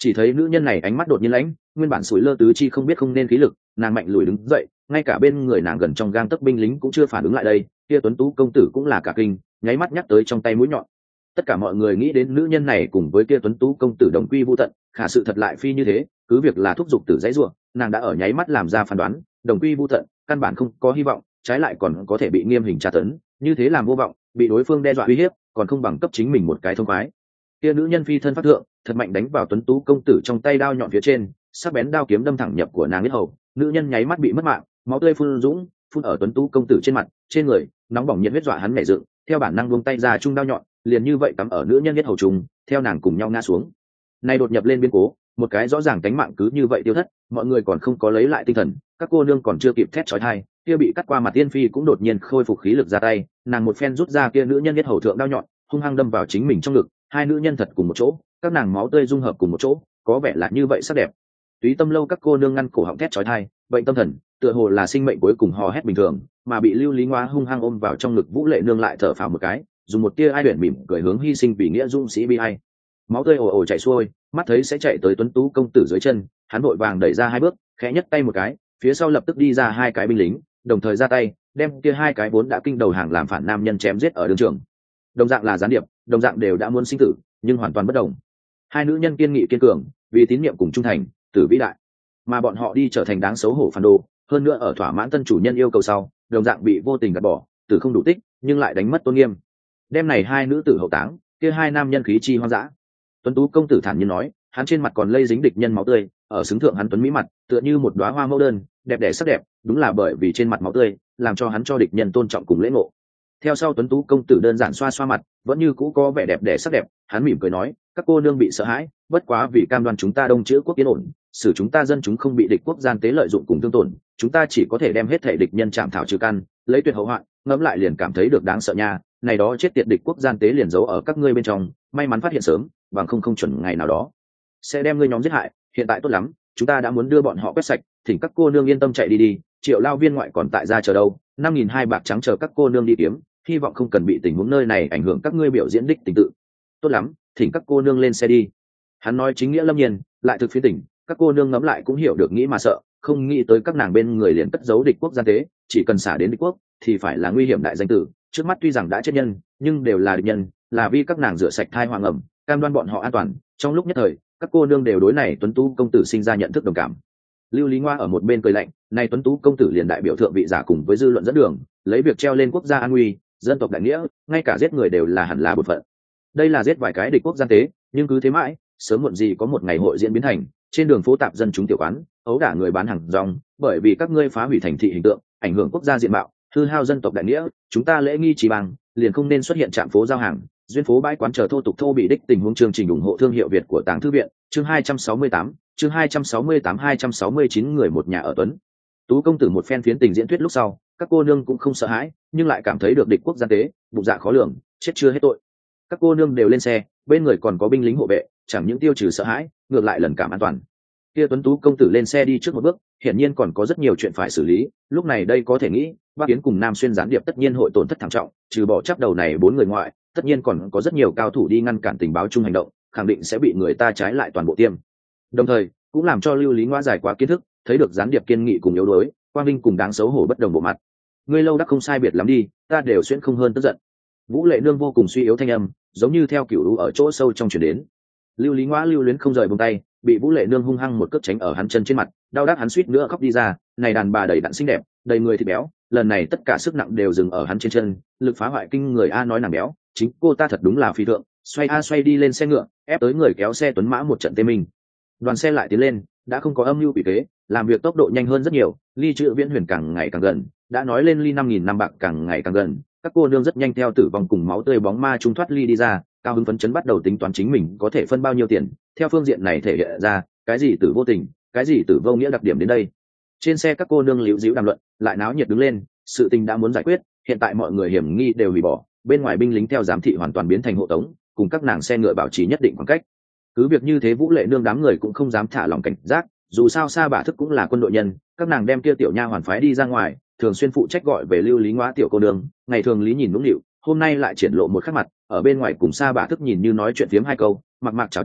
Chỉ thấy nữ nhân này ánh mắt đột nhiên lãnh, nguyên bản sủi lơ tứ chi không biết không nên khí lực, nàng mạnh lùi đứng dậy, ngay cả bên người nàng gần trong gang tấc binh lính cũng chưa phản ứng lại đây, kia tuấn tú công tử cũng là cả kinh, nháy mắt nhắc tới trong tay mũi nhọn. Tất cả mọi người nghĩ đến nữ nhân này cùng với kia tuấn tú công tử đồng quy vu tận, khả sự thật lại phi như thế, cứ việc là thúc giục tử dãy rủa, nàng đã ở nháy mắt làm ra phán đoán, đồng quy vu tận, căn bản không có hy vọng, trái lại còn có thể bị nghiêm hình tra tấn, như thế làm vô vọng, bị đối phương đe dọa uy hiếp, còn không bằng cấp chính mình một cái thông khoái. Kia nữ nhân phi thân phát thượng, thật mạnh đánh vào tuấn tú công tử trong tay đao nhọn phía trên, sắc bén đao kiếm đâm thẳng nhập của nàng huyết hầu, nữ nhân nháy mắt bị mất mạng, máu tươi phun dũng, phun ở tuấn tú công tử trên mặt, trên người, nóng bỏng nhiệt huyết dọa hắn nhảy dựng, theo bản năng buông tay ra chung đao nhọn, liền như vậy cắm ở nữ nhân huyết hầu trùng, theo nàng cùng nhau ngã xuống. Này đột nhập lên biến cố, một cái rõ ràng cánh mạng cứ như vậy tiêu thất, mọi người còn không có lấy lại tinh thần, các cô nương còn chưa kịp thét chói tai, kia bị cắt qua mặt tiên phi cũng đột nhiên khôi phục khí lực ra tay, nàng một phen rút ra kia nữ nhân huyết hầu thượng đao nhọn, hung hăng đâm vào chính mình trong ngực, hai nữ nhân thật cùng một chỗ, các nàng máu tươi dung hợp cùng một chỗ, có vẻ là như vậy sắc đẹp. Túy Tâm lâu các cô nương ngăn cổ họng thét chói tai, bệnh tâm thần, tựa hồ là sinh mệnh cuối cùng hò hét bình thường, mà bị Lưu Lý Ngoa hung hăng ôm vào trong ngực Vũ Lệ nương lại thở phào một cái, dùng một tia ai huyền mỉm cười hướng hy sinh vì nghĩa dũng sĩ bi ai. Máu tươi ồ ồ chảy xuôi, mắt thấy sẽ chạy tới tuấn tú công tử dưới chân, hắn vội vàng đẩy ra hai bước, khẽ nhấc tay một cái, phía sau lập tức đi ra hai cái binh lính, đồng thời ra tay, đem kia hai cái vốn đã kinh đầu hàng làm phản nam nhân chém giết ở đường trường. Đồng dạng là gián điệp, đồng dạng đều đã muốn sinh tử, nhưng hoàn toàn bất đồng. Hai nữ nhân kiên nghị kiên cường, vì tín nhiệm cùng trung thành, tử vĩ đại, mà bọn họ đi trở thành đáng xấu hổ phản đồ, hơn nữa ở thỏa mãn tân chủ nhân yêu cầu sau, đồng dạng bị vô tình gạt bỏ, tử không đủ tích, nhưng lại đánh mất tôn nghiêm. Đêm này hai nữ tử hậu táng, kia hai nam nhân khí chi hoang dã. Tuấn tú công tử thản nhiên nói, hắn trên mặt còn lây dính địch nhân máu tươi, ở xứng thượng hắn tuấn mỹ mặt, tựa như một đóa hoa mẫu đơn, đẹp đẽ sắc đẹp, đúng là bởi vì trên mặt máu tươi, làm cho hắn cho địch nhân tôn trọng cùng lễ ngộ. Theo sau tuấn tú công tử đơn giản xoa xoa mặt, vẫn như cũ có vẻ đẹp đẽ sắc đẹp, hắn mỉm cười nói, các cô nương bị sợ hãi, bất quá vì cam đoan chúng ta đông chữ quốc yên ổn, xử chúng ta dân chúng không bị địch quốc gian tế lợi dụng cùng thương tổn, chúng ta chỉ có thể đem hết thể địch nhân chạm thảo trừ căn, lấy tuyệt hậu hoạn, ngẫm lại liền cảm thấy được đáng sợ nha, này đó chết tiệt địch quốc gian tế liền giấu ở các ngươi bên trong, may mắn phát hiện sớm, bằng không không chuẩn ngày nào đó sẽ đem ngươi nhóm giết hại, hiện tại tốt lắm, chúng ta đã muốn đưa bọn họ quét sạch, thỉnh các cô nương yên tâm chạy đi đi, Triệu lao viên ngoại còn tại gia chờ đâu, năm nghìn hai bạc trắng chờ các cô nương đi kiếm, hy vọng không cần bị tình huống nơi này ảnh hưởng các ngươi biểu diễn đích tình tự. Tốt lắm, thỉnh các cô nương lên xe đi. Hắn nói chính nghĩa lâm nhiên, lại thực phiến tỉnh, các cô nương ngẫm lại cũng hiểu được nghĩ mà sợ, không nghĩ tới các nàng bên người liền cất giấu địch quốc gian tế, chỉ cần xả đến địch quốc thì phải là nguy hiểm đại danh tử, trước mắt tuy rằng đã chết nhân, nhưng đều là địch nhân, là vì các nàng rửa sạch thai hoàng ẩm, cam đoan bọn họ an toàn. Trong lúc nhất thời, các cô nương đều đối này tuấn tú công tử sinh ra nhận thức đồng cảm. Lưu Lý Ngoa ở một bên cười lạnh, này tuấn tú công tử liền đại biểu thượng vị giả cùng với dư luận dẫn đường, lấy việc treo lên quốc gia an nguy, dân tộc đại nghĩa, ngay cả giết người đều là hẳn là bổn phận. Đây là giết vài cái địch quốc gian tế, nhưng cứ thế mãi, sớm muộn gì có một ngày hội diễn biến thành trên đường phố tạp dân chúng tiểu quán, ấu đả người bán hàng rong, bởi vì các ngươi phá hủy thành thị hình tượng, ảnh hưởng quốc gia diện mạo, hư hao dân tộc đại nghĩa, chúng ta lễ nghi trì bằng, liền không nên xuất hiện trạm phố giao hàng, duyên phố bãi quán chờ thô tục thô bị đích tình huống. Chương trình ủng hộ thương hiệu Việt của Tàng Thư viện, chương hai trăm sáu mươi tám, chương hai trăm sáu mươi tám hai trăm sáu mươi chín người một nhà ở Tuấn Tú công tử một phen phiến tình diễn thuyết lúc sau, các cô nương cũng không sợ hãi, nhưng lại cảm thấy được địch quốc gian tế, bụng dạ khó lường, chết chưa hết tội. Các cô nương đều lên xe, bên người còn có binh lính hộ vệ, chẳng những tiêu trừ sợ hãi, ngược lại lần cảm an toàn. Kia Tuấn Tú công tử lên xe đi trước một bước, hiển nhiên còn có rất nhiều chuyện phải xử lý, lúc này đây có thể nghĩ, Bắc Yến cùng Nam Xuyên gián điệp tất nhiên hội tổn thất thảm trọng, trừ bỏ chắp đầu này bốn người ngoại, tất nhiên còn có rất nhiều cao thủ đi ngăn cản tình báo chung hành động, khẳng định sẽ bị người ta trái lại toàn bộ tiêm. Đồng thời, cũng làm cho Lưu Lý Ngoa giải quá kiến thức, thấy được gián điệp kiên nghị cùng yếu đuối, Quang Vinh cùng đáng xấu hổ bất đồng bộ mặt. Ngươi lâu đắc không sai biệt lắm đi, ta đều xuyên không hơn tức giận. Vũ Lệ nương vô cùng suy yếu thanh âm, giống như theo cửu lũ ở chỗ sâu trong truyền đến. Lưu Lý Ngoa lưu luyến không rời buông tay, bị Vũ Lệ nương hung hăng một cước tránh ở hắn chân trên mặt, đau đớn hắn suýt nữa khóc đi ra. Này đàn bà đầy đặn xinh đẹp, đầy người thịt béo, lần này tất cả sức nặng đều dừng ở hắn trên chân, lực phá hoại kinh người. A nói nàng béo, chính cô ta thật đúng là phi thượng. Xoay a xoay đi lên xe ngựa, ép tới người kéo xe tuấn mã một trận tê mình. Đoàn xe lại tiến lên, đã không có âm mưu quỷ kế, làm việc tốc độ nhanh hơn rất nhiều, ly chữ viễn huyền càng ngày càng gần, đã nói lên ly năm nghìn năm bạc càng ngày càng gần. Các cô nương rất nhanh theo tử vong cùng máu tươi bóng ma trung thoát ly đi ra, cao hứng phấn chấn bắt đầu tính toán chính mình có thể phân bao nhiêu tiền, theo phương diện này thể hiện ra cái gì tử vô tình, cái gì tử vô nghĩa đặc điểm đến đây. Trên xe các cô nương liễu díu đàm luận, lại náo nhiệt đứng lên, sự tình đã muốn giải quyết, hiện tại mọi người hiểm nghi đều hủy bỏ, bên ngoài binh lính theo giám thị hoàn toàn biến thành hộ tống, cùng các nàng xe ngựa bảo trì nhất định khoảng cách. Cứ việc như thế, Vũ Lệ nương đám người cũng không dám thả lòng cảnh giác, dù sao Sa Bả Thức cũng là quân đội nhân, các nàng đem kia tiểu nha hoàn phái đi ra ngoài, thường xuyên phụ trách gọi về Lưu Lý Ngoa tiểu cô nương, ngày thường lý nhìn nũng nịu, hôm nay lại triển lộ một khắc mặt, ở bên ngoài cùng Sa Bả Thức nhìn như nói chuyện phiếm hai câu, mặc mặc chào chào,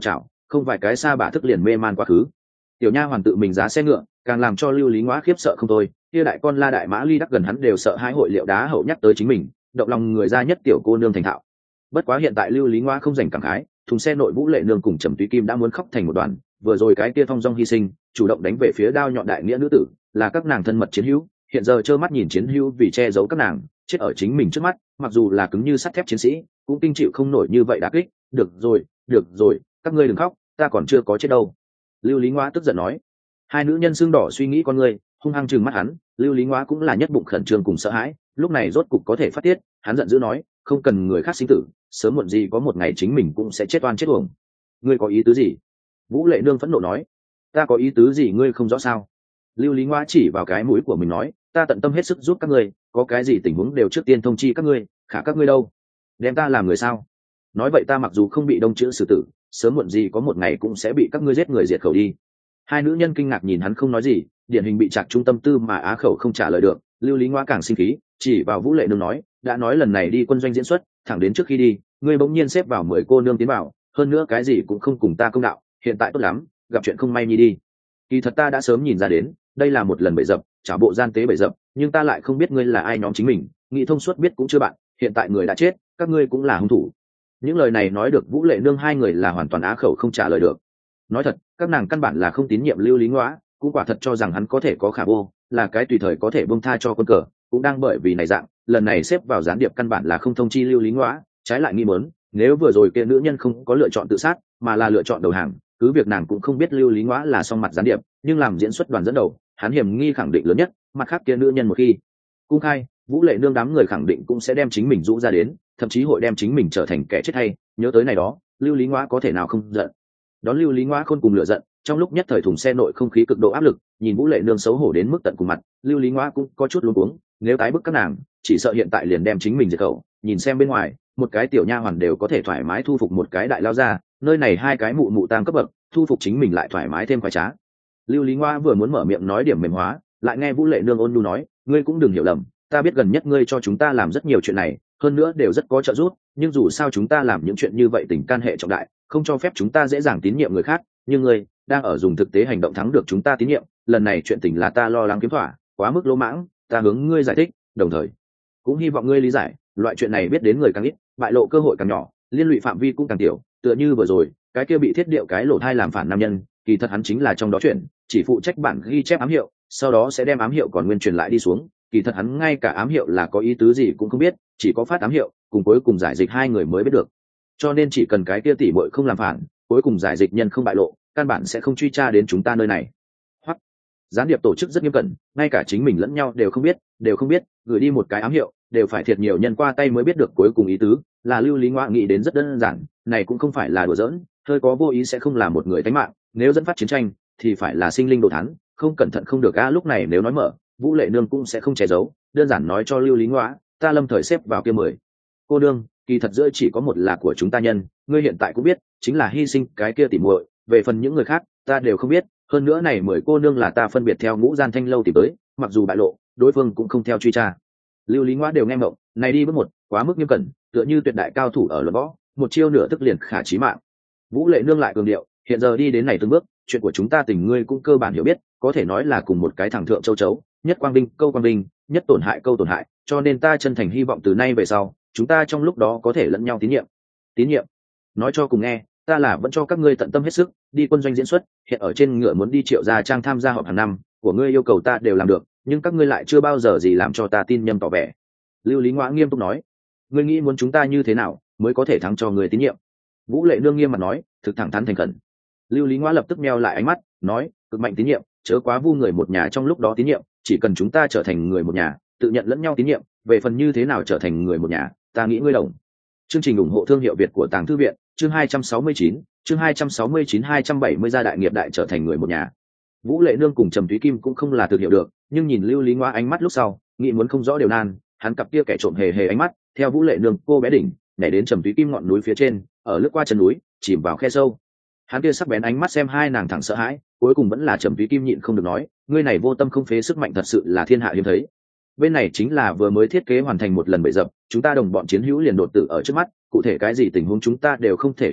không vài cái xa bả thức liền mê man quá khứ. Tiểu nha hoàn tự mình giá xe ngựa, càng làm cho Lưu Lý Ngoã khiếp sợ không thôi. Kia đại con la đại mã ly đắc gần hắn đều sợ hai hội liệu đá hậu nhắc tới chính mình, động lòng người ra nhất tiểu cô nương thành thạo. Bất quá hiện tại Lưu Lý Ngoã không dành cảm khái, thùng xe nội Vũ Lệ Nương cùng Trầm Túy Kim đã muốn khóc thành một đoàn. Vừa rồi cái kia thong dong hy sinh, chủ động đánh về phía đao nhọn đại nghĩa nữ tử, là các nàng thân mật chiến hữu, hiện giờ trơ mắt nhìn chiến hữu vì che giấu các nàng, chết ở chính mình trước mắt, mặc dù là cứng như sắt thép chiến sĩ, cũng kinh chịu không nổi như vậy đả kích. Được rồi, được rồi, các ngươi đừng khóc, ta còn chưa có chết đâu. Lưu Lý Ngoã tức giận nói. Hai nữ nhân xương đỏ suy nghĩ con người, hung hăng trừng mắt hắn. Lưu Lý Ngoã cũng là nhất bụng khẩn trương cùng sợ hãi, lúc này rốt cục có thể phát tiết, hắn giận dữ nói, không cần người khác sinh tử, sớm muộn gì có một ngày chính mình cũng sẽ chết oan chết uổng. Ngươi có ý tứ gì? Vũ Lệ Nương phẫn nộ nói. Ta có ý tứ gì ngươi không rõ sao? Lưu Lý Ngoã chỉ vào cái mũi của mình nói, ta tận tâm hết sức giúp các ngươi, có cái gì tình huống đều trước tiên thông chi các ngươi, khả các ngươi đâu? Đem ta làm người sao? Nói vậy ta mặc dù không bị đông chữ xử tử, sớm muộn gì có một ngày cũng sẽ bị các ngươi giết người diệt khẩu đi. Hai nữ nhân kinh ngạc nhìn hắn không nói gì, điển hình bị chạc trung tâm tư mà á khẩu không trả lời được. Lưu Lý Ngoã càng sinh khí, chỉ vào Vũ Lệ Nương nói, đã nói lần này đi quân doanh diễn xuất, thẳng đến trước khi đi, ngươi bỗng nhiên xếp vào mười cô nương tiến vào, hơn nữa cái gì cũng không cùng ta công đạo, hiện tại tốt lắm, gặp chuyện không may nhi đi. Kỳ thật ta đã sớm nhìn ra đến, đây là một lần bẫy dập, trả bộ gian tế bẫy dập, nhưng ta lại không biết ngươi là ai nhóm chính mình, nghĩ thông suốt biết cũng chưa bạn, hiện tại người đã chết, các ngươi cũng là hung thủ. Những lời này nói được Vũ Lệ Nương hai người là hoàn toàn á khẩu không trả lời được. Nói thật, các nàng căn bản là không tín nhiệm Lưu Lý Ngoã, cũng quả thật cho rằng hắn có thể có khả vô, là cái tùy thời có thể buông tha cho quân cờ, cũng đang bởi vì này dạng, lần này xếp vào gián điệp căn bản là không thông chi Lưu Lý Ngoã, trái lại nghi muốn, nếu vừa rồi kia nữ nhân không có lựa chọn tự sát, mà là lựa chọn đầu hàng, cứ việc nàng cũng không biết Lưu Lý Ngoã là song mặt gián điệp, nhưng làm diễn xuất đoàn dẫn đầu, hắn hiểm nghi khẳng định lớn nhất, mặt khác kia nữ nhân một khi cung khai, Vũ Lệ Nương đám người khẳng định cũng sẽ đem chính mình rũ ra đến, thậm chí hội đem chính mình trở thành kẻ chết hay. Nhớ tới này đó, Lưu Lý Ngoã có thể nào không giận. Đón Lưu Lý Ngoã khôn cùng lửa giận, trong lúc nhất thời thùng xe nội không khí cực độ áp lực, nhìn Vũ Lệ Nương xấu hổ đến mức tận cùng mặt, Lưu Lý Ngoã cũng có chút luống cuống, nếu tái bức các nàng, chỉ sợ hiện tại liền đem chính mình diệt khẩu. Nhìn xem bên ngoài, một cái tiểu nha hoàn đều có thể thoải mái thu phục một cái đại lao ra, nơi này hai cái mụ mụ tam cấp bậc, thu phục chính mình lại thoải mái thêm khoái trá. Lưu Lý Ngoã vừa muốn mở miệng nói điểm mềm hóa, lại nghe Vũ Lệ Nương ôn nhu nói, ngươi cũng đừng hiểu lầm, ta biết gần nhất ngươi cho chúng ta làm rất nhiều chuyện này, hơn nữa đều rất có trợ giúp, nhưng dù sao chúng ta làm những chuyện như vậy tình can hệ trọng đại, không cho phép chúng ta dễ dàng tín nhiệm người khác, nhưng ngươi đang ở dùng thực tế hành động thắng được chúng ta tín nhiệm, lần này chuyện tình là ta lo lắng kiếm thỏa, quá mức lỗ mãng, ta hướng ngươi giải thích, đồng thời cũng hy vọng ngươi lý giải, loại chuyện này biết đến người càng ít, bại lộ cơ hội càng nhỏ, liên lụy phạm vi cũng càng tiểu, tựa như vừa rồi, cái kia bị thiết điệu cái lỗ thai làm phản nam nhân, kỳ thật hắn chính là trong đó chuyện, chỉ phụ trách bản ghi chép ám hiệu, sau đó sẽ đem ám hiệu còn nguyên truyền lại đi xuống, kỳ thật hắn ngay cả ám hiệu là có ý tứ gì cũng không biết, chỉ có phát ám hiệu, cùng cuối cùng giải dịch hai người mới biết được. Cho nên chỉ cần cái kia tỷ muội không làm phản, cuối cùng giải dịch nhân không bại lộ, căn bản sẽ không truy tra đến chúng ta nơi này. Hoặc gián điệp tổ chức rất nghiêm cẩn, ngay cả chính mình lẫn nhau đều không biết, đều không biết, gửi đi một cái ám hiệu, đều phải thiệt nhiều nhân qua tay mới biết được cuối cùng ý tứ, là Lưu Lý Ngoã nghĩ đến rất đơn giản, này cũng không phải là đùa giỡn, hơi có vô ý sẽ không là một người tánh mạng, nếu dẫn phát chiến tranh thì phải là sinh linh đồ thán, không cẩn thận không được a. Lúc này nếu nói mở, Vũ Lệ Nương cũng sẽ không che giấu, đơn giản nói cho Lưu Lý Ngoã, ta lâm thời xếp vào kia mười cô nương, kỳ thật giữa chỉ có một là của chúng ta nhân, ngươi hiện tại cũng biết, chính là hy sinh cái kia tỉ muội, về phần những người khác, ta đều không biết, hơn nữa này mười cô nương là ta phân biệt theo ngũ gian thanh lâu tìm tới, mặc dù bại lộ, đối phương cũng không theo truy tra. Lưu Lý Ngoã đều nghe mộng, này đi bước một, quá mức nghiêm cẩn, tựa như tuyệt đại cao thủ ở luận võ, một chiêu nửa thức liền khả chí mạng. Vũ Lệ Nương lại cường điệu, hiện giờ đi đến này từng bước, chuyện của chúng ta tình ngươi cũng cơ bản hiểu biết, có thể nói là cùng một cái thằng thượng châu chấu, nhất quang vinh câu quang vinh, nhất tổn hại câu tổn hại, cho nên ta chân thành hy vọng từ nay về sau, chúng ta trong lúc đó có thể lẫn nhau tín nhiệm. Tín nhiệm? Nói cho cùng nghe, ta là vẫn cho các ngươi tận tâm hết sức, đi quân doanh diễn xuất, hiện ở trên ngựa muốn đi Triệu Gia Trang tham gia họp hàng năm, của ngươi yêu cầu ta đều làm được, nhưng các ngươi lại chưa bao giờ gì làm cho ta tin nhầm tỏ vẻ. Lưu Lý Ngoã nghiêm túc nói, ngươi nghĩ muốn chúng ta như thế nào mới có thể thắng cho người tín nhiệm? Vũ Lệ Nương nghiêm mặt nói, thực thẳng thắn thành khẩn. Lưu Lý Ngoã lập tức meo lại ánh mắt, nói, cực mạnh tín nhiệm, chớ quá vu người một nhà trong lúc đó tín nhiệm, chỉ cần chúng ta trở thành người một nhà, tự nhận lẫn nhau tín nhiệm, về phần như thế nào trở thành người một nhà, ta nghĩ ngươi đồng. Chương trình ủng hộ thương hiệu Việt của Tàng Thư viện, chương hai trăm sáu mươi chín, chương hai trăm sáu mươi chín hai trăm bảy mươi gia đại nghiệp đại trở thành người một nhà. Vũ Lệ Nương cùng Trầm Thúy Kim cũng không là thực hiểu được, nhưng nhìn Lưu Lý Ngoã ánh mắt lúc sau, nghĩ muốn không rõ đều nan, hắn cặp kia kẻ trộm hề hề ánh mắt, theo Vũ Lệ Nương cô bé đỉnh, nhảy đến Trầm Thúy Kim ngọn núi phía trên, ở lướt qua chân núi, chìm vào khe sâu. Hắn kia sắc bén ánh mắt xem hai nàng thẳng sợ hãi, cuối cùng vẫn là Trầm Thúy Kim nhịn không được nói, ngươi này vô tâm không phế sức mạnh thật sự là thiên hạ hiếm thấy. Bên này chính là vừa mới thiết kế hoàn thành một lần bậy dập, chúng ta đồng bọn chiến hữu liền đột tử ở trước mắt, cụ thể cái gì tình huống chúng ta đều không thể hiểu hết,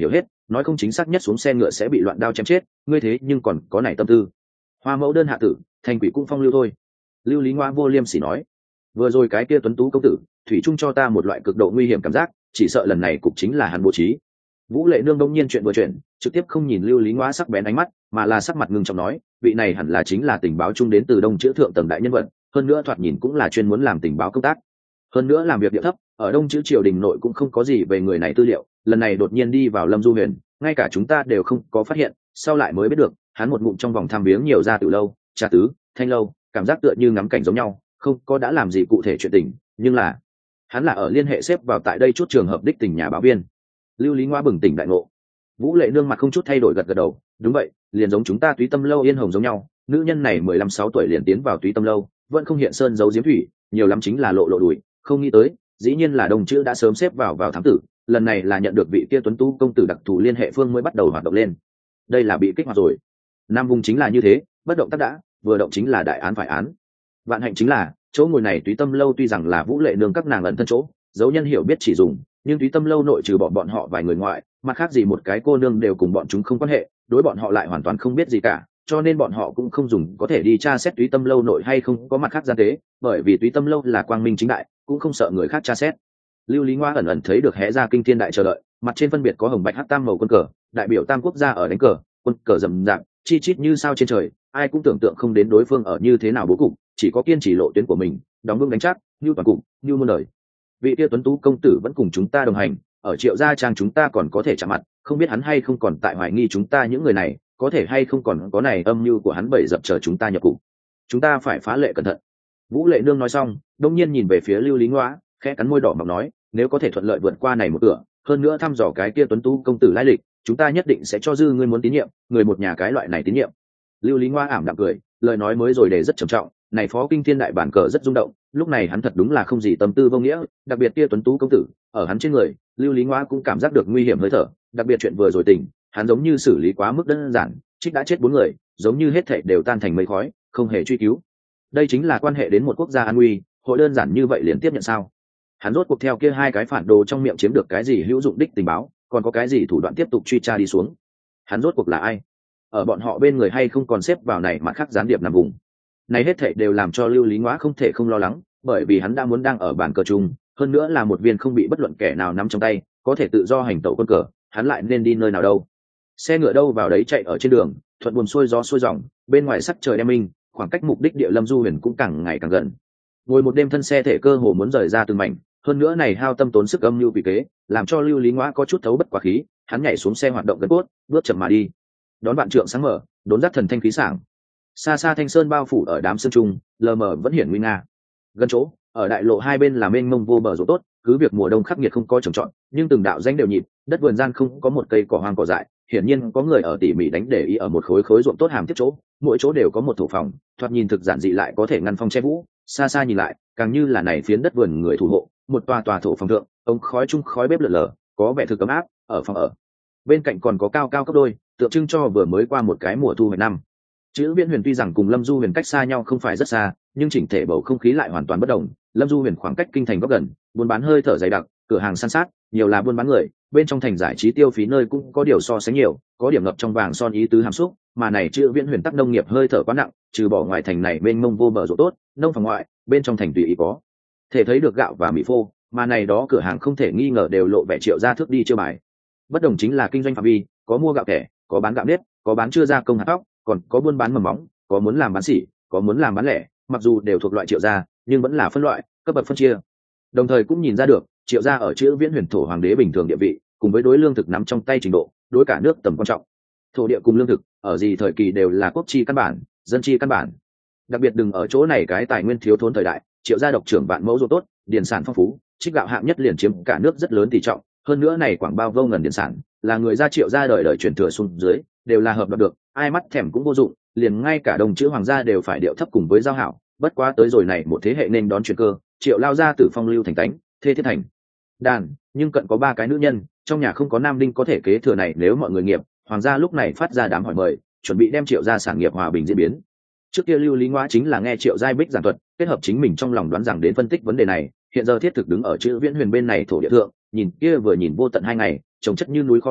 nói không chính xác nhất xuống xe ngựa sẽ bị loạn đao chém chết, ngươi thế nhưng còn có này tâm tư. Hoa mẫu đơn hạ tử, thành quỷ cũng phong lưu thôi. Lưu Lý Ngoa vô liêm sỉ nói, vừa rồi cái kia tuấn tú công tử thủy chung cho ta một loại cực độ nguy hiểm cảm giác, chỉ sợ lần này cục chính là hắn bố trí. Vũ Lệ Nương đông nhiên chuyện vừa chuyện, trực tiếp không nhìn Lưu Lý Ngoa sắc bén ánh mắt, mà là sắc mặt ngưng trọng nói, vị này hẳn là chính là tình báo trung đến từ Đông Chữ thượng tầng đại nhân vật, hơn nữa thoạt nhìn cũng là chuyên muốn làm tình báo công tác, hơn nữa làm việc địa thấp, ở Đông Chữ triều đình nội cũng không có gì về người này tư liệu, lần này đột nhiên đi vào Lâm Du Huyền, ngay cả chúng ta đều không có phát hiện, sau lại mới biết được, hắn một ngụm trong vòng tham viếng nhiều ra từ lâu, trà tứ, thanh lâu, cảm giác tựa như ngắm cảnh giống nhau, không có đã làm gì cụ thể chuyện tình, nhưng là hắn là ở liên hệ xếp vào tại đây chút trường hợp đích tình nhà báo viên. Lưu Lý Ngoa bừng tỉnh đại ngộ. Vũ Lệ Nương mặt không chút thay đổi gật gật đầu, đúng vậy, liền giống chúng ta Túy Tâm lâu Yên Hồng giống nhau, nữ nhân này mười lăm sáu tuổi liền tiến vào Túy Tâm lâu, vẫn không hiện sơn giấu diếm thủy, nhiều lắm chính là lộ lộ đùi, không nghĩ tới, dĩ nhiên là Đông Chữ đã sớm xếp vào vào thám tử, lần này là nhận được vị kia tuấn tú công tử đặc thù liên hệ phương mới bắt đầu hoạt động lên. Đây là bị kích hoạt rồi. Nam vùng chính là như thế, bất động tác đã, vừa động chính là đại án phải án. Vạn hạnh chính là, chỗ ngồi này Túy Tâm lâu tuy rằng là Vũ Lệ Nương các nàng ẩn thân chỗ, dấu nhân hiểu biết chỉ dùng, nhưng Túy Tâm lâu nội trừ bọn bọn họ vài người ngoại, mặt khác gì một cái cô nương đều cùng bọn chúng không quan hệ, đối bọn họ lại hoàn toàn không biết gì cả, cho nên bọn họ cũng không dùng có thể đi tra xét Túy Tâm lâu nội hay không có mặt khác gian tế, bởi vì Túy Tâm lâu là quang minh chính đại, cũng không sợ người khác tra xét. Lưu Lý Ngoa ẩn ẩn thấy được hé ra kinh thiên đại chờ đợi, mặt trên phân biệt có hồng bạch hắc tam màu quân cờ, đại biểu tam quốc gia ở đánh cờ, quân cờ rầm rạp, chi chít như sao trên trời, ai cũng tưởng tượng không đến đối phương ở như thế nào bố cục, chỉ có kiên trì lộ tuyến của mình, đóng vững đánh chắc, như toàn cục, như muôn đời. Vị kia tuấn tú công tử vẫn cùng chúng ta đồng hành, ở Triệu gia trang chúng ta còn có thể chạm mặt, không biết hắn hay không còn tại hoài nghi chúng ta những người này, có thể hay không còn có này âm mưu của hắn bày dập chờ chúng ta nhập cục. Chúng ta phải phá lệ cẩn thận. Vũ Lệ Nương nói xong, đông nhiên nhìn về phía Lưu Lý Ngoa, khẽ cắn môi đỏ mọng nói, nếu có thể thuận lợi vượt qua này một cửa, hơn nữa thăm dò cái kia tuấn tú công tử lai lịch, chúng ta nhất định sẽ cho dư ngươi muốn tín nhiệm, người một nhà cái loại này tín nhiệm. Lưu Lý Ngoa ảm đạm cười, lời nói mới rồi để rất trầm trọng, này phó kinh thiên đại bản cờ rất rung động, lúc này hắn thật đúng là không gì tâm tư vô nghĩa, đặc biệt kia tuấn tú công tử, ở hắn trên người, Lưu Lý Ngoa cũng cảm giác được nguy hiểm hơi thở, đặc biệt chuyện vừa rồi tỉnh, hắn giống như xử lý quá mức đơn giản, trích đã chết bốn người, giống như hết thảy đều tan thành mây khói, không hề truy cứu. Đây chính là quan hệ đến một quốc gia an nguy, hội đơn giản như vậy liền tiếp nhận sao? Hắn rốt cuộc theo kia hai cái phản đồ trong miệng chiếm được cái gì hữu dụng đích tình báo, còn có cái gì thủ đoạn tiếp tục truy tra đi xuống? Hắn rốt cuộc là ai? Ở bọn họ bên người hay không còn xếp vào này mà khác gián điệp nằm vùng? Này hết thảy đều làm cho Lưu Lý Ngoa không thể không lo lắng, bởi vì hắn đã muốn đang ở bàn cờ chung, hơn nữa là một viên không bị bất luận kẻ nào nắm trong tay, có thể tự do hành tẩu quân cờ, hắn lại nên đi nơi nào đâu? Xe ngựa đâu vào đấy chạy ở trên đường, thuận buồm xuôi gió xuôi dòng, bên ngoài sắc trời đêm minh, khoảng cách mục đích địa Lâm Du Huyền cũng càng ngày càng gần. Ngồi một đêm thân xe thể cơ hồ muốn rời ra từng mảnh, hơn nữa này hao tâm tốn sức âm mưu vì kế, làm cho Lưu Lý Ngoa có chút thấu bất quá khí, hắn nhảy xuống xe hoạt động gần cốt, bước chậm mà đi. Đón bạn trượng sáng mở, đốn dắt thần thanh khí sảng. Xa xa thanh sơn bao phủ ở đám sương trung, lờ mờ vẫn hiển nguy nga. Gần chỗ, ở đại lộ hai bên là mênh mông vô bờ ruộng tốt, cứ việc mùa đông khắc nghiệt không có trồng trọt, nhưng từng đạo danh đều nhịp, đất vườn gian không có một cây cỏ hoang cỏ dại, hiển nhiên có người ở tỉ mỉ đánh để ý ở một khối khối ruộng tốt hàm tiếp chỗ, mỗi chỗ đều có một thổ phòng, thoạt nhìn thực giản dị lại có thể ngăn phong che vũ, xa xa nhìn lại, càng như là này phiến đất vườn người thủ hộ, một tòa tòa thổ phòng thượng, ống khói chung khói bếp lở lở, có vẻ thực ấm áp, ở phòng ở. Bên cạnh còn có cao cao cấp đôi, tượng trưng cho vừa mới qua một cái mùa thu hoạch năm. Chữ Viễn Huyền tuy rằng cùng Lâm Du Huyền cách xa nhau không phải rất xa, nhưng chỉnh thể bầu không khí lại hoàn toàn bất đồng. Lâm Du Huyền khoảng cách kinh thành góc gần, buôn bán hơi thở dày đặc, cửa hàng san sát, nhiều là buôn bán người, bên trong thành giải trí tiêu phí nơi cũng có điều so sánh nhiều, có điểm ngập trong vàng son ý tứ hàm xúc, mà này Chữ Viễn Huyền tắc nông nghiệp hơi thở quá nặng, trừ bỏ ngoài thành này bên mông vô bờ ruộng tốt, nông phòng ngoại, bên trong thành tùy ý có thể thấy được gạo và mì phô, mà này đó cửa hàng không thể nghi ngờ đều lộ vẻ triệu ra thước đi chưa bài. Bất đồng chính là kinh doanh phạm vi, có mua gạo kẻ, có bán gạo nếp, có bán chưa gia công hạt tóc, còn có buôn bán mầm móng, có muốn làm bán sỉ, có muốn làm bán lẻ, mặc dù đều thuộc loại triệu gia, nhưng vẫn là phân loại, cấp bậc phân chia. Đồng thời cũng nhìn ra được, triệu gia ở Chữ Viễn Huyền thổ hoàng đế bình thường địa vị, cùng với đối lương thực nắm trong tay trình độ, đối cả nước tầm quan trọng. Thổ địa cùng lương thực, ở gì thời kỳ đều là quốc chi căn bản, dân chi căn bản. Đặc biệt đừng ở chỗ này cái tài nguyên thiếu thốn thời đại, triệu gia độc trưởng vạn mẫu ruộng tốt, điền sản phong phú, trích gạo hạng nhất liền chiếm cả nước rất lớn tỷ trọng, hơn nữa này quảng bao vô ngần điền sản, là người gia triệu gia đời đời truyền thừa xuống dưới, đều là hợp đoạt được, ai mắt thèm cũng vô dụng, liền ngay cả đồng chữ hoàng gia đều phải điệu thấp cùng với giao hảo, bất quá tới rồi này một thế hệ nên đón chuyển cơ, triệu lao gia tử phong lưu thành tánh, thê thiết thành đàn, nhưng cận có ba cái nữ nhân, trong nhà không có nam đinh có thể kế thừa này, nếu mọi người nghiệp, hoàng gia lúc này phát ra đám hỏi mời, chuẩn bị đem triệu gia sản nghiệp hòa bình diễn biến. Trước kia Lưu Lý Ngoa chính là nghe Triệu Giai Bích giảng thuật, kết hợp chính mình trong lòng đoán rằng đến phân tích vấn đề này, hiện giờ thiết thực đứng ở Chữ Viễn Huyền bên này thổ địa thượng, nhìn kia vừa nhìn vô tận hai ngày, trồng chất như núi kho lúa,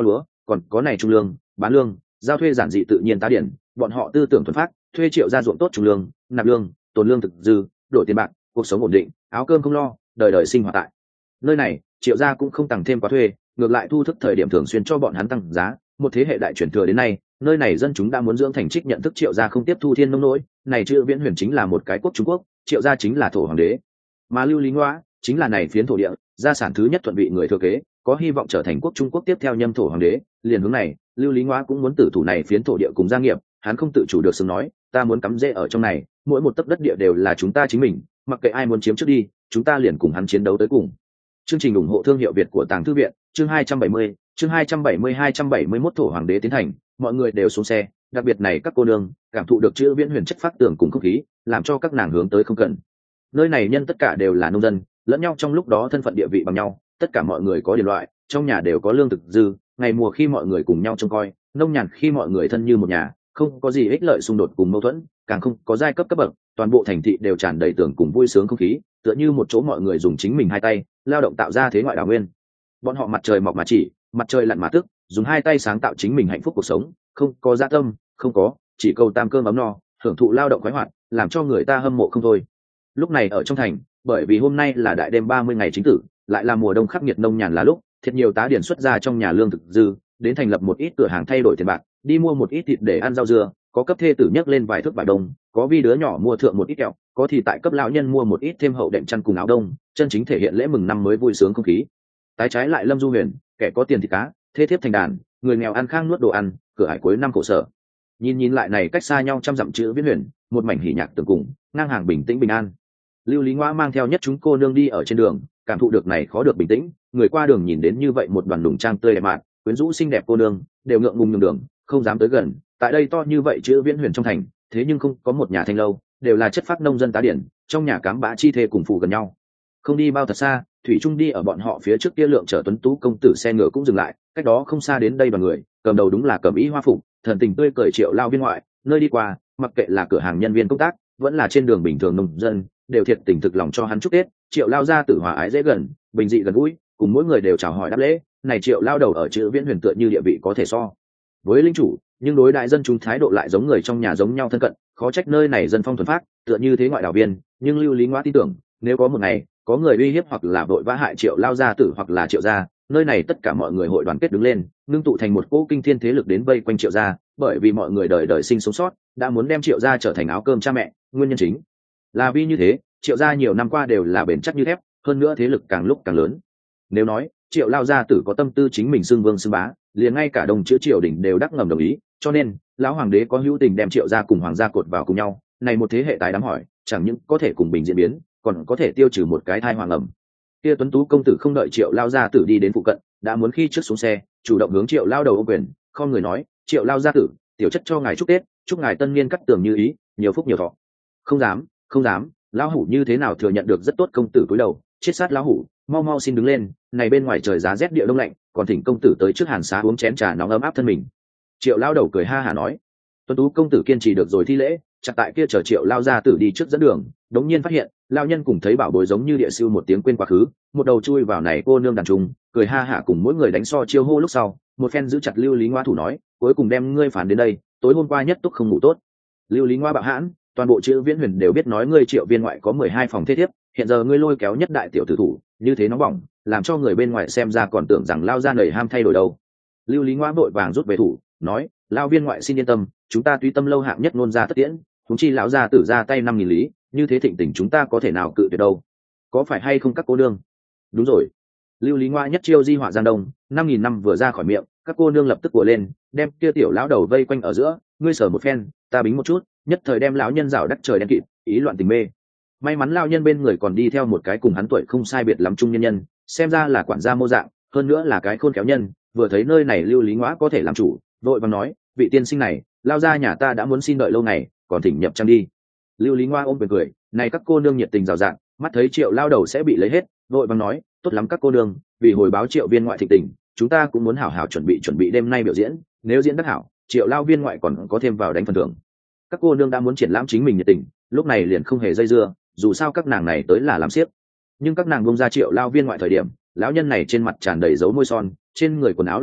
còn có này trung lương bán lương giao thuê giản dị tự nhiên tá điển, bọn họ tư tưởng thuần phát, thuê triệu gia ruộng tốt trùng lương nạp lương tồn lương thực dư, đổi tiền bạc, cuộc sống ổn định, áo cơm không lo, đời đời sinh hoạt tại nơi này. Triệu gia cũng không tăng thêm quá thuê, ngược lại thu thức thời điểm thường xuyên cho bọn hắn tăng giá. Một thế hệ đại truyền thừa đến nay, nơi này dân chúng đã muốn dưỡng thành trích nhận thức triệu gia không tiếp thu thiên nông nỗi này. Chữ Viễn Huyền chính là một cái quốc Trung Quốc, triệu gia chính là thổ hoàng đế, mà Lưu Lý Ngoa chính là này phiến thổ địa gia sản thứ nhất thuận vị người thừa kế, có hy vọng trở thành quốc Trung Quốc tiếp theo nhâm thổ hoàng đế. Liền hướng này, Lưu Lý Ngoa cũng muốn tử thủ này phiến thổ địa cùng gia nghiệp. Hắn không tự chủ được sừng nói, ta muốn cắm rễ ở trong này, mỗi một tấc đất địa đều là chúng ta chính mình, mặc kệ ai muốn chiếm trước đi, chúng ta liền cùng hắn chiến đấu tới cùng. Chương trình ủng hộ thương hiệu Việt của Tàng Thư viện, chương hai trăm bảy mươi, chương hai trăm bảy mươi hai trăm bảy mươi mốt thổ hoàng đế tiến thành, mọi người đều xuống xe, đặc biệt này các cô nương cảm thụ được Chữ Viễn Huyền chất phát tường cùng không khí, làm cho các nàng hướng tới không cần. Nơi này nhân tất cả đều là nông dân, lẫn nhau trong lúc đó thân phận địa vị bằng nhau, tất cả mọi người có điền loại, trong nhà đều có lương thực dư, ngày mùa khi mọi người cùng nhau trông coi, nông nhàn khi mọi người thân như một nhà, không có gì ích lợi xung đột cùng mâu thuẫn, càng không có giai cấp cấp bậc, toàn bộ thành thị đều tràn đầy tưởng cùng vui sướng không khí, tựa như một chỗ mọi người dùng chính mình hai tay lao động tạo ra thế ngoại đào nguyên. Bọn họ mặt trời mọc mà chỉ, mặt trời lặn mà tức, dùng hai tay sáng tạo chính mình hạnh phúc cuộc sống, không có dạ tâm, không có, chỉ cầu tam cơm ấm no, hưởng thụ lao động khoái hoạt, làm cho người ta hâm mộ không thôi. Lúc này ở trong thành, bởi vì hôm nay là đại đêm ba mươi ngày chính tử, lại là mùa đông khắc nghiệt nông nhàn là lúc, thiệt nhiều tá điển xuất ra trong nhà lương thực dư, đến thành lập một ít cửa hàng thay đổi tiền bạc, đi mua một ít thịt để ăn rau dưa, có cấp thê tử nhấc lên vài thước vải đông, có vi đứa nhỏ mua thượng một ít kẹo, có thì tại cấp lão nhân mua một ít thêm hậu đệm chăn cùng áo đông, chân chính thể hiện lễ mừng năm mới vui sướng không khí. Tái trái lại Lâm Du Huyền, kẻ có tiền thì cá, thê thiếp thành đàn, người nghèo ăn khang nuốt đồ ăn, cửa hải cuối năm khổ sở. Nhìn nhìn lại này cách xa nhau trăm dặm Chữ Viễn Huyền, một mảnh hỉ nhạc tưởng cùng, ngang hàng bình tĩnh bình an. Lưu Lý Ngoa mang theo nhất chúng cô nương đi ở trên đường, cảm thụ được này khó được bình tĩnh, người qua đường nhìn đến như vậy một đoàn đùng trang tươi đẹp mạn, quyến rũ xinh đẹp cô nương, đều ngượng ngùng nhường đường, không dám tới gần. Tại đây to như vậy Chữ Viễn Huyền trong thành, thế nhưng không có một nhà thanh lâu, đều là chất phác nông dân tá điển, trong nhà cám bã chi thê cùng phụ gần nhau. Không đi bao thật xa, thủy trung đi ở bọn họ phía trước kia lượng chở tuấn tú công tử xe ngựa cũng dừng lại, cách đó không xa đến đây đoàn người, cầm đầu đúng là Cẩm Ý Hoa phục, thần tình tươi cười Triệu lao viên ngoại, nơi đi qua, mặc kệ là cửa hàng nhân viên công tác, vẫn là trên đường bình thường nông dân, đều thiệt tình thực lòng cho hắn chúc Tết. Triệu lao gia tử hòa ái dễ gần, bình dị gần gũi, cùng mỗi người đều chào hỏi đáp lễ. Này Triệu lao đầu ở Chữ Viễn Huyền tựa như địa vị có thể so với linh chủ, nhưng đối đại dân chúng thái độ lại giống người trong nhà giống nhau thân cận, khó trách nơi này dân phong thuần phát, tựa như thế ngoại đảo viên. Nhưng Lưu Lý Ngoa tin tưởng, nếu có một ngày có người uy hiếp hoặc là vội vã hại Triệu lao gia tử hoặc là Triệu gia, nơi này tất cả mọi người hội đoàn kết đứng lên, ngưng tụ thành một cỗ kinh thiên thế lực đến vây quanh Triệu gia, bởi vì mọi người đời đời sinh sống sót, đã muốn đem Triệu gia trở thành áo cơm cha mẹ. Nguyên nhân chính là vì như thế, Triệu gia nhiều năm qua đều là bền chắc như thép, hơn nữa thế lực càng lúc càng lớn. Nếu nói Triệu lao gia tử có tâm tư chính mình xưng vương xưng bá, liền ngay cả đồng chữ triều đình đều đắc ngầm đồng ý, cho nên lão hoàng đế có hữu tình đem Triệu gia cùng hoàng gia cột vào cùng nhau. Này một thế hệ tái đám hỏi, chẳng những có thể cùng bình diễn biến, còn có thể tiêu trừ một cái thai hoàng ẩm. Kia tuấn tú công tử không đợi Triệu lao gia tử đi đến phụ cận, đã muốn khi trước xuống xe, chủ động hướng Triệu lao đầu ô quyền, không người nói, Triệu lao gia tử, tiểu chất cho ngài chúc Tết, chúc ngài tân niên cắt tường như ý, nhiều phúc nhiều thọ. Không dám, không dám, lão hủ như thế nào thừa nhận được. Rất tốt công tử cúi đầu, chết sát lão hủ, mau mau xin đứng lên, này bên ngoài trời giá rét địa đông lạnh, còn thỉnh công tử tới trước hàn xá uống chén trà nóng ấm áp thân mình. Triệu lao đầu cười ha hả nói. Tuấn tú công tử kiên trì được rồi thi lễ, chặt tại kia chờ Triệu lao gia tử đi trước dẫn đường, đống nhiên phát hiện lao nhân cùng thấy bảo bối giống như địa siêu một tiếng quên quá khứ, một đầu chui vào này cô nương đàn trung, cười ha hả cùng mỗi người đánh so chiêu hô. Lúc sau một phen giữ chặt Lưu Lý Ngoa thủ nói, cuối cùng đem ngươi phản đến đây, tối hôm qua nhất túc không ngủ tốt. Lưu Lý Ngoa bạo hãn, toàn bộ Chữ Viễn Huyền đều biết nói ngươi Triệu viên ngoại có mười hai phòng thế thiếp, hiện giờ ngươi lôi kéo nhất đại tiểu tử thủ, như thế nóng bỏng, làm cho người bên ngoài xem ra còn tưởng rằng lao ra nầy ham thay đổi đâu. Lưu Lý Ngoa vội vàng rút về thủ, nói, lao viên ngoại xin yên tâm, chúng ta tuy tâm lâu hạng nhất nôn ra tất tiễn, chúng chi lão gia tử ra tay năm nghìn lý, như thế thịnh tình chúng ta có thể nào cự tuyệt đâu. Có phải hay không các cô nương? Đúng rồi. Lưu Lý Ngoa nhất chiêu di họa giang đông, năm nghìn năm vừa ra khỏi miệng, các cô nương lập tức của lên, đem kia tiểu lão đầu vây quanh ở giữa, ngươi sở một phen, ta bính một chút, nhất thời đem lão nhân rảo đắc trời đen kịt, ý loạn tình mê. May mắn lão nhân bên người còn đi theo một cái cùng hắn tuổi không sai biệt lắm trung nhân nhân, xem ra là quản gia mô dạng, hơn nữa là cái khôn khéo nhân, vừa thấy nơi này Lưu Lý Ngoa có thể làm chủ, vội vàng nói, vị tiên sinh này, lao ra nhà ta đã muốn xin đợi lâu ngày, còn thỉnh nhập trang đi. Lưu Lý Ngoa ôm quyền cười, này các cô nương nhiệt tình rào rạng, mắt thấy Triệu lao đầu sẽ bị lấy hết, vội vàng nói, tốt lắm các cô nương, vì hồi báo Triệu viên ngoại thịnh tình, chúng ta cũng muốn hảo hảo chuẩn bị chuẩn bị đêm nay biểu diễn, nếu diễn đắc hảo, Triệu lao viên ngoại còn có thêm vào đánh phần thưởng. Các cô nương đã muốn triển lãm chính mình nhiệt tình, lúc này liền không hề dây dưa, dù sao các nàng này tới là làm xiếc. Nhưng các nàng bông ra Triệu lao viên ngoại thời điểm, lão nhân này trên mặt tràn đầy dấu môi son, trên người quần áo lộn xộn,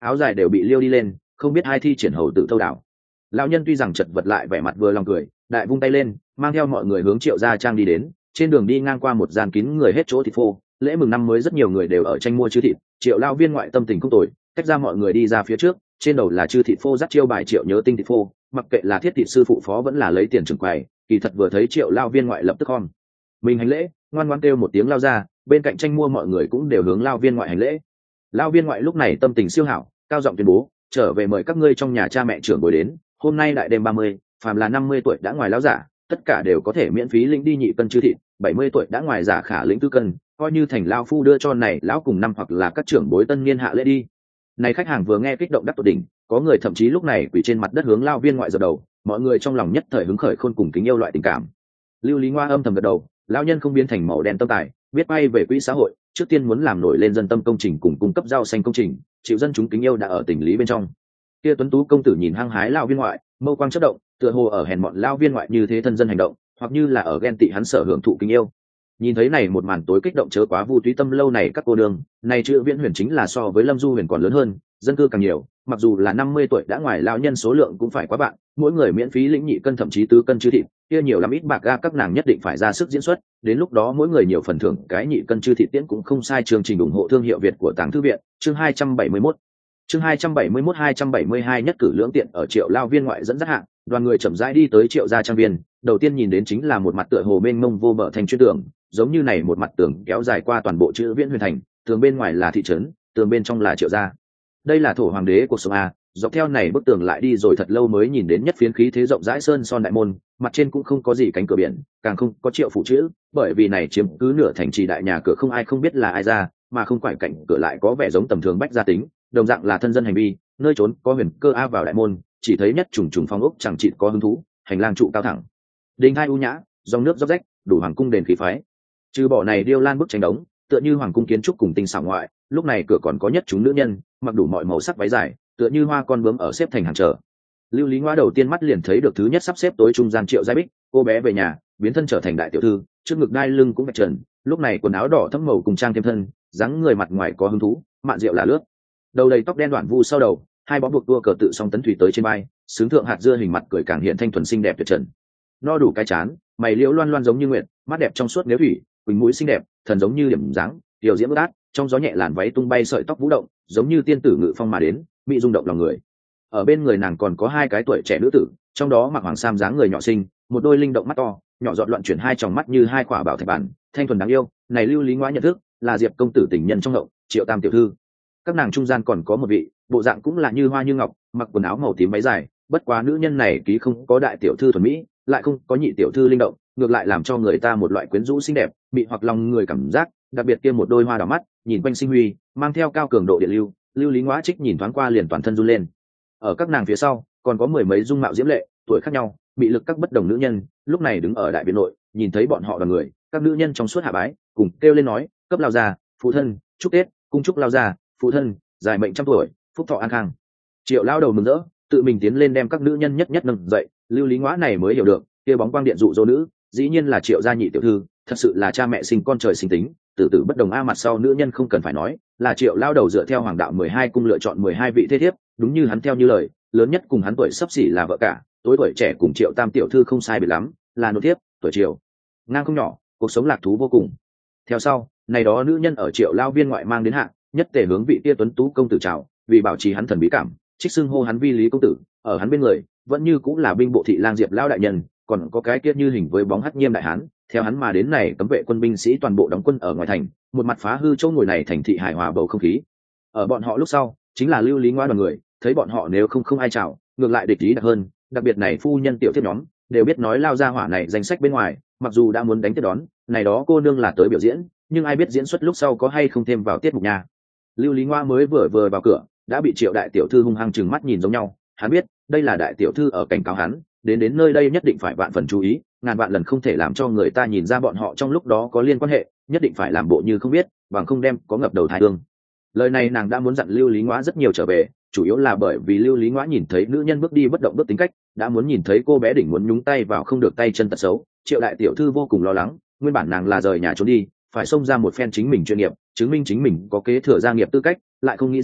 áo dài đều bị liêu đi lên, không biết hai thi triển hầu tự thâu đảo. Lão nhân tuy rằng chật vật lại vẻ mặt vừa lòng cười, đại vung tay lên, mang theo mọi người hướng Triệu gia trang đi đến. Trên đường đi ngang qua một gian kín người hết chỗ thịt phô, lễ mừng năm mới rất nhiều người đều ở tranh mua chư thịt. Triệu lao viên ngoại tâm tình không tồi, tách ra mọi người đi ra phía trước, trên đầu là chư thịt phô dắt chiêu bài Triệu nhớ tinh thịt phô, mặc kệ là thiết thịt sư phụ phó vẫn là lấy tiền trưởng quầy, kỳ thật vừa thấy Triệu lao viên ngoại lập tức khom mình hành lễ, ngoan ngoãn kêu một tiếng lao ra, bên cạnh tranh mua mọi người cũng đều hướng lao viên ngoại hành lễ. Lao viên ngoại lúc này tâm tình siêu hảo, cao giọng tuyên bố, trở về mời các ngươi trong nhà cha mẹ trưởng bối đến, hôm nay đại đêm ba mươi, phàm là năm mươi tuổi đã ngoài lão giả, tất cả đều có thể miễn phí lĩnh đi nhị cân chư thịt, bảy mươi tuổi đã ngoài giả khả lĩnh tư cân, coi như thành lão phu đưa cho này lão cùng năm hoặc là các trưởng bối tân niên hạ lễ đi. Này khách hàng vừa nghe kích động đắc tột đỉnh, có người thậm chí lúc này quỳ trên mặt đất hướng lao viên ngoại dập đầu, mọi người trong lòng nhất thời hứng khởi khôn cùng kính yêu loại tình cảm. Lưu Lý Ngoa âm thầm gật đầu, lão nhân không biến thành màu đen tâm tài, biết bay về quỹ xã hội, trước tiên muốn làm nổi lên dân tâm công trình cùng cung cấp rau xanh công trình, chịu dân chúng kính yêu đã ở tình lý bên trong. Kia tuấn tú công tử nhìn hăng hái lão viên ngoại, mâu quang chớp động, tựa hồ ở hèn mọn lão viên ngoại như thế thân dân hành động, hoặc như là ở ghen tị hắn sở hưởng thụ kính yêu. Nhìn thấy này một màn tối kích động chớ quá vu túy tâm lâu này các cô đường, này chữ Viễn Huyền chính là so với Lâm Du Huyền còn lớn hơn, dân cư càng nhiều, mặc dù là năm mươi tuổi đã ngoài lão nhân số lượng cũng phải quá bạn, mỗi người miễn phí lĩnh nhị cân thậm chí tứ cân chư thịt, kia nhiều lắm ít bạc ga các nàng nhất định phải ra sức diễn xuất, đến lúc đó mỗi người nhiều phần thưởng cái nhị cân chư thịt tiễn cũng không sai. Chương trình ủng hộ thương hiệu Việt của Tàng Thư viện, chương hai trăm bảy mươi mốt. Chương hai trăm bảy mươi mốt hai trăm bảy mươi hai nhất cử lưỡng tiện ở Triệu lao viên ngoại dẫn dắt hạng, đoàn người chậm rãi đi tới Triệu gia trang viên, đầu tiên nhìn đến chính là một mặt tựa hồ mênh mông vô bờ thành chuyên tường, giống như này một mặt tường kéo dài qua toàn bộ chữ Viễn Huyền thành, tường bên ngoài là thị trấn, tường bên trong là Triệu gia. Đây là thổ hoàng đế của sông a, dọc theo này bức tường lại đi rồi thật lâu mới nhìn đến nhất phiến khí thế rộng rãi sơn son đại môn, mặt trên cũng không có gì cánh cửa biển, càng không có Triệu phủ chữ, bởi vì này chiếm cứ nửa thành trì đại nhà cửa không ai không biết là ai ra, mà không phải cạnh cửa lại có vẻ giống tầm thường bách gia tính, đồng dạng là thân dân hành vi, nơi trốn có huyền cơ a vào đại môn, chỉ thấy nhất trùng trùng phong ốc chẳng chịt có hứng thú, hành lang trụ cao thẳng, đình hai u nhã, dòng nước róc rách, đủ hoàng cung đền khí phái. Trừ bỏ này điêu lan bức tranh đống, tựa như hoàng cung kiến trúc cùng tinh xảo ngoại, lúc này cửa còn có nhất chúng nữ nhân, mặc đủ mọi màu sắc váy dài, tựa như hoa con bướm ở xếp thành hàng chờ. Lưu Lý Ngoa đầu tiên mắt liền thấy được thứ nhất sắp xếp tối trung gian Triệu Giai Bích, cô bé về nhà, biến thân trở thành đại tiểu thư, trước ngực đai lưng cũng vạch trần, lúc này quần áo đỏ thẫm màu cùng trang thêm thân, dáng người mặt ngoài có hứng thú, mạn rượu là lướt, đầu đầy tóc đen đoạn vu sau đầu, hai bó buộc tua cờ tự song tấn thủy tới trên vai, sướng thượng hạt dưa hình mặt cười càng hiện thanh thuần xinh đẹp tuyệt trần. No đủ cái chán, mày liễu loan loan giống như nguyệt, mắt đẹp trong suốt nếu thủy, quỳnh mũi xinh đẹp, thần giống như điểm dáng, tiểu diễm bất át, trong gió nhẹ làn váy tung bay sợi tóc vũ động, giống như tiên tử ngự phong mà đến, mỹ rung động lòng người. Ở bên người nàng còn có hai cái tuổi trẻ nữ tử, trong đó mặc hoàng sam dáng người nhỏ xinh, một đôi linh động mắt to, nhỏ giọt loạn chuyển hai tròng mắt như hai quả bảo thạch bản, thanh thuần đáng yêu. Này Lưu Lý Ngoa nhận thức là Diệp công tử tình nhân trong ngộng, Triệu Tam tiểu thư. Các nàng trung gian còn có một vị, bộ dạng cũng là như hoa như ngọc, mặc quần áo màu tím váy dài, bất quá nữ nhân này ký không có đại tiểu thư thuần mỹ, lại không có nhị tiểu thư linh động, ngược lại làm cho người ta một loại quyến rũ xinh đẹp, bị hoặc lòng người cảm giác, đặc biệt kia một đôi hoa đỏ mắt, nhìn quanh sinh huy, mang theo cao cường độ điện lưu. Lưu Lý Ngoa trích nhìn thoáng qua liền toàn thân run lên. Ở các nàng phía sau còn có mười mấy dung mạo diễm lệ, tuổi khác nhau, bị lực các bất đồng nữ nhân, lúc này đứng ở đại viện nội, nhìn thấy bọn họ đoàn người, các nữ nhân trong suốt hạ bái, cùng kêu lên nói, cấp lao gia, phụ thân, chúc tết, cung chúc lao gia, phụ thân, dài mệnh trăm tuổi, phúc thọ an khang. Triệu lao đầu mừng rỡ, tự mình tiến lên đem các nữ nhân nhất nhất nâng dậy. Lưu Lý Ngoa này mới hiểu được, kia bóng quang điện dụ dỗ nữ, dĩ nhiên là Triệu gia nhị tiểu thư, thật sự là cha mẹ sinh con trời sinh tính, tử tử bất đồng a. Mặt sau nữ nhân không cần phải nói, là Triệu lao đầu dựa theo hoàng đạo mười hai cung lựa chọn mười hai vị thế thiếp, đúng như hắn theo như lời, lớn nhất cùng hắn tuổi sắp xỉ là vợ cả, tối tuổi trẻ cùng Triệu Tam tiểu thư không sai biệt lắm, là nô thiếp, tuổi Triệu ngang không nhỏ, cuộc sống lạc thú vô cùng. Theo sau, này đó nữ nhân ở Triệu lao viên ngoại mang đến hạ, nhất tề hướng vị tia tuấn tú công tử chào, vì bảo trì hắn thần bí cảm, trích xưng hô hắn vi Lý công tử. Ở hắn bên người vẫn như cũng là binh bộ thị lang Diệp lao đại nhân, còn có cái kia như hình với bóng hắc nhiêm đại hán. Theo hắn mà đến này cấm vệ quân binh sĩ toàn bộ đóng quân ở ngoài thành, một mặt phá hư chỗ ngồi này thành thị hài hòa bầu không khí. Ở bọn họ lúc sau chính là Lưu Lý Ngoa đoàn người, thấy bọn họ nếu không không ai chào, ngược lại địch ý đặc hơn, đặc biệt này phu nhân tiểu thiếp nhóm đều biết nói lao ra hỏa này danh sách bên ngoài, mặc dù đã muốn đánh tiếp đón này đó cô nương là tới biểu diễn, nhưng ai biết diễn xuất lúc sau có hay không thêm vào tiết mục nhà. Lưu Lý Ngoa mới vừa vừa vào cửa đã bị Triệu đại tiểu thư hung hăng chừng mắt nhìn giống nhau, hắn biết đây là đại tiểu thư ở cảnh cáo hắn, đến đến nơi đây nhất định phải vạn phần chú ý, ngàn vạn lần không thể làm cho người ta nhìn ra bọn họ trong lúc đó có liên quan hệ, nhất định phải làm bộ như không biết, bằng không đem có ngập đầu thái hương. Lời này nàng đã muốn dặn Lưu Lý Ngoa rất nhiều trở về, chủ yếu là bởi vì Lưu Lý Ngoa nhìn thấy nữ nhân bước đi bất động bước tính cách, đã muốn nhìn thấy cô bé đỉnh muốn nhúng tay vào không được tay chân tật xấu. Triệu đại tiểu thư vô cùng lo lắng, nguyên bản nàng là rời nhà trốn đi, phải xông ra một phen chính mình chuyên nghiệp, chứng minh chính mình có kế thừa gia nghiệp tư cách, lại không nghĩ rằng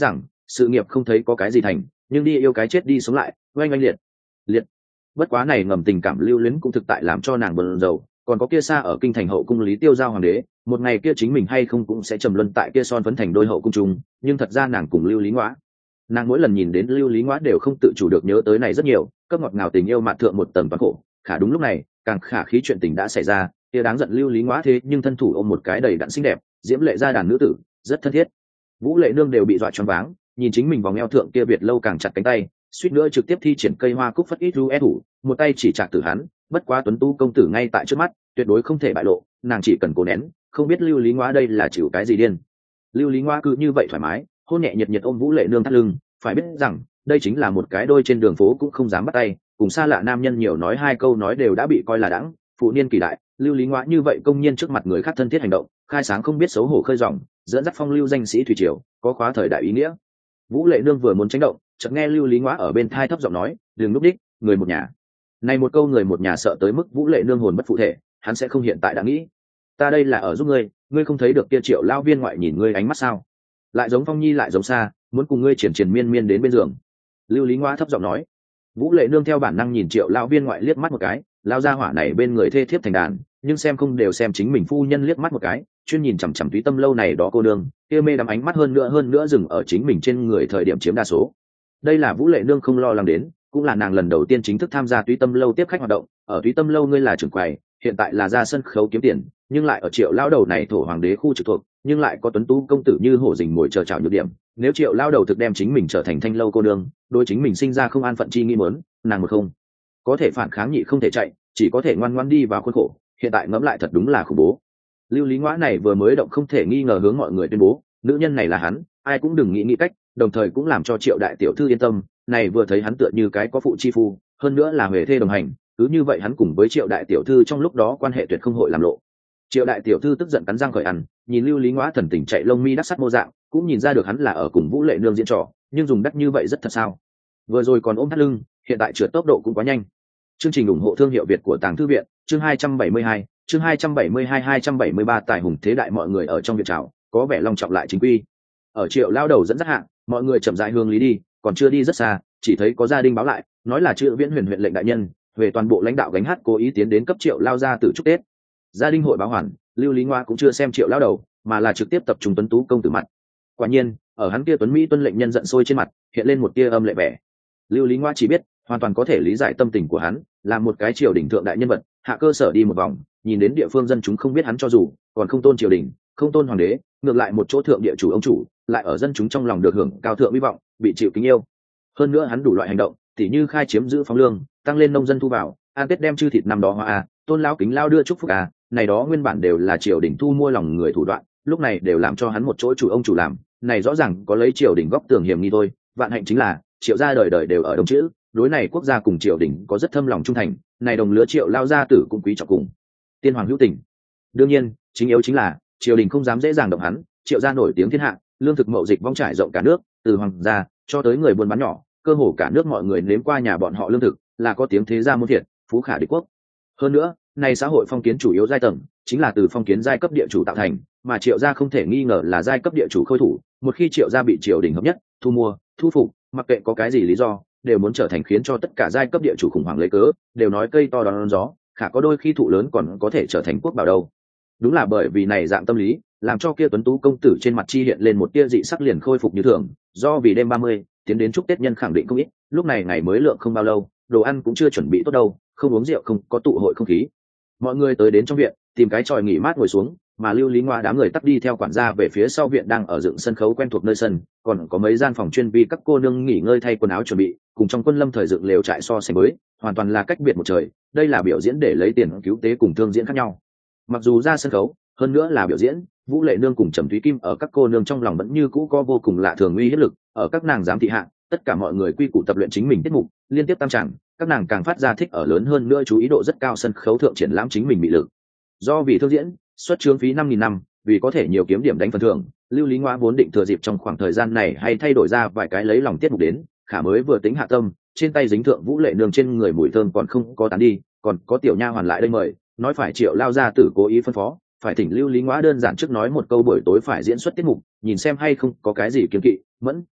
sự nghiệp không thấy có cái gì thành, nhưng đi yêu cái chết đi sống lại, oanh oanh liệt liệt. Bất quá này ngầm tình cảm lưu luyến cũng thực tại làm cho nàng bần dầu. Còn có kia xa ở kinh thành hậu cung Lý Tiêu Giao hoàng đế, một ngày kia chính mình hay không cũng sẽ trầm luân tại kia son phấn thành đôi hậu cung chung. Nhưng thật ra nàng cùng Lưu Lý Ngoã, nàng mỗi lần nhìn đến Lưu Lý Ngoã đều không tự chủ được nhớ tới này rất nhiều, cấp ngọt ngào tình yêu mạn thượng một tầng toán khổ. Khả đúng lúc này, càng khả khí chuyện tình đã xảy ra, kia đáng giận Lưu Lý Ngoã thế nhưng thân thủ ôm một cái đầy đặn xinh đẹp, diễm lệ gia đàn nữ tử, rất thân thiết. Vũ Lệ Nương đều bị dọa choáng váng, nhìn chính mình vòng eo thượng kia biệt lâu càng chặt cánh tay, suýt nữa trực tiếp thi triển cây hoa cúc phất ít ru e thủ, một tay chỉ chặt tử hắn. Bất quá tuấn tu công tử ngay tại trước mắt, tuyệt đối không thể bại lộ, nàng chỉ cần cố nén, không biết Lưu Lý Ngoã đây là chịu cái gì điên. Lưu Lý Ngoã cứ như vậy thoải mái, hôn nhẹ nhiệt nhiệt ôm Vũ Lệ Nương thắt lưng, phải biết rằng đây chính là một cái đôi trên đường phố cũng không dám bắt tay, cùng xa lạ nam nhân nhiều nói hai câu nói đều đã bị coi là đãng. Phụ niên kỳ đại, Lưu Lý Ngoã như vậy công nhiên trước mặt người khác thân thiết hành động, khai sáng không biết xấu hổ khơi dòng, dẫn dắt phong lưu danh sĩ thủy triều, có khóa thời đại ý nghĩa. Vũ Lệ Nương vừa muốn tránh động, chợt nghe Lưu Lý Ngoã ở bên thai thấp giọng nói, đừng núp đích, người một nhà. Này một câu người một nhà sợ tới mức Vũ Lệ Nương hồn bất phụ thể, hắn sẽ không hiện tại đã nghĩ, ta đây là ở giúp ngươi, ngươi không thấy được kia Triệu lao viên ngoại nhìn ngươi ánh mắt sao? Lại giống Phong Nhi lại giống xa, muốn cùng ngươi triển triển miên miên đến bên giường. Lưu Lý Ngoã thấp giọng nói. Vũ Lệ Nương theo bản năng nhìn Triệu lao viên ngoại liếc mắt một cái, lao ra hỏa này bên người thê thiếp thành đàn, nhưng xem không đều xem chính mình phu nhân liếc mắt một cái, chuyên nhìn chằm chằm Túy Tâm lâu này đó cô nương, kia mê đắm ánh mắt hơn nữa hơn nữa dừng ở chính mình trên người thời điểm chiếm đa số. Đây là Vũ Lệ Nương không lo lắng đến, cũng là nàng lần đầu tiên chính thức tham gia Túy Tâm lâu tiếp khách hoạt động. Ở Túy Tâm lâu ngươi là trưởng quầy, hiện tại là ra sân khấu kiếm tiền, nhưng lại ở Triệu lao đầu này thổ hoàng đế khu trực thuộc, nhưng lại có tuấn tú công tử như hổ rình mồi chờ chào nhược điểm. Nếu Triệu lao đầu thực đem chính mình trở thành thanh lâu cô nương, đối chính mình sinh ra không an phận chi nghi muốn, nàng một không có thể phản kháng, nhị không thể chạy, chỉ có thể ngoan ngoãn đi vào khuôn khổ. Hiện tại ngẫm lại thật đúng là khủng bố. Lưu Lý Ngoã này vừa mới động không thể nghi ngờ hướng mọi người tuyên bố, nữ nhân này là hắn, ai cũng đừng nghĩ nghĩ cách, đồng thời cũng làm cho Triệu đại tiểu thư yên tâm. Này vừa thấy hắn tựa như cái có phụ chi phu, hơn nữa là huề thê đồng hành, cứ như vậy hắn cùng với Triệu đại tiểu thư trong lúc đó quan hệ tuyệt không hội làm lộ. Triệu đại tiểu thư tức giận cắn răng khởi ăn, nhìn Lưu Lý Ngoã thần tình chạy lông mi đắc sắt mô dạng, cũng nhìn ra được hắn là ở cùng Vũ Lệ Nương diễn trò, nhưng dùng đắc như vậy rất thật sao? Vừa rồi còn ôm thắt lưng, hiện tại trượt tốc độ cũng quá nhanh. Chương trình ủng hộ thương hiệu Việt của Tàng Thư viện, chương hai trăm bảy mươi hai, chương hai trăm bảy mươi hai hai trăm bảy mươi ba tài hùng thế đại mọi người ở trong viện chào, có vẻ long trọng lại chính quy. Ở Triệu lao đầu dẫn dắt hạng, mọi người chậm rãi hướng lý đi, còn chưa đi rất xa, chỉ thấy có gia đình báo lại, nói là Chữ Viễn Huyền huyện lệnh đại nhân, về toàn bộ lãnh đạo gánh hát cố ý tiến đến cấp Triệu lao ra tử chúc Tết. Gia đình hội báo hoàn, Lưu Lý Ngoã cũng chưa xem Triệu lao đầu, mà là trực tiếp tập trung tuấn tú công tử mặt. Quả nhiên, ở hắn kia tuấn mỹ tuân lệnh nhân giận sôi trên mặt, hiện lên một tia âm lệ vẻ. Lưu Lý Ngoã chỉ biết, hoàn toàn có thể lý giải tâm tình của hắn, là một cái triều đình thượng đại nhân vật, hạ cơ sở đi một vòng, nhìn đến địa phương dân chúng không biết hắn cho dù, còn không tôn triều đình, không tôn hoàng đế, ngược lại một chỗ thượng địa chủ ông chủ, lại ở dân chúng trong lòng được hưởng cao thượng hy vọng, bị chịu kính yêu. Hơn nữa hắn đủ loại hành động, tỉ như khai chiếm giữ phóng lương, tăng lên nông dân thu vào, an tết đem chư thịt năm đó hoa a, tôn lão kính lao đưa chúc phúc a, này đó nguyên bản đều là triều đình thu mua lòng người thủ đoạn, lúc này đều làm cho hắn một chỗ chủ ông chủ làm, này rõ ràng có lấy triều đình góc tường hiểm nghi thôi. Vạn hạnh chính là Triệu gia đời đời đều ở đồng chữ, đối này quốc gia cùng triều đình có rất thâm lòng trung thành, này đồng lứa Triệu lao gia tử cũng quý trọng cùng tiên hoàng hữu tình. Đương nhiên, chính yếu chính là triều đình không dám dễ dàng động hắn. Triệu gia nổi tiếng thiên hạ, lương thực mậu dịch vong trải rộng cả nước, từ hoàng gia cho tới người buôn bán nhỏ, cơ hồ cả nước mọi người nếm qua nhà bọn họ lương thực, là có tiếng thế gia muôn thiệt, phú khả địch quốc. Hơn nữa, này xã hội phong kiến chủ yếu giai tầng chính là từ phong kiến giai cấp địa chủ tạo thành, mà Triệu gia không thể nghi ngờ là giai cấp địa chủ khôi thủ. Một khi Triệu gia bị triều đình hợp nhất, thu mua, thu phục, mặc kệ có cái gì lý do, đều muốn trở thành khiến cho tất cả giai cấp địa chủ khủng hoảng lấy cớ. Đều nói cây to đón gió, khả có đôi khi thụ lớn còn có thể trở thành quốc bảo đâu. Đúng là bởi vì này dạng tâm lý, làm cho kia tuấn tú công tử trên mặt chi hiện lên một tia dị sắc, liền khôi phục như thường. Do vì đêm ba mươi tiến đến chúc Tết nhân khẳng định không ít, lúc này ngày mới lượng không bao lâu, đồ ăn cũng chưa chuẩn bị tốt đâu, không uống rượu không có tụ hội không khí. Mọi người tới đến trong viện, tìm cái chòi nghỉ mát ngồi xuống, mà Lưu Lý Ngoã đám người tắt đi theo quản gia về phía sau viện đang ở dựng sân khấu quen thuộc nơi sân, còn có mấy gian phòng chuyên vi các cô nương nghỉ ngơi thay quần áo chuẩn bị, cùng trong quân lâm thời dựng lều trại so sánh với, hoàn toàn là cách biệt một trời. Đây là biểu diễn để lấy tiền cứu tế cùng thương diễn khác nhau. Mặc dù ra sân khấu, hơn nữa là biểu diễn, Vũ Lệ Nương cùng Trầm Thúy Kim ở các cô nương trong lòng vẫn như cũ có vô cùng lạ thường uy hiếp lực. Ở các nàng giám thị hạ, tất cả mọi người quy củ tập luyện chính mình tiết mục, liên tiếp tam tràng, các nàng càng phát ra thích ở lớn hơn nữa chú ý độ rất cao sân khấu thượng triển lãm chính mình bị lực. Do vì thương diễn, xuất chướng phí năm nghìn năm, vì có thể nhiều kiếm điểm đánh phần thưởng, Lưu Lý Ngoã vốn định thừa dịp trong khoảng thời gian này hay thay đổi ra vài cái lấy lòng tiết mục đến, khả mới vừa tính hạ tâm, trên tay dính thượng Vũ Lệ Nương trên người mùi thơm còn không có tán đi, còn có tiểu nha hoàn lại đây mời, nói phải Triệu lao gia tử cố ý phân phó, phải thỉnh Lưu Lý Ngoã đơn giản trước nói một câu buổi tối phải diễn xuất tiết mục, nhìn xem hay không có cái gì kiêng kỵ, mẫn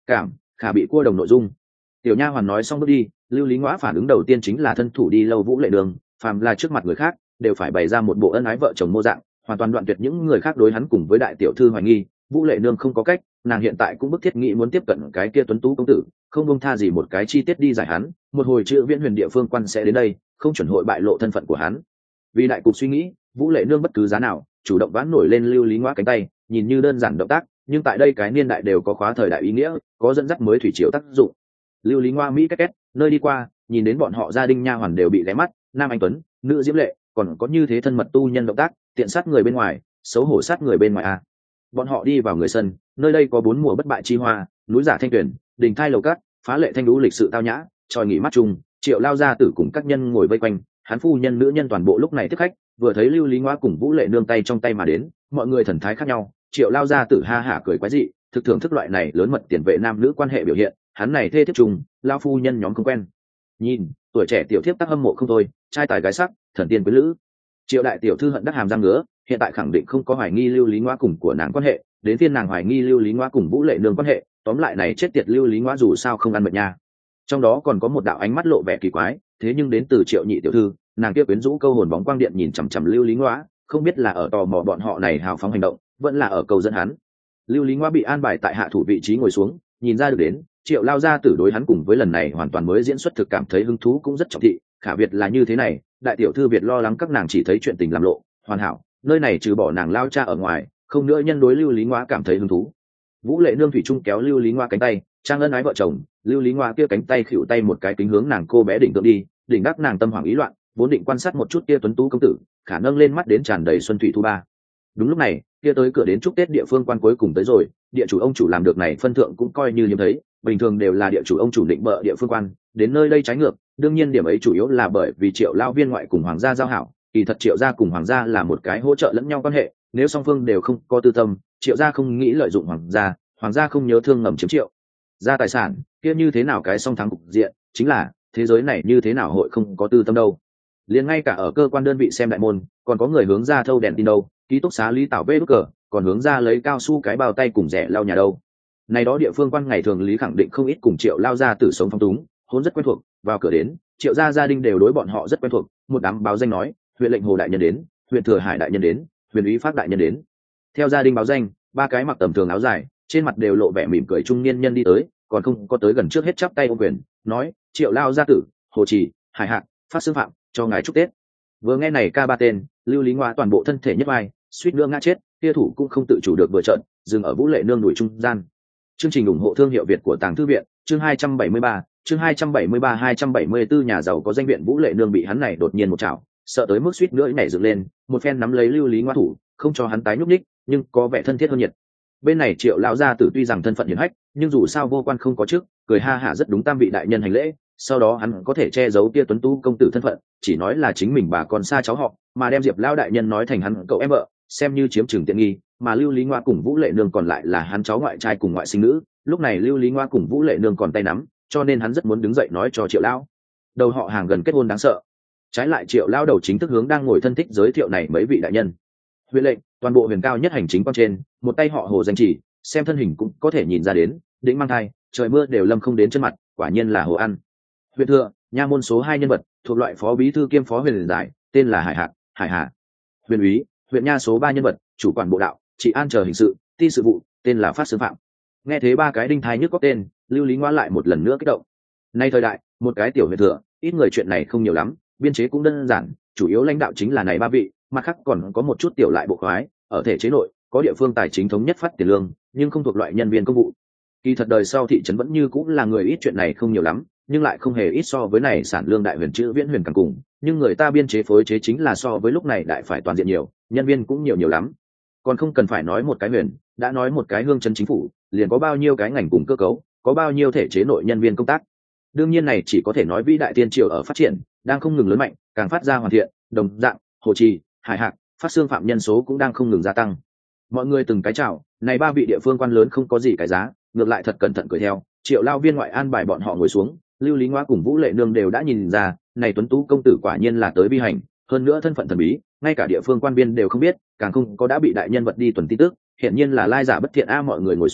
cảm khả bị cua đồng nội dung. Tiểu nha hoàn nói xong bước đi, lưu lý ngõa phản ứng đầu tiên chính là thân thủ đi lâu vũ lệ đường, phàm là trước mặt người khác đều phải bày ra một bộ ân ái vợ chồng mô dạng, hoàn toàn đoạn tuyệt những người khác đối hắn cùng với đại tiểu thư hoài nghi. Vũ lệ nương không có cách, nàng hiện tại cũng bức thiết nghĩ muốn tiếp cận cái kia tuấn tú công tử, không buông tha gì một cái chi tiết đi giải hắn. Một hồi chữ viễn huyền địa phương quan sẽ đến đây, không chuẩn hội bại lộ thân phận của hắn. Vì đại cục suy nghĩ, Vũ lệ nương bất cứ giá nào chủ động vãn nổi lên lưu lý ngõa cánh tay, nhìn như đơn giản động tác, nhưng tại đây cái niên đại đều có khóa thời đại ý nghĩa, có dẫn dắt mới thủy triều tác dụng. Lưu lý ngõa mỹ két két nơi đi qua, nhìn đến bọn họ gia đình nha hoàn đều bị ghé mắt, nam anh tuấn, nữ diễm lệ, còn có như thế thân mật tu nhân động tác, tiện sát người bên ngoài, xấu hổ sát người bên ngoài à. Bọn họ đi vào người sân, nơi đây có bốn mùa bất bại chi hoa, núi giả thanh tuyển, đình thai lầu cát, phá lệ thanh đũ lịch sự tao nhã, tròi nghỉ mắt chung, Triệu lao gia tử cùng các nhân ngồi vây quanh, hắn phu nhân nữ nhân toàn bộ lúc này tiếp khách, vừa thấy lưu lý ngõa cùng Vũ lệ nương tay trong tay mà đến, mọi người thần thái khác nhau. Triệu lao gia tử ha hả cười quái dị, thực thưởng thức loại này lớn mật tiền vệ nam nữ quan hệ biểu hiện, hắn này thê thiếp trùng, lao phu nhân nhóm không quen. Nhìn, tuổi trẻ tiểu thiếp tác hâm mộ không thôi, trai tài gái sắc, thần tiên quý lữ. Triệu đại tiểu thư hận đắc hàm răng ngứa, hiện tại khẳng định không có hoài nghi lưu lý ngõa cùng của nàng quan hệ, đến phiên nàng hoài nghi lưu lý ngõa cùng Vũ lệ nương quan hệ, tóm lại này chết tiệt lưu lý ngõa dù sao không ăn mệt nha. Trong đó còn có một đạo ánh mắt lộ vẻ kỳ quái, thế nhưng đến từ Triệu nhị tiểu thư, nàng kia quyến rũ câu hồn bóng quang điện nhìn chằm chằm lưu lý ngõa, không biết là ở tò mò bọn họ này hào phóng hành động, vẫn là ở cầu dẫn hắn. Lưu lý ngõa bị an bài tại hạ thủ vị trí ngồi xuống, nhìn ra được đến Triệu lao gia tử đối hắn cùng với lần này hoàn toàn mới diễn xuất thực cảm thấy hứng thú cũng rất trọng thị. Khả Việt là như thế này, đại tiểu thư Việt lo lắng các nàng chỉ thấy chuyện tình làm lộ, hoàn hảo, nơi này trừ bỏ nàng lao cha ở ngoài, không nữa nhân đối lưu lý ngõa cảm thấy hứng thú. Vũ lệ nương thủy trung kéo lưu lý ngõa cánh tay, trang ân ái vợ chồng, lưu lý ngõa kia cánh tay khuỵu tay một cái kính hướng nàng cô bé đỉnh tượng đi, đỉnh đắc nàng tâm hoảng ý loạn, vốn định quan sát một chút kia tuấn tú công tử, khả nâng lên mắt đến tràn đầy xuân thủy thu ba. Đúng lúc này, kia tới cửa đến chúc Tết địa phương quan cuối cùng tới rồi, địa chủ ông chủ làm được này phân thượng cũng coi như hiếm thấy, bình thường đều là địa chủ ông chủ định bợ địa phương quan, đến nơi đây trái ngược, đương nhiên điểm ấy chủ yếu là bởi vì Triệu lao viên ngoại cùng hoàng gia giao hảo, kỳ thật Triệu gia cùng hoàng gia là một cái hỗ trợ lẫn nhau quan hệ, nếu song phương đều không có tư tâm, Triệu gia không nghĩ lợi dụng hoàng gia, hoàng gia không nhớ thương ngầm chiếm Triệu gia tài sản, kia như thế nào cái song thắng cục diện, chính là thế giới này như thế nào hội không có tư tâm đâu. Liền ngay cả ở cơ quan đơn vị xem đại môn, còn có người hướng ra thâu đèn tin đâu, ký túc xá Lý Tảo vê đút cờ, còn hướng ra lấy cao su cái bao tay cùng rẻ lau nhà đâu. Này đó địa phương quan ngày thường Lý khẳng định không ít cùng Triệu lao gia tử sống phong túng, hôn rất quen thuộc, vào cửa đến, Triệu gia gia đình đều đối bọn họ rất quen thuộc, một đám báo danh nói, huyện lệnh Hồ đại nhân đến, huyện Thừa Hải đại nhân đến, huyền úy Phát đại nhân đến. Theo gia đình báo danh, ba cái mặc tầm thường áo dài, trên mặt đều lộ vẻ mỉm cười trung niên nhân đi tới, còn không có tới gần trước hết chắp tay ôm quyền, nói, Triệu lao gia tử, Hồ Trì, Hải Hạc, Phát xương phạm, cho ngài chúc Tết. Vừa nghe này ca ba tên, lưu lý ngõa toàn bộ thân thể nhất vai, suýt nữa ngã chết, kia thủ cũng không tự chủ được vừa trợn, dừng ở Vũ lệ nương đuổi trung gian. Chương trình ủng hộ thương hiệu Việt của Tàng Thư viện, chương hai trăm bảy mươi ba, chương hai trăm bảy mươi ba hai trăm bảy mươi tư nhà giàu có danh viện Vũ lệ nương bị hắn này đột nhiên một chảo, sợ tới mức suýt nữa nhảy dựng lên, một phen nắm lấy lưu lý ngõa thủ, không cho hắn tái nhúc nhích, nhưng có vẻ thân thiết hơn nhiệt. Bên này Triệu lão gia tử tuy rằng thân phận hiển hách, nhưng dù sao vô quan không có chức, cười ha hả rất đúng tam vị đại nhân hành lễ, sau đó hắn có thể che giấu kia tuấn tú công tử thân phận, chỉ nói là chính mình bà con xa cháu họ, mà đem Diệp lão đại nhân nói thành hắn cậu em vợ, xem như chiếm chừng tiện nghi, mà lưu lý ngõa cùng Vũ lệ nương còn lại là hắn cháu ngoại trai cùng ngoại sinh nữ. Lúc này lưu lý ngõa cùng Vũ lệ nương còn tay nắm, cho nên hắn rất muốn đứng dậy nói cho Triệu lão đầu họ hàng gần kết hôn đáng sợ. Trái lại Triệu lão đầu chính thức hướng đang ngồi thân thích giới thiệu này mấy vị đại nhân. Huyện lệnh, toàn bộ huyền cao nhất hành chính quan trên, một tay họ Hồ danh chỉ, xem thân hình cũng có thể nhìn ra đến, đĩnh mang thai, trời mưa đều lâm không đến chân mặt, quả nhiên là Hồ ăn. Huyện thừa, nha môn số hai nhân vật, thuộc loại phó bí thư kiêm phó huyền giải, tên là Hải Hạc, Hải Hà. Huyền úy, huyện nha số ba nhân vật, chủ quản bộ đạo, trị an chờ hình sự, ti sự vụ, tên là Phát xướng phạm. Nghe thấy ba cái đinh thai nhức có tên, lưu lý ngõa lại một lần nữa kích động. Nay thời đại, một cái tiểu huyện thừa, ít người chuyện này không nhiều lắm, biên chế cũng đơn giản, chủ yếu lãnh đạo chính là này ba vị, mặt khác còn có một chút tiểu lại bộ khoái, ở thể chế nội có địa phương tài chính thống nhất phát tiền lương, nhưng không thuộc loại nhân viên công vụ. Kỳ thật đời sau thị trấn vẫn như cũng là người ít chuyện này không nhiều lắm, nhưng lại không hề ít so với này sản lương đại huyền chữ viễn huyền càng cùng, nhưng người ta biên chế phối chế chính là so với lúc này đại phải toàn diện nhiều, nhân viên cũng nhiều nhiều lắm. Còn không cần phải nói một cái huyền, đã nói một cái hương trấn chính phủ, liền có bao nhiêu cái ngành cùng cơ cấu, có bao nhiêu thể chế nội nhân viên công tác. Đương nhiên này chỉ có thể nói vĩ đại tiên triều ở phát triển, đang không ngừng lớn mạnh, càng phát ra hoàn thiện, đồng dạng, Hồ Trì, Hải Hạc, Phát xương phạm nhân số cũng đang không ngừng gia tăng. Mọi người từng cái chào, này ba vị địa phương quan lớn không có gì cái giá, ngược lại thật cẩn thận cười theo. Triệu lao viên ngoại an bài bọn họ ngồi xuống, lưu lý ngõa cùng Vũ lệ nương đều đã nhìn ra, này tuấn tú công tử quả nhiên là tới bi hành, hơn nữa thân phận thần bí, ngay cả địa phương quan viên đều không biết, càng không có đã bị đại nhân vật đi tuần tin tức, hiện nhiên là lai giả bất thiện a. Mọi người ngồi xuống,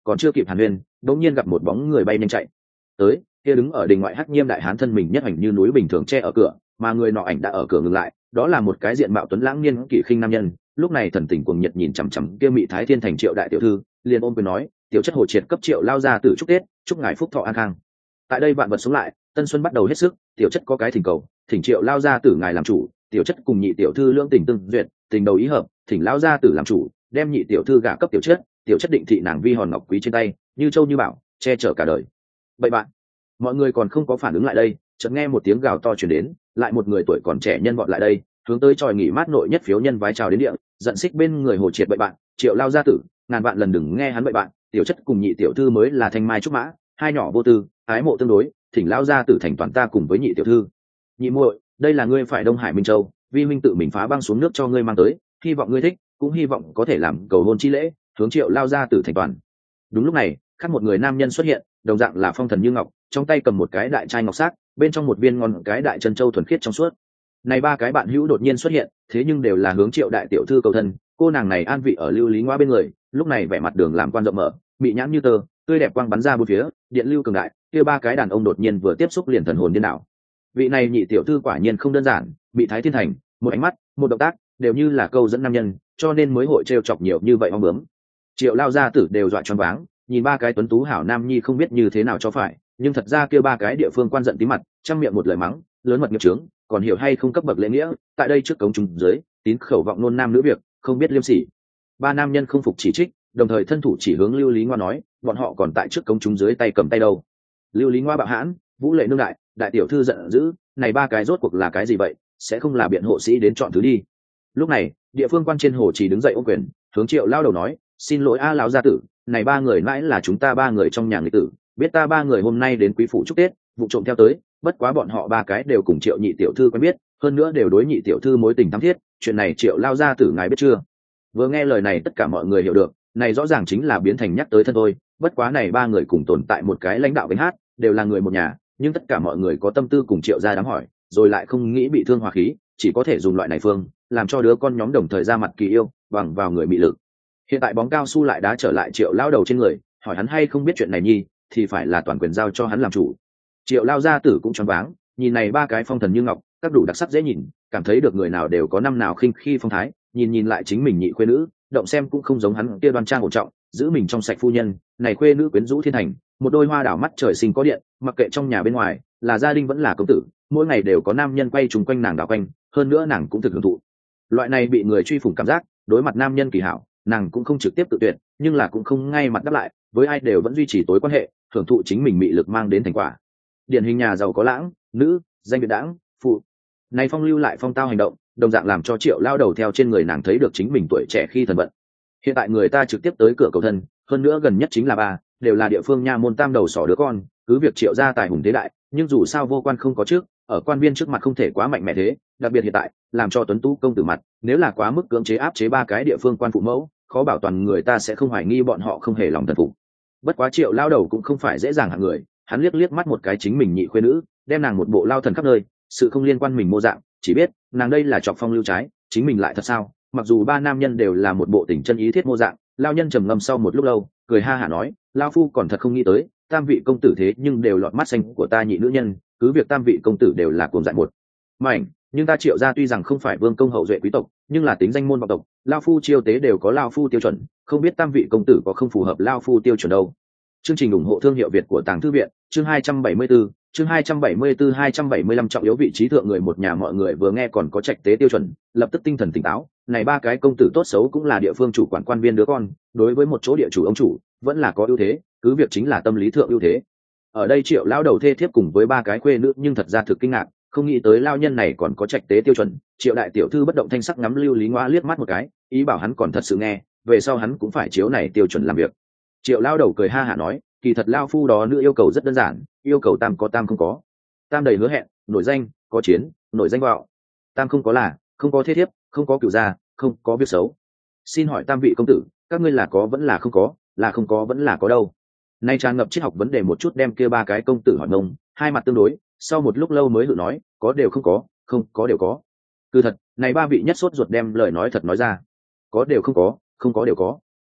còn chưa kịp hàn huyên đột nhiên gặp một bóng người bay nhanh chạy tới, kia đứng ở đình ngoại hắc nhiêm đại hán thân mình nhất hành như núi bình thường che ở cửa, mà người nọ ảnh đã ở cửa ngừng lại, đó là một cái diện mạo tuấn lãng niên kỷ khinh nam nhân. Lúc này thần tình cuồng nhiệt nhìn chằm chằm kia Mị Thái Thiên thành Triệu đại tiểu thư, liền ôm quyền nói, tiểu chất Hồ Triệt cấp Triệu lao ra tử chúc tết, chúc ngài phúc thọ an khang. Tại đây vạn vật sống lại, tân xuân bắt đầu hết sức, tiểu chất có cái thỉnh cầu, thỉnh Triệu lao ra tử ngài làm chủ, tiểu chất cùng nhị tiểu thư lưỡng tình tương duyệt, tình đầu ý hợp, thỉnh lao ra tử làm chủ, đem nhị tiểu thư gả cấp tiểu chất, tiểu chất định thị nàng vi hòn ngọc quý trên tay, như châu như bảo, che chở cả đời. Vậy bạn, mọi người còn không có phản ứng lại đây, chợt nghe một tiếng gào to truyền đến, lại một người tuổi còn trẻ nhân vọt lại đây, hướng tới tròi nghỉ mát nội nhất phiếu nhân vái chào đến địa, giận xích bên người Hồ Triệt bậy bạn, Triệu lao gia tử, ngàn vạn lần đừng nghe hắn bậy bạn, tiểu chất cùng nhị tiểu thư mới là thanh mai trúc mã, hai nhỏ vô tư, ái mộ tương đối, thỉnh lao gia tử thành toàn ta cùng với nhị tiểu thư. Nhị muội, đây là ngươi phải Đông Hải Minh Châu, vi huynh tự mình phá băng xuống nước cho ngươi mang tới, hy vọng ngươi thích, cũng hy vọng có thể làm cầu hôn chi lễ, hướng Triệu lao gia tử thành toàn. Đúng lúc này, khác một người nam nhân xuất hiện, đồng dạng là phong thần như ngọc, trong tay cầm một cái đại trai ngọc sắc, bên trong một viên ngon cái đại chân châu thuần khiết trong suốt. Này ba cái bạn hữu đột nhiên xuất hiện, thế nhưng đều là hướng Triệu đại tiểu thư cầu thân, cô nàng này an vị ở Lưu Lý Ngoa bên người, lúc này vẻ mặt đường làm quan rộng mở, mị nhãn như tơ, tươi đẹp quang bắn ra bốn phía, điện lưu cường đại, kia ba cái đàn ông đột nhiên vừa tiếp xúc liền thần hồn điên đảo. Vị này nhị tiểu thư quả nhiên không đơn giản, bị Thái Thiên thành, một ánh mắt, một động tác, đều như là câu dẫn nam nhân, cho nên mới hội trêu chọc nhiều như vậy ong bướm. Triệu lao gia tử đều dọa choáng váng, nhìn ba cái tuấn tú hảo nam nhi không biết như thế nào cho phải, nhưng thật ra kia ba cái địa phương quan giận tí mặt, trăm miệng một lời mắng, lớn mật nghiệp chướng, còn hiểu hay không cấp bậc lễ nghĩa, tại đây trước cống chúng dưới, tín khẩu vọng nôn nam nữ việc, không biết liêm sỉ. Ba nam nhân không phục chỉ trích, đồng thời thân thủ chỉ hướng Lưu Lý Ngoa nói, bọn họ còn tại trước cống chúng dưới tay cầm tay đâu. Lưu Lý Ngoa bạo hãn, Vũ Lệ nương đại, đại tiểu thư giận dữ, này ba cái rốt cuộc là cái gì vậy, sẽ không là biện hộ sĩ đến chọn thứ đi. Lúc này, địa phương quan trên hồ chỉ đứng dậy ôm quyền, hướng Triệu lao đầu nói, xin lỗi a lão gia tử, này ba người mãi là chúng ta ba người trong nhà người tử, biết ta ba người hôm nay đến quý phủ chúc tết, vụ trộm theo tới, bất quá bọn họ ba cái đều cùng Triệu nhị tiểu thư quen biết, hơn nữa đều đối nhị tiểu thư mối tình thắm thiết, chuyện này Triệu lao gia tử ngài biết chưa? Vừa nghe lời này tất cả mọi người hiểu được, này rõ ràng chính là biến thành nhắc tới thân thôi, bất quá này ba người cùng tồn tại một cái lãnh đạo gánh hát, đều là người một nhà, nhưng tất cả mọi người có tâm tư cùng Triệu gia đám hỏi, rồi lại không nghĩ bị thương hòa khí, chỉ có thể dùng loại này phương, làm cho đứa con nhóm đồng thời ra mặt kỳ yêu, bằng vào người bị lực. Hiện tại bóng cao su lại đá trở lại Triệu lao đầu trên người, hỏi hắn hay không biết chuyện này nhi, thì phải là toàn quyền giao cho hắn làm chủ. Triệu lao gia tử cũng choáng váng, nhìn này ba cái phong thần như ngọc, các đủ đặc sắc dễ nhìn, cảm thấy được người nào đều có năm nào khinh khi phong thái, nhìn nhìn lại chính mình nhị khuê nữ, động xem cũng không giống hắn kia đoan trang ổn trọng, giữ mình trong sạch phu nhân, này khuê nữ quyến rũ thiên thành, một đôi hoa đảo mắt trời sinh có điện, mặc kệ trong nhà bên ngoài, là gia đình vẫn là công tử, mỗi ngày đều có nam nhân quay trùng quanh nàng đảo quanh, hơn nữa nàng cũng thực hưởng thụ. Loại này bị người truy phủng cảm giác, đối mặt nam nhân kỳ hảo, nàng cũng không trực tiếp tự tuyệt, nhưng là cũng không ngay mặt đáp lại, với ai đều vẫn duy trì tối quan hệ, hưởng thụ chính mình mị lực mang đến thành quả. Điển hình nhà giàu có lãng, nữ, danh việt đãng, phụ. Này phong lưu lại phong tao hành động, đồng dạng làm cho Triệu lao đầu theo trên người nàng thấy được chính mình tuổi trẻ khi thần vận. Hiện tại người ta trực tiếp tới cửa cầu thân, hơn nữa gần nhất chính là ba, đều là địa phương nha môn tam đầu sỏ đứa con, cứ việc Triệu gia tài hùng thế đại, nhưng dù sao vô quan không có trước, ở quan viên trước mặt không thể quá mạnh mẽ thế, đặc biệt hiện tại, làm cho tuấn tú công tử mặt, nếu là quá mức cưỡng chế áp chế ba cái địa phương quan phụ mẫu, khó bảo toàn người ta sẽ không hoài nghi bọn họ không hề lòng thần phục. Bất quá Triệu lao đầu cũng không phải dễ dàng hạng người, hắn liếc liếc mắt một cái chính mình nhị khuê nữ, đem nàng một bộ lao thần khắp nơi, sự không liên quan mình mô dạng, chỉ biết nàng đây là chọc phong lưu trái, chính mình lại thật sao? Mặc dù ba nam nhân đều là một bộ tình chân ý thiết mô dạng, lao nhân trầm ngâm sau một lúc lâu, cười ha hả nói, lao phu còn thật không nghĩ tới, tam vị công tử thế nhưng đều lọt mắt xanh của ta nhị nữ nhân, cứ việc tam vị công tử đều là cuồng dại một mảnh, nhưng ta Triệu gia tuy rằng không phải vương công hậu duệ quý tộc, nhưng là tính danh môn vọng tộc, lao phu chiêu tế đều có lao phu tiêu chuẩn, không biết tam vị công tử có không phù hợp lao phu tiêu chuẩn đâu. Chương trình ủng hộ thương hiệu Việt của Tàng Thư viện, chương hai trăm bảy mươi tư, chương hai trăm bảy mươi tư hai trăm bảy mươi lăm trọng yếu vị trí thượng người một nhà mọi người vừa nghe còn có trạch tế tiêu chuẩn, lập tức tinh thần tỉnh táo, này ba cái công tử tốt xấu cũng là địa phương chủ quản quan viên đứa con, đối với một chỗ địa chủ ông chủ, vẫn là có ưu thế, cứ việc chính là tâm lý thượng ưu thế. Ở đây Triệu lão đầu thê thiếp cùng với ba cái khuê nữ nhưng thật ra thực kinh ngạc, không nghĩ tới lao nhân này còn có trạch tế tiêu chuẩn. Triệu đại tiểu thư bất động thanh sắc ngắm Lưu Lý Ngoa liếc mắt một cái, ý bảo hắn còn thật sự nghe, về sau hắn cũng phải chiếu này tiêu chuẩn làm việc. Triệu lao đầu cười ha hả nói, kỳ thật lao phu đó nữ yêu cầu rất đơn giản, yêu cầu tam có tam không có. Tam đầy hứa hẹn, nổi danh, có chiến, nổi danh vạo. Tam không có là, không có thế thiếp, không có cửu gia, không có việc xấu. Xin hỏi tam vị công tử, các ngươi là có vẫn là không có, là không có vẫn là có đâu? Nay tràn ngập triết học vấn đề một chút đem kia ba cái công tử hỏi ngông, hai mặt tương đối, sau một lúc lâu mới hự nói, có đều không có, không có đều có. Cứ thật, này ba vị nhất sốt ruột đem lời nói thật nói ra, có đều không có, không có đều có.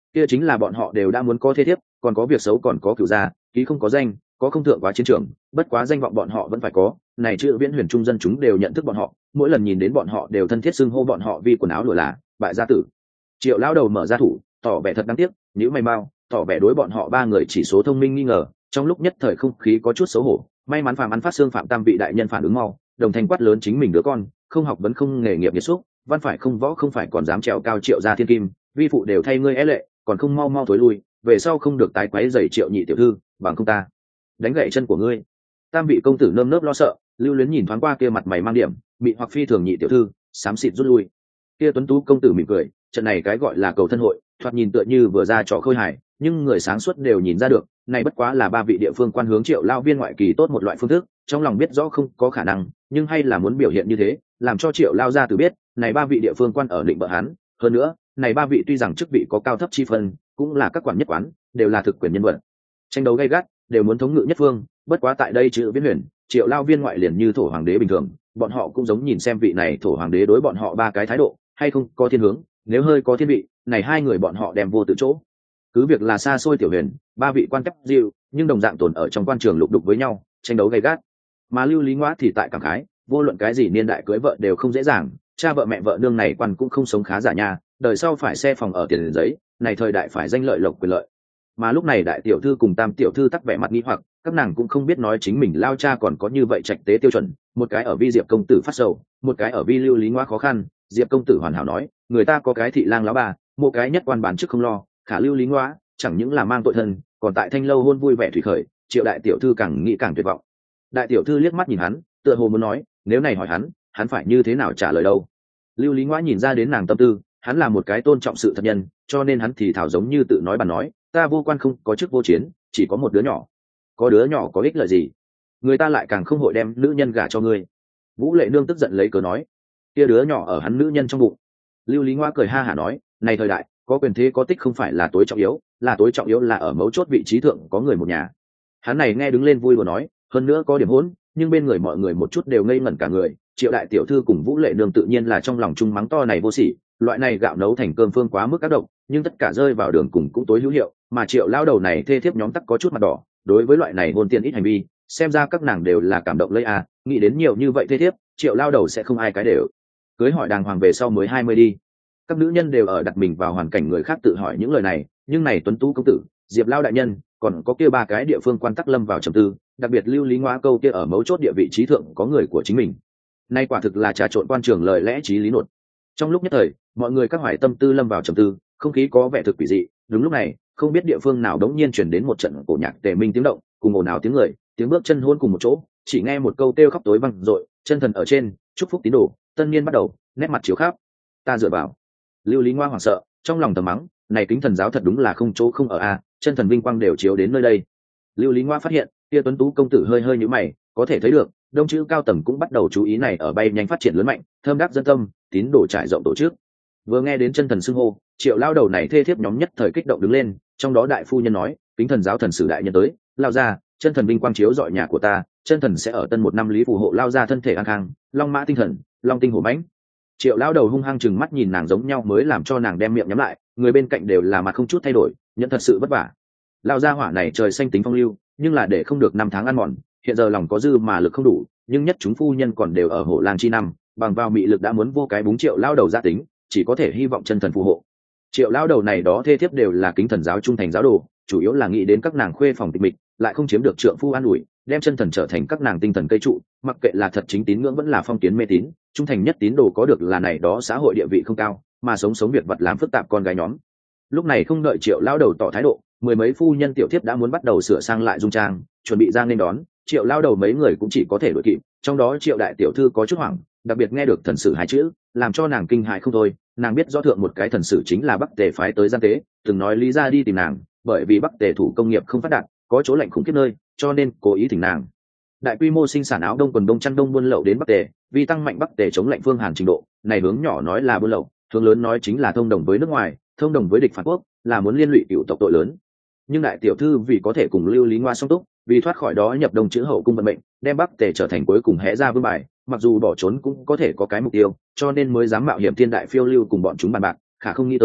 kia chính là bọn họ đều đã muốn có thế thiếp, còn có việc xấu, còn có cửu gia, ký không có danh, có không thượng quá chiến trường, bất quá danh vọng bọn họ vẫn phải có. Này chữ Viễn Huyền trung dân chúng đều nhận thức bọn họ, mỗi lần nhìn đến bọn họ đều thân thiết xưng hô bọn họ vì quần áo lụa là bại gia tử. Triệu lão đầu mở ra thủ, tỏ vẻ thật đáng tiếc, nhíu mày mau, tỏ vẻ đối bọn họ ba người chỉ số thông minh nghi ngờ. Trong lúc nhất thời không khí có chút xấu hổ, may mắn Phạm ăn phát xương Phạm Tam vị đại nhân phản ứng mau, đồng thanh quát lớn chính mình đứa con, không học vấn không nghề nghiệp nhiệt xúc, văn phải không võ không phải còn dám trèo cao Triệu gia thiên kim, vi phụ đều thay ngươi é lệ, còn không mau mau thối lui, về sau không được tái quấy rầy Triệu nhị tiểu thư, bằng không ta đánh gãy chân của ngươi. Tam vị công tử nơm nớp lo sợ, lưu luyến nhìn thoáng qua kia mặt mày mang điểm mị hoặc phi thường nhị tiểu thư, xám xịt rút lui. Kia tuấn tú công tử mỉm cười, trận này cái gọi là cầu thân hội, thoạt nhìn tựa như vừa ra trò khơi hài, nhưng người sáng suốt đều nhìn ra được, này bất quá là ba vị địa phương quan hướng Triệu lao viên ngoại kỳ tốt một loại phương thức, trong lòng biết rõ không có khả năng, nhưng hay là muốn biểu hiện như thế, làm cho Triệu lao ra từ biết, này ba vị địa phương quan ở định bợ hắn, hơn nữa, này ba vị tuy rằng chức vị có cao thấp chi phân, cũng là các quản nhất quán, đều là thực quyền nhân vật. Tranh đấu gay gắt, đều muốn thống ngự nhất phương, bất quá tại đây chữ Viễn Huyền, Triệu lao viên ngoại liền như thổ hoàng đế bình thường, bọn họ cũng giống nhìn xem vị này thổ hoàng đế đối bọn họ ba cái thái độ, hay không có thiên hướng, nếu hơi có thiên vị, này hai người bọn họ đem vô tự chỗ. Cứ việc là xa xôi tiểu huyền, ba vị quan cấp diệu, nhưng đồng dạng tồn ở trong quan trường lục đục với nhau, tranh đấu gay gắt. Mà Lưu Lý Ngoa thì tại cảm khái, vô luận cái gì niên đại cưới vợ đều không dễ dàng, cha vợ mẹ vợ nương này quan cũng không sống khá giả nha, đời sau phải xe phòng ở tiền giấy, này thời đại phải danh lợi lộc quyền lợi. Mà lúc này đại tiểu thư cùng tam tiểu thư tắc vẻ mặt nghi hoặc, các nàng cũng không biết nói chính mình lao cha còn có như vậy trạch tế tiêu chuẩn, một cái ở vi Diệp công tử phát sầu, một cái ở vi Lưu Lý Ngoa khó khăn. Diệp công tử hoàn hảo nói, người ta có cái thị lang lão bà, một cái nhất quan bản chức không lo, khả Lưu Lý Ngoa chẳng những là mang tội thân, còn tại thanh lâu hôn vui vẻ thủy khởi. Triệu đại tiểu thư càng nghĩ càng tuyệt vọng. Đại tiểu thư liếc mắt nhìn hắn, tựa hồ muốn nói, nếu này hỏi hắn, hắn phải như thế nào trả lời đâu. Lưu Lý Ngoa nhìn ra đến nàng tâm tư, hắn là một cái tôn trọng sự thật nhân, cho nên hắn thì thảo giống như tự nói bàn nói, ta vô quan không có chức vô chiến, chỉ có một đứa nhỏ. Có đứa nhỏ có ích lợi gì? Người ta lại càng không hội đem nữ nhân gả cho ngươi. Vũ Lệ Nương tức giận lấy cớ nói, kia đứa nhỏ ở hắn nữ nhân trong bụng. Lưu Lý Ngoa cười ha hả nói, này thời đại, có quyền thế có tích không phải là tối trọng yếu, là tối trọng yếu là ở mấu chốt vị trí thượng có người một nhà. Hắn này nghe đứng lên vui đùa nói, hơn nữa có điểm hỗn, nhưng bên người mọi người một chút đều ngây ngẩn cả người. Triệu đại tiểu thư cùng Vũ Lệ Nương tự nhiên là trong lòng chung mắng to này vô sỉ, loại này gạo nấu thành cơm phương quá mức các độc, nhưng tất cả rơi vào đường cùng cũng tối hữu hiệu, mà Triệu lao đầu này thê thiếp nhóm tắc có chút mặt đỏ, đối với loại này hôn tiền ít hành vi, xem ra các nàng đều là cảm động lây à, nghĩ đến nhiều như vậy thê thiếp, Triệu lao đầu sẽ không ai cái đều cưới hỏi đàng hoàng về sau mới hai mươi đi. Các nữ nhân đều ở đặt mình vào hoàn cảnh người khác tự hỏi những lời này, nhưng này tuấn tú công tử, Diệp lao đại nhân, còn có kia ba cái địa phương quan tắc lâm vào trầm tư, đặc biệt Lưu Lý Ngoa câu kia ở mấu chốt địa vị trí thượng có người của chính mình. Nay quả thực là trà trộn quan trường lời lẽ trí lý nột. Trong lúc nhất thời, mọi người các hoài tâm tư lâm vào trầm tư, không khí có vẻ thực quỷ dị. Đúng lúc này, không biết địa phương nào đống nhiên chuyển đến một trận cổ nhạc tề minh tiếng động, cùng ồn ào tiếng người, tiếng bước chân hôn cùng một chỗ, chỉ nghe một câu kêu khóc tối vang dội, chân thần ở trên, chúc phúc tín đồ, tân niên bắt đầu, nét mặt chiếu khắp. Ta dựa vào. Lưu Lý Ngoa hoảng sợ, trong lòng thầm mắng, này kính thần giáo thật đúng là không chỗ không ở a, chân thần vinh quang đều chiếu đến nơi đây. Lưu Lý Ngoa phát hiện, kia tuấn tú công tử hơi hơi nhíu mày, có thể thấy được, đông chữ cao tầng cũng bắt đầu chú ý này ở bay nhanh phát triển lớn mạnh, thơm đắc dân tâm, tín đồ trải rộng tổ chức. Vừa nghe đến chân thần xưng hô, Triệu lao đầu này thê thiếp nhóm nhất thời kích động đứng lên, trong đó đại phu nhân nói, kính thần giáo thần sử đại nhân tới, lao ra, chân thần vinh quang chiếu dọi nhà của ta, chân thần sẽ ở tân một năm lý phù hộ lao ra thân thể an khang, long mã tinh thần, long tinh hổ mãnh. Triệu lao đầu hung hăng chừng mắt nhìn nàng giống nhau mới làm cho nàng đem miệng nhắm lại, người bên cạnh đều là mặt không chút thay đổi, nhận thật sự vất vả. Lao gia hỏa này trời xanh tính phong lưu, nhưng là để không được năm tháng ăn mòn, hiện giờ lòng có dư mà lực không đủ, nhưng nhất chúng phu nhân còn đều ở hổ lang chi năm, bằng vào mị lực đã muốn vô cái búng Triệu lao đầu gia tính, chỉ có thể hy vọng chân thần phù hộ. Triệu lao đầu này đó thê thiếp đều là kính thần giáo trung thành giáo đồ, chủ yếu là nghĩ đến các nàng khuê phòng tịch mịch, lại không chiếm được trượng phu an ủi, đem chân thần trở thành các nàng tinh thần cây trụ, mặc kệ là thật chính tín ngưỡng vẫn là phong kiến mê tín, trung thành nhất tín đồ có được là này đó xã hội địa vị không cao, mà sống sống việc vật làm phức tạp con gái nhóm. Lúc này không đợi Triệu lao đầu tỏ thái độ, mười mấy phu nhân tiểu thiếp đã muốn bắt đầu sửa sang lại dung trang, chuẩn bị ra nên đón. Triệu lao đầu mấy người cũng chỉ có thể đuổi kịp, trong đó Triệu đại tiểu thư có chút hoảng, đặc biệt nghe được thần sử hai chữ, làm cho nàng kinh hại không thôi. Nàng biết rõ thượng một cái thần sử chính là Bắc Tề phái tới gian tế, từng nói lý ra đi tìm nàng, bởi vì Bắc Tề thủ công nghiệp không phát đạt, có chỗ lạnh khủng khiếp nơi, cho nên cố ý thỉnh nàng. Đại quy mô sinh sản áo đông quần đông chăn đông buôn lậu đến Bắc Tề, vì tăng mạnh Bắc Tề chống lạnh phương Hàn trình độ, này hướng nhỏ nói là buôn lậu, hướng lớn nói chính là thông đồng với nước ngoài, thông đồng với địch phản quốc, là muốn liên lụy cựu tộc tội lớn. Nhưng đại tiểu thư vì có thể cùng Lưu Lý Ngoa song túc, vì thoát khỏi đó nhập đông chữ hậu cung vận mệnh, đem Bắc Tề trở thành cuối cùng hé ra vương bài, mặc dù bỏ trốn cũng có thể có cái mục tiêu, cho nên mới dám mạo hiểm thiên đại phiêu lưu cùng bọn chúng bàn bạc. Khả không nghĩ tới,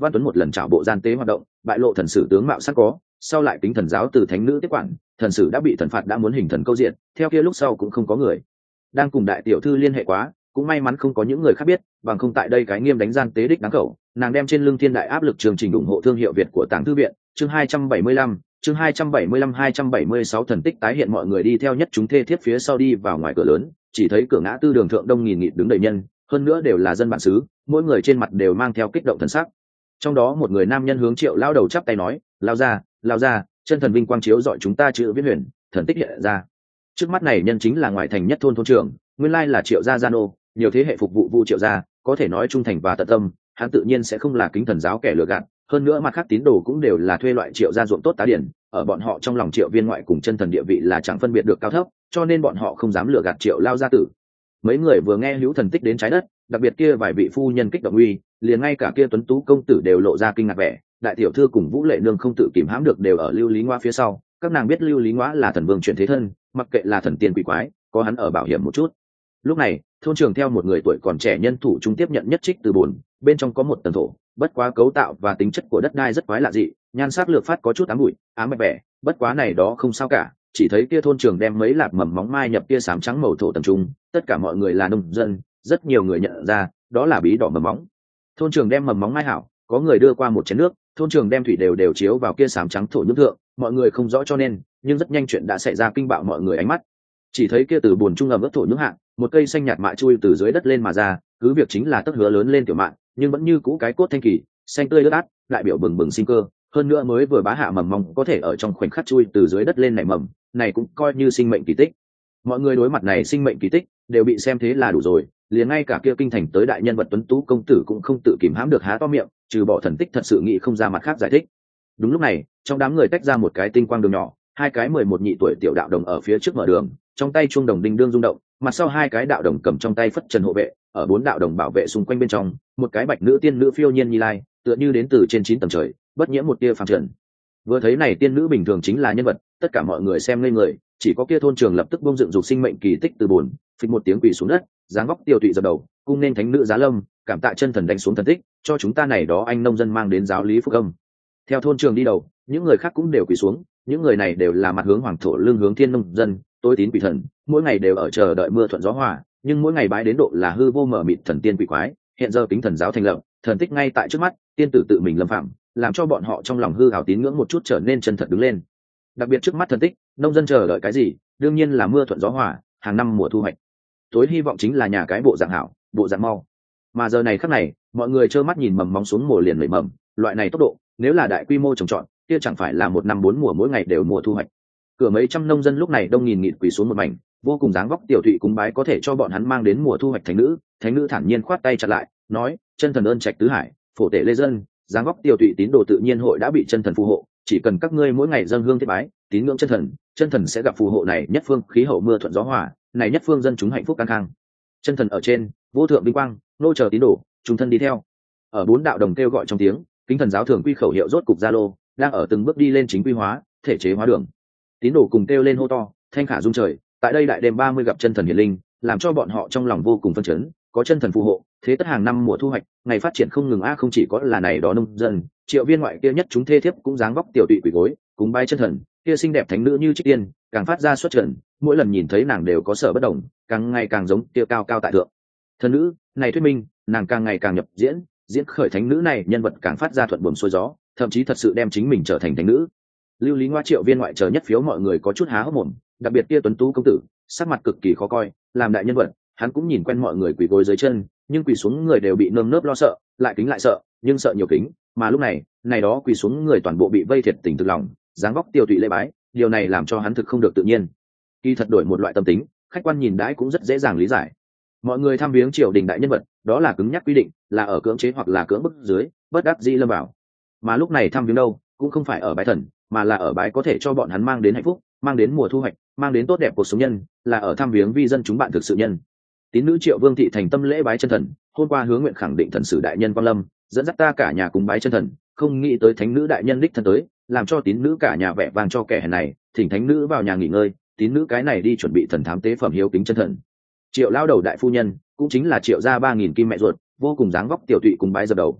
Văn Tuấn một lần trảo bộ gian tế hoạt động, bại lộ thần sử tướng mạo sắc có, sau lại kính thần giáo từ thánh nữ tiếp quản, thần sử đã bị thần phạt đã muốn hình thần câu diện, theo kia lúc sau cũng không có người đang cùng đại tiểu thư liên hệ quá, cũng may mắn không có những người khác biết, bằng không tại đây cái nghiêm đánh gian tế đích đáng khẩu, nàng đem trên lưng thiên đại áp lực chương trình ủng hộ thương hiệu Việt của Tàng Thư viện, chương hai trăm bảy mươi lăm, chương hai trăm bảy mươi lăm hai trăm bảy mươi sáu thần tích tái hiện mọi người đi theo nhất chúng thê thiếp phía sau đi vào ngoài cửa lớn, chỉ thấy cửa ngã tư đường thượng đông nghìn nghịt đứng đầy nhân, hơn nữa đều là dân bản xứ, mỗi người trên mặt đều mang theo kích động thần sắc. Trong đó một người nam nhân hướng Triệu lao đầu chắp tay nói, lao ra, lao ra, chân thần vinh quang chiếu dọi chúng ta chữ viết huyền, thần tích hiện ra. Trước mắt này nhân chính là ngoại thành nhất thôn thôn trưởng, nguyên lai là Triệu gia gia nô, nhiều thế hệ phục vụ Vu Triệu gia, có thể nói trung thành và tận tâm, hắn tự nhiên sẽ không là kính thần giáo kẻ lừa gạt, hơn nữa mặt khác tín đồ cũng đều là thuê loại Triệu gia ruộng tốt tá điển, ở bọn họ trong lòng Triệu viên ngoại cùng chân thần địa vị là chẳng phân biệt được cao thấp, cho nên bọn họ không dám lừa gạt Triệu lao gia tử. Mấy người vừa nghe hữu thần tích đến trái đất, đặc biệt kia vài vị phu nhân kích động uy, liền ngay cả kia tuấn tú công tử đều lộ ra kinh ngạc vẻ, đại tiểu thư cùng Vũ Lệ nương không tự kìm hãm được đều ở Lưu Lý Ngoa phía sau, các nàng biết Lưu Lý Ngoa là thần vương chuyển thế thân, mặc kệ là thần tiên quỷ quái, có hắn ở bảo hiểm một chút. Lúc này, thôn trưởng theo một người tuổi còn trẻ nhân thủ trung tiếp nhận nhất trích từ bồn, bên trong có một tầng thổ, bất quá cấu tạo và tính chất của đất đai rất quái lạ dị, nhan sắc lược phát có chút ám bụi, ám bạch vẻ, bất quá này đó không sao cả, chỉ thấy kia thôn trưởng đem mấy lạt mầm móng mai nhập kia sám trắng màu thổ tầng trung, tất cả mọi người là nông dân, rất nhiều người nhận ra, đó là bí đỏ mầm móng. Thôn trưởng đem mầm móng mai hảo, có người đưa qua một chén nước, thôn trưởng đem thủy đều đều chiếu vào kia sám trắng thổ nhưỡng thượng, mọi người không rõ cho nên, nhưng rất nhanh chuyện đã xảy ra kinh bạo mọi người ánh mắt. Chỉ thấy kia từ buồn trung ẩm ướt thổ nhưỡng hạng, một cây xanh nhạt mạ chui từ dưới đất lên mà ra, cứ việc chính là tấc hứa lớn lên tiểu mạn, nhưng vẫn như cũ cái cốt thanh kỳ, xanh tươi ướt át, đại biểu bừng bừng sinh cơ, hơn nữa mới vừa bá hạ mầm mong có thể ở trong khoảnh khắc chui từ dưới đất lên nảy mầm, này cũng coi như sinh mệnh kỳ tích. Mọi người đối mặt này sinh mệnh kỳ tích đều bị xem thế là đủ rồi, liền ngay cả kia kinh thành tới đại nhân vật tuấn tú công tử cũng không tự kìm hãm được há to miệng, trừ bỏ thần tích thật sự nghĩ không ra mặt khác giải thích. Đúng lúc này, trong đám người tách ra một cái tinh quang đường nhỏ, hai cái mười một nhị tuổi tiểu đạo đồng ở phía trước mở đường, trong tay chuông đồng đinh đương rung động, mặt sau hai cái đạo đồng cầm trong tay phất trần hộ vệ, ở bốn đạo đồng bảo vệ xung quanh bên trong, một cái bạch nữ tiên nữ phiêu nhiên như lai, tựa như đến từ trên chín tầng trời, bất nhiễm một tia phàm trần. Vừa thấy này tiên nữ bình thường chính là nhân vật, tất cả mọi người xem ngây người, chỉ có kia thôn trường lập tức bông dựng dục sinh mệnh kỳ tích từ bồn, phịch một tiếng quỳ xuống đất, dáng vóc tiêu tụy dập đầu, cung nên thánh nữ Giá Lâm, cảm tạ chân thần đánh xuống thần tích, cho chúng ta này đó anh nông dân mang đến giáo lý phúc âm. Theo thôn trường đi đầu, những người khác cũng đều quỳ xuống, những người này đều là mặt hướng hoàng thổ lương hướng thiên nông dân, tối tín quỷ thần, mỗi ngày đều ở chờ đợi mưa thuận gió hòa, nhưng mỗi ngày bái đến độ là hư vô mở mịt thần tiên quỷ quái, hiện giờ kính thần giáo thành lập, thần tích ngay tại trước mắt, tiên tử tự mình lâm phạm, làm cho bọn họ trong lòng hư hào tín ngưỡng một chút trở nên chân thật đứng lên. Đặc biệt trước mắt thần tích, nông dân chờ đợi cái gì? Đương nhiên là mưa thuận gió hòa, hàng năm mùa thu hoạch. Tối hy vọng chính là nhà cái bộ dạng hảo, bộ dạng mau. Mà giờ này khắc này, mọi người trơ mắt nhìn mầm móng xuống mùa liền nảy mầm, loại này tốc độ, nếu là đại quy mô trồng trọt, kia chẳng phải là một năm bốn mùa mỗi ngày đều mùa thu hoạch. Cửa mấy trăm nông dân lúc này đông nghìn nghịt quỳ xuống một mảnh, vô cùng dáng vóc tiểu thụy cúng bái có thể cho bọn hắn mang đến mùa thu hoạch thánh nữ. Thánh nữ thản nhiên khoát tay chặt lại, nói: chân thần ơn trạch tứ hải, phổ tể lê dân, dáng vóc tiểu thụy tín đồ tự nhiên hội đã bị chân thần phù hộ, chỉ cần các ngươi mỗi ngày dâng hương thiết bái, tín ngưỡng chân thần, chân thần sẽ gặp phù hộ này nhất phương khí hậu mưa thuận gió hòa, này nhất phương dân chúng hạnh phúc căng khang. Chân thần ở trên, vô thượng vinh quang, nô chờ tín đồ, chúng thân đi theo. Ở bốn đạo đồng kêu gọi trong tiếng, kính thần giáo thường quy khẩu hiệu rốt cục gia lô, đang ở từng bước đi lên chính quy hóa, thể chế hóa đường. Tín đồ cùng kêu lên hô to, thanh khả dung trời, tại đây đại đêm ba mươi gặp chân thần hiển linh, làm cho bọn họ trong lòng vô cùng phân chấn, có chân thần phù hộ, thế tất hàng năm mùa thu hoạch, ngày phát triển không ngừng a. Không chỉ có là này đó nông dân, Triệu viên ngoại kia nhất chúng thê thiếp cũng dáng vóc tiểu tụy quỳ gối, cúng bái chân thần, kia xinh đẹp thánh nữ như trích tiên, càng phát ra xuất trần, mỗi lần nhìn thấy nàng đều có sở bất đồng, càng ngày càng giống kia cao cao tại thượng thần nữ. Này thuyết minh, nàng càng ngày càng nhập diễn, diễn khởi thánh nữ này nhân vật càng phát ra thuận buồm xuôi gió, thậm chí thật sự đem chính mình trở thành thánh nữ. Lưu Lý Ngoa Triệu viên ngoại chờ nhất phiếu mọi người có chút há hốc mồm, đặc biệt kia tuấn tú công tử, sắc mặt cực kỳ khó coi, làm đại nhân vật, hắn cũng nhìn quen mọi người quỳ gối dưới chân, nhưng quỳ xuống người đều bị nơm nớp lo sợ, lại kính lại sợ, nhưng sợ nhiều kính, mà lúc này, này đó quỳ xuống người toàn bộ bị vây thiệt tình thực lòng, dáng vóc tiêu tụy lễ bái, điều này làm cho hắn thực không được tự nhiên. Kỳ thật đổi một loại tâm tính, khách quan nhìn đãi cũng rất dễ dàng lý giải. Mọi người tham viếng triều đình đại nhân vật, đó là cứng nhắc quy định, là ở cưỡng chế hoặc là cưỡng bức dưới, bất đắc dĩ lâm vào. Mà lúc này tham viếng đâu, cũng không phải ở bái thần, mà là ở bái có thể cho bọn hắn mang đến hạnh phúc, mang đến mùa thu hoạch, mang đến tốt đẹp cuộc sống nhân, là ở tham viếng vi dân chúng bạn thực sự nhân. Tín nữ Triệu Vương thị thành tâm lễ bái chân thần, hôm qua hứa nguyện khẳng định thần sử đại nhân quang lâm, dẫn dắt ta cả nhà cùng bái chân thần, không nghĩ tới thánh nữ đại nhân đích thân tới, làm cho tín nữ cả nhà vẻ vang cho kẻ hèn này, thỉnh thánh nữ vào nhà nghỉ ngơi, tín nữ cái này đi chuẩn bị thần thám tế phẩm hiếu kính chân thần. Triệu lao đầu đại phu nhân, cũng chính là Triệu gia ba nghìn kim mẹ ruột, vô cùng dáng vóc tiểu tụy cùng bái dập đầu.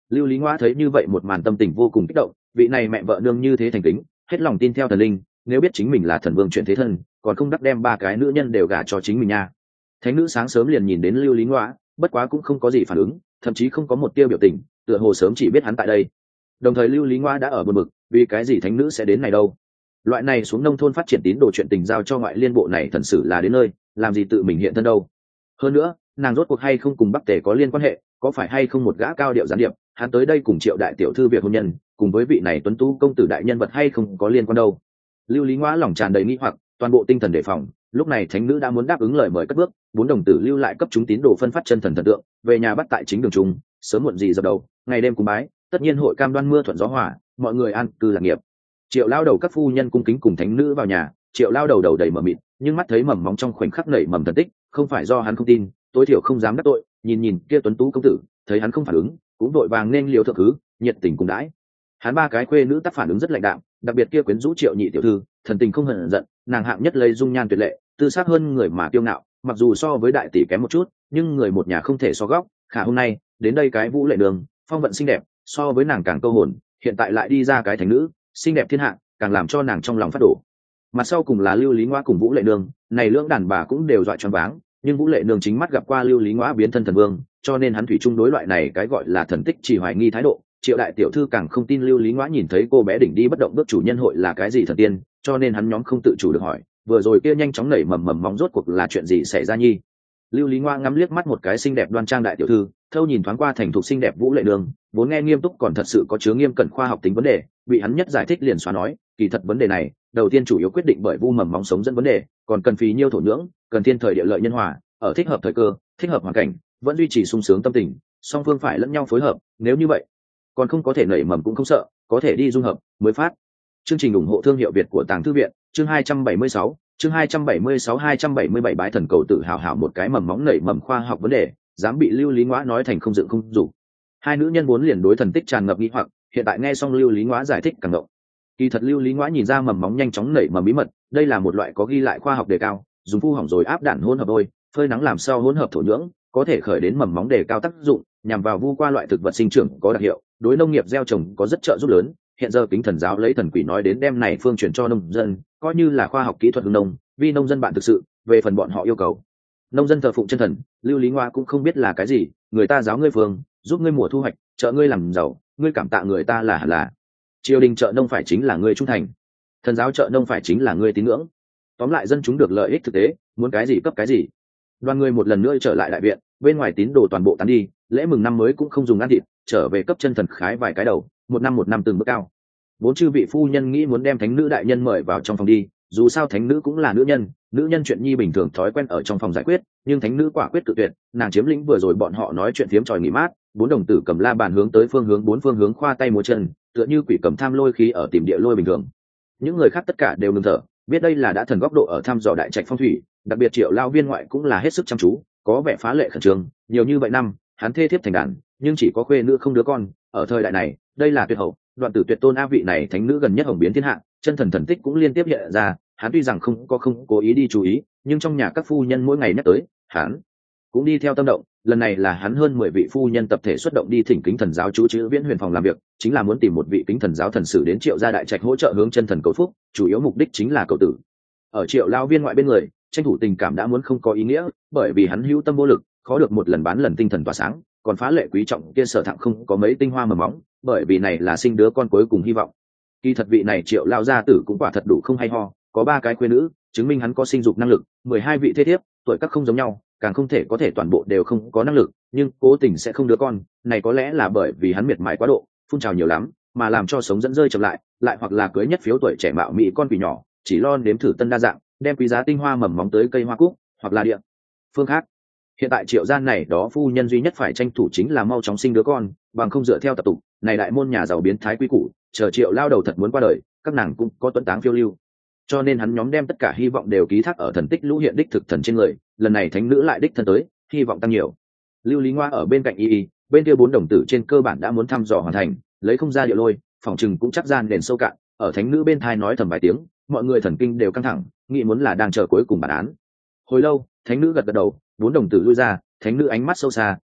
Lưu Lý Ngoa thấy như vậy một màn tâm tình vô cùng kích động, vị này mẹ vợ nương như thế thành kính, hết lòng tin theo thần linh, nếu biết chính mình là thần vương chuyện thế thân, còn không đắc đem ba cái nữ nhân đều gả cho chính mình nha. Thánh nữ sáng sớm liền nhìn đến Lưu Lý Ngoa, bất quá cũng không có gì phản ứng, thậm chí không có một tia biểu tình, tựa hồ sớm chỉ biết hắn tại đây. Đồng thời Lưu Lý Ngoa đã ở buồn bực, vì cái gì thánh nữ sẽ đến này đâu? Loại này xuống nông thôn phát triển tín đồ chuyện tình giao cho ngoại liên bộ này thần sử là đến nơi, làm gì tự mình hiện thân đâu? Hơn nữa, nàng rốt cuộc hay không cùng Bắc Tề có liên quan hệ, có phải hay không một gã cao điệu gián điệp, hắn tới đây cùng Triệu đại tiểu thư việc hôn nhân, cùng với vị này tuấn tú công tử đại nhân vật hay không có liên quan đâu? Lưu Lý Ngoa lòng tràn đầy nghi hoặc, toàn bộ tinh thần đề phòng, lúc này thánh nữ đã muốn đáp ứng lời mời cất bước, bốn đồng tử lưu lại cấp chúng tín đồ phân phát chân thần thần tượng, về nhà bắt tại chính đường trung, sớm muộn gì dập đầu, ngày đêm cúng bái, tất nhiên hội cam đoan mưa thuận gió hòa, mọi người an cư lạc nghiệp. Triệu lao đầu các phu nhân cung kính cùng thánh nữ vào nhà, Triệu lao đầu đầu đầy mờ mịt, nhưng mắt thấy mầm móng trong khoảnh khắc nảy mầm thần tích, không phải do hắn không tin, tối thiểu không dám đắc tội, nhìn nhìn kia tuấn tú công tử, thấy hắn không phản ứng, cũng đội vàng nên liều thượng thứ, nhiệt tình cùng đãi. Hắn ba cái khuê nữ tác phản ứng rất lạnh đạm, đặc biệt kia quyến rũ Triệu nhị tiểu thư, thần tình không hờn giận, nàng hạng nhất lấy dung nhan tuyệt lệ, tư sắc hơn người mà kiêu ngạo, mặc dù so với đại tỷ kém một chút, nhưng người một nhà không thể so góc. Khả hôm nay đến đây cái Vũ Lệ Đường, phong vận xinh đẹp, so với nàng càng câu hồn, hiện tại lại đi ra cái thánh nữ, xinh đẹp thiên hạ, càng làm cho nàng trong lòng phát đổ. Mặt sau cùng là Lưu Lý Ngoa cùng Vũ Lệ Nương, này lưỡng đàn bà cũng đều dọa choáng váng, nhưng Vũ Lệ Nương chính mắt gặp qua Lưu Lý Ngoa biến thân thần vương, cho nên hắn thủy chung đối loại này cái gọi là thần tích chỉ hoài nghi thái độ. Triệu đại tiểu thư càng không tin Lưu Lý Ngoa nhìn thấy cô bé đỉnh đi bất động bước chủ nhân hội là cái gì thần tiên, cho nên hắn nhóm không tự chủ được hỏi, vừa rồi kia nhanh chóng nảy mầm mầm móng rốt cuộc là chuyện gì xảy ra nhi? Lưu Lý Ngoa ngắm liếc mắt một cái xinh đẹp đoan trang đại tiểu thư, thâu nhìn thoáng qua thành thục xinh đẹp Vũ Lệ Nương, vốn nghe nghiêm túc còn thật sự có chứa nghiêm cẩn khoa học tính vấn đề, bị hắn nhất giải thích liền xóa nói, kỳ thật vấn đề này, đầu tiên chủ yếu quyết định bởi vu mầm móng sống dẫn vấn đề, còn cần phí nhiêu thổ nhưỡng, cần thiên thời địa lợi nhân hòa, ở thích hợp thời cơ, thích hợp hoàn cảnh, vẫn duy trì sung sướng tâm tình, song phương phải lẫn nhau phối hợp, nếu như vậy, còn không có thể nảy mầm cũng không sợ, có thể đi dung hợp, mới phát. Chương trình ủng hộ thương hiệu Việt của Tàng Thư viện, chương hai trăm bảy mươi sáu, chương hai trăm bảy mươi sáu hai trăm bảy mươi bảy bái thần cầu tự hào hảo một cái mầm móng nảy mầm khoa học vấn đề, dám bị Lưu Lý Ngoa nói thành không dựng không dục. Hai nữ nhân vốn liền đối thần tích tràn ngập nghi hoặc, hiện tại nghe xong Lưu Lý Ngoa giải thích càng ngộng. Kỳ thật Lưu Lý Ngoa nhìn ra mầm móng nhanh chóng nảy mầm bí mật, đây là một loại có ghi lại khoa học đề cao, dùng phu hỏng rồi áp đạn hỗn hợp đôi, phơi nắng làm sao hỗn hợp thổ nhưỡng, có thể khởi đến mầm móng đề cao tác dụng, nhằm vào vu qua loại thực vật sinh trưởng có đặc hiệu, đối nông nghiệp gieo trồng có rất trợ giúp lớn. Hiện giờ Kính Thần giáo lấy thần quỷ nói đến đem này phương truyền cho nông dân, coi như là khoa học kỹ thuật hướng nông, vì nông dân bạn thực sự, về phần bọn họ yêu cầu. Nông dân thờ phụng chân thần, Lưu Lý Ngoa cũng không biết là cái gì, người ta giáo ngươi phương, giúp ngươi mùa thu hoạch, trợ ngươi làm giàu, ngươi cảm tạ người ta là hẳn là. Triều đình trợ nông phải chính là ngươi trung thành, thần giáo trợ nông phải chính là ngươi tín ngưỡng. Tóm lại dân chúng được lợi ích thực tế, muốn cái gì cấp cái gì. Đoàn người một lần nữa trở lại đại viện, bên ngoài tín đồ toàn bộ tán đi, lễ mừng năm mới cũng không dùng ăn thịt, trở về cấp chân thần khái vài cái đầu, một năm một năm từng bước cao. Vốn chư vị phu nhân nghĩ muốn đem thánh nữ đại nhân mời vào trong phòng đi, dù sao thánh nữ cũng là nữ nhân, nữ nhân chuyện nhi bình thường thói quen ở trong phòng giải quyết, nhưng thánh nữ quả quyết tự tuyệt, nàng chiếm lĩnh vừa rồi bọn họ nói chuyện phiếm tròi nghỉ mát, bốn đồng tử cầm la bàn hướng tới phương hướng bốn phương hướng khoa tay múa chân, tựa như quỷ cầm tham lôi khí ở tìm địa lôi bình thường. Những người khác tất cả đều ngừng thở, biết đây là đã thần góc độ ở thăm dò đại trạch phong thủy, đặc biệt Triệu lao viên ngoại cũng là hết sức chăm chú, có vẻ phá lệ khẩn trương, nhiều như vậy năm, hắn thê thiếp thành đàn, nhưng chỉ có khuê nữ không đứa con, ở thời đại này, đây là tuyệt hậu, đoạn tử tuyệt tôn a vị này thánh nữ gần nhất hồng biến thiên hạ, chân thần thần tích cũng liên tiếp hiện ra, hắn tuy rằng không có không cố ý đi chú ý, nhưng trong nhà các phu nhân mỗi ngày nhắc tới, hắn cũng đi theo tâm động. Lần này là hắn hơn mười vị phu nhân tập thể xuất động đi thỉnh Kính Thần giáo chú chữ Viễn Huyền phòng làm việc, chính là muốn tìm một vị Kính Thần giáo thần sử đến Triệu gia đại trạch hỗ trợ hướng chân thần cầu phúc, chủ yếu mục đích chính là cầu tử. Ở Triệu lao viên ngoại bên người, tranh thủ tình cảm đã muốn không có ý nghĩa, bởi vì hắn hữu tâm vô lực, khó được một lần bán lần tinh thần tỏa sáng, còn phá lệ quý trọng kia sở thẳng không có mấy tinh hoa mầm móng, bởi vì này là sinh đứa con cuối cùng hy vọng. Kỳ thật vị này Triệu lao gia tử cũng quả thật đủ không hay ho, có ba cái khuê nữ, chứng minh hắn có sinh dục năng lực, mười hai vị thế thiếp, tuổi các không giống nhau, càng không thể có thể toàn bộ đều không có năng lực, nhưng cố tình sẽ không đứa con, này có lẽ là bởi vì hắn miệt mài quá độ, phun trào nhiều lắm, mà làm cho sống dẫn rơi chậm lại, lại hoặc là cưới nhất phiếu tuổi trẻ mạo mỹ con quỷ nhỏ, chỉ lo nếm thử tân đa dạng, đem quý giá tinh hoa mầm móng tới cây hoa cúc, hoặc là địa phương khác. Hiện tại Triệu gia này đó phu nhân duy nhất phải tranh thủ chính là mau chóng sinh đứa con, bằng không dựa theo tập tục, này đại môn nhà giàu biến thái quý củ, chờ Triệu lao đầu thật muốn qua đời, các nàng cũng có tuấn táng phiêu lưu. Cho nên hắn nhóm đem tất cả hy vọng đều ký thác ở thần tích lũ hiện đích thực thần trên người, lần này thánh nữ lại đích thân tới, hy vọng tăng nhiều. Lưu Lý Ngoa ở bên cạnh y y, bên kia bốn đồng tử trên cơ bản đã muốn thăm dò hoàn thành, lấy không ra địa lôi, phòng trừng cũng chắc gian nền sâu cạn, ở thánh nữ bên thai nói thầm vài tiếng, mọi người thần kinh đều căng thẳng, nghĩ muốn là đang chờ cuối cùng bản án. Hồi lâu, thánh nữ gật gật đầu, bốn đồng tử lui ra, thánh nữ ánh mắt sâu xa,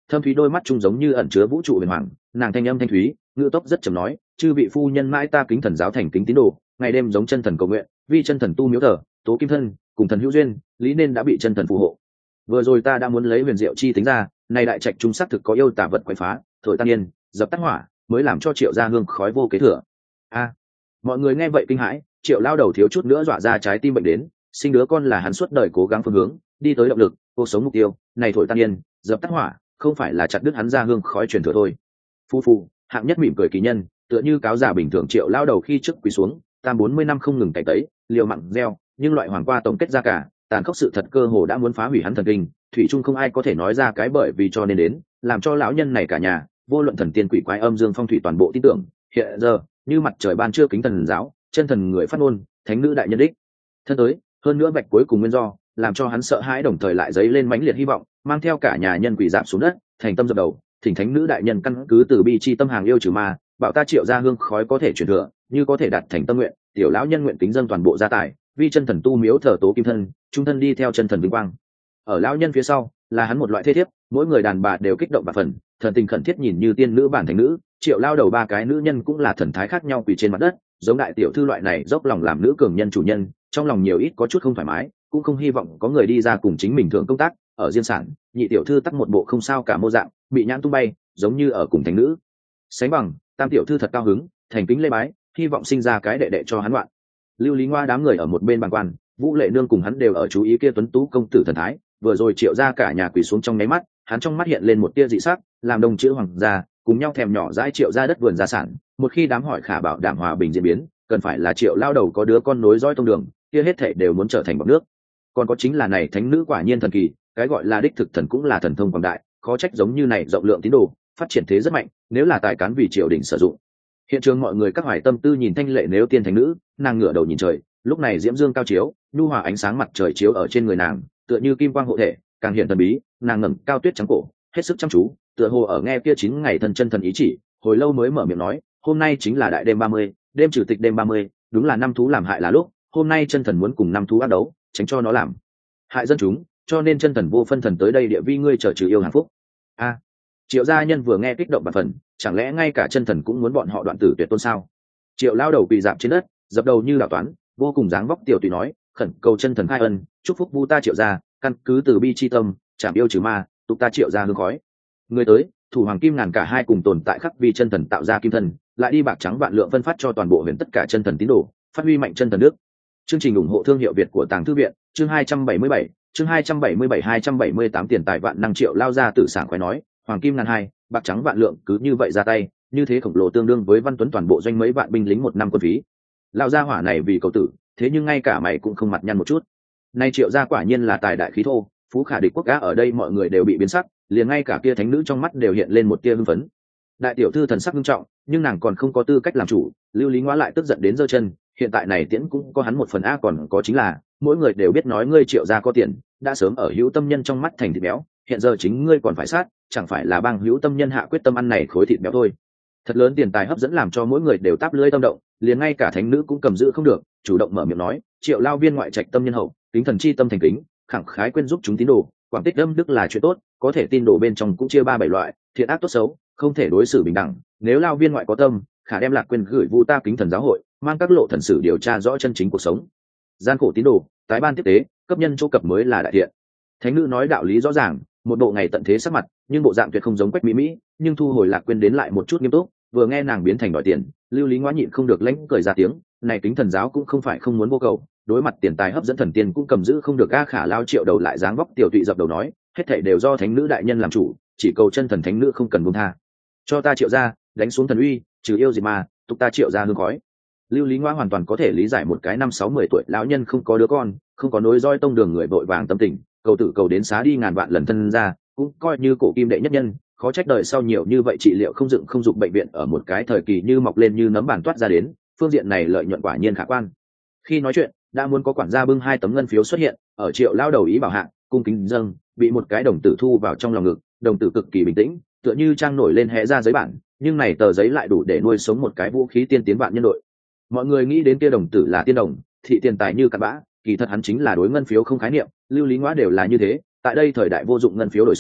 thâm thúy đôi mắt trung giống như ẩn chứa vũ trụ huyền hoàng, nàng thanh âm thanh thúy, ngữ tốc rất chậm nói, chư vị phu nhân mãi ta kính thần giáo thành kính tín đồ, ngày đêm giống chân thần cầu nguyện, vì chân thần tu miếu thờ, tố kim thân cùng thần hữu duyên, lý nên đã bị chân thần phù hộ. Vừa rồi ta đã muốn lấy huyền diệu chi tính ra, này đại trạch trung sắc thực có yêu tả vật quậy phá, thổi tan yên, dập tắt hỏa, mới làm cho Triệu gia hương khói vô kế thừa. A, mọi người nghe vậy kinh hãi, Triệu lao đầu thiếu chút nữa dọa ra trái tim bệnh đến, sinh đứa con là hắn suốt đời cố gắng phương hướng, đi tới động lực, cuộc sống mục tiêu, này thổi tan yên, dập tắt hỏa, không phải là chặt đứt hắn ra hương khói truyền thừa thôi. Phu phu, hạng nhất mỉm cười kỳ nhân, tựa như cáo giả bình thường Triệu lao đầu khi trước quỳ xuống, tam bốn mươi năm không ngừng cày tấy, liều mặn gieo, nhưng loại hoàng qua tổng kết ra cả, tàn khốc sự thật cơ hồ đã muốn phá hủy hắn thần kinh, thủy chung không ai có thể nói ra cái bởi vì cho nên đến, làm cho lão nhân này cả nhà, vô luận thần tiên quỷ quái âm dương phong thủy toàn bộ tin tưởng. Hiện giờ, như mặt trời ban trưa kính thần giáo, chân thần người phát ngôn, thánh nữ đại nhân đích thân tới, hơn nữa vạch cuối cùng nguyên do, làm cho hắn sợ hãi đồng thời lại dấy lên mãnh liệt hy vọng, mang theo cả nhà nhân quỷ giảm xuống đất, thành tâm dập đầu, thỉnh thánh nữ đại nhân căn cứ từ bi chi tâm hàng yêu trừ ma, bảo ta Triệu gia hương khói có thể truyền thừa, như có thể đạt thành tâm nguyện, tiểu lão nhân nguyện kính dâng toàn bộ gia tài, vì chân thần tu miếu thờ tố kim thân, trung thân đi theo chân thần vinh quang. Ở lão nhân phía sau là hắn một loại thế thiếp, mỗi người đàn bà đều kích động và phần, thần tình khẩn thiết nhìn như tiên nữ bản thành nữ, Triệu lao đầu ba cái nữ nhân cũng là thần thái khác nhau quỳ trên mặt đất, giống đại tiểu thư loại này dốc lòng làm nữ cường nhân chủ nhân, trong lòng nhiều ít có chút không thoải mái, cũng không hy vọng có người đi ra cùng chính mình thường công tác. Ở riêng sản, nhị tiểu thư tắc một bộ không sao cả mô dạng, bị nhãn tung bay, giống như ở cùng thành nữ sánh bằng. Tam tiểu thư thật cao hứng, thành kính lễ bái, hy vọng sinh ra cái đệ đệ cho hắn loạn. Lưu Lý Ngoa đám người ở một bên bàn quan, Vũ Lệ Nương cùng hắn đều ở chú ý kia tuấn tú công tử thần thái, vừa rồi Triệu ra cả nhà quỳ xuống trong nháy mắt, hắn trong mắt hiện lên một tia dị sắc, làm đồng chữ hoàng gia cùng nhau thèm nhỏ dãi Triệu ra đất vườn gia sản, một khi đám hỏi khả bảo đảm hòa bình diễn biến, cần phải là Triệu lao đầu có đứa con nối dõi tông đường, kia hết thảy đều muốn trở thành bọt nước. Còn có chính là này thánh nữ quả nhiên thần kỳ, cái gọi là đích thực thần cũng là thần thông quảng đại, khó trách giống như này rộng lượng tín đồ, phát triển thế rất mạnh, nếu là tài cán vì triều đình sử dụng. Hiện trường mọi người các hoài tâm tư nhìn thanh lệ nếu tiên thánh nữ, nàng ngửa đầu nhìn trời, lúc này diễm dương cao chiếu, nhu hòa ánh sáng mặt trời chiếu ở trên người nàng, tựa như kim quang hộ thể, càng hiện thần bí. Nàng ngẩng cao tuyết trắng cổ, hết sức chăm chú, tựa hồ ở nghe kia chín ngày thần chân thần ý chỉ, hồi lâu mới mở miệng nói, hôm nay chính là đại đêm ba mươi, đêm trừ tịch đêm ba mươi, đúng là năm thú làm hại là lúc, hôm nay chân thần muốn cùng năm thú ác đấu, tránh cho nó làm hại dân chúng, cho nên chân thần vô phân thần tới đây địa vi ngươi chờ trừ yêu hạnh phúc. A, Triệu gia nhân vừa nghe kích động bạt phần, chẳng lẽ ngay cả chân thần cũng muốn bọn họ đoạn tử tuyệt tôn sao? Triệu lao đầu quỳ dạp trên đất, dập đầu như đạo toán, vô cùng dáng vóc tiểu tùy nói, khẩn cầu chân thần khai ân, chúc phúc vu ta Triệu gia, căn cứ từ bi chi tâm, chảm yêu trừ ma, tục ta Triệu gia hương khói. Người tới, thủ hoàng kim ngàn cả hai cùng tồn tại khắc vì chân thần tạo ra kim thần, lại đi bạc trắng vạn lượng phân phát cho toàn bộ huyền tất cả chân thần tín đồ, phát huy mạnh chân thần đức. Chương trình ủng hộ thương hiệu Việt của Tàng Thư viện, chương hai trăm bảy mươi bảy, chương hai trăm bảy mươi bảy hai trăm bảy mươi tám tiền tài vạn năng Triệu lao ra tử sảng khoái nói, hoàng kim ngàn hai, bạc trắng vạn lượng cứ như vậy ra tay, như thế khổng lồ tương đương với Văn Tuấn toàn bộ doanh mấy vạn binh lính một năm quân phí. Lao gia hỏa này vì cầu tử, thế nhưng ngay cả mày cũng không mặt nhăn một chút. Nay Triệu gia quả nhiên là tài đại khí thô, phú khả địch quốc cá, ở đây mọi người đều bị biến sắc, liền ngay cả kia thánh nữ trong mắt đều hiện lên một tia hưng phấn. Đại tiểu thư thần sắc nghiêm trọng, nhưng nàng còn không có tư cách làm chủ, Lưu Lý Ngoa lại tức giận đến giơ chân, hiện tại này tiễn cũng có hắn một phần a, còn có chính là mỗi người đều biết nói ngươi Triệu gia có tiền, đã sớm ở hữu tâm nhân trong mắt thành thịt béo, hiện giờ chính ngươi còn phải sát, chẳng phải là bang hữu tâm nhân hạ quyết tâm ăn này khối thịt béo thôi. Thật lớn tiền tài hấp dẫn làm cho mỗi người đều táp lưỡi tâm động, liền ngay cả thánh nữ cũng cầm giữ không được, chủ động mở miệng nói, Triệu lao viên ngoại trạch tâm nhân hậu, kính thần chi tâm thành kính, khẳng khái quên giúp chúng tín đồ, quảng tích âm đức là chuyện tốt, có thể tin đồ bên trong cũng chia ba bảy loại, thiện ác tốt xấu, không thể đối xử bình đẳng, nếu lao viên ngoại có tâm, khả đem lạc quên gửi vu ta kính thần giáo hội, mang các lộ thần sử điều tra rõ chân chính cuộc sống. Gian khổ tín đồ, tái ban tiếp tế, cấp nhân chỗ cập mới là đại thiện. Thánh nữ nói đạo lý rõ ràng, một bộ ngày tận thế sắc mặt, nhưng bộ dạng tuyệt không giống Quách Mỹ Mỹ, nhưng thu hồi lạc quên đến lại một chút nghiêm túc, vừa nghe nàng biến thành đòi tiền, Lưu Lý Ngoa nhịn không được lãnh cười ra tiếng, này kính thần giáo cũng không phải không muốn vô cầu, đối mặt tiền tài hấp dẫn thần tiên cũng cầm giữ không được. A khả lao Triệu đầu lại dáng vóc tiểu tụy dập đầu nói, hết thảy đều do thánh nữ đại nhân làm chủ, chỉ cầu chân thần thánh nữ không cần buông tha, cho ta Triệu gia đánh xuống thần uy, trừ yêu gì mà tục ta Triệu gia hương khói. Lưu Lý Ngoa hoàn toàn có thể lý giải một cái năm sáu mười tuổi lão nhân không có đứa con, không có nối roi tông đường người vội vàng tâm tình, cầu tử cầu đến xá đi ngàn vạn lần thân ra, cũng coi như cổ kim đệ nhất nhân, khó trách đời sau nhiều như vậy trị liệu không dựng không dụng bệnh viện ở một cái thời kỳ như mọc lên như nấm bàn toát ra đến, phương diện này lợi nhuận quả nhiên khả quan. Khi nói chuyện, đã muốn có quản gia bưng hai tấm ngân phiếu xuất hiện, ở Triệu lao đầu ý bảo hạng, cung kính dâng, bị một cái đồng tử thu vào trong lòng ngực, đồng tử cực kỳ bình tĩnh, tựa như trang nổi lên hé ra giấy bản, nhưng này tờ giấy lại đủ để nuôi sống một cái vũ khí tiên tiến vạn nhân đội. Mọi người nghĩ đến kia đồng tử là tiên đồng, thị tiền tài như cặn bã, kỳ thật hắn chính là đối ngân phiếu không khái niệm, Lưu Lý Ngoa đều là như thế, tại đây thời đại vô dụng ngân phiếu đổi sống,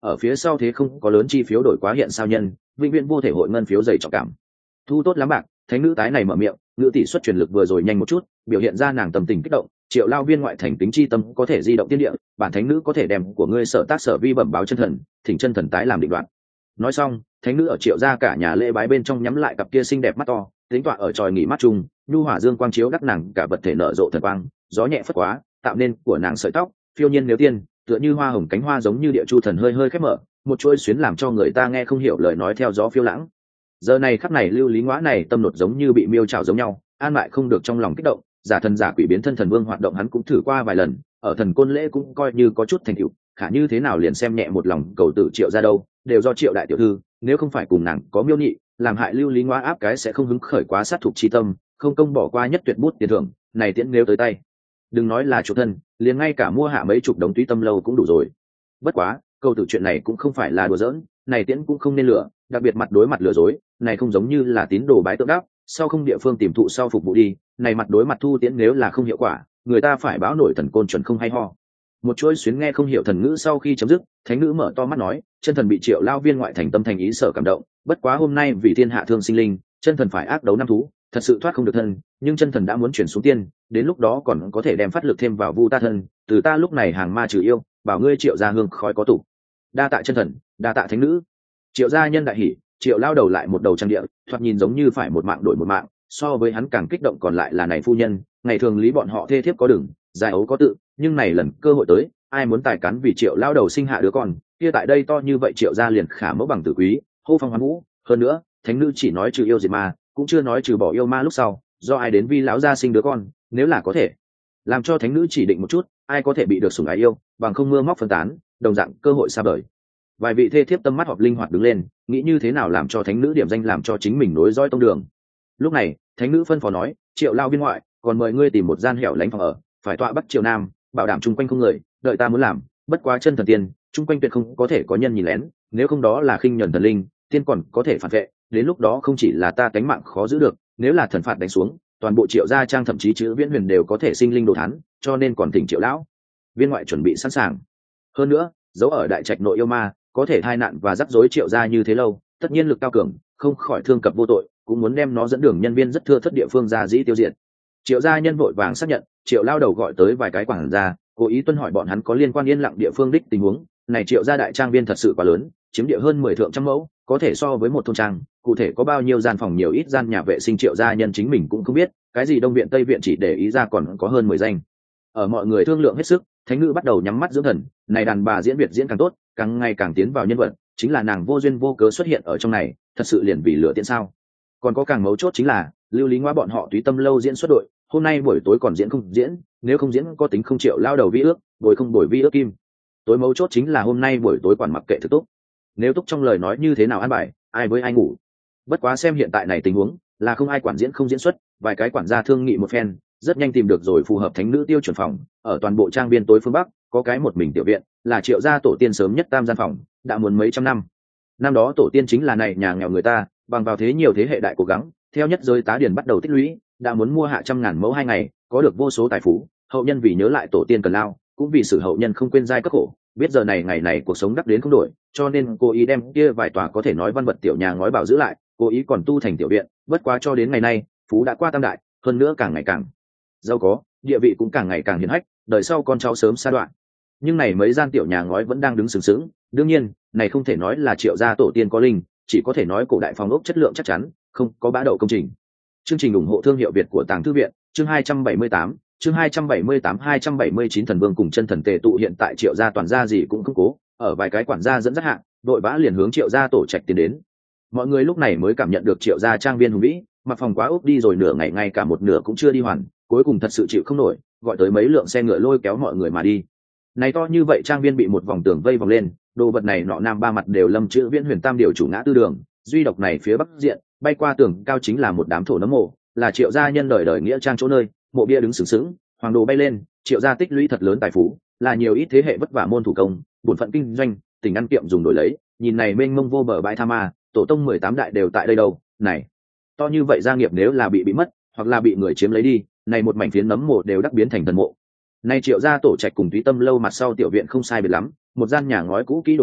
ở phía sau thế không có lớn chi phiếu đổi quá hiện sao nhân, vĩnh viễn vô thể hội ngân phiếu dày trọng cảm. Thu tốt lắm bạc, thánh nữ tái này mở miệng, ngữ tỷ suất truyền lực vừa rồi nhanh một chút, biểu hiện ra nàng tâm tình kích động. Triệu lao viên ngoại thành tính chi tâm có thể di động tiên địa, bản thánh nữ có thể đem của ngươi sở tác sở vi bẩm báo chân thần, thỉnh chân thần tái làm định đoạn. Nói xong, thánh nữ ở triệu gia cả nhà lễ bái bên trong nhắm lại cặp kia xinh đẹp mắt to, tính tọa ở tròi nghỉ mắt chung, nhu hỏa dương quang chiếu đắc nàng cả vật thể nở rộ thần quang, gió nhẹ phất quá, tạo nên của nàng sợi tóc phiêu nhiên nếu tiên, tựa như hoa hồng cánh hoa giống như địa chu thần hơi hơi khép mở, một chuỗi xuyến làm cho người ta nghe không hiểu lời nói theo gió phiêu lãng. Giờ này khắc này lưu lý ngõa này tâm nột giống như bị miêu trào giống nhau, an lại không được trong lòng kích động, giả thần giả quỷ biến thân thần vương hoạt động hắn cũng thử qua vài lần, ở thần côn lễ cũng coi như có chút thành tựu, khả như thế nào liền xem nhẹ một lòng cầu tử triệu ra đâu, đều do triệu đại tiểu thư, nếu không phải cùng nàng có miêu nhị, làm hại lưu lý ngõa áp cái sẽ không hứng khởi quá sát thuộc chi tâm, không công bỏ qua nhất tuyệt bút tiền thưởng, này tiễn nếu tới tay, đừng nói là chủ thân, liền ngay cả mua hạ mấy chục đống túy tâm lâu cũng đủ rồi. Bất quá, cầu tử chuyện này cũng không phải là đùa giỡn, này tiễn cũng không nên lừa, đặc biệt mặt đối mặt lừa dối, này không giống như là tín đồ bái tượng đáp, sau không địa phương tìm thụ sau phục vụ đi, này mặt đối mặt thu tiễn nếu là không hiệu quả, người ta phải báo nổi thần côn chuẩn không hay ho. Một chuỗi xuyến nghe không hiểu thần ngữ sau khi chấm dứt, thánh nữ mở to mắt nói, chân thần bị triệu lao viên ngoại thành tâm thành ý sở cảm động, bất quá hôm nay vì thiên hạ thương sinh linh, chân thần phải ác đấu năm thú, thật sự thoát không được thân, nhưng chân thần đã muốn chuyển xuống tiên, đến lúc đó còn có thể đem phát lực thêm vào vu ta thân, từ ta lúc này hàng ma trừ yêu, bảo ngươi triệu gia hương khói có tủ. Đa tạ chân thần, đa tạ thánh nữ. Triệu gia nhân đại hỉ, triệu lao đầu lại một đầu trang địa, thoạt nhìn giống như phải một mạng đổi một mạng, so với hắn càng kích động còn lại là này phu nhân, ngày thường lý bọn họ thê thiếp có đừng, dài ấu có tự, nhưng này lần cơ hội tới, ai muốn tài cán vì triệu lao đầu sinh hạ đứa con, kia tại đây to như vậy triệu gia liền khả mẫu bằng tử quý, hô phong hoán vũ. Hơn nữa, thánh nữ chỉ nói trừ yêu diệt ma, cũng chưa nói trừ bỏ yêu ma lúc sau, do ai đến vi lão gia sinh đứa con, nếu là có thể, làm cho thánh nữ chỉ định một chút, ai có thể bị được sủng ái yêu, bằng không mưa móc phân tán, đồng dạng cơ hội xa vời. Vài vị thê thiếp tâm mắt họp linh hoạt đứng lên, nghĩ như thế nào làm cho thánh nữ điểm danh làm cho chính mình nối dõi tông đường. Lúc này, thánh nữ phân phó nói, triệu lao viên ngoại, còn mời ngươi tìm một gian hẻo lánh phòng ở, phải tọa bắc triệu nam, bảo đảm chung quanh không người, đợi ta muốn làm, bất quá chân thần tiên, chung quanh tuyệt không có thể có nhân nhìn lén, nếu không đó là khinh nhẫn thần linh, tiên còn có thể phản vệ, đến lúc đó không chỉ là ta cánh mạng khó giữ được, nếu là thần phạt đánh xuống, toàn bộ triệu gia trang thậm chí chữ viễn huyền đều có thể sinh linh đồ thán, cho nên còn thỉnh triệu lão viên ngoại chuẩn bị sẵn sàng. Hơn nữa, dấu ở đại trạch nội yêu ma, có thể tai nạn và rắc rối triệu gia như thế lâu, tất nhiên lực cao cường, không khỏi thương cập vô tội, cũng muốn đem nó dẫn đường nhân viên rất thưa thất địa phương ra dĩ tiêu diệt. Triệu gia nhân vội vàng xác nhận, triệu lao đầu gọi tới vài cái quảng gia, cố ý tuân hỏi bọn hắn có liên quan yên lặng địa phương đích tình huống. Này triệu gia đại trang viên thật sự quá lớn, chiếm địa hơn mười thượng trăm mẫu, có thể so với một thôn trang, cụ thể có bao nhiêu gian phòng nhiều ít gian nhà vệ sinh triệu gia nhân chính mình cũng không biết, cái gì đông viện tây viện chỉ để ý ra còn có hơn mười danh. Ở mọi người thương lượng hết sức, thánh nữ bắt đầu nhắm mắt dưỡng thần, này đàn bà diễn việt diễn càng tốt, càng ngày càng tiến vào nhân vật, chính là nàng vô duyên vô cớ xuất hiện ở trong này, thật sự liền vì lửa tiễn sao? Còn có càng mấu chốt chính là, lưu lý ngoa bọn họ túy tâm lâu diễn xuất đội, hôm nay buổi tối còn diễn không diễn, nếu không diễn có tính không triệu lao đầu vi ước, bồi không bồi vi ước kim. Tối mấu chốt chính là hôm nay buổi tối quản mặc kệ thực túc, nếu túc trong lời nói như thế nào an bài, ai với ai ngủ. Bất quá xem hiện tại này tình huống, là không ai quản diễn không diễn xuất, vài cái quản gia thương nghị một phen, rất nhanh tìm được rồi phù hợp thánh nữ tiêu chuẩn phòng, ở toàn bộ trang viên tối phương bắc, có cái một mình tiểu viện, là triệu gia tổ tiên sớm nhất tam gian phòng, đã muốn mấy trăm năm. Năm đó tổ tiên chính là này nhà nghèo người ta, bằng vào thế nhiều thế hệ đại cố gắng, theo nhất giới tá điền bắt đầu tích lũy, đã muốn mua hạ trăm ngàn mẫu hai ngày, có được vô số tài phú, hậu nhân vì nhớ lại tổ tiên cần lao, cũng vì sự hậu nhân không quên giai cấp khổ, biết giờ này ngày này cuộc sống đắc đến không đổi, cho nên cô ý đem kia vài tòa có thể nói văn vật tiểu nhà ngói bảo giữ lại, cố ý còn tu thành tiểu viện, bất quá cho đến ngày nay, phú đã qua tam đại, hơn nữa càng ngày càng giàu có, địa vị cũng càng ngày càng hiển hách, đời sau con cháu sớm sa đoạn. Nhưng này mấy gian tiểu nhà ngói vẫn đang đứng sừng sững, đương nhiên, này không thể nói là triệu gia tổ tiên có linh, chỉ có thể nói cổ đại phòng ốc chất lượng chắc chắn, không có bã đậu công trình. Chương trình ủng hộ thương hiệu Việt của Tàng Thư viện, chương hai trăm bảy mươi tám, chương hai trăm bảy mươi tám hai trăm bảy mươi chín thần vương cùng chân thần tề tụ hiện tại triệu gia toàn gia gì cũng không cố, ở vài cái quản gia dẫn dắt hạng, đội vã liền hướng triệu gia tổ trạch tiến đến. Mọi người lúc này mới cảm nhận được triệu gia trang viên hùng vĩ, mặc phòng quá úp đi rồi nửa ngày ngay cả một nửa cũng chưa đi hoàn, cuối cùng thật sự chịu không nổi, gọi tới mấy lượng xe ngựa lôi kéo mọi người mà đi. Này to như vậy trang viên bị một vòng tường vây vòng lên, đồ vật này nọ nam ba mặt đều lâm chữ viễn huyền tam điều chủ ngã tư đường, duy độc này phía bắc diện bay qua tường cao chính là một đám thổ nấm mộ, là triệu gia nhân đời đời nghĩa trang chỗ nơi, mộ bia đứng sừng sững, hoàng đồ bay lên, triệu gia tích lũy thật lớn tài phú, là nhiều ít thế hệ vất vả môn thủ công, bổn phận kinh doanh, tình ăn kiệm dùng đổi lấy, nhìn này mênh mông vô bờ bãi tha ma, tổ tông mười tám đại đều tại đây đâu, này to như vậy gia nghiệp nếu là bị bị mất, hoặc là bị người chiếm lấy đi, này một mảnh phiến nấm mộ đều đắc biến thành thần mộ. Nay triệu gia tổ trạch cùng túy tâm lâu mặt sau tiểu viện không sai biệt lắm, một gian nhà ngói cũ kỹ đổ nát,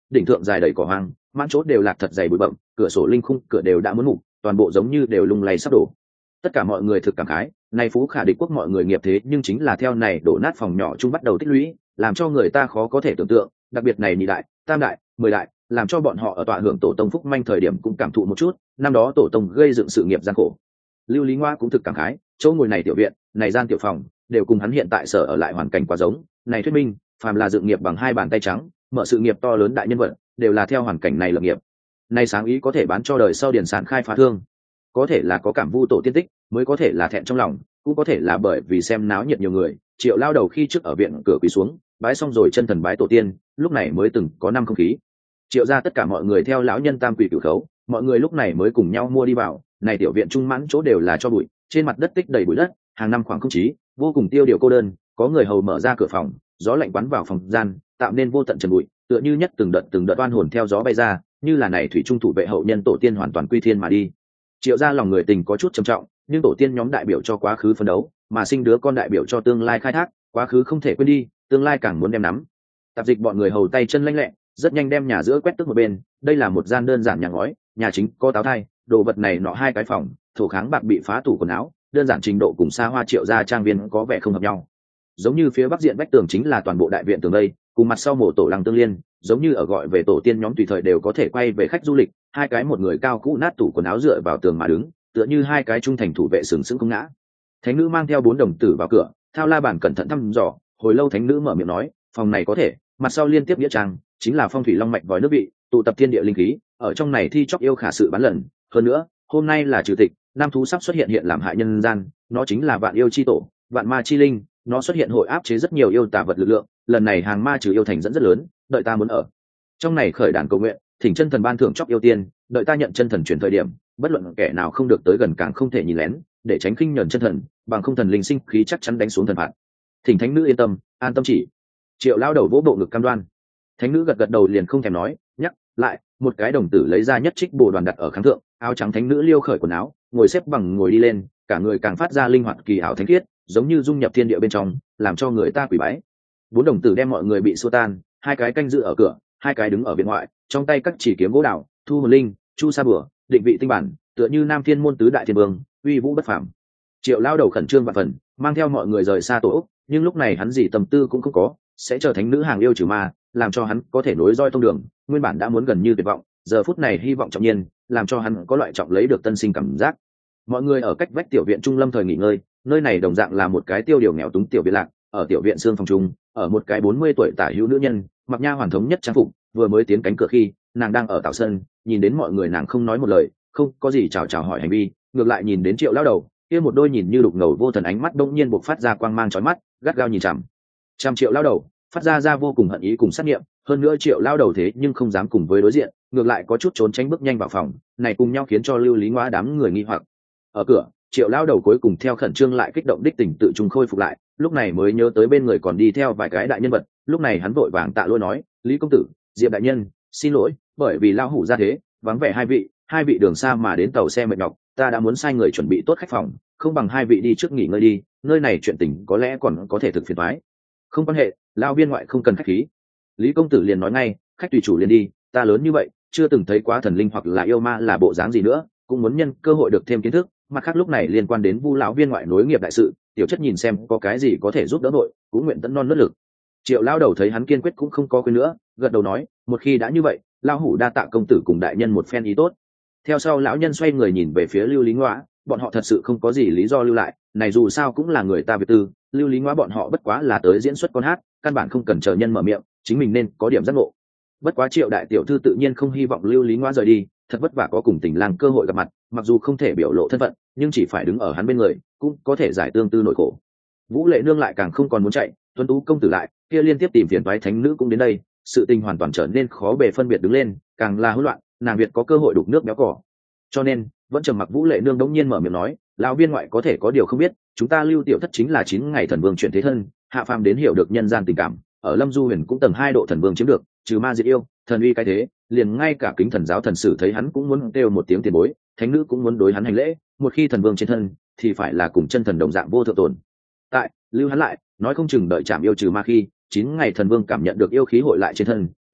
đỉnh thượng dài đầy cỏ hoang, mãn chốt đều lạc thật dày bụi bậm, cửa sổ linh khung cửa đều đã muốn mục, toàn bộ giống như đều lung lay sắp đổ. Tất cả mọi người thực cảm khái, nay phú khả địch quốc mọi người nghiệp thế nhưng chính là theo này đổ nát phòng nhỏ chung bắt đầu tích lũy, làm cho người ta khó có thể tưởng tượng, đặc biệt này nhị đại, tam đại, mười đại, làm cho bọn họ ở tọa hưởng tổ tông phúc manh thời điểm cũng cảm thụ một chút, năm đó tổ tông gây dựng sự nghiệp gian khổ. Lưu Lý Ngoa cũng thực cảm khái, chỗ ngồi này tiểu viện, này gian tiểu phòng, đều cùng hắn hiện tại sở ở lại hoàn cảnh quá giống, này thuyết minh, phàm là dựng nghiệp bằng hai bàn tay trắng, mở sự nghiệp to lớn đại nhân vật, đều là theo hoàn cảnh này lập nghiệp. Này sáng ý có thể bán cho đời sau điển sản khai phá thương, có thể là có cảm vu tổ tiên tích, mới có thể là thẹn trong lòng, cũng có thể là bởi vì xem náo nhiệt nhiều người. Triệu lao đầu khi trước ở viện cửa quỳ xuống, bái xong rồi chân thần bái tổ tiên, lúc này mới từng có năm không khí. Triệu ra tất cả mọi người theo lão nhân tam quỳ cửu khấu, mọi người lúc này mới cùng nhau mua đi vào. Này tiểu viện trung mãn chỗ đều là cho bụi, trên mặt đất tích đầy bụi đất, hàng năm khoảng không chí, vô cùng tiêu điều cô đơn. Có người hầu mở ra cửa phòng, gió lạnh quán vào phòng gian, tạo nên vô tận trần bụi, tựa như nhất từng đợt từng đợt oan hồn theo gió bay ra, như là này thủy trung thủ vệ hậu nhân tổ tiên hoàn toàn quy thiên mà đi. Triệu ra lòng người tình có chút trầm trọng, nhưng tổ tiên nhóm đại biểu cho quá khứ phấn đấu, mà sinh đứa con đại biểu cho tương lai khai thác, quá khứ không thể quên đi, tương lai càng muốn đem nắm. Tạp dịch bọn người hầu tay chân lanh lẹ, rất nhanh đem nhà giữa quét tức một bên. Đây là một gian đơn giản nhà ngói, nhà chính có táo thai, đồ vật này nọ hai cái phòng, thổ kháng bạc bị phá tủ quần áo, đơn giản trình độ cùng xa hoa Triệu gia trang viên có vẻ không hợp nhau. Giống như phía bắc diện vách tường chính là toàn bộ đại viện tường đây, cùng mặt sau mổ tổ lăng tương liên, giống như ở gọi về tổ tiên nhóm tùy thời đều có thể quay về khách du lịch. Hai cái một người cao cũ nát tủ quần áo dựa vào tường mà đứng, tựa như hai cái trung thành thủ vệ sừng sững không ngã. Thánh nữ mang theo bốn đồng tử vào cửa, thao la bản cẩn thận thăm dò, hồi lâu thánh nữ mở miệng nói, phòng này có thể, mặt sau liên tiếp nghĩa trang, chính là phong thủy long mạch vòi nước vị, tụ tập thiên địa linh khí, ở trong này thi chóc yêu khả sự bán lần. Hơn nữa, hôm nay là trừ tịch, nam thú sắp xuất hiện hiện làm hại nhân gian, nó chính là vạn yêu chi tổ, vạn ma chi linh, nó xuất hiện hội áp chế rất nhiều yêu tà vật lực lượng. Lần này hàng ma trừ yêu thành dẫn rất lớn, đợi ta muốn ở trong này khởi đàn cầu nguyện, thỉnh chân thần ban thưởng chóc yêu tiên, đợi ta nhận chân thần chuyển thời điểm, bất luận kẻ nào không được tới gần càng không thể nhìn lén, để tránh khinh nhẫn chân thần, bằng không thần linh sinh khí chắc chắn đánh xuống thần phạt. Thỉnh thánh nữ yên tâm, an tâm chỉ. Triệu lao đầu vỗ bộ ngực cam đoan. Thánh nữ gật gật đầu liền không thèm nói, nhắc lại, một cái đồng tử lấy ra nhất trích bồ đoàn đặt ở kháng thượng, áo trắng thánh nữ liêu khởi quần áo, ngồi xếp bằng ngồi đi lên, cả người càng phát ra linh hoạt kỳ ảo thánh khiết, giống như dung nhập thiên địa bên trong, làm cho người ta quỳ bái. Bốn đồng tử đem mọi người bị xua tan, hai cái canh giữ ở cửa, hai cái đứng ở bên ngoại, trong tay các chỉ kiếm gỗ đào, thu hồn linh, chu sa bửa, định vị tinh bản, tựa như nam thiên môn tứ đại thiên vương, uy vũ bất phàm. Triệu lao đầu khẩn trương vạn phần, mang theo mọi người rời xa tổ ốc, nhưng lúc này hắn gì tâm tư cũng không có, sẽ trở thành nữ hàng yêu trừ ma, làm cho hắn có thể nối roi tông đường. Nguyên bản đã muốn gần như tuyệt vọng, giờ phút này hy vọng trọng nhiên, làm cho hắn có loại trọng lấy được tân sinh cảm giác. Mọi người ở cách vách tiểu viện trung lâm thời nghỉ ngơi, nơi này đồng dạng là một cái tiêu điều nghèo túng tiểu viện lạc, ở tiểu viện xương phòng trung, ở một cái bốn mươi tuổi tả hữu nữ nhân, mặc nha hoàn thống nhất trang phục, vừa mới tiến cánh cửa khi, nàng đang ở tạo sân, nhìn đến mọi người nàng không nói một lời, không có gì chào chào hỏi hành vi, ngược lại nhìn đến Triệu lão đầu, kia một đôi nhìn như đục ngầu vô thần ánh mắt đông nhiên bộc phát ra quang mang chói mắt, gắt gao nhìn chằm chằm Triệu lão đầu, phát ra ra vô cùng hận ý cùng sát nghiệm. Hơn nữa Triệu lão đầu thế nhưng không dám cùng với đối diện, ngược lại có chút trốn tránh bước nhanh vào phòng, này cùng nhau khiến cho Lưu Lý Ngoa đám người nghi hoặc. Ở cửa, Triệu lão đầu cuối cùng theo khẩn trương lại kích động đích tỉnh tự trung khôi phục lại, lúc này mới nhớ tới bên người còn đi theo vài cái đại nhân vật, lúc này hắn vội vàng tạ lỗi nói, Lý công tử, Diệp đại nhân, xin lỗi, bởi vì lão hủ ra thế, vắng vẻ hai vị, hai vị đường xa mà đến tàu xe mệt nhọc, ta đã muốn sai người chuẩn bị tốt khách phòng, không bằng hai vị đi trước nghỉ ngơi đi, nơi này chuyện tình có lẽ còn có thể thực phiền toái. Không quan hệ, lão viên ngoại không cần khách khí. Lý công tử liền nói ngay, khách tùy chủ liền đi, ta lớn như vậy, chưa từng thấy quá thần linh hoặc là yêu ma là bộ dáng gì nữa, cũng muốn nhân cơ hội được thêm kiến thức. Mặt khác lúc này liên quan đến Vu lão viên ngoại nối nghiệp đại sự, tiểu chất nhìn xem có cái gì có thể giúp đỡ nội, cũng nguyện tận non nớt lực. Triệu lão đầu thấy hắn kiên quyết cũng không có quên nữa, gật đầu nói, một khi đã như vậy, lão hủ đa tạ công tử cùng đại nhân một phen ý tốt. Theo sau lão nhân xoay người nhìn về phía Lưu Lý Ngoã, bọn họ thật sự không có gì lý do lưu lại, này dù sao cũng là người ta việc tư, Lưu Lý Ngoã bọn họ bất quá là tới diễn xuất con hát, căn bản không cần chờ nhân mở miệng, chính mình nên có điểm giác ngộ. Bất quá Triệu đại tiểu thư tự nhiên không hy vọng Lưu Lý Ngoã rời đi, thật vất vả có cùng tình lang cơ hội gặp mặt, mặc dù không thể biểu lộ thân phận, nhưng chỉ phải đứng ở hắn bên người, cũng có thể giải tương tư nỗi khổ. Vũ Lệ Nương lại càng không còn muốn chạy, Tuấn Tú công tử lại, kia liên tiếp tìm phiền toái thánh nữ cũng đến đây, sự tình hoàn toàn trở nên khó bề phân biệt đứng lên, càng là hỗn loạn, nàng Việt có cơ hội đục nước béo cỏ. Cho nên, vẫn trầm mặc Vũ Lệ Nương đống nhiên mở miệng nói, lão viên ngoại có thể có điều không biết, chúng ta Lưu tiểu thất chính là chín ngày thần vương chuyển thế thân, hạ phàm đến hiểu được nhân gian tình cảm, ở Lâm Du Huyền cũng tầng hai độ thần vương chiếm được, trừ ma diệt yêu, thần uy cái thế, liền ngay cả Kính Thần giáo thần sử thấy hắn cũng muốn kêu một tiếng tiền bối, thánh nữ cũng muốn đối hắn hành lễ, một khi thần vương trên thân, thì phải là cùng chân thần đồng dạng vô thượng tồn tại, lưu hắn lại, nói không chừng đợi chạm yêu trừ ma khi chín ngày thần vương cảm nhận được yêu khí hội lại trên thân,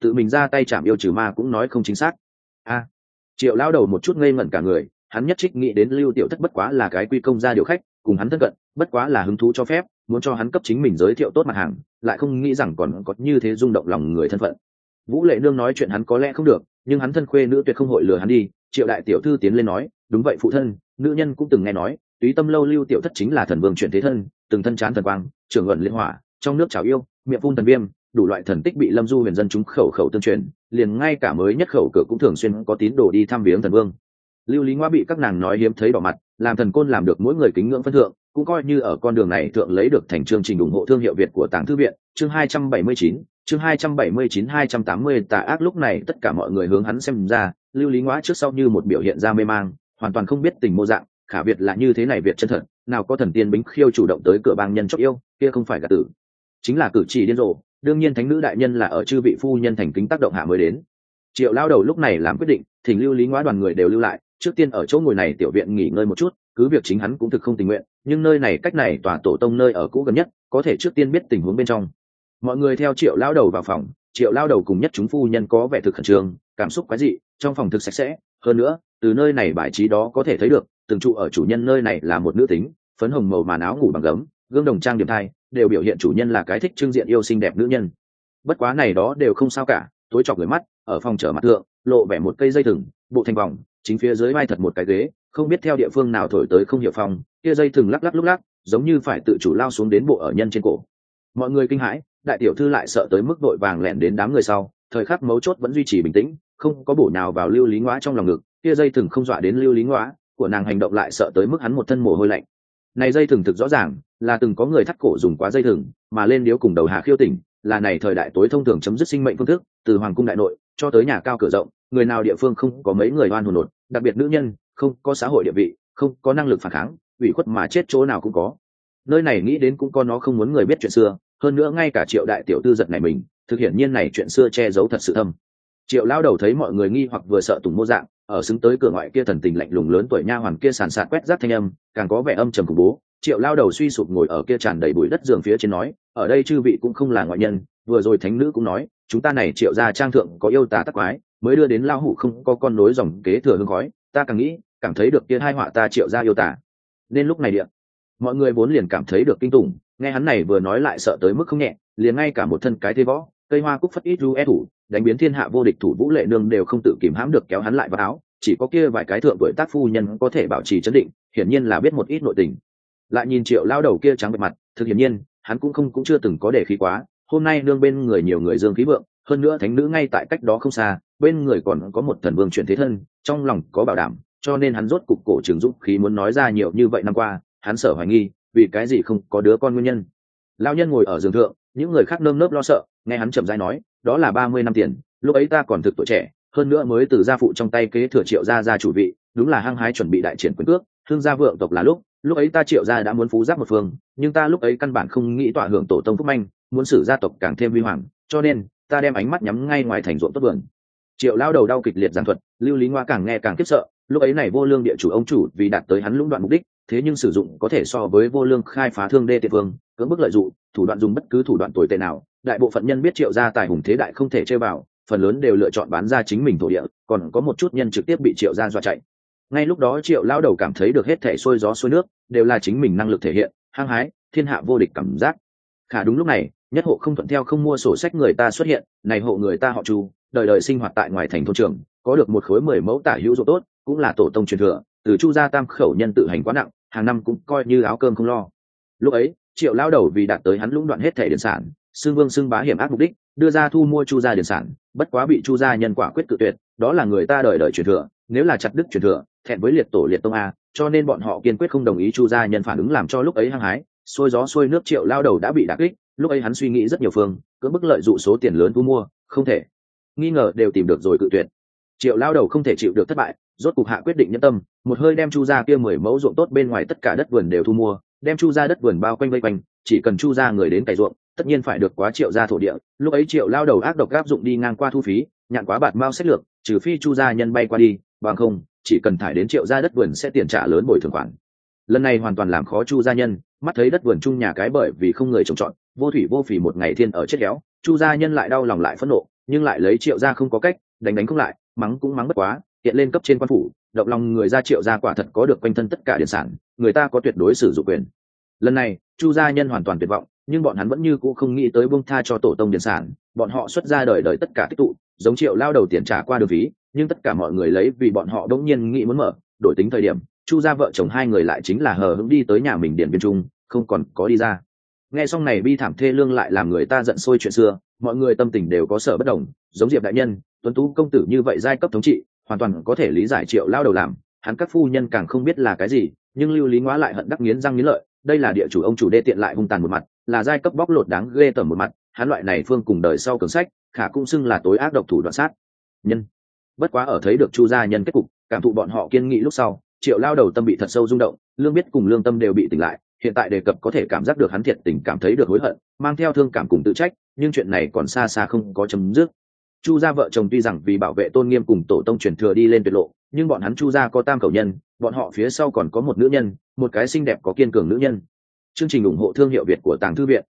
tự mình ra tay chạm yêu trừ ma cũng nói không chính xác. A, triệu lao đầu một chút ngây ngẩn cả người, hắn nhất trích nghĩ đến Lưu Tiểu Thất bất quá là cái quy công gia điều khách, cùng hắn thân cận bất quá là hứng thú cho phép, muốn cho hắn cấp chính mình giới thiệu tốt mặt hàng, lại không nghĩ rằng còn có như thế rung động lòng người thân phận. Vũ Lệ Nương nói chuyện hắn có lẽ không được, nhưng hắn thân khuê nữ tuyệt không hội lừa hắn đi. Triệu đại tiểu thư tiến lên nói, đúng vậy phụ thân, nữ nhân cũng từng nghe nói Túy Tâm lâu Lưu Tiểu Thất chính là thần vương chuyển thế thân, từng thân chán thần quang, trường ẩn liên hỏa, trong nước trào yêu, miệng phun thần viêm, đủ loại thần tích bị Lâm Du huyền dân chúng khẩu khẩu tương truyền, liền ngay cả mới nhất khẩu cửa cũng thường xuyên có tín đồ đi thăm viếng thần vương. Lưu Lý Ngoa bị các nàng nói hiếm thấy đỏ mặt, làm thần côn làm được mỗi người kính ngưỡng phân thượng, cũng coi như ở con đường này thượng lấy được thành chương trình ủng hộ thương hiệu Việt của Tàng Thư viện. Chương hai trăm bảy mươi chín, chương hai trăm bảy mươi chín hai trăm tám mươi tà ác. Lúc này tất cả mọi người hướng hắn xem ra, Lưu Lý Ngoa trước sau như một biểu hiện ra mê mang, hoàn toàn không biết tình mô dạng, khả Việt là như thế này Việt chân thật, nào có thần tiên bính khiêu chủ động tới cửa bang nhân chốc yêu, kia không phải gạt tử, chính là cử chỉ điên rồ. Đương nhiên thánh nữ đại nhân là ở chư vị phu nhân thành kính tác động hạ mới đến. Triệu lao đầu lúc này làm quyết định, thỉnh Lưu Lý Ngoa đoàn người đều lưu lại, trước tiên ở chỗ ngồi này tiểu viện nghỉ ngơi một chút, cứ việc chính hắn cũng thực không tình nguyện, nhưng nơi này cách này tòa tổ tông nơi ở cũ gần nhất, có thể trước tiên biết tình huống bên trong. Mọi người theo Triệu lao đầu vào phòng, Triệu lao đầu cùng nhất chúng phu nhân có vẻ thực khẩn trương, cảm xúc quái dị, trong phòng thực sạch sẽ, hơn nữa, từ nơi này bài trí đó có thể thấy được, từng trụ ở chủ nhân nơi này là một nữ tính, phấn hồng màu màn áo ngủ bằng gấm, gương đồng trang điểm thai, đều biểu hiện chủ nhân là cái thích trưng diện yêu xinh đẹp nữ nhân. Bất quá này đó đều không sao cả, tối chọc người mắt, ở phòng trở mặt thượng, lộ vẻ một cây dây thừng, bộ thành vòng, chính phía dưới vai thật một cái ghế, không biết theo địa phương nào thổi tới không hiểu phòng, kia dây thừng lắc lắc lúc lắc, giống như phải tự chủ lao xuống đến bộ ở nhân trên cổ. Mọi người kinh hãi, đại tiểu thư lại sợ tới mức đội vàng lẻn đến đám người sau, thời khắc mấu chốt vẫn duy trì bình tĩnh, không có bổ nào vào Lưu Lý Ngoa trong lòng ngực, kia dây thừng không dọa đến Lưu Lý Ngoa, của nàng hành động lại sợ tới mức hắn một thân mồ hôi lạnh. Này dây thừng thực rõ ràng, là từng có người thắt cổ dùng quá dây thừng, mà lên điếu cùng đầu hà khiêu tỉnh, là này thời đại tối thông thường chấm dứt sinh mệnh phương thức, từ hoàng cung đại nội cho tới nhà cao cửa rộng, người nào địa phương không có mấy người oan hồn nột, đặc biệt nữ nhân, không có xã hội địa vị, không có năng lực phản kháng, ủy khuất mà chết chỗ nào cũng có. Nơi này nghĩ đến cũng có nó không muốn người biết chuyện xưa, hơn nữa ngay cả Triệu đại tiểu tư giật này mình, thực hiện nhiên này chuyện xưa che giấu thật sự thâm. Triệu lao đầu thấy mọi người nghi hoặc vừa sợ tùng mô dạng, ở xứng tới cửa ngoại kia thần tình lạnh lùng lớn tuổi nha hoàn kia sàn sạt quét rác thanh âm, càng có vẻ âm trầm khủng bố. Triệu lao đầu suy sụp ngồi ở kia tràn đầy bụi đất giường phía trên nói, ở đây chư vị cũng không là ngoại nhân, vừa rồi thánh nữ cũng nói, chúng ta này Triệu gia trang thượng có yêu tà tắc quái, mới đưa đến lao hủ không có con nối dòng kế thừa hương khói, ta càng nghĩ, cảm thấy được kia hai họa ta Triệu gia yêu tà. Nên lúc này điện, mọi người vốn liền cảm thấy được kinh tủng, nghe hắn này vừa nói lại sợ tới mức không nhẹ, liền ngay cả một thân cái thế võ, cây hoa cúc phất ít ru e thủ, đánh biến thiên hạ vô địch thủ Vũ Lệ Nương đều không tự kìm hãm được kéo hắn lại vào áo, chỉ có kia vài cái thượng tuổi tác phu nhân có thể bảo trì trấn định, hiển nhiên là biết một ít nội tình. Lại nhìn Triệu lao đầu kia trắng bệch mặt, thực hiển nhiên, hắn cũng không cũng chưa từng có để khí quá, hôm nay nương bên người nhiều người dương khí vượng, hơn nữa thánh nữ ngay tại cách đó không xa, bên người còn có một thần vương chuyển thế thân, trong lòng có bảo đảm, cho nên hắn rốt cục cổ trường dũng khí muốn nói ra nhiều như vậy năm qua, hắn sợ hoài nghi, vì cái gì không có đứa con nguyên nhân. Lão nhân ngồi ở giường thượng, những người khác nơm nớp lo sợ, nghe hắn chậm rãi nói, đó là ba mươi năm tiền, lúc ấy ta còn thực tuổi trẻ, hơn nữa mới từ gia phụ trong tay kế thừa Triệu gia gia chủ vị, đúng là hăng hái chuẩn bị đại triển quyền cước, hương gia vượng tộc là lúc, lúc ấy ta Triệu gia đã muốn phú giáp một phương, nhưng ta lúc ấy căn bản không nghĩ tọa hưởng tổ tông phúc manh, muốn xử gia tộc càng thêm huy hoàng, cho nên ta đem ánh mắt nhắm ngay ngoài thành ruộng tốt vườn. Triệu lao đầu đau kịch liệt giảng thuật, Lưu Lý Ngoa càng nghe càng khiếp sợ, lúc ấy này vô lương địa chủ ông chủ vì đạt tới hắn lũng đoạn mục đích, thế nhưng sử dụng có thể so với vô lương khai phá thương đê tiệt vương, cưỡng bức lợi dụng, thủ đoạn dùng bất cứ thủ đoạn tồi tệ nào, đại bộ phận nhân biết Triệu gia tài hùng thế đại không thể chơi vào, phần lớn đều lựa chọn bán ra chính mình thổ địa, còn có một chút nhân trực tiếp bị Triệu gia dọa chạy. Ngay lúc đó Triệu lão đầu cảm thấy được hết thảy xuôi gió xuôi nước, đều là chính mình năng lực thể hiện, hăng hái, thiên hạ vô địch cảm giác. Khả đúng lúc này, nhất hộ không thuận theo không mua sổ sách người ta xuất hiện, này hộ người ta họ Chu, đời đời sinh hoạt tại ngoài thành thôn trường, có được một khối mười mẫu tả hữu ruộng tốt, cũng là tổ tông truyền thừa, từ Chu gia tam khẩu nhân tự hành quá nặng, hàng năm cũng coi như áo cơm không lo. Lúc ấy, Triệu lão đầu vì đạt tới hắn lũng đoạn hết thảy điển sản, xưng vương xưng bá hiểm ác mục đích, đưa ra thu mua Chu gia điển sản, bất quá bị Chu gia nhân quả quyết cự tuyệt, đó là người ta đời đời truyền thừa, nếu là chặt đứt truyền thừa, thẹn với liệt tổ liệt tông a, cho nên bọn họ kiên quyết không đồng ý Chu gia nhân phản ứng, làm cho lúc ấy hăng hái, xuôi gió xuôi nước Triệu lão đầu đã bị đả kích, lúc ấy hắn suy nghĩ rất nhiều phương, cưỡng bức lợi dụng số tiền lớn thu mua, không thể nghi ngờ đều tìm được rồi cự tuyệt. Triệu lão đầu không thể chịu được thất bại, rốt cục hạ quyết định nhẫn tâm, một hơi đem Chu gia kia mười mẫu ruộng tốt bên ngoài tất cả đất vườn đều thu mua, đem Chu gia đất vườn bao quanh vây quanh, chỉ cần Chu gia người đến cày ruộng, tất nhiên phải được quá Triệu gia thổ địa. Lúc ấy Triệu lao đầu ác độc áp dụng đi ngang qua thu phí, nhạn quá bạt mao sách lược, trừ phi Chu gia nhân bay qua đi, bằng không, chỉ cần thải đến Triệu gia đất vườn sẽ tiền trả lớn bồi thường khoản. Lần này hoàn toàn làm khó Chu gia nhân, mắt thấy đất vườn chung nhà cái bởi vì không người trồng trọt, vô thủy vô phì một ngày thiên ở chết kéo, Chu gia nhân lại đau lòng lại phẫn nộ, nhưng lại lấy triệu gia không có cách, đánh đánh không lại, mắng cũng mắng bất quá, hiện lên cấp trên quan phủ, động lòng người ra triệu gia quả thật có được quanh thân tất cả điển sản, người ta có tuyệt đối sử dụng quyền. Lần này chu gia nhân hoàn toàn tuyệt vọng, nhưng bọn hắn vẫn như cũ không nghĩ tới buông tha cho tổ tông điển sản, bọn họ xuất ra đời đời tất cả tích tụ, giống triệu lao đầu tiền trả qua đường phí, nhưng tất cả mọi người lấy vì bọn họ đống nhiên nghĩ muốn mở, đổi tính thời điểm, chu gia vợ chồng hai người lại chính là hờ hững đi tới nhà mình điển viên trung, không còn có đi ra. Nghe xong này bi thảm thê lương lại làm người ta giận sôi chuyện xưa, mọi người tâm tình đều có sở bất đồng, giống Diệp đại nhân, tuấn tú công tử như vậy giai cấp thống trị, hoàn toàn có thể lý giải triệu lao đầu làm, hắn các phu nhân càng không biết là cái gì, nhưng lưu lý ngóa lại hận đắc nghiến răng nghiến lợi, đây là địa chủ ông chủ đê tiện lại hung tàn một mặt, là giai cấp bóc lột đáng ghê tởm một mặt, hắn loại này phương cùng đời sau cường sách, khả cũng xưng là tối ác độc thủ đoạn sát nhân. Bất quá ở thấy được chu gia nhân kết cục, cảm thụ bọn họ kiên nghị lúc sau, triệu lao đầu tâm bị thật sâu rung động, lương biết cùng lương tâm đều bị tỉnh lại, hiện tại đề cập có thể cảm giác được hắn thiệt tình cảm thấy được hối hận, mang theo thương cảm cùng tự trách, nhưng chuyện này còn xa xa không có chấm dứt. Chu gia vợ chồng tuy rằng vì bảo vệ tôn nghiêm cùng tổ tông truyền thừa đi lên tuyệt lộ, nhưng bọn hắn chu gia có tam khẩu nhân, bọn họ phía sau còn có một nữ nhân, một cái xinh đẹp có kiên cường nữ nhân. Chương trình ủng hộ thương hiệu Việt của Tàng Thư Viện.